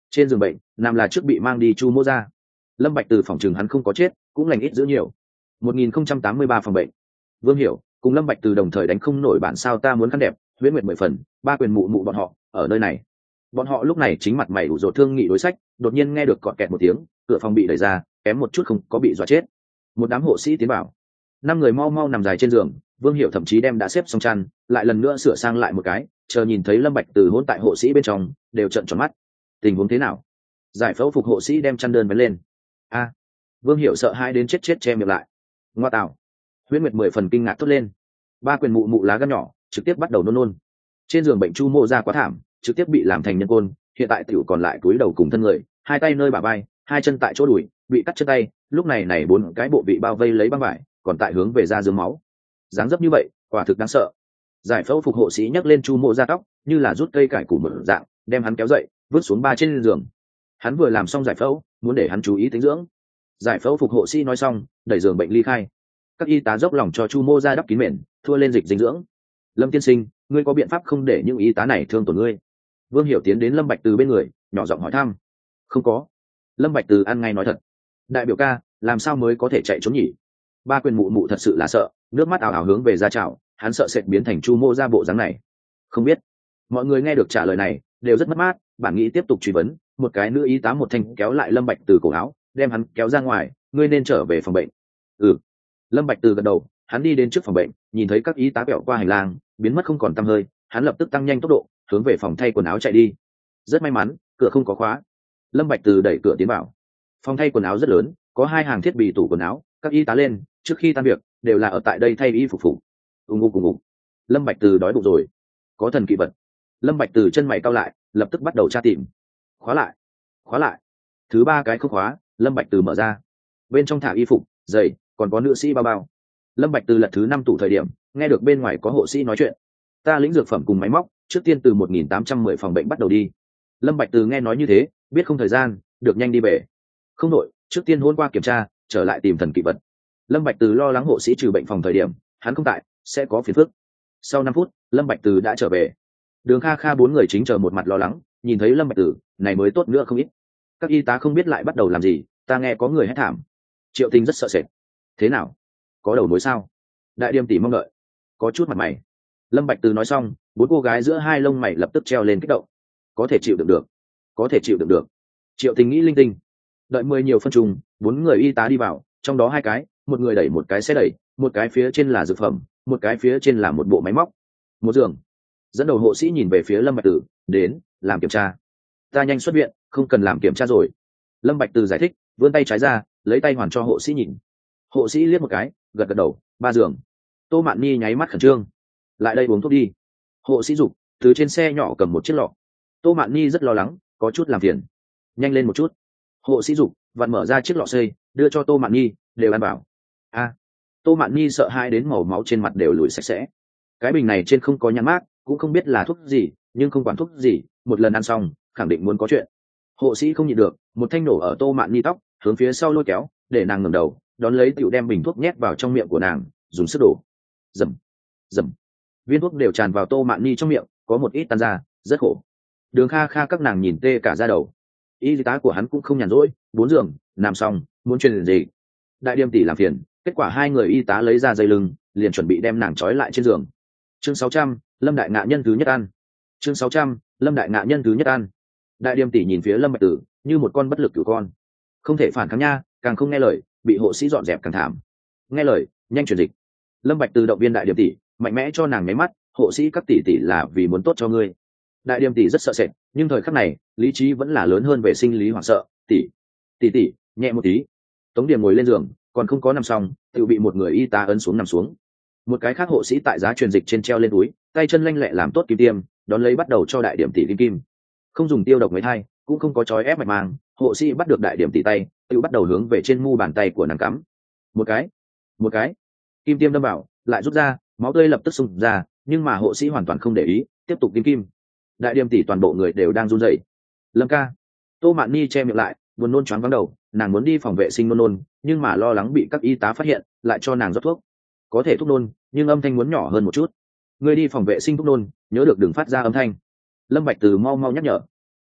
Trên giường bệnh nằm là trước bị mang đi chu mô ra. Lâm Bạch Từ phòng trường hắn không có chết, cũng lành ít giữ nhiều. một nghìn không trăm tám mươi ba phòng bệnh. Vương Hiểu cùng Lâm Bạch Từ đồng thời đánh không nổi bản sao ta muốn khăn đẹp, huyễn nguyệt mười phần, ba quyền mụ mụ bọn họ ở nơi này. Bọn họ lúc này chính mặt mày ủ rột thương nghị đối sách, đột nhiên nghe được cọt kẹt một tiếng, cửa phòng bị đẩy ra, kém một chút không có bị dọa chết. Một đám hộ sĩ tiến vào, năm người mau mau nằm dài trên giường. Vương Hiểu thậm chí đem đã xếp xong chăn, lại lần nữa sửa sang lại một cái, chờ nhìn thấy Lâm Bạch Từ hôn tại hộ sĩ bên trong, đều trợn tròn mắt. Tình huống thế nào? Giải phẫu phục hộ sĩ đem chăn đơn vén lên. A! Vương Hiểu sợ hãi đến chết chết che miệng lại. Ngoa tạo! Huyễn Nguyệt mười phần kinh ngạc thốt lên. Ba quyền mụ mụ lá gan nhỏ, trực tiếp bắt đầu nôn nôn. Trên giường bệnh chu mô ra quá thảm, trực tiếp bị làm thành nhân côn, hiện tại tiểu còn lại túi đầu cùng thân người, hai tay nơi bả vai, hai chân tại chỗ đùi, bị cắt chân tay, lúc này này bốn cái bộ bị bao vây lấy băng vải, còn tại hướng về ra dương máu. Dáng dấp như vậy, quả thực đáng sợ. Giải phẫu phục hộ sĩ nhấc lên chu mô ra tóc, như là rút cây cải củ mở dạng, đem hắn kéo dậy, vứt xuống ba trên giường. Hắn vừa làm xong giải phẫu, muốn để hắn chú ý tĩnh dưỡng. Giải phẫu phục hộ sĩ nói xong, đẩy giường bệnh ly khai. Các y tá dốc lòng cho chu mô ra đắp kín mền, thua lên dịch dinh dưỡng. Lâm tiên sinh, ngươi có biện pháp không để những y tá này thương tổn ngươi? Vương Hiểu tiến đến Lâm Bạch Từ bên người, nhỏ giọng hỏi thăm. Không có. Lâm Bạch Từ ăn ngay nói thật. Đại biểu ca, làm sao mới có thể chạy trốn nhỉ? Ba quyền mụ mụ thật sự là sợ, nước mắt ảo ảo hướng về ra chảo, hắn sợ sệt biến thành chu mô ra bộ dáng này. Không biết. Mọi người nghe được trả lời này, đều rất mất mát, bản nghĩ tiếp tục truy vấn. Một cái nữ y tá một thanh kéo lại Lâm Bạch Từ cổ áo, đem hắn kéo ra ngoài, ngươi nên trở về phòng bệnh. Ừ. Lâm Bạch Từ gật đầu, hắn đi đến trước phòng bệnh, nhìn thấy các y tá quẹo qua hành lang, biến mất không còn tăm hơi, hắn lập tức tăng nhanh tốc độ, hướng về phòng thay quần áo chạy đi. Rất may mắn, cửa không có khóa. Lâm Bạch Từ đẩy cửa tiến vào. Phòng thay quần áo rất lớn, có hai hàng thiết bị tủ quần áo, các y tá lên, trước khi tan việc, đều là ở tại đây thay y phục phục. Ung ung ung ung. Lâm Bạch Từ đói bụng rồi. Có thần kỳ vật. Lâm Bạch Từ chân mày cau lại, lập tức bắt đầu tra tìm. Khóa lại, khóa lại. Thứ ba cái không khóa, Lâm Bạch Từ mở ra. Bên trong thả y phục, giày, còn có nữ sĩ bao bao. Lâm Bạch Từ lật thứ năm tủ thời điểm, nghe được bên ngoài có hộ sĩ nói chuyện. Ta lĩnh dược phẩm cùng máy móc, trước tiên từ một nghìn tám trăm mười phòng bệnh bắt đầu đi. Lâm Bạch Từ nghe nói như thế, biết không thời gian, được nhanh đi về. Không đội, trước tiên hôn qua kiểm tra, trở lại tìm thần kỳ vật. Lâm Bạch Từ lo lắng hộ sĩ trừ bệnh phòng thời điểm, hắn không tại, sẽ có phiền phức. Sau năm phút, Lâm Bạch Từ đã trở về. Đường Kha Kha bốn người chính chờ một mặt lo lắng, nhìn thấy Lâm Bạch Từ, này mới tốt nữa không ít. Các y tá không biết lại bắt đầu làm gì, ta nghe có người hét thảm. Triệu Tinh rất sợ sệt. Thế nào? Có đầu mối sao? Đại Điềm tỷ mong đợi. Có chút mặt mày. Lâm Bạch Từ nói xong, bốn cô gái giữa hai lông mày lập tức treo lên kích động. Có thể chịu đựng được, có thể chịu đựng được. Triệu Tình nghĩ linh tinh. Đợi mười nhiều phân trùng, bốn người y tá đi vào, trong đó hai cái, một người đẩy một cái xe đẩy, một cái phía trên là dược phẩm, một cái phía trên là một bộ máy móc, một giường. Dẫn đầu hộ sĩ nhìn về phía Lâm Bạch Từ, đến, làm kiểm tra. Ta nhanh xuất viện, không cần làm kiểm tra rồi. Lâm Bạch Từ giải thích, vươn tay trái ra, lấy tay hoàn cho hộ sĩ nhìn. Hộ sĩ liếc một cái, gật gật đầu, ba giường. Tô Mạn Nhi nháy mắt khẩn trương. Lại đây uống thuốc đi. Hộ sĩ dục, từ trên xe nhỏ cầm một chiếc lọ. Tô Mạn Nhi rất lo lắng, có chút làm phiền. Nhanh lên một chút. Hộ sĩ dục, vặn mở ra chiếc lọ xây, đưa cho Tô Mạn Nhi, đều ăn bảo. A. Tô Mạn Nhi sợ hãi đến màu máu trên mặt đều lùi sạch sẽ. Cái bình này trên không có nhãn mác, cũng không biết là thuốc gì, nhưng không quản thuốc gì, một lần ăn xong, khẳng định muốn có chuyện. Hộ sĩ không nhịn được, một thanh nổ ở Tô Mạn Nhi tóc, hướng phía sau lôi kéo, để nàng ngẩng đầu, đón lấy tiểu đem bình thuốc nhét vào trong miệng của nàng, dùng sức đổ. Rầm, rầm. Viên thuốc đều tràn vào Tô Mạn Nhi trong miệng, có một ít tan ra, rất khổ. Đường Kha Kha các nàng nhìn tê cả da đầu. Y tá của hắn cũng không nhàn rỗi, bốn giường, nằm xong, muốn truyền gì? Đại Điềm tỷ làm phiền, kết quả hai người y tá lấy ra dây lưng, liền chuẩn bị đem nàng trói lại trên giường. Chương sáu trăm, Lâm đại ngạ nhân thứ nhất ăn. Chương sáu trăm, Lâm đại ngạ nhân thứ nhất ăn. Đại Điềm tỷ nhìn phía Lâm Bạch Tử, như một con bất lực cừu con. Không thể phản kháng nha, càng không nghe lời, bị hộ sĩ dọn dẹp càng thảm. Nghe lời, nhanh truyền dịch. Lâm Bạch Tử động viên Đại Điềm tỷ, mạnh mẽ cho nàng nháy mắt, hộ sĩ các tỷ tỷ là vì muốn tốt cho ngươi. Đại Điềm tỷ rất sợ sệt, nhưng thời khắc này, lý trí vẫn là lớn hơn về sinh lý hoảng sợ. Tỷ, tỷ tỷ, nhẹ một tí. Tống Điềm ngồi lên giường, còn không có nằm xong, tự bị một người y tá ấn xuống nằm xuống. Một cái khác hộ sĩ tại giá truyền dịch trên treo lên túi, tay chân lanh lẹ làm tốt kim tiêm, đón lấy bắt đầu cho Đại Điềm tỷ kim kim. Không dùng tiêu độc mấy thai, cũng không có chói ép mạch màng, hộ sĩ bắt được Đại Điềm tỷ tay, tự bắt đầu hướng về trên mu bàn tay của nàng cắm. Một cái, một cái, kim tiêm đâm vào, lại rút ra, máu tươi lập tức xung ra, nhưng mà hộ sĩ hoàn toàn không để ý, tiếp tục kim kim. Đại Điềm tỷ toàn bộ người đều đang run rẩy. Lâm ca. Tô Mạn Nhi che miệng lại, buồn nôn choáng vắng đầu, nàng muốn đi phòng vệ sinh nôn nôn, nhưng mà lo lắng bị các y tá phát hiện, lại cho nàng rót thuốc. Có thể thuốc nôn, nhưng âm thanh muốn nhỏ hơn một chút. Ngươi đi phòng vệ sinh thuốc nôn, nhớ được đừng phát ra âm thanh. Lâm Bạch Từ mau mau nhắc nhở.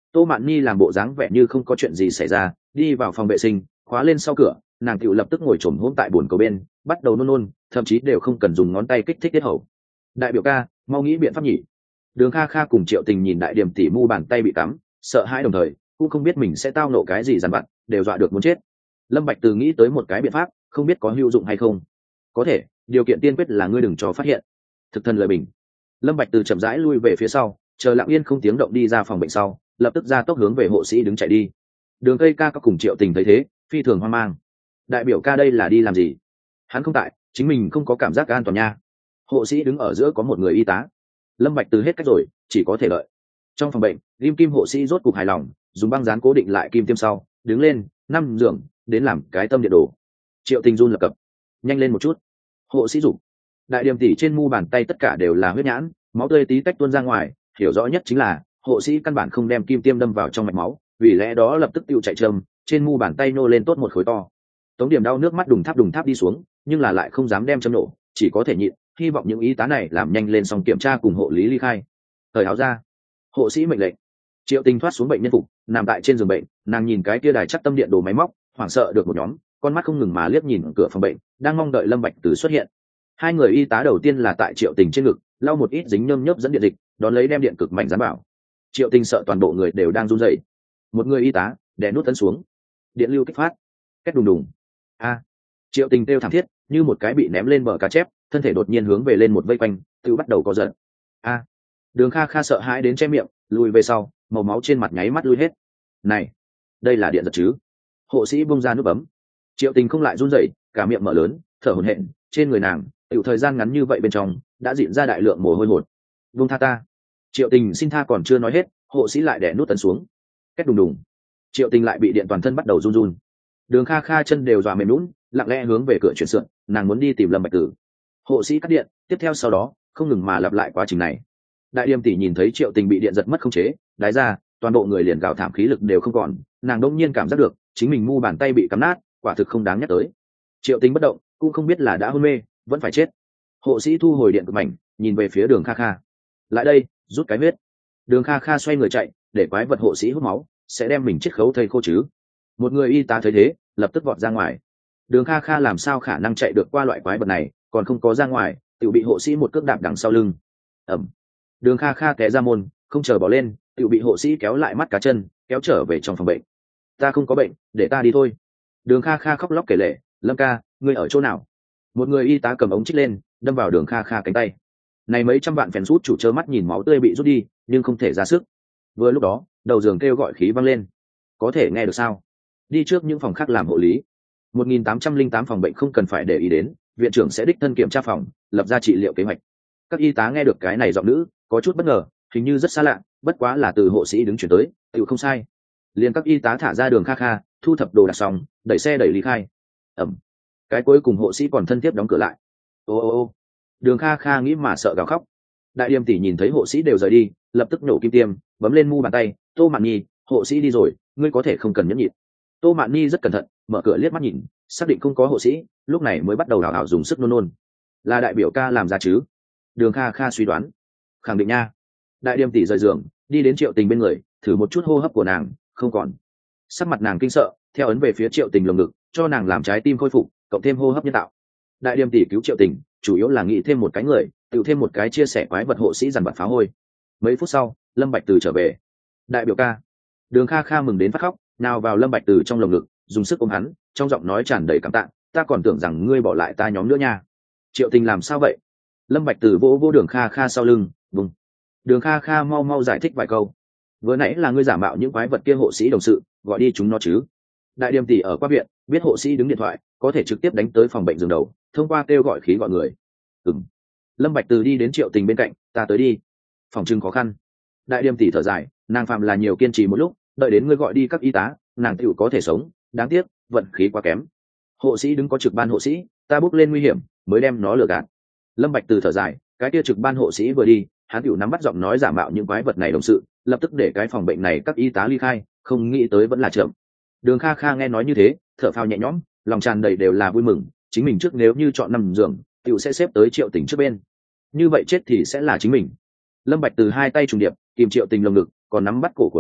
Tô Mạn Nhi làm bộ dáng vẻ như không có chuyện gì xảy ra, đi vào phòng vệ sinh, khóa lên sau cửa, nàng tựu lập tức ngồi chồm hôm tại bồn cầu bên, bắt đầu nôn nôn, thậm chí đều không cần dùng ngón tay kích thích tiết hầu. Đại biểu ca, mau nghĩ biện pháp nhỉ. Đường Kha Kha cùng Triệu Tình nhìn đại điểm tỷ mu bàn tay bị cắm, sợ hãi đồng thời cũng không biết mình sẽ tao nộ cái gì dằn vặt, đều dọa được muốn chết. Lâm Bạch Từ nghĩ tới một cái biện pháp, không biết có hữu dụng hay không. Có thể, điều kiện tiên quyết là ngươi đừng cho phát hiện. Thực thân lời bình. Lâm Bạch Từ chậm rãi lui về phía sau, chờ Lặng Yên không tiếng động đi ra phòng bệnh sau, lập tức ra tốc hướng về hộ sĩ đứng chạy đi. Đường Cây Ca các cùng Triệu Tình thấy thế, phi thường hoang mang. Đại biểu ca đây là đi làm gì? Hắn không tại, chính mình không có cảm giác an toàn nha. Hộ sĩ đứng ở giữa có một người y tá. Lâm Bạch Từ hết cách rồi, chỉ có thể đợi. Trong phòng bệnh, Lim Kim hộ sĩ rốt cục hài lòng, dùng băng dán cố định lại kim tiêm sau, đứng lên, năm giường, đến làm cái tâm điện đồ. Triệu Tình run lập cập, nhanh lên một chút. Hộ sĩ rủ. Đại điểm tỷ trên mu bàn tay tất cả đều là huyết nhãn, máu tươi tí tách tuôn ra ngoài, hiểu rõ nhất chính là hộ sĩ căn bản không đem kim tiêm đâm vào trong mạch máu, vì lẽ đó lập tức tiêu chạy châm, trên mu bàn tay nô lên tốt một khối to. Tống Điểm đau nước mắt đùng tháp đùng tháp đi xuống, nhưng là lại không dám đem châm nổ, chỉ có thể nhịn, hy vọng những y tá này làm nhanh lên xong kiểm tra cùng hộ lý ly khai. Thời áo ra, hộ sĩ mệnh lệnh. Triệu Tình thoát xuống bệnh nhân phục, nằm tại trên giường bệnh, nàng nhìn cái kia đài chắc tâm điện đồ máy móc, hoảng sợ được một nhóm, con mắt không ngừng mà liếc nhìn cửa phòng bệnh, đang mong đợi Lâm Bạch Từ xuất hiện. Hai người y tá đầu tiên là tại Triệu Tình trên ngực lau một ít dính nhơm nhớp dẫn điện dịch, đón lấy đem điện cực mạnh dán vào. Triệu Tình sợ toàn bộ người đều đang run rẩy. Một người y tá đè nút tấn xuống, điện lưu kích phát, két đùng đùng. A! Triệu Tình kêu thảm thiết, như một cái bị ném lên bờ cá chép, thân thể đột nhiên hướng về lên một vây quanh, tự bắt đầu co giật. A! Đường Kha Kha sợ hãi đến che miệng, lùi về sau, màu máu trên mặt nháy mắt lui hết. Này, đây là điện giật chứ? Hộ sĩ bung ra nút bấm. Triệu Tình không lại run rẩy, cả miệng mở lớn, thở hổn hển, trên người nàng, tiểu thời gian ngắn như vậy bên trong, đã diễn ra đại lượng mồ hôi hột. Buông tha ta. Triệu Tình xin tha còn chưa nói hết, hộ sĩ lại đè nút tấn xuống. Két đùng đùng. Triệu Tình lại bị điện toàn thân bắt đầu run run. Đường Kha Kha chân đều dọa mềm nhũn, lặng lẽ hướng về cửa chuyển sượn, nàng muốn đi tìm Lâm Bạch Tử. Hộ sĩ cắt điện, tiếp theo sau đó, không ngừng mà lặp lại quá trình này. Đại Điềm tỷ nhìn thấy Triệu Tình bị điện giật mất khống chế, đái ra, toàn bộ người liền gào thảm khí lực đều không còn, nàng đột nhiên cảm giác được, chính mình mu bàn tay bị cắm nát, quả thực không đáng nhắc tới. Triệu Tình bất động, cũng không biết là đã hôn mê, vẫn phải chết. Hộ sĩ thu hồi điện cực mảnh, nhìn về phía Đường Kha Kha. Lại đây, rút cái huyết. Đường Kha Kha xoay người chạy, để quái vật hộ sĩ hút máu, sẽ đem mình chết khấu thây khô chứ. Một người y tá thấy thế, lập tức vọt ra ngoài. Đường Kha Kha làm sao khả năng chạy được qua loại quái vật này, còn không có ra ngoài, tự bị hộ sĩ một cước đạp đằng sau lưng. Ẩm. Đường Kha Kha té ra môn, không chờ bỏ lên, tự bị hộ sĩ kéo lại mắt cá chân, kéo trở về trong phòng bệnh. Ta không có bệnh, để ta đi thôi. Đường Kha Kha khóc lóc kể lể, Lâm ca, ngươi ở chỗ nào? Một người y tá cầm ống trích lên, đâm vào Đường Kha Kha cánh tay. Này mấy trăm vạn phèn rút chủ trơ mắt nhìn máu tươi bị rút đi, nhưng không thể ra sức. Vừa lúc đó, đầu giường kêu gọi khí vang lên. Có thể nghe được sao? Đi trước những phòng khác làm hộ lý. một nghìn tám trăm lẻ tám phòng bệnh không cần phải để ý đến, viện trưởng sẽ đích thân kiểm tra phòng, lập ra trị liệu kế hoạch. Các y tá nghe được cái này giọng nữ, có chút bất ngờ, hình như rất xa lạ, bất quá là từ hộ sĩ đứng chuyển tới, tự không sai. Liền các y tá thả ra Đường Kha Kha, thu thập đồ đạc xong, đẩy xe đẩy lý khai. Ẩm. Cái cuối cùng hộ sĩ còn thân thiết đóng cửa lại. Ô ô ô. Đường Kha Kha nghĩ mà sợ gào khóc. Đại Điềm tỷ nhìn thấy hộ sĩ đều rời đi, lập tức nổ kim tiêm, bấm lên mu bàn tay, Tô Mạn Nhi, hộ sĩ đi rồi, ngươi có thể không cần nhẫn nhịn. Tô Mạn Nhi rất cẩn thận, mở cửa liếc mắt nhìn, xác định không có hộ sĩ, lúc này mới bắt đầu đảo đảo dùng sức nôn nôn. Là đại biểu ca làm ra chứ? Đường Kha Kha suy đoán. Khẳng định nha. Đại Điềm tỷ rời giường, đi đến Triệu Tình bên người, thử một chút hô hấp của nàng, không còn. Sắc mặt nàng kinh sợ, theo ấn về phía Triệu Tình lồng ngực, cho nàng làm trái tim khôi phục, cộng thêm hô hấp nhân tạo. Đại Điềm tỷ cứu Triệu Tình, chủ yếu là nghĩ thêm một cái người, tự thêm một cái chia sẻ quái vật hộ sĩ dằn vặt phá hôi. Mấy phút sau, Lâm Bạch Từ trở về. Đại biểu ca. Đường Kha Kha mừng đến phát khóc, nào vào Lâm Bạch Từ trong lồng ngực, dùng sức ôm hắn, trong giọng nói tràn đầy cảm tạ, ta còn tưởng rằng ngươi bỏ lại ta nhóm nữa nha. Triệu Tình làm sao vậy? Lâm Bạch Từ vỗ vỗ Đường Kha Kha sau lưng, vùng. Đường Kha Kha mau mau giải thích vài câu. Vừa nãy là ngươi giả mạo những quái vật kia hộ sĩ đồng sự, gọi đi chúng nó chứ? Đại Điềm tỷ ở qua viện, biết hộ sĩ đứng điện thoại, có thể trực tiếp đánh tới phòng bệnh giường đầu, thông qua kêu gọi khí gọi người. Ừm. Lâm Bạch Từ đi đến Triệu Tình bên cạnh, ta tới đi. Phòng trưng khó khăn. Đại Điềm tỷ thở dài, nàng phạm là nhiều kiên trì một lúc, đợi đến ngươi gọi đi các y tá, nàng tiểu có thể sống, đáng tiếc, vận khí quá kém. Hộ sĩ đứng có trực ban hộ sĩ, ta bước lên nguy hiểm, mới đem nó lừa gạt. Lâm Bạch Từ thở dài, cái kia trực ban hộ sĩ vừa đi, hắn tiểu nắm bắt giọng nói giả mạo những quái vật này đồng sự, lập tức để cái phòng bệnh này các y tá ly khai, không nghĩ tới vẫn là chậm. Đường Kha Kha nghe nói như thế, thở phào nhẹ nhõm, lòng tràn đầy đều là vui mừng, chính mình trước nếu như chọn nằm giường, tiểu sẽ xếp tới Triệu Tình trước bên. Như vậy chết thì sẽ là chính mình. Lâm Bạch Từ hai tay trùng điệp, kìm Triệu Tình lồng ngực, còn nắm bắt cổ của nàng,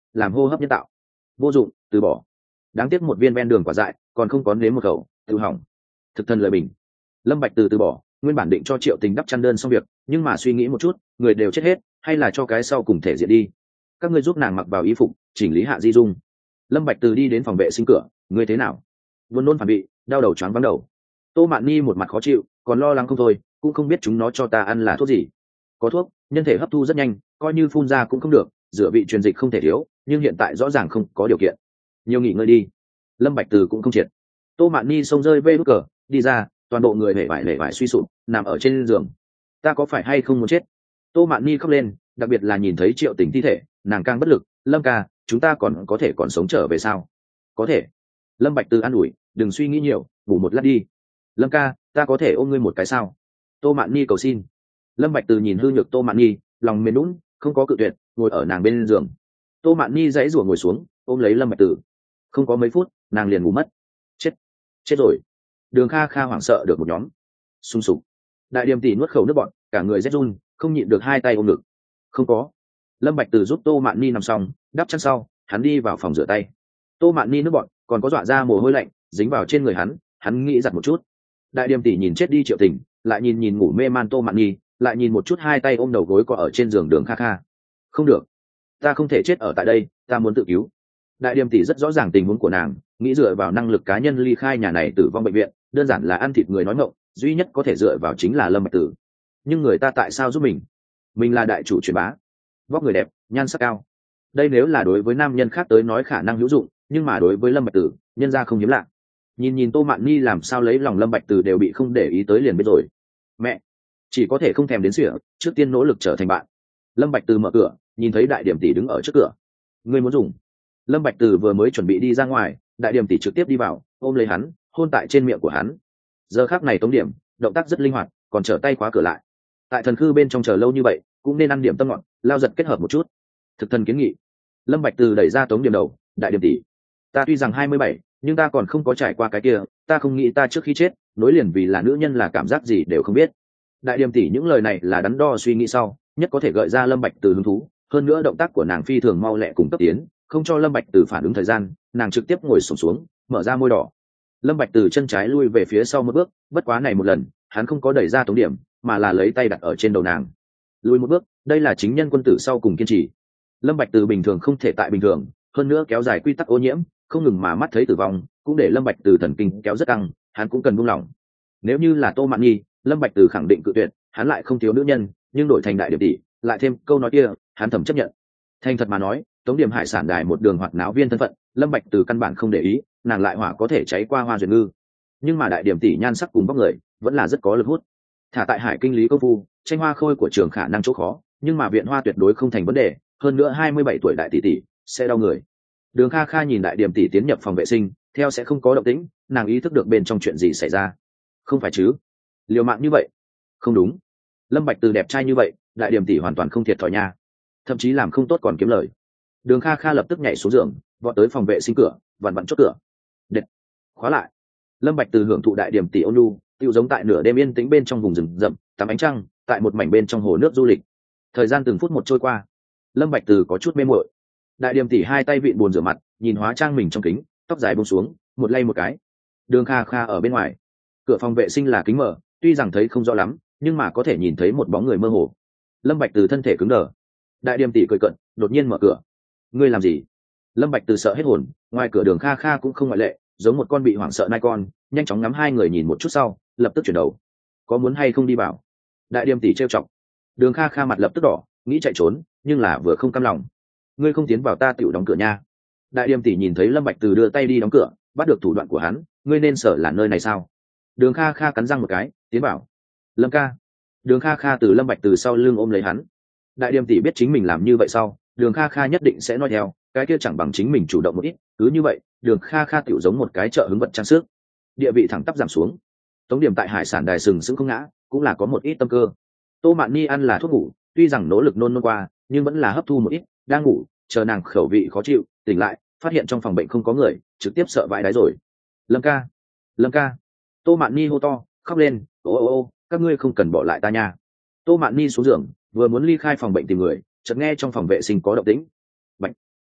làm hô hấp nhân tạo. Vô dụng, từ bỏ. Đáng tiếc một viên ven đường quả dại còn không có nếm một khẩu, tự hỏng. Thực thân lời bình. Lâm Bạch từ từ bỏ, nguyên bản định cho Triệu Tình đắp chăn đơn xong việc, nhưng mà suy nghĩ một chút, người đều chết hết, hay là cho cái sau cùng thể diện đi. Các ngươi giúp nàng mặc vào y phục, chỉnh lý hạ di dung. Lâm Bạch từ đi đến phòng vệ sinh cửa, ngươi thế nào? Buồn nôn phản bị, đau đầu choáng váng đầu. Tô Mạn Nhi một mặt khó chịu, còn lo lắng không thôi, cũng không biết chúng nó cho ta ăn là thuốc gì. Có thuốc, nhân thể hấp thu rất nhanh, coi như phun ra cũng không được, rửa vị truyền dịch không thể thiếu, nhưng hiện tại rõ ràng không có điều kiện. Nhiều nghỉ ngơi đi. Lâm Bạch từ cũng không triệt. Tô Mạn Nhi xông rơi vê đút cờ, đi ra, toàn bộ người hể vải hể vải suy sụp, nằm ở trên giường. Ta có phải hay không muốn chết? Tô Mạn Nhi khóc lên, đặc biệt là nhìn thấy Triệu Tình thi thể, nàng càng bất lực. Lâm ca, chúng ta còn có thể còn sống trở về sao? Có thể. Lâm Bạch từ an ủi, đừng suy nghĩ nhiều, ngủ một lát đi. Lâm ca, ta có thể ôm ngươi một cái sao? Tô Mạn Nhi cầu xin. Lâm Bạch từ nhìn hư nhược Tô Mạn Nhi, lòng mềm nhũn, không có cự tuyệt, ngồi ở nàng bên giường. Tô Mạn Nhi dãy rủa ngồi xuống, ôm lấy Lâm Bạch từ. Không có mấy phút, nàng liền ngủ mất. Chết, chết rồi. Đường Kha Kha hoảng sợ được một nhóm. Sung sục. Đại Điềm tỷ nuốt khẩu nước bọt, cả người rét run, không nhịn được hai tay ôm ngực. Không có. Lâm Bạch từ giúp Tô Mạn Nhi nằm xong, đắp chăn sau, hắn đi vào phòng rửa tay. Tô Mạn Nhi nước bọt, còn có dọa ra mồ hôi lạnh, dính vào trên người hắn, hắn nghĩ giặt một chút. Đại Điềm tỷ nhìn chết đi Triệu Tình, lại nhìn nhìn ngủ mê man Tô Mạn Nhi, lại nhìn một chút hai tay ôm đầu gối có ở trên giường Đường Kha Kha. Không được, ta không thể chết ở tại đây, ta muốn tự cứu. Đại Điềm tỷ rất rõ ràng tình huống của nàng, nghĩ dựa vào năng lực cá nhân ly khai nhà này tử vong bệnh viện, đơn giản là ăn thịt người nói ngọng, duy nhất có thể dựa vào chính là Lâm Bạch Tử. Nhưng người ta tại sao giúp mình? Mình là đại chủ truyền bá, vóc người đẹp, nhan sắc cao. Đây nếu là đối với nam nhân khác tới nói khả năng hữu dụng, nhưng mà đối với Lâm Bạch Tử, nhân ra không hiếm lạ. Nhìn nhìn Tô Mạn Nhi làm sao lấy lòng Lâm Bạch Tử đều bị không để ý tới liền biết rồi. Mẹ, chỉ có thể không thèm đến sỉa, trước tiên nỗ lực trở thành bạn. Lâm Bạch Tử mở cửa, nhìn thấy Đại Điểm tỷ đứng ở trước cửa. Ngươi muốn dùng? Lâm Bạch Tử vừa mới chuẩn bị đi ra ngoài, Đại Điểm tỷ trực tiếp đi vào, ôm lấy hắn, hôn tại trên miệng của hắn. Giờ khắc này Tống Điểm, động tác rất linh hoạt, còn trở tay khóa cửa lại. Tại thần khư bên trong chờ lâu như vậy, cũng nên ăn điểm tâm ngọt, lao giật kết hợp một chút. Thực thần kiến nghị. Lâm Bạch Từ đẩy ra Tống Điểm đầu, Đại Điểm tỷ, ta tuy rằng hai mươi bảy, nhưng ta còn không có trải qua cái kia, ta không nghĩ ta trước khi chết, nối liền vì là nữ nhân là cảm giác gì đều không biết. Đại Điểm tỷ những lời này là đắn đo suy nghĩ sau, nhất có thể gợi ra Lâm Bạch Từ hứng thú, hơn nữa động tác của nàng phi thường mau lẹ cùng cấp tiến, không cho Lâm Bạch Từ phản ứng thời gian, nàng trực tiếp ngồi xổm xuống, mở ra môi đỏ. Lâm Bạch Từ chân trái lui về phía sau một bước, bất quá này một lần, hắn không có đẩy ra Tống Điểm, mà là lấy tay đặt ở trên đầu nàng. Lùi một bước, đây là chính nhân quân tử sau cùng kiên trì. Lâm Bạch Từ bình thường không thể tại bình thường, hơn nữa kéo dài quy tắc ô nhiễm, không ngừng mà mắt thấy tử vong, cũng để Lâm Bạch Từ thần kinh kéo rất căng, hắn cũng cần buông lỏng. Nếu như là Tô Mạn Nhi, Lâm Bạch Từ khẳng định cự tuyệt, hắn lại không thiếu nữ nhân, nhưng đổi thành Đại Điểm tỷ, lại thêm câu nói kia, hắn thầm chấp nhận. Thành thật mà nói, Tống Điểm hải sản đài một đường hoạt náo viên thân phận, Lâm Bạch Từ căn bản không để ý, nàng lại hỏa có thể cháy qua Hoa Duyệt Ngư. Nhưng mà Đại Điểm tỷ nhan sắc cùng vóc người, vẫn là rất có lực hút. Thả tại Hải Kinh Lý Công Phu, tranh hoa khôi của trường khả năng chỗ khó, nhưng mà viện hoa tuyệt đối không thành vấn đề, hơn nữa hai mươi bảy tuổi đại tỷ tỷ sẽ đau người. Đường Kha Kha nhìn Đại Điểm tỷ tiến nhập phòng vệ sinh, theo sẽ không có động tĩnh, nàng ý thức được bên trong chuyện gì xảy ra. Không phải chứ? Liều mạng như vậy? Không đúng. Lâm Bạch Từ đẹp trai như vậy, Đại Điểm tỷ hoàn toàn không thiệt thòi nha, thậm chí làm không tốt còn kiếm lời. Đường Kha Kha lập tức nhảy xuống giường, vọt tới phòng vệ sinh cửa, vặn vặn chốt cửa. Đệt, khóa lại. Lâm Bạch Từ hưởng thụ Đại Điểm tỷ ôn nhu, tiêu giống tại nửa đêm yên tĩnh bên trong vùng rừng rậm, tắm ánh trăng, tại một mảnh bên trong hồ nước du lịch. Thời gian từng phút một trôi qua, Lâm Bạch Từ có chút mê muội. Đại Điểm tỷ hai tay vịn bồn rửa mặt, nhìn hóa trang mình trong kính, tóc dài buông xuống, một lay một cái. Đường Kha Kha ở bên ngoài. Cửa phòng vệ sinh là kính mở, tuy rằng thấy không rõ lắm, nhưng mà có thể nhìn thấy một bóng người mơ hồ. Lâm Bạch Từ thân thể cứng đờ. Đại Điểm tỷ cười cận, đột nhiên mở cửa. Ngươi làm gì? Lâm Bạch Từ sợ hết hồn, ngoài cửa Đường Kha Kha cũng không ngoại lệ, giống một con bị hoảng sợ nai con, nhanh chóng ngắm hai người nhìn một chút sau, lập tức chuyển đầu. Có muốn hay không đi vào? Đại Điểm tỷ trêu chọc. Đường Kha Kha mặt lập tức đỏ, nghĩ chạy trốn, nhưng là vừa không cam lòng. Ngươi không tiến vào ta tiểu đóng cửa nha. Đại Điểm tỷ nhìn thấy Lâm Bạch Từ đưa tay đi đóng cửa, bắt được thủ đoạn của hắn, ngươi nên sợ là nơi này sao? Đường Kha Kha cắn răng một cái, tiến vào. Lâm ca. Đường Kha Kha từ Lâm Bạch Từ sau lưng ôm lấy hắn. Đại Điểm tỷ biết chính mình làm như vậy sau, Đường Kha Kha nhất định sẽ nói theo, cái kia chẳng bằng chính mình chủ động một ít, cứ như vậy, Đường Kha Kha tiểu giống một cái trợ hứng vật trang sức. Địa vị thẳng tắp giảm xuống. Tống Điểm tại hải sản đài sừng sững không ngã, cũng là có một ít tâm cơ. Tô Mạn Nhi ăn là thuốc ngủ, tuy rằng nỗ lực nôn nôn qua, nhưng vẫn là hấp thu một ít, đang ngủ, chờ nàng khẩu vị khó chịu, tỉnh lại, phát hiện trong phòng bệnh không có người, trực tiếp sợ vãi đáy rồi. Lâm ca, Lâm ca. Tô Mạn Nhi hô to, khóc lên, ô ô ô, các ngươi không cần bỏ lại ta nha. Tô Mạn Nhi xuống giường, vừa muốn ly khai phòng bệnh tìm người, chợt nghe trong phòng vệ sinh có động tĩnh. Bạch.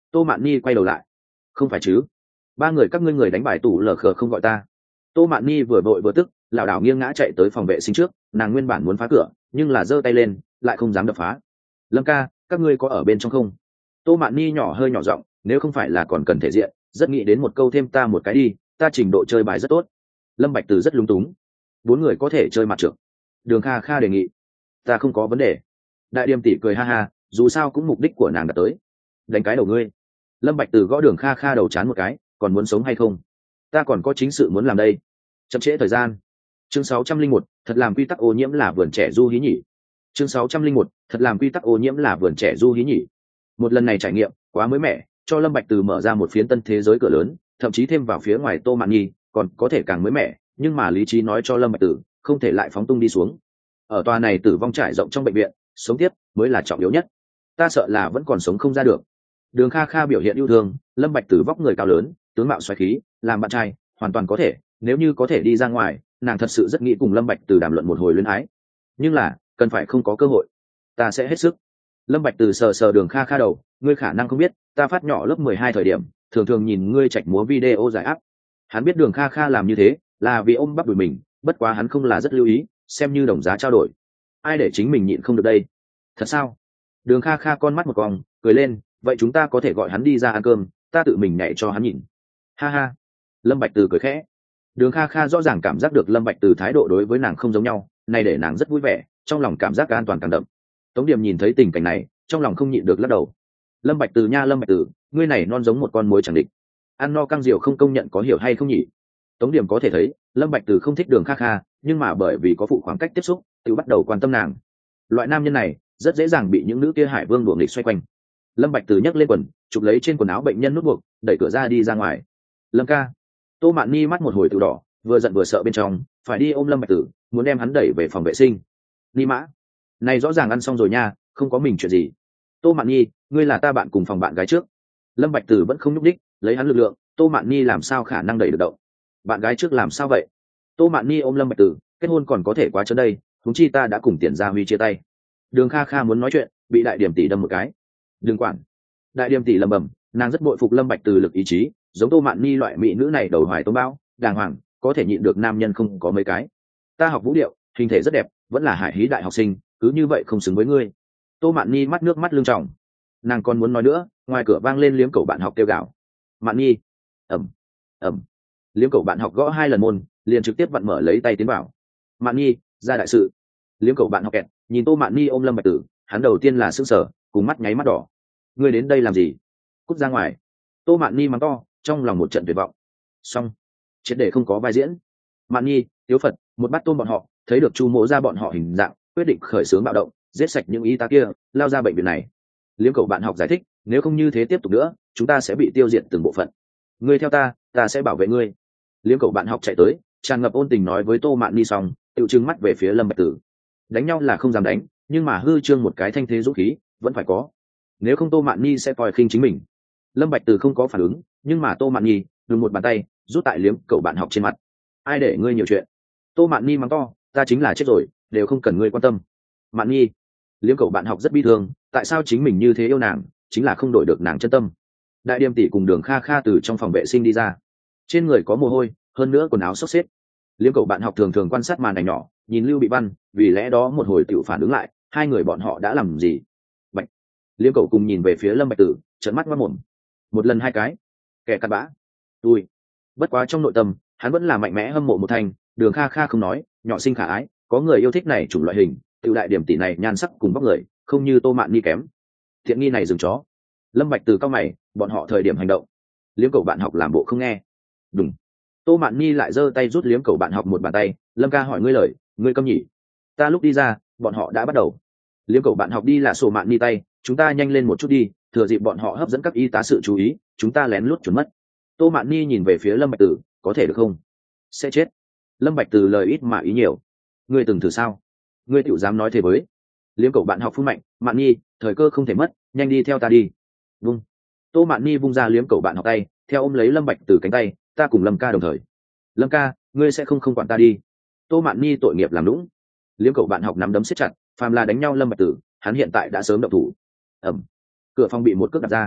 Tô Mạn Nhi quay đầu lại. Không phải chứ? Ba người các ngươi người đánh bài tủ lờ khờ không gọi ta. Tô Mạn Nhi vừa vội vừa tức, lảo đảo nghiêng ngã chạy tới phòng vệ sinh trước, nàng nguyên bản muốn phá cửa, nhưng là giơ tay lên, lại không dám đập phá. Lâm ca, các ngươi có ở bên trong không? Tô Mạn Nhi nhỏ hơi nhỏ giọng, nếu không phải là còn cần thể diện, rất nghĩ đến một câu thêm ta một cái đi, ta trình độ chơi bài rất tốt. Lâm Bạch Từ rất lúng túng. Bốn người có thể chơi mặt trược. Đường Kha Kha đề nghị. Ta không có vấn đề. Đại Điềm tỷ cười ha ha, dù sao cũng mục đích của nàng đã tới. Đánh cái đầu ngươi. Lâm Bạch Từ gõ Đường Kha Kha đầu chán một cái, còn muốn sống hay không? Ta còn có chính sự muốn làm đây. Chậm trễ thời gian. Chương sáu trăm linh một, thật làm quy tắc ô nhiễm là vườn trẻ du hí nhỉ. Chương sáu trăm linh một, thật làm quy tắc ô nhiễm là vườn trẻ du hí nhỉ. Một lần này trải nghiệm quá mới mẻ, cho Lâm Bạch Từ mở ra một phiến tân thế giới cửa lớn, thậm chí thêm vào phía ngoài Tô Mạn Nhi, còn có thể càng mới mẻ, nhưng mà lý trí nói cho Lâm Bạch Từ, không thể lại phóng tung đi xuống. Ở tòa này tử vong trải rộng trong bệnh viện, sống tiếp mới là trọng yếu nhất. Ta sợ là vẫn còn sống không ra được. Đường Kha Kha biểu hiện yêu thương, Lâm Bạch Từ vóc người cao lớn, tướng mạo xoáy khí, làm bạn trai, hoàn toàn có thể, nếu như có thể đi ra ngoài, nàng thật sự rất nghĩ cùng Lâm Bạch Từ đàm luận một hồi luyến ái. Nhưng là, cần phải không có cơ hội. Ta sẽ hết sức. Lâm Bạch Từ sờ sờ Đường Kha Kha đầu, ngươi khả năng không biết, ta phát nhỏ lớp mười hai thời điểm, thường thường nhìn ngươi chạy múa video giải áp. Hắn biết Đường Kha Kha làm như thế, là vì ôm bắp đùi mình, bất quá hắn không là rất lưu ý, xem như đồng giá trao đổi. Ai để chính mình nhịn không được đây? Thật sao? Đường Kha Kha con mắt một cong, cười lên, vậy chúng ta có thể gọi hắn đi ra ăn cơm, ta tự mình nhảy cho hắn nhìn. Ha ha. Lâm Bạch Từ cười khẽ. Đường Kha Kha rõ ràng cảm giác được Lâm Bạch Từ thái độ đối với nàng không giống nhau, này để nàng rất vui vẻ, trong lòng cảm giác an toàn càng đậm. Tống Điềm nhìn thấy tình cảnh này, trong lòng không nhịn được lắc đầu. Lâm Bạch Từ nha, Lâm Bạch Từ, ngươi này non giống một con muỗi chẳng định. Ăn no căng diều không công nhận có hiểu hay không nhỉ? Tống Điềm có thể thấy, Lâm Bạch Từ không thích Đường Kha Kha, nhưng mà bởi vì có phụ khoảng cách tiếp xúc, tự bắt đầu quan tâm nàng. Loại nam nhân này rất dễ dàng bị những nữ kia hải vương đuổi nghịch xoay quanh. Lâm Bạch Từ nhấc lên quần, chụp lấy trên quần áo bệnh nhân nút buộc, đẩy cửa ra đi ra ngoài. Lâm ca. Tô Mạn Nhi mắt một hồi tự đỏ, vừa giận vừa sợ bên trong, phải đi ôm Lâm Bạch Từ, muốn đem hắn đẩy về phòng vệ sinh. Ni mã, này rõ ràng ăn xong rồi nha, không có mình chuyện gì. Tô Mạn Nhi, ngươi là ta bạn cùng phòng bạn gái trước. Lâm Bạch Từ vẫn không nhúc đích, lấy hắn lực lượng, Tô Mạn Nhi làm sao khả năng đẩy được động. Bạn gái trước làm sao vậy? Tô Mạn Nhi ôm Lâm Bạch Từ, kết hôn còn có thể quá trớn đây, huống chi ta đã cùng Tiền Gia Huy chia tay. Đường Kha Kha muốn nói chuyện, bị Đại Điểm tỷ đâm một cái. Đừng quản. Đại Điểm tỷ lẩm bẩm, nàng rất bội phục Lâm Bạch Từ lực ý chí, giống Tô Mạn Nhi loại mỹ nữ này đầu hoài tôm bao, đàng hoàng, có thể nhịn được nam nhân không có mấy cái. Ta học vũ điệu, hình thể rất đẹp, vẫn là hải hí đại học sinh, cứ như vậy không xứng với ngươi. Tô Mạn Nhi mắt nước mắt lưng tròng. Nàng còn muốn nói nữa, ngoài cửa vang lên liếm cẩu bạn học kêu gào. Mạn Nhi. Ầm. Ầm. Liếm cẩu bạn học gõ hai lần môn, liền trực tiếp vặn mở lấy tay tiến vào. Mạn Nhi, ra đại sự. Liếm cẩu bạn học kẹt, nhìn Tô Mạn Nhi ôm Lâm Bạch Tử, hắn đầu tiên là sững sờ, cùng mắt nháy mắt đỏ. Ngươi đến đây làm gì? Cút ra ngoài. Tô Mạn Nhi mắng to, trong lòng một trận tuyệt vọng. Xong, triệt để không có vai diễn. Mạn Nhi, Tiếu Phật, một bát tôm bọn họ, thấy được Chu Mỗ ra bọn họ hình dạng, quyết định khởi xướng bạo động, giết sạch những y tá kia, lao ra bệnh viện này. Liếm cẩu bạn học giải thích, nếu không như thế tiếp tục nữa, chúng ta sẽ bị tiêu diệt từng bộ phận. Ngươi theo ta, ta sẽ bảo vệ ngươi. Liếm cẩu bạn học chạy tới, tràn ngập ôn tình nói với Tô Mạn Nhi xong, tự trừng mắt về phía Lâm Bạch Tử. Đánh nhau là không dám đánh, nhưng mà hư trương một cái thanh thế dũng khí vẫn phải có, nếu không Tô Mạn Nhi sẽ coi khinh chính mình. Lâm Bạch Tử không có phản ứng, nhưng mà Tô Mạn Nhi dùng một bàn tay rút tại liếm cẩu bạn học trên mặt. Ai để ngươi nhiều chuyện? Tô Mạn Nhi mắng to, ta chính là chết rồi, đều không cần ngươi quan tâm. Mạn Nhi, liếm cẩu bạn học rất bi thương, tại sao chính mình như thế yêu nàng, chính là không đổi được nàng chân tâm. Đại Điềm tỷ cùng Đường Kha Kha từ trong phòng vệ sinh đi ra, trên người có mồ hôi, hơn nữa quần áo xốc xếch. Liếm cẩu bạn học thường thường quan sát màn ảnh nhỏ, nhìn Lưu Bị Văn, vì lẽ đó một hồi tiểu phản ứng lại, hai người bọn họ đã làm gì. Bạch. Liếm cẩu cùng nhìn về phía Lâm Bạch Tử, trợn mắt ngoác mồm. Một lần hai cái, kẻ cặn bã. Tôi. Bất quá trong nội tâm, hắn vẫn là mạnh mẽ hâm mộ một thành. Đường Kha Kha không nói, nhỏ xinh khả ái, có người yêu thích này chủng loại hình, tiểu Đại Điểm tỷ này nhan sắc cùng vóc người, không như Tô Mạn Nhi kém. Thiện nghi này dừng chó. Lâm Bạch Tử cao mày, bọn họ thời điểm hành động. Liếm cẩu bạn học làm bộ không nghe. Đúng. Tô Mạn Nhi lại giơ tay rút liếm cẩu bạn học một bàn tay. Lâm ca hỏi ngươi lời, ngươi câm nhỉ? Ta lúc đi ra, bọn họ đã bắt đầu. Liếm cẩu bạn học đi là sổ Mạn Nhi tay, chúng ta nhanh lên một chút đi, thừa dịp bọn họ hấp dẫn các y tá sự chú ý, chúng ta lén lút trốn mất. Tô Mạn Nhi nhìn về phía Lâm Bạch Tử, có thể được không? Sẽ chết. Lâm Bạch Tử lời ít mà ý nhiều. Ngươi từng thử sao? Ngươi tiểu dám nói thế với? Liếm cẩu bạn học phun mạnh, Mạn Nhi, thời cơ không thể mất, nhanh đi theo ta đi. Vung. Tô Mạn Nhi vung ra liếm cẩu bạn học tay, theo ôm lấy Lâm Bạch Tử cánh tay, ta cùng Lâm ca đồng thời. Lâm ca, ngươi sẽ không không quản ta đi. Tô Mạn Nhi tội nghiệp làm lũng. Liếm cẩu bạn học nắm đấm siết chặt, phàm là đánh nhau Lâm Bạch Tử, hắn hiện tại đã sớm động thủ. Ầm. Cửa phòng bị một cước đập ra.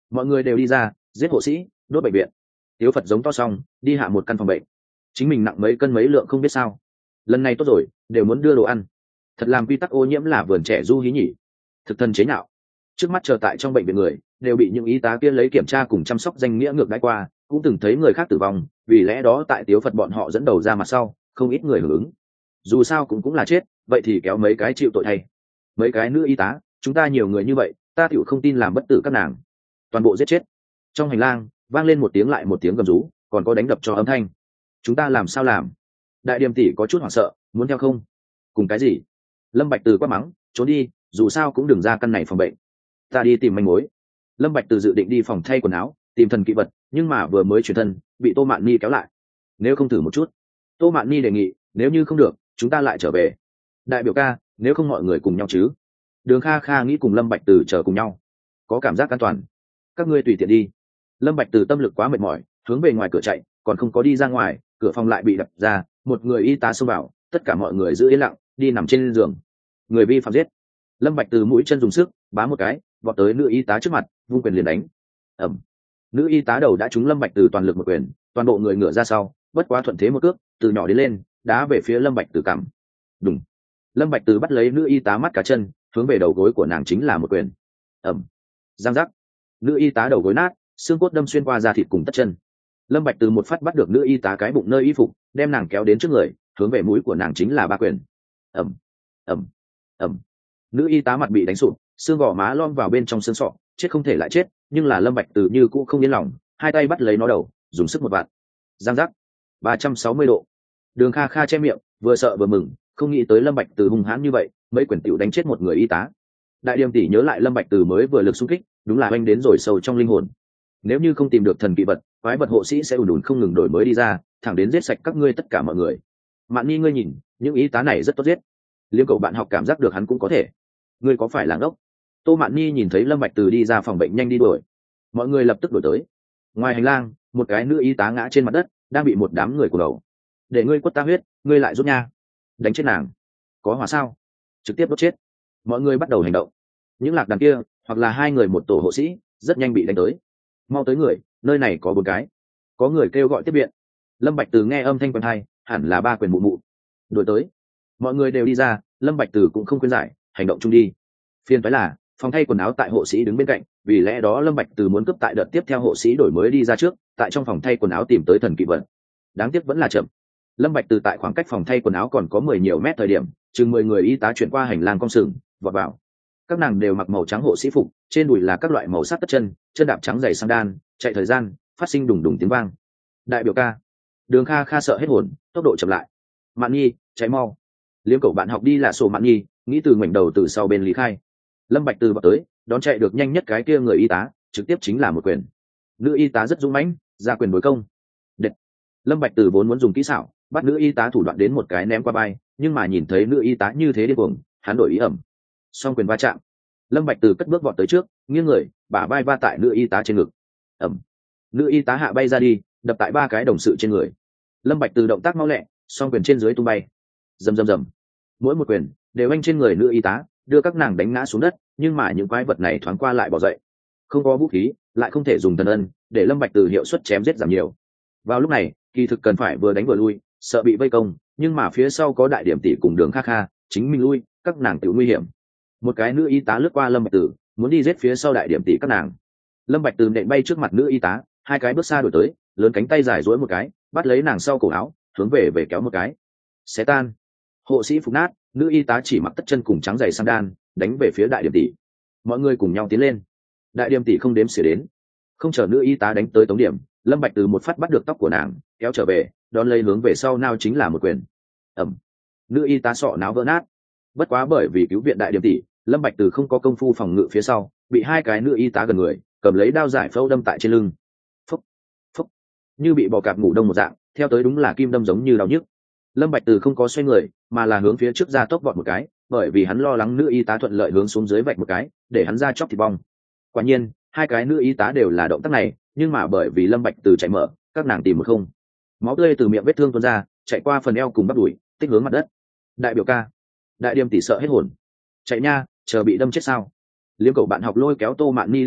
mọi người đều đi ra, giết hộ sĩ, đốt bệnh viện. Tiếu Phật giống to xong đi hạ một căn phòng bệnh. Chính mình nặng mấy cân mấy lượng không biết sao, lần này tốt rồi, đều muốn đưa đồ ăn. Thật làm quy tắc ô nhiễm là vườn trẻ du hí nhỉ. Thực thân chế nhạo. Trước mắt chờ tại trong bệnh viện người đều bị những y tá kia lấy kiểm tra cùng chăm sóc danh nghĩa ngược đãi qua, cũng từng thấy người khác tử vong, vì lẽ đó tại Tiếu Phật bọn họ dẫn đầu ra mặt sau, không ít người hưởng ứng. Dù sao cũng cũng là chết, vậy thì kéo mấy cái chịu tội thay. Mấy cái nữ y tá, chúng ta nhiều người như vậy, ta tựu không tin làm bất tử các nàng. Toàn bộ giết chết. Trong hành lang vang lên một tiếng lại một tiếng gầm rú, còn có đánh đập cho âm thanh. Chúng ta làm sao làm? Đại Điềm tỷ có chút hoảng sợ, muốn theo không? Cùng cái gì? Lâm Bạch Từ quát mắng, trốn đi, dù sao cũng đừng ra căn này phòng bệnh. Ta đi tìm manh mối. Lâm Bạch Từ dự định đi phòng thay quần áo, tìm thần kỵ vật, nhưng mà vừa mới chuyển thân, bị Tô Mạn Ni kéo lại. Nếu không thử một chút. Tô Mạn Ni đề nghị, nếu như không được, chúng ta lại trở về. Đại biểu ca, nếu không mọi người cùng nhau chứ? Đường Kha Kha nghĩ cùng Lâm Bạch Từ chờ cùng nhau, có cảm giác an toàn. Các ngươi tùy tiện đi. Lâm Bạch Từ tâm lực quá mệt mỏi, hướng về ngoài cửa chạy, còn không có đi ra ngoài, cửa phòng lại bị đập ra, một người y tá xông vào, tất cả mọi người giữ yên lặng, đi nằm trên giường. Người vi phạm giết. Lâm Bạch Từ mũi chân dùng sức bám một cái, vọt tới nữ y tá trước mặt, vung quyền liền đánh. Ầm. Nữ y tá đầu đã trúng Lâm Bạch Từ toàn lực một quyền, toàn bộ người ngửa ra sau, bất quá thuận thế một cước, từ nhỏ đến lên, đá về phía Lâm Bạch Từ cằm. Đùng. Lâm Bạch Từ bắt lấy nữ y tá mắt cá chân, hướng về đầu gối của nàng chính là một quyền. Ầm. Giang giác. Nữ y tá đầu gối nát, xương cốt đâm xuyên qua da thịt cùng tất chân. Lâm Bạch Từ một phát bắt được nữ y tá cái bụng nơi y phục, đem nàng kéo đến trước người, hướng về mũi của nàng chính là ba quyền. Ầm. Ầm. Ầm. Nữ y tá mặt bị đánh sụp, xương gò má lom vào bên trong xương sọ, chết không thể lại chết, nhưng là Lâm Bạch Từ như cũ không yên lòng, hai tay bắt lấy nó đầu, dùng sức một vạn. Giang giác. ba trăm sáu mươi độ. Đường Kha Kha che miệng, vừa sợ vừa mừng, không nghĩ tới Lâm Bạch Từ hung hãn như vậy, mấy quyền tiểu đánh chết một người y tá. Đại Điềm tỷ nhớ lại Lâm Bạch Từ mới vừa lực xung kích, đúng là oanh đến rồi sâu trong linh hồn. Nếu như không tìm được thần kỵ vật, quái vật hộ sĩ sẽ ùn ùn không ngừng đổi mới đi ra, thẳng đến giết sạch các ngươi tất cả mọi người. Mạn Nhi ngươi nhìn, những y tá này rất tốt giết. Liêm Cầu bạn học cảm giác được hắn cũng có thể. Ngươi có phải là ngốc? Tô Mạn Nhi nhìn thấy Lâm Bạch Từ đi ra phòng bệnh nhanh đi đuổi. Mọi người lập tức đuổi tới. Ngoài hành lang, một cái nữ y tá ngã trên mặt đất, đang bị một đám người cổ đầu. Để ngươi quất ta huyết, ngươi lại rút nha. Đánh chết nàng. Có hỏa sao? Trực tiếp đốt chết. Mọi người bắt đầu hành động. Những lạc đàn kia, hoặc là hai người một tổ hộ sĩ, rất nhanh bị đánh tới. Mau tới người, nơi này có bốn cái. Có người kêu gọi tiếp viện. Lâm Bạch Từ nghe âm thanh quen tai, hẳn là ba quyền mụ mụ. Đuổi tới. Mọi người đều đi ra, Lâm Bạch Từ cũng không khuyên giải, hành động chung đi. Phiên phái là phòng thay quần áo tại hộ sĩ đứng bên cạnh, vì lẽ đó Lâm Bạch Từ muốn cướp tại đợt tiếp theo hộ sĩ đổi mới đi ra trước, tại trong phòng thay quần áo tìm tới thần kỵ vật. Đáng tiếc vẫn là chậm. Lâm Bạch Từ tại khoảng cách phòng thay quần áo còn có mười nhiều mét thời điểm, chừng mười người y tá chuyển qua hành lang cong sừng, vọt vào. Các nàng đều mặc màu trắng hộ sĩ phục, trên đùi là các loại màu sắc tất chân, chân đạp trắng dày sang đan, chạy thời gian, phát sinh đùng đùng tiếng vang. Đại biểu ca. Đường Kha Kha sợ hết hồn, tốc độ chậm lại. Mạn Nhi, cháy mau. Liếm Cẩu bạn học đi là sổ Mạn Nhi, nghĩ từ ngoảnh đầu từ sau bên lý khai. Lâm Bạch Từ vào tới, đón chạy được nhanh nhất cái kia người y tá, trực tiếp chính là một quyền. Nữ y tá rất dũng mãnh, ra quyền đối công. Đệt. Lâm Bạch Từ vốn muốn dùng kỹ xảo, bắt nữ y tá thủ đoạn đến một cái ném qua vai, nhưng mà nhìn thấy nữ y tá như thế điên cuồng, hắn đổi ý ẩm. Song quyền va chạm. Lâm Bạch Từ cất bước vọt tới trước, nghiêng người, bả vai va tại nữ y tá trên ngực. Ẩm. Nữ y tá hạ bay ra đi, đập tại ba cái đồng sự trên người. Lâm Bạch Từ động tác mau lẹ, song quyền trên dưới tung bay. Rầm rầm rầm. Mỗi một quyền đều anh trên người nữ y tá, đưa các nàng đánh ngã xuống đất, nhưng mà những quái vật này thoáng qua lại bỏ dậy. Không có vũ khí, lại không thể dùng thần ân, để Lâm Bạch Từ hiệu suất chém giết giảm nhiều. Vào lúc này, kỳ thực cần phải vừa đánh vừa lui, sợ bị vây công, nhưng mà phía sau có Đại Điểm tỷ cùng Đường Kha Kha, chính mình lui, các nàng tự nguy hiểm. Một cái nữ y tá lướt qua Lâm Bạch Từ, muốn đi giết phía sau Đại Điểm tỷ các nàng. Lâm Bạch Từ nện bay trước mặt nữ y tá, hai cái bước xa đuổi tới, lớn cánh tay dài duỗi một cái, bắt lấy nàng sau cổ áo, hướng về về kéo một cái. Xé tan. Hộ sĩ phục nát, nữ y tá chỉ mặc tất chân cùng trắng giày sang đan, đánh về phía Đại Điểm tỷ. Mọi người cùng nhau tiến lên. Đại Điểm tỷ không đếm xỉa đến, không chờ nữ y tá đánh tới tống điểm, Lâm Bạch Từ một phát bắt được tóc của nàng, kéo trở về, đón lấy hướng về sau nao chính là một quyền. Ầm. Nữ y tá sọ náo vỡ nát. Bất quá bởi vì cứu viện Đại Điểm tỷ, Lâm Bạch Từ không có công phu phòng ngự phía sau, bị hai cái nữ y tá gần người cầm lấy đao giải phẫu đâm tại trên lưng. Phúc, phúc, như bị bò cạp ngủ đông một dạng, theo tới đúng là kim đâm giống như đau nhức. Lâm Bạch Từ không có xoay người, mà là hướng phía trước ra tốc vọt một cái, bởi vì hắn lo lắng nữ y tá thuận lợi hướng xuống dưới vạch một cái, để hắn ra chóc thịt bong. Quả nhiên, hai cái nữ y tá đều là động tác này, nhưng mà bởi vì Lâm Bạch Từ chạy mở, các nàng tìm một không. Máu tươi từ miệng vết thương tuôn ra, chạy qua phần eo cùng bắp đùi, tích hướng mặt đất. Đại biểu ca. Đại Điềm tỷ sợ hết hồn. Chạy nha, chờ bị đâm chết sao? Liêm Cẩu bạn học lôi kéo Tô Mạn Ni ly khai,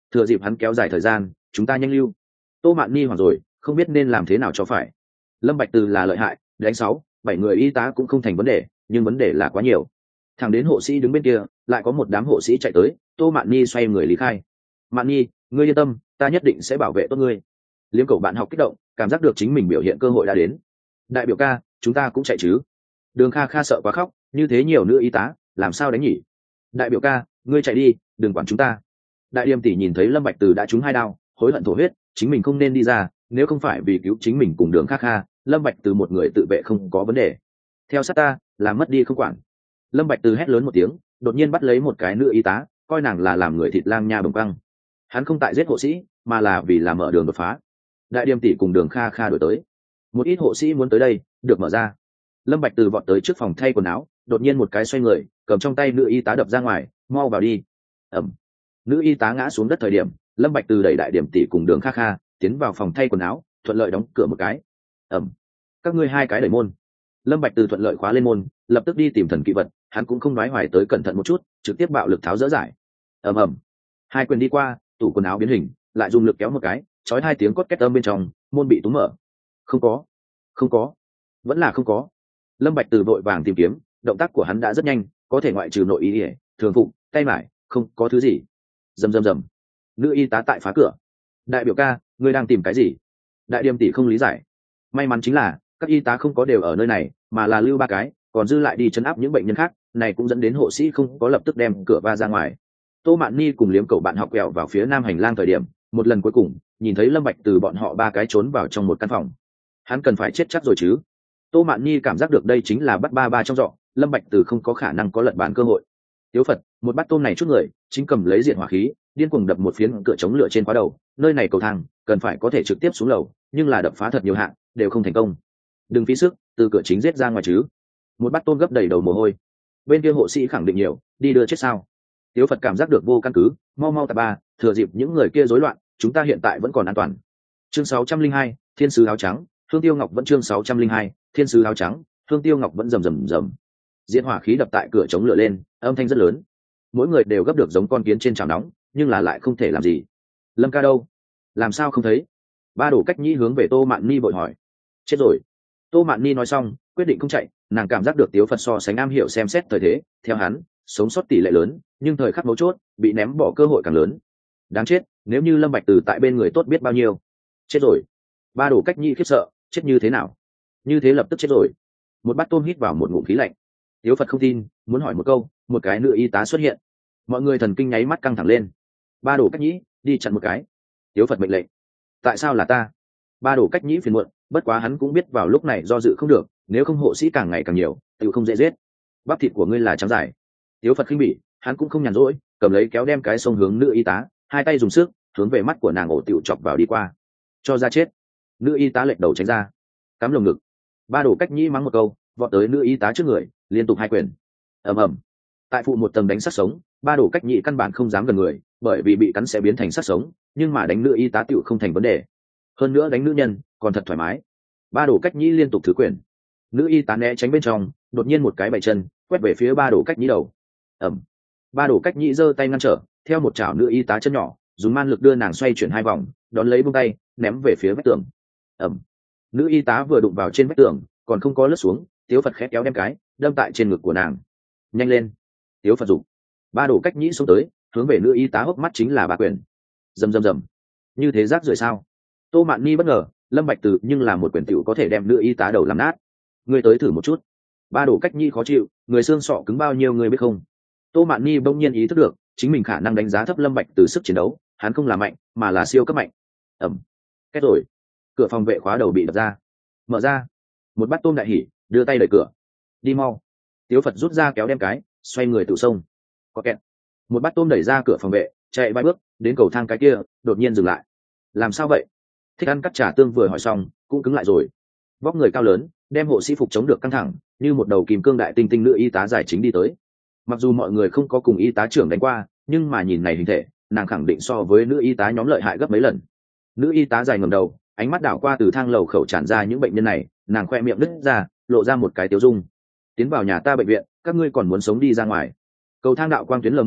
thừa dịp hắn kéo dài thời gian chúng ta nhanh lưu. Tô Mạn Ni hoảng rồi không biết nên làm thế nào cho phải. Lâm Bạch Từ là lợi hại, đánh sáu bảy người y tá cũng không thành vấn đề, nhưng vấn đề là quá nhiều. Thằng đến hộ sĩ đứng bên kia lại có một đám hộ sĩ chạy tới. Tô Mạn Ni xoay người lý khai. Mạn Ni, ngươi yên tâm, ta nhất định sẽ bảo vệ tốt ngươi. Liếm Cẩu bạn học kích động, cảm giác được chính mình biểu hiện cơ hội đã đến. Đại biểu ca, chúng ta cũng chạy chứ? Đường Kha Kha sợ quá khóc, như thế nhiều nữ y tá làm sao đánh nhỉ? Đại biểu ca, ngươi chạy đi, đừng quản chúng ta. Đại Điềm tỷ nhìn thấy Lâm Bạch Từ đã trúng hai đao, hối hận thổ huyết, chính mình không nên đi ra, nếu không phải vì cứu chính mình cùng Đường Kha Kha, Lâm Bạch Từ một người tự vệ không có vấn đề. Theo sát ta, làm mất đi không quản. Lâm Bạch Từ hét lớn một tiếng, đột nhiên bắt lấy một cái nữ y tá, coi nàng là làm người thịt lang nha bồng căng. Hắn không tại giết hộ sĩ, mà là vì làm mở đường đột phá. Đại Điềm tỷ cùng Đường Kha Kha đuổi tới. Một ít hộ sĩ muốn tới đây, được mở ra. Lâm Bạch Từ vọt tới trước phòng thay quần áo, đột nhiên một cái xoay người, cầm trong tay nữ y tá đập ra ngoài, mau vào đi. Ầm. Nữ y tá ngã xuống đất thời điểm, Lâm Bạch Từ đẩy Đại Điểm tỷ cùng Đường Kha Kha tiến vào phòng thay quần áo, thuận lợi đóng cửa một cái. Ầm. Các ngươi hai cái đẩy môn. Lâm Bạch Từ thuận lợi khóa lên môn, lập tức đi tìm thần kỵ vật, hắn cũng không nói hoài tới cẩn thận một chút, trực tiếp bạo lực tháo dỡ giải. Ầm ầm. Hai quyền đi qua, tủ quần áo biến hình, lại dùng lực kéo một cái, chói hai tiếng cốt két âm bên trong, môn bị túm mở. Không có, không có, vẫn là không có. Lâm Bạch Từ vội vàng tìm kiếm, động tác của hắn đã rất nhanh, có thể ngoại trừ nội y, thường phục, tay mải, không có thứ gì. Rầm rầm rầm. Nữ y tá tại phá cửa. Đại biểu ca, ngươi đang tìm cái gì? Đại Điềm tỷ không lý giải. May mắn chính là các y tá không có đều ở nơi này, mà là lưu ba cái, còn dư lại đi trấn áp những bệnh nhân khác, này cũng dẫn đến hộ sĩ không có lập tức đem cửa va ra ngoài. Tô Mạn Ni cùng Liếm Cẩu bạn học quẹo vào phía nam hành lang thời điểm, một lần cuối cùng nhìn thấy Lâm Bạch Từ bọn họ ba cái trốn vào trong một căn phòng. Hắn cần phải chết chắc rồi chứ? Tô Mạn Ni cảm giác được đây chính là bắt ba ba trong rọ, Lâm Bạch Từ không có khả năng có lật bàn cơ hội. Tiếu Phật, một bát tôm này chút người, chính cầm lấy diện hỏa khí, điên cuồng đập một phiến cửa chống lửa trên khóa đầu, nơi này cầu thang, cần phải có thể trực tiếp xuống lầu, nhưng là đập phá thật nhiều hạng, đều không thành công. Đừng phí sức, từ cửa chính giết ra ngoài chứ. Một bát tôm gấp đầy đầu mồ hôi. Bên kia hộ sĩ khẳng định nhiều, đi đưa chết sao? Tiếu Phật cảm giác được vô căn cứ, mau mau tạp ba, thừa dịp những người kia rối loạn, chúng ta hiện tại vẫn còn an toàn. Chương sáu trăm linh hai, Thiên sứ áo trắng, Hương Tiêu Ngọc vẫn chương sáu trăm linh hai, Thiên sứ áo trắng, Hương Tiêu Ngọc vẫn rầm rầm rầm. Diễn hỏa khí đập tại cửa chống lửa lên, âm thanh rất lớn. Mỗi người đều gấp được giống con kiến trên chảo nóng, nhưng là lại không thể làm gì. Lâm ca đâu? Làm sao không thấy? Ba Đổ Cách Nhĩ hướng về Tô Mạn Ni vội hỏi. Chết rồi. Tô Mạn Ni nói xong, quyết định không chạy, nàng cảm giác được Tiếu Phật so sánh am hiểu xem xét thời thế, theo hắn, sống sót tỷ lệ lớn, nhưng thời khắc mấu chốt, bị ném bỏ cơ hội càng lớn. Đáng chết, nếu như Lâm Bạch Từ tại bên người tốt biết bao nhiêu. Chết rồi. Ba Đổ Cách Nhĩ khiếp sợ, chết như thế nào? Như thế lập tức chết rồi. Một bát tôm hít vào một ngụm khí lạnh. Tiếu Phật không tin, muốn hỏi một câu, một cái nữ y tá xuất hiện. Mọi người thần kinh nháy mắt căng thẳng lên. Ba Đổ Cách Nhĩ, đi chặn một cái. Tiếu Phật mệnh lệnh. Tại sao là ta? Ba Đổ Cách Nhĩ phiền muộn, bất quá hắn cũng biết vào lúc này do dự không được, nếu không hộ sĩ càng ngày càng nhiều, tự không dễ giết. Bắp thịt của ngươi là trắng dài. Tiếu Phật khinh bỉ, hắn cũng không nhàn rỗi, cầm lấy kéo đem cái sông hướng nữ y tá, hai tay dùng sức, hướng về mắt của nàng ổ tiểu chọc vào đi qua. Cho ra chết. Nữ y tá lệch đầu tránh ra. Cắm lồng ngực. Ba Đổ Cách Nhĩ mắng một câu, vọt tới nữ y tá trước người, liên tục hai quyền. Ầm ầm. Tại phụ một tầng đánh sát sống, Ba Đổ Cách Nhĩ căn bản không dám gần người, bởi vì bị cắn sẽ biến thành sát sống, nhưng mà đánh nữ y tá tiểu không thành vấn đề. Hơn nữa đánh nữ nhân còn thật thoải mái. Ba Đổ Cách Nhĩ liên tục thứ quyền. Nữ y tá né tránh bên trong, đột nhiên một cái bảy chân quét về phía Ba Đổ Cách Nhĩ đầu. Ầm. Ba Đổ Cách Nhĩ giơ tay ngăn trở, theo một chảo nữ y tá chân nhỏ, dùng man lực đưa nàng xoay chuyển hai vòng, đón lấy buông tay, ném về phía vách tường. Ầm. Nữ y tá vừa đụng vào trên vách tường, còn không có lướt xuống, Tiếu Phật khét kéo đem cái, đâm tại trên ngực của nàng. Nhanh lên. Tiếu Phật dục. Ba Đổ Cách Nhĩ xuống tới, hướng về nữ y tá hốc mắt chính là ba quyền. Rầm rầm rầm. Như thế rác rưởi sao? Tô Mạn Ni bất ngờ, Lâm Bạch Từ nhưng là một quyền tiểu có thể đem nữ y tá đầu làm nát. Ngươi tới thử một chút. Ba Đổ Cách Nhĩ khó chịu, người xương sọ cứng bao nhiêu người biết không? Tô Mạn Ni bỗng nhiên ý thức được, chính mình khả năng đánh giá thấp Lâm Bạch Từ sức chiến đấu, hắn không là mạnh, mà là siêu cấp mạnh. Ầm. Kết rồi. Cửa phòng vệ khóa đầu bị đập ra. Mở ra. Một bát tôm đại hỉ, đưa tay đẩy cửa. Đi mau. Tiếu Phật rút ra kéo đem cái, xoay người tự sông. Có kẹt. Một bát tôm đẩy ra cửa phòng vệ, chạy vài bước, đến cầu thang cái kia, đột nhiên dừng lại. Làm sao vậy? Thích ăn cắt trà tương vừa hỏi xong, cũng cứng lại rồi. Vóc người cao lớn, đem hộ sĩ phục chống được căng thẳng, như một đầu kìm cương đại tinh tinh nữ y tá giải chính đi tới. Mặc dù mọi người không có cùng y tá trưởng đánh qua, nhưng mà nhìn này hình thể, nàng khẳng định so với nữ y tá nhóm lợi hại gấp mấy lần. Nữ y tá dài ngẩng đầu, ánh mắt đảo qua từ thang lầu khẩu tràn ra những bệnh nhân này, nàng khoe miệng nứt ra, lộ ra một cái tiếu dung. Tiến vào nhà ta bệnh viện, các ngươi còn muốn sống đi ra ngoài. Cầu thang đạo quang tuyến lờ mờ,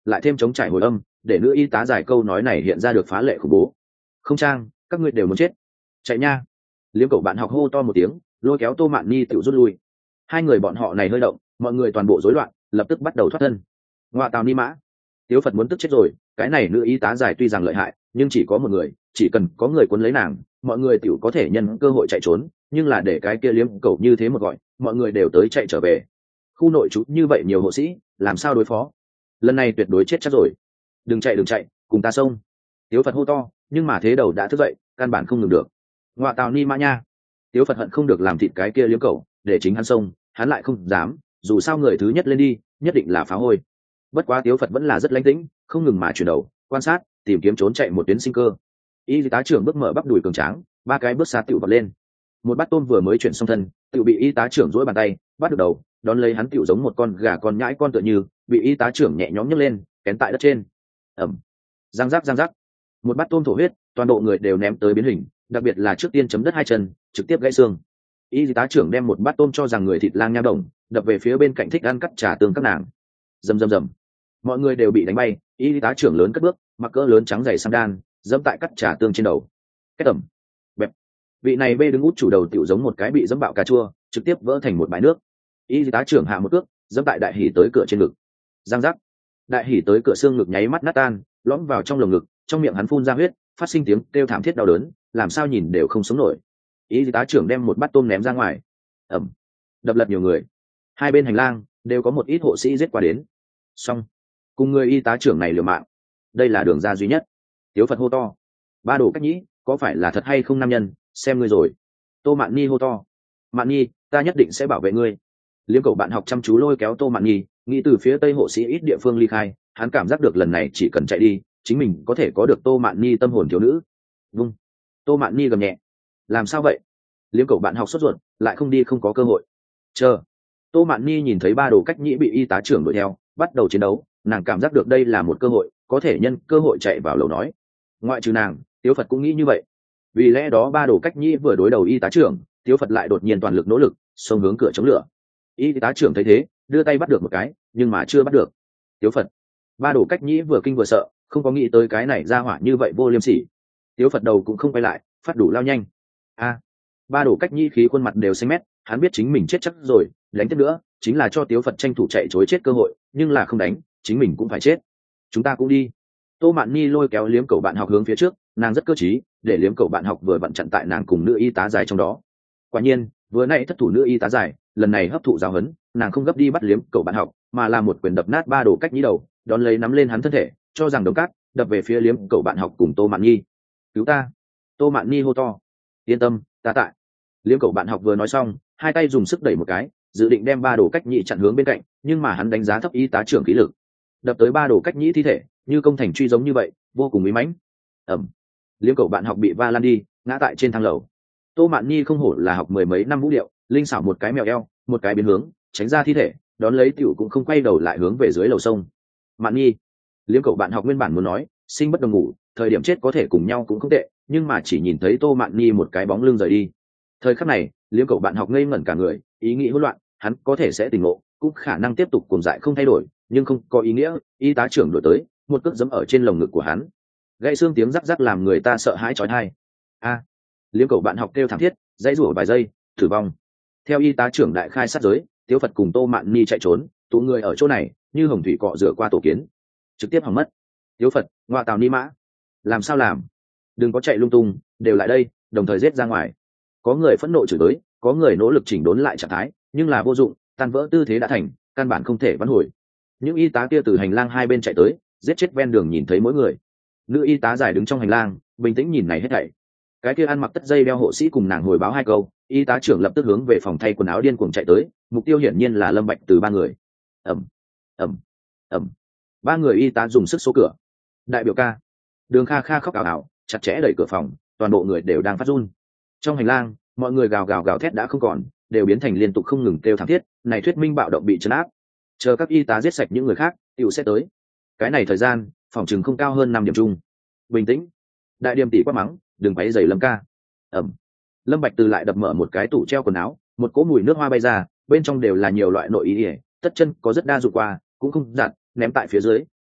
lại thêm chống trải hồi âm, để nữ y tá giải câu nói này hiện ra được phá lệ khủng bố. Không trang, các ngươi đều muốn chết, chạy nha. Liếm cậu bạn học hô to một tiếng, lôi kéo Tô Mạn Nhi tự rút lui. Hai người bọn họ này hơi động, mọi người toàn bộ rối loạn, lập tức bắt đầu thoát thân. Ngoa tào ni mã, Tiếu Phật muốn tức chết rồi. Cái này nữ y tá giải tuy rằng lợi hại, nhưng chỉ có một người, chỉ cần có người cuốn lấy nàng, mọi người tiểu có thể nhân cơ hội chạy trốn. Nhưng là để cái kia liếm cậu như thế một gọi, mọi người đều tới chạy trở về. Khu nội trú như vậy nhiều hộ sĩ, làm sao đối phó? Lần này tuyệt đối chết chắc rồi. Đừng chạy đừng chạy, cùng ta xông. Tiếu Phật hô to, nhưng mà thế đầu đã thức dậy, căn bản không ngừng được. Ngoa tào ni mã nha. Tiếu Phật hận không được làm thịt cái kia liếm cậu, để chính hắn xông, hắn lại không dám, dù sao người thứ nhất lên đi, nhất định là phá hôi. Bất quá Tiếu Phật vẫn là rất lãnh tĩnh, không ngừng mà chuyển đầu, quan sát, tìm kiếm trốn chạy một tuyến sinh cơ. Y tá trưởng bước mở bắp đùi cường tráng, ba cái bước xa tựu vọt lên. Một bát tôm vừa mới chuyển xong thân, tựu bị y tá trưởng duỗi bàn tay bắt được đầu, đón lấy hắn tựu giống một con gà con nhãi con tựa như, bị y tá trưởng nhẹ nhõm nhấc lên, kén tại đất trên. Ẩm, giang giác giang giác, một bát tôm thổ huyết, toàn bộ người đều ném tới biến hình, đặc biệt là trước tiên chấm đất hai chân, trực tiếp gãy xương. Y tá trưởng đem một bát tôm cho rằng người thịt lang nha đồng, đập về phía bên cạnh thích ăn cắt trà tương các nàng. Rầm rầm rầm, mọi người đều bị đánh bay. Y tá trưởng lớn cất bước, mặc cỡ lớn trắng dày sang đan, dẫm tại cắt trà tương trên đầu. Cái tầm bẹp, vị này bê đứng út chủ đầu tiểu giống một cái bị dẫm bạo cà chua, trực tiếp vỡ thành một bãi nước. Y tá trưởng hạ một cước, dẫm tại đại hỉ tới cửa trên ngực. Giang giác, đại hỉ tới cửa xương ngực nháy mắt nát tan, lõm vào trong lồng ngực, trong miệng hắn phun ra huyết, phát sinh tiếng kêu thảm thiết đau đớn, làm sao nhìn đều không sống nổi. Y tá trưởng đem một bát tôm ném ra ngoài. Ẩm, đập lật nhiều người. Hai bên hành lang đều có một ít hộ sĩ giết qua đến. Xong, cùng người y tá trưởng này liều mạng. Đây là đường ra duy nhất. Tiếu Phật hô to, ba đồ cách nhĩ, có phải là thật hay không nam nhân, xem ngươi rồi. Tô Mạn Nhi hô to, Mạn Nhi, ta nhất định sẽ bảo vệ ngươi. Liếm cậu bạn học chăm chú lôi kéo Tô Mạn Nhi, nghĩ từ phía tây hộ sĩ ít địa phương ly khai. Hắn cảm giác được lần này chỉ cần chạy đi, chính mình có thể có được Tô Mạn Nhi tâm hồn thiếu nữ. Vung. Tô Mạn Nhi gầm nhẹ, làm sao vậy? Liếm cậu bạn học sốt ruột, lại không đi không có cơ hội. Chờ. Tô Mạn Nhi nhìn thấy ba đồ cách nhĩ bị y tá trưởng đuổi theo, bắt đầu chiến đấu, nàng cảm giác được đây là một cơ hội, có thể nhân cơ hội chạy vào lầu nói. Ngoại trừ nàng, Tiếu Phật cũng nghĩ như vậy. Vì lẽ đó ba đồ cách nhĩ vừa đối đầu y tá trưởng, Tiếu Phật lại đột nhiên toàn lực nỗ lực, xông hướng cửa chống lửa. Y tá trưởng thấy thế, đưa tay bắt được một cái, nhưng mà chưa bắt được. Tiếu Phật. Ba đồ cách nhĩ vừa kinh vừa sợ, không có nghĩ tới cái này ra hỏa như vậy vô liêm sỉ. Tiếu Phật đầu cũng không quay lại, phát đủ lao nhanh. A. Ba đồ cách nhĩ khí khuôn mặt đều xanh mét, hắn biết chính mình chết chắc rồi, đánh tiếp nữa chính là cho Tiếu Phật tranh thủ chạy trối chết cơ hội, nhưng là không đánh, chính mình cũng phải chết. Chúng ta cũng đi. Tô Mạn Nhi lôi kéo liếm cậu bạn học hướng phía trước, nàng rất cơ trí, để liếm cậu bạn học vừa vặn chặn tại nàng cùng nữ y tá dài trong đó. Quả nhiên, vừa nãy thất thủ nữ y tá dài, lần này hấp thụ giáo huấn, nàng không gấp đi bắt liếm cậu bạn học, mà là một quyền đập nát ba đồ cách nhĩ đầu, đón lấy nắm lên hắn thân thể, cho rằng đống cát, đập về phía liếm cậu bạn học cùng Tô Mạn Nhi. Cứu ta! Tô Mạn Nhi hô to. Yên tâm, ta tại. Liếm cậu bạn học vừa nói xong, hai tay dùng sức đẩy một cái, dự định đem ba đồ cách nhĩ chặn hướng bên cạnh, nhưng mà hắn đánh giá thấp y tá trưởng khí lực, đập tới ba đồ cách nhĩ thi thể, như công thành truy giống như vậy, vô cùng mỹ mãnh. Ẩm. Liếm cậu bạn học bị va lan đi, ngã tại trên thang lầu. Tô Mạn Nhi không hổ là học mười mấy năm vũ điệu, linh xảo một cái mèo eo, một cái biến hướng, tránh ra thi thể, đón lấy tiểu cũng không quay đầu lại hướng về dưới lầu sông. Mạn Nhi. Liếm cậu bạn học nguyên bản muốn nói, sinh bất đồng ngủ, thời điểm chết có thể cùng nhau cũng không tệ, nhưng mà chỉ nhìn thấy Tô Mạn Nhi một cái bóng lưng rời đi. Thời khắc này, liếm cậu bạn học ngây ngẩn cả người, ý nghĩ hỗn loạn, hắn có thể sẽ tỉnh ngộ, cũng khả năng tiếp tục cuồng dại không thay đổi, nhưng không có ý nghĩa. Y tá trưởng đuổi tới, một cước giẫm ở trên lồng ngực của hắn, gãy xương tiếng rắc rắc làm người ta sợ hãi chói tai. A. Liếm cậu bạn học kêu thảm thiết, dãy rủa vài giây, tử vong. Theo y tá trưởng đại khai sát giới, Tiếu Phật cùng Tô Mạn Nhi chạy trốn, tụ người ở chỗ này như hồng thủy cọ rửa qua tổ kiến, trực tiếp hỏng mất. Tiếu Phật, ngoa tào ni mã, làm sao làm? Đừng có chạy lung tung, đều lại đây, đồng thời giết ra ngoài. Có người phẫn nộ chửi tới, có người nỗ lực chỉnh đốn lại trạng thái, nhưng là vô dụng, tan vỡ tư thế đã thành, căn bản không thể vãn hồi. Những y tá kia từ hành lang hai bên chạy tới, giết chết ven đường nhìn thấy mỗi người. Nữ y tá dài đứng trong hành lang, bình tĩnh nhìn này hết thảy. Cái kia ăn mặc tất dây đeo hộ sĩ cùng nàng hồi báo hai câu, y tá trưởng lập tức hướng về phòng thay quần áo điên cuồng chạy tới, mục tiêu hiển nhiên là Lâm Bạch từ ba người. Ầm, ầm, ầm. Ba người y tá dùng sức số cửa. Đại biểu ca. Đường Kha Kha khóc ảo ảo, chặt chẽ đẩy cửa phòng, toàn bộ người đều đang phát run. Trong hành lang, mọi người gào gào gào thét đã không còn, đều biến thành liên tục không ngừng kêu thảm thiết, này thuyết minh bạo động bị trấn áp. Chờ các y tá giết sạch những người khác, tiểu sẽ tới. Cái này thời gian, phòng trừng không cao hơn năm điểm chung. Bình tĩnh. Đại Điềm tỷ quát mắng, đừng quấy rầy Lâm ca. Ẩm. Lâm Bạch Từ lại đập mở một cái tủ treo quần áo, một cỗ mùi nước hoa bay ra, bên trong đều là nhiều loại nội y, tất chân có rất đa dụng qua, cũng không giặt, ném tại phía dưới,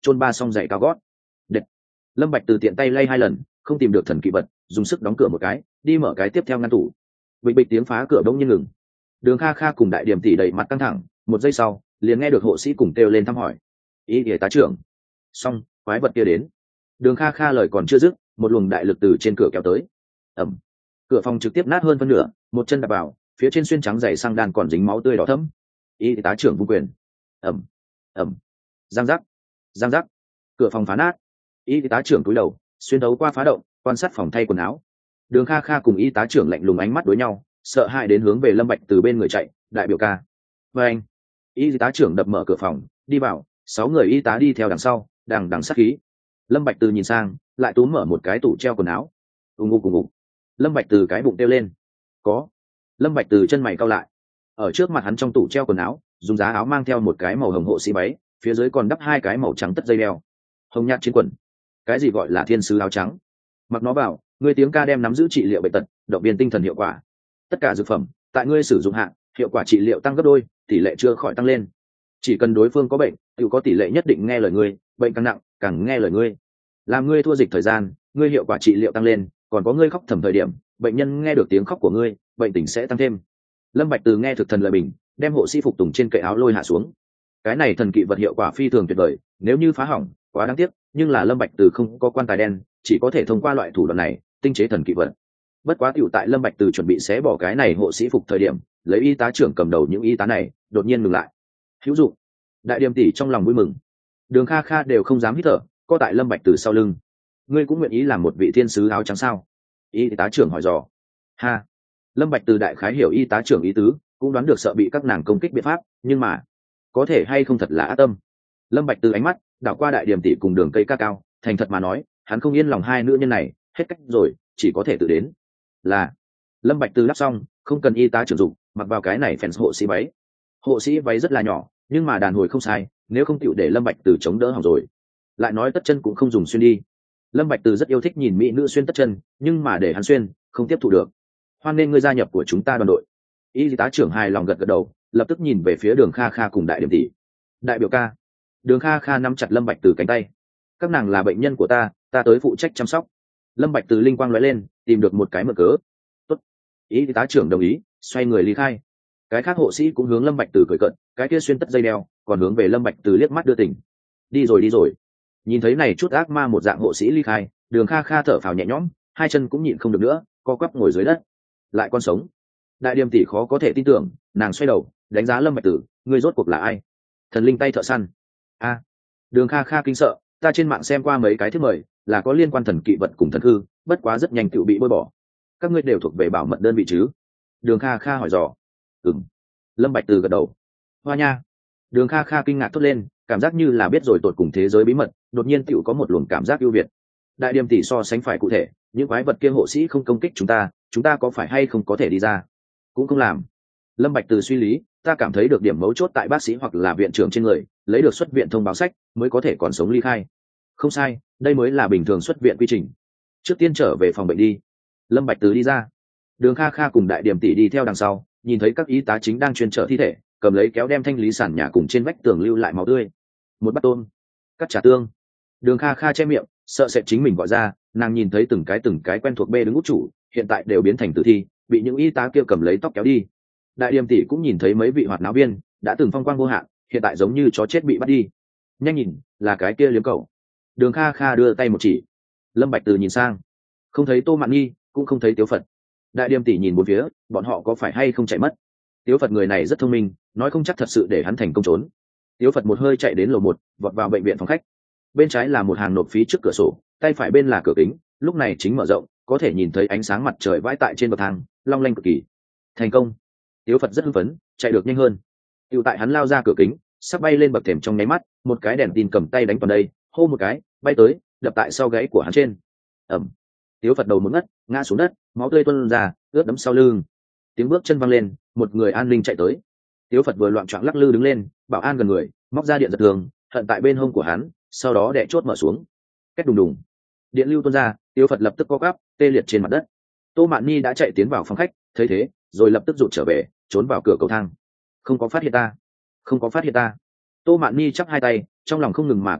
chôn ba xong giày cao gót. Đệt. Lâm Bạch Từ tiện tay lay hai lần, không tìm được thần kỵ vật, dùng sức đóng cửa một cái, đi mở cái tiếp theo ngăn tủ. Bịch bịch tiếng phá cửa bỗng nhiên ngừng. Đường Kha Kha cùng Đại Điểm tỷ đẩy mặt căng thẳng, một giây sau, liền nghe được hộ sĩ cùng kêu lên thăm hỏi. Ý y tá trưởng. Xong, quái vật kia đến. Đường Kha Kha lời còn chưa dứt, một luồng đại lực từ trên cửa kéo tới. Ầm. Cửa phòng trực tiếp nát hơn phân nửa, một chân đạp vào, phía trên xuyên trắng dày sang đan còn dính máu tươi đỏ thẫm. Y tá trưởng vung quyền. Ầm. Ầm. Giang giác. Giang giác. Cửa phòng phá nát. Y tá trưởng cúi đầu, xuyên đấu qua phá động, quan sát phòng thay quần áo. Đường Kha Kha cùng y tá trưởng lạnh lùng ánh mắt đối nhau, sợ hãi đến hướng về Lâm Bạch Từ bên người chạy. Đại biểu ca. Và anh. Y tá trưởng đập mở cửa phòng, đi vào, sáu người y tá đi theo đằng sau, đằng đằng sát khí. Lâm Bạch Từ nhìn sang, lại túm mở một cái tủ treo quần áo. ùng ục ùng ục. Lâm Bạch Từ cái bụng đeo lên. Có. Lâm Bạch Từ chân mày cau lại. Ở trước mặt hắn trong tủ treo quần áo, dùng giá áo mang theo một cái màu hồng hộ sĩ váy, phía dưới còn đắp hai cái màu trắng tất dây đeo. Hồng nhạt chiến quần. Cái gì gọi là thiên sứ áo trắng? Mặc nó vào, ngươi tiếng ca đem nắm giữ trị liệu bệnh tật, động viên tinh thần hiệu quả. Tất cả dược phẩm, tại ngươi sử dụng hạn, hiệu quả trị liệu tăng gấp đôi, tỷ lệ chữa khỏi tăng lên. Chỉ cần đối phương có bệnh, tự có tỷ lệ nhất định nghe lời ngươi, bệnh càng nặng, càng nghe lời ngươi. Làm ngươi thua dịch thời gian, ngươi hiệu quả trị liệu tăng lên, còn có ngươi khóc thầm thời điểm, bệnh nhân nghe được tiếng khóc của ngươi, bệnh tình sẽ tăng thêm. Lâm Bạch Từ nghe thực thần lời bình, đem hộ sĩ phục tùng trên kệ áo lôi hạ xuống. Cái này thần kỵ vật hiệu quả phi thường tuyệt vời, nếu như phá hỏng, quá đáng tiếc, nhưng là Lâm Bạch Từ không có quan tài đen, chỉ có thể thông qua loại thủ đoạn này, tinh chế thần kỵ vật. Bất quá tiểu tại Lâm Bạch Từ chuẩn bị xé bỏ cái này hộ sĩ phục thời điểm, lấy y tá trưởng cầm đầu những y tá này, đột nhiên ngừng lại. Hữu dụng. Đại Điềm tỷ trong lòng vui mừng. Đường Kha Kha đều không dám hít thở, co tại Lâm Bạch Từ sau lưng. Ngươi cũng nguyện ý làm một vị thiên sứ áo trắng sao? Y tá trưởng hỏi dò. Ha. Lâm Bạch Từ đại khái hiểu y tá trưởng ý tứ, cũng đoán được sợ bị các nàng công kích biện pháp, nhưng mà có thể hay không thật là ác tâm. Lâm Bạch Từ ánh mắt đảo qua Đại Điềm tỷ cùng Đường Cây ca cao, thành thật mà nói, hắn không yên lòng hai nữ nhân này, hết cách rồi, chỉ có thể tự đến. Là. Lâm Bạch Từ đáp xong, không cần y tá trưởng dụng, mặc vào cái này fans hộ sĩ váy. Hộ sĩ váy rất là nhỏ, nhưng mà đàn hồi không sai, nếu không chịu để Lâm Bạch Từ chống đỡ hỏng rồi. Lại nói tất chân cũng không dùng xuyên đi. Lâm Bạch Từ rất yêu thích nhìn mỹ nữ xuyên tất chân, nhưng mà để hắn xuyên, không tiếp thu được. Hoan nên ngươi gia nhập của chúng ta đoàn đội. Y tá trưởng hài lòng gật gật đầu, lập tức nhìn về phía Đường Kha Kha cùng Đại Điểm tỷ. Đại biểu ca. Đường Kha Kha nắm chặt Lâm Bạch Từ cánh tay. Các nàng là bệnh nhân của ta, ta tới phụ trách chăm sóc. Lâm Bạch Từ linh quang lóe lên, tìm được một cái mở cớ. Tốt. Y tá trưởng đồng ý, xoay người ly khai. Cái khác hộ sĩ cũng hướng Lâm Bạch Từ cười cợt, cái kia xuyên tất dây đeo, còn hướng về Lâm Bạch Từ liếc mắt đưa tình. Đi rồi đi rồi. Nhìn thấy này chút ác ma một dạng hộ sĩ ly khai, Đường Kha Kha thở phào nhẹ nhõm, hai chân cũng nhịn không được nữa, co quắp ngồi dưới đất. Lại con sống. Đại Điềm tỷ khó có thể tin tưởng, nàng xoay đầu, đánh giá Lâm Bạch Từ, ngươi rốt cuộc là ai? Thần linh tay thợ săn. A. Đường Kha Kha kinh sợ, ta trên mạng xem qua mấy cái thiết mời, là có liên quan thần kỵ vật cùng thần hư, bất quá rất nhanh tự bị bôi bỏ. Các ngươi đều thuộc về bảo mật đơn vị chứ? Đường Kha Kha hỏi dò. Ừm. Lâm Bạch Từ gật đầu. Hoa nha. Đường Kha Kha kinh ngạc thốt lên, cảm giác như là biết rồi tột cùng thế giới bí mật, đột nhiên tựu có một luồng cảm giác ưu việt. Đại Điềm tỷ so sánh phải cụ thể, những quái vật kia hộ sĩ không công kích chúng ta, chúng ta có phải hay không có thể đi ra? Cũng không làm. Lâm Bạch Từ suy lý, ta cảm thấy được điểm mấu chốt tại bác sĩ hoặc là viện trưởng trên người, lấy được xuất viện thông báo sách, mới có thể còn sống ly khai. Không sai, đây mới là bình thường xuất viện quy trình. Trước tiên trở về phòng bệnh đi. Lâm Bạch Từ đi ra. Đường Kha Kha cùng Đại Điềm tỷ đi theo đằng sau, nhìn thấy các y tá chính đang chuyên chở thi thể, cầm lấy kéo đem thanh lý sàn nhà cùng trên vách tường lưu lại máu tươi. Một bát tôm, cắt chả tương. Đường Kha Kha che miệng, sợ sệt chính mình gọi ra, nàng nhìn thấy từng cái từng cái quen thuộc bê đứng út chủ, hiện tại đều biến thành tử thi, bị những y tá kia cầm lấy tóc kéo đi. Đại Điềm tỷ cũng nhìn thấy mấy vị hoạt náo viên, đã từng phong quang vô hạn, hiện tại giống như chó chết bị bắt đi. Nhanh nhìn, là cái kia liếm cầu. Đường Kha Kha đưa tay một chỉ. Lâm Bạch Từ nhìn sang, không thấy Tô Mạn Nhi, cũng không thấy Tiếu Phật. Đại Điềm tỷ nhìn bốn phía, bọn họ có phải hay không chạy mất? Tiếu Phật người này rất thông minh, nói không chắc thật sự để hắn thành công trốn. Tiếu Phật một hơi chạy đến lầu một, vọt vào bệnh viện phòng khách. Bên trái là một hàng nộp phí trước cửa sổ, tay phải bên là cửa kính, lúc này chính mở rộng, có thể nhìn thấy ánh sáng mặt trời vãi tại trên bậc thang, long lanh cực kỳ. Thành công. Tiếu Phật rất hưng phấn, chạy được nhanh hơn. Tiêu tại hắn lao ra cửa kính, sắp bay lên bậc thềm trong nháy mắt, một cái đèn tin cầm tay đánh vào đây, hô một cái, bay tới, đập tại sau gáy của hắn trên. Ầm. Tiếu Phật đầu muốn ngất, ngã xuống đất, máu tươi tuôn ra, ướt đẫm sau lưng. Tiếng bước chân văng lên, một người an ninh chạy tới. Tiếu Phật vừa loạn choạng lắc lư đứng lên, bảo an gần người, móc ra điện giật thường, hận tại bên hông của hắn, sau đó đè chốt mở xuống. Két đùng đùng. Điện lưu tuôn ra, Tiếu Phật lập tức co quắp, tê liệt trên mặt đất. Tô Mạn Nhi đã chạy tiến vào phòng khách, thấy thế, rồi lập tức rụt trở về, trốn vào cửa cầu thang. Không có phát hiện ta, không có phát hiện ta. Tô Mạn Nhi chắp hai tay, trong lòng không ngừng mà cầu nguyện,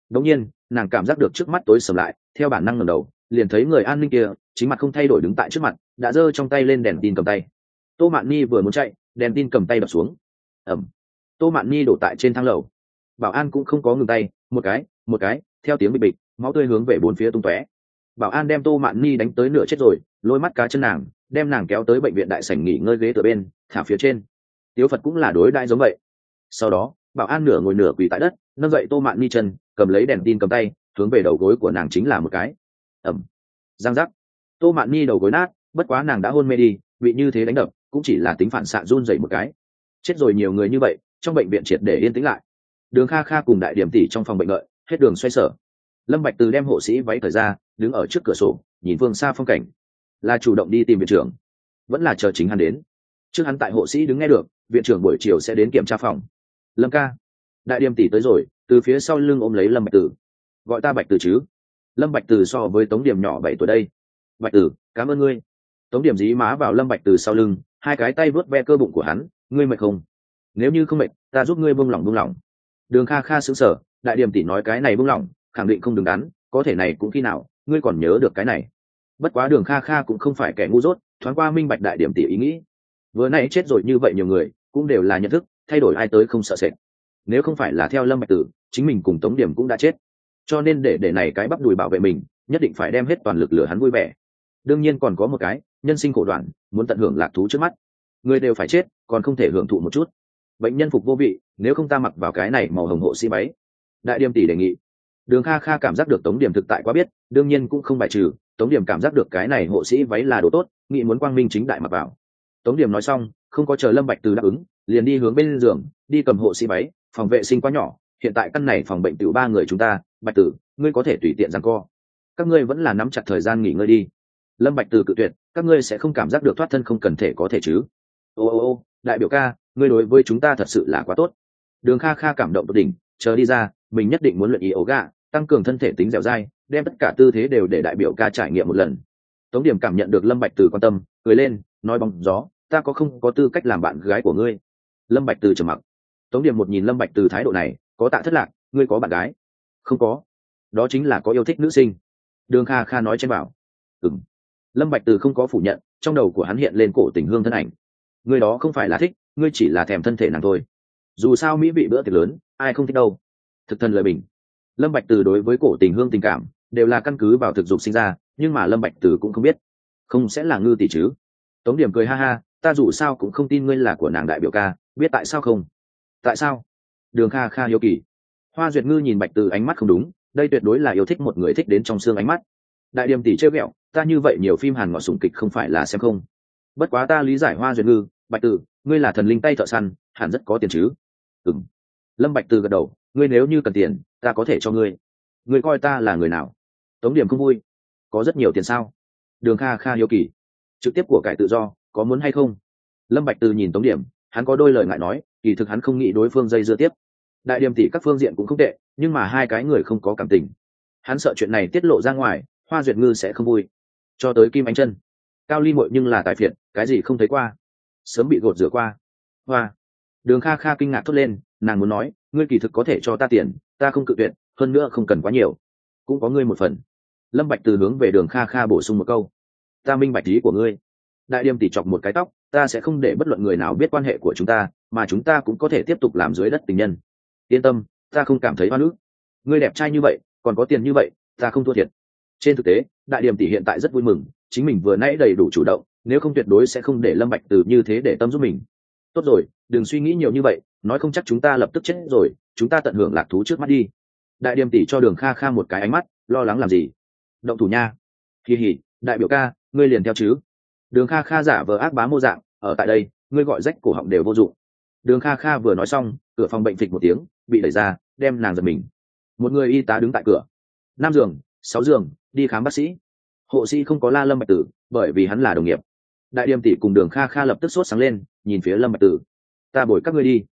đống nhiên nàng cảm giác được trước mắt tối sầm lại, theo bản năng ngẩng đầu liền thấy người an ninh kia chính mặt không thay đổi đứng tại trước mặt, đã giơ trong tay lên đèn tin cầm tay. Tô Mạn Nhi vừa muốn chạy, đèn tin cầm tay đập xuống. Ẩm. Tô Mạn Nhi đổ tại trên thang lầu. Bảo an cũng không có ngừng tay, một cái một cái theo tiếng bịch bịch, máu tươi hướng về bốn phía tung tóe. Bảo an đem Tô Mạn Nhi đánh tới nửa chết rồi, lôi mắt cá chân nàng, đem nàng kéo tới bệnh viện đại sảnh nghỉ ngơi ghế tựa bên, thả phía trên. Tiếu Phật cũng là đối đãi giống vậy. Sau đó bảo an nửa ngồi nửa quỳ tại đất, nâng dậy Tô Mạn Nhi chân, cầm lấy đèn tin cầm tay, hướng về đầu gối của nàng chính là một cái. Ẩm. Giang giác. Tô Mạn Nhi đầu gối nát, bất quá nàng đã hôn mê đi, bị như thế đánh đập cũng chỉ là tính phản xạ run dậy một cái. Chết rồi nhiều người như vậy, trong bệnh viện triệt để yên tĩnh lại. Đường Kha Kha cùng Đại Điểm tỷ trong phòng bệnh đợi, hết đường xoay sở. Lâm Bạch Từ đem hộ sĩ váy cởi ra, đứng ở trước cửa sổ, nhìn phương xa phong cảnh. Là chủ động đi tìm viện trưởng, vẫn là chờ chính hắn đến? Trước hắn tại hộ sĩ đứng nghe được, viện trưởng buổi chiều sẽ đến kiểm tra phòng. Lâm ca. Đại Điểm tỷ tới rồi, từ phía sau lưng ôm lấy Lâm Bạch Từ. Gọi ta Bạch Từ chứ? Lâm Bạch Từ so với Tống Điểm nhỏ bảy tuổi đây. Bạch Từ, cảm ơn ngươi. Tống Điểm dí má vào Lâm Bạch Từ sau lưng, hai cái tay vuốt ve cơ bụng của hắn. Ngươi mệt không? Nếu như không mệt, ta giúp ngươi buông lỏng buông lỏng. Đường Kha Kha sững sờ, Đại Điểm tỷ nói cái này buông lỏng, khẳng định không đứng đắn, có thể này cũng khi nào, ngươi còn nhớ được cái này. Bất quá Đường Kha Kha cũng không phải kẻ ngu dốt, thoáng qua minh bạch Đại Điểm tỷ ý nghĩ. Vừa nãy chết rồi như vậy nhiều người, cũng đều là nhận thức, thay đổi ai tới không sợ sệt. Nếu không phải là theo Lâm Bạch Tử, chính mình cùng Tống Điểm cũng đã chết. Cho nên để để này cái bắp đùi bảo vệ mình, nhất định phải đem hết toàn lực lừa hắn vui vẻ. Đương nhiên còn có một cái, nhân sinh khổ đoạn, muốn tận hưởng lạc thú trước mắt. Người đều phải chết, còn không thể hưởng thụ một chút. Bệnh nhân phục vô vị, nếu không ta mặc vào cái này màu hồng hộ sĩ váy. Đại Điểm tỷ đề nghị. Đường Kha Kha cảm giác được Tống Điểm thực tại quá biết, đương nhiên cũng không bài trừ, Tống Điểm cảm giác được cái này hộ sĩ váy là đồ tốt, nghĩ muốn quang minh chính đại mặc vào. Tống Điểm nói xong, không có chờ Lâm Bạch Từ đáp ứng, liền đi hướng bên giường, đi cầm hộ sĩ váy. Phòng vệ sinh quá nhỏ, hiện tại căn này phòng bệnh tiểu ba người chúng ta, Bạch Tử, ngươi có thể tùy tiện giằng co. Các ngươi vẫn là nắm chặt thời gian nghỉ ngơi đi. Lâm Bạch Từ cự tuyệt, các ngươi sẽ không cảm giác được thoát thân không cần thể có thể chứ? Ô ô ô, đại biểu ca, ngươi đối với chúng ta thật sự là quá tốt. Đường Kha Kha cảm động tột đỉnh, chờ đi ra, mình nhất định muốn luyện yoga, tăng cường thân thể tính dẻo dai, đem tất cả tư thế đều để đại biểu ca trải nghiệm một lần. Tống Điểm cảm nhận được Lâm Bạch Từ quan tâm, cười lên, nói bóng gió, ta có không có tư cách làm bạn gái của ngươi? Lâm Bạch Từ trầm mặc. Tống Điểm một nhìn Lâm Bạch Từ thái độ này, có Tạ Thất Lạc, ngươi có bạn gái? Không có. Đó chính là có yêu thích nữ sinh. Đường Kha Kha nói trên bảo. Ừm. Lâm Bạch Từ không có phủ nhận, trong đầu của hắn hiện lên Cổ Tình Hương thân ảnh. Ngươi đó không phải là thích, ngươi chỉ là thèm thân thể nàng thôi. Dù sao mỹ vị bữa tiệc lớn, ai không thích đâu. Thực thân lời bình. Lâm Bạch Từ đối với Cổ Tình Hương tình cảm đều là căn cứ vào thực dụng sinh ra, nhưng mà Lâm Bạch Từ cũng không biết, không sẽ là Ngư tỷ chứ? Tống Điểm cười ha ha, ta dù sao cũng không tin ngươi là của nàng đại biểu ca, biết tại sao không? Tại sao? Đường Kha Kha hiếu kỳ. Hoa Duyệt Ngư nhìn Bạch Từ ánh mắt không đúng, đây tuyệt đối là yêu thích một người thích đến trong xương ánh mắt. Đại Điểm tỷ trêu ghẹo, ta như vậy nhiều phim Hàn ngọt sủng kịch không phải là xem không. Bất quá ta lý giải Hoa Duyệt Ngư, Bạch Từ, ngươi là thần linh tay thợ săn, hẳn rất có tiền chứ? Ừm. Lâm Bạch Từ gật đầu, ngươi nếu như cần tiền, ta có thể cho ngươi. Ngươi coi ta là người nào? Tống Điểm không vui. Có rất nhiều tiền sao? Đường Kha Kha hiếu kỳ. Trực tiếp của cải tự do, có muốn hay không? Lâm Bạch Từ nhìn Tống Điểm, hắn có đôi lời ngại nói, kỳ thực hắn không nghĩ đối phương dây dưa tiếp. Đại Điểm tỷ các phương diện cũng không tệ, nhưng mà hai cái người không có cảm tình. Hắn sợ chuyện này tiết lộ ra ngoài, Hoa Duyệt Ngư sẽ không vui. Cho tới Kim Ánh Chân, Cao Ly muội nhưng là tài phiệt, cái gì không thấy qua, sớm bị gột rửa qua. Hoa. Đường Kha Kha kinh ngạc thốt lên, nàng muốn nói, ngươi kỳ thực có thể cho ta tiền, ta không cự tuyệt, hơn nữa không cần quá nhiều, cũng có ngươi một phần. Lâm Bạch Từ hướng về Đường Kha Kha bổ sung một câu, ta minh bạch ý của ngươi. Đại Điểm tỷ chọc một cái tóc, ta sẽ không để bất luận người nào biết quan hệ của chúng ta, mà chúng ta cũng có thể tiếp tục làm dưới đất tình nhân. Yên tâm, ta không cảm thấy oan ức. Ngươi đẹp trai như vậy, còn có tiền như vậy, ta không thua thiệt. Trên thực tế, Đại Điểm tỷ hiện tại rất vui mừng, chính mình vừa nãy đầy đủ chủ động, nếu không tuyệt đối sẽ không để Lâm Bạch Từ như thế để tâm giúp mình. Tốt rồi, đừng suy nghĩ nhiều như vậy, nói không chắc chúng ta lập tức chết rồi, chúng ta tận hưởng lạc thú trước mắt đi. Đại Điểm tỷ cho Đường Kha Kha một cái ánh mắt, lo lắng làm gì? Động thủ nha. Kỳ hỉ, đại biểu ca, ngươi liền theo chứ? Đường Kha Kha giả vờ ác bá mô dạng, ở tại đây, ngươi gọi rách cổ họng đều vô dụng. Đường Kha Kha vừa nói xong, cửa phòng bệnh phịch một tiếng, bị đẩy ra, đem nàng giật mình. Một người y tá đứng tại cửa. Năm giường, sáu giường, đi khám bác sĩ. Hộ sĩ không có la Lâm Bạch Tử, bởi vì hắn là đồng nghiệp. Đại Điểm tỷ cùng Đường Kha Kha lập tức sốt sáng lên, nhìn phía Lâm Bạch Tử. Ta bồi các ngươi đi.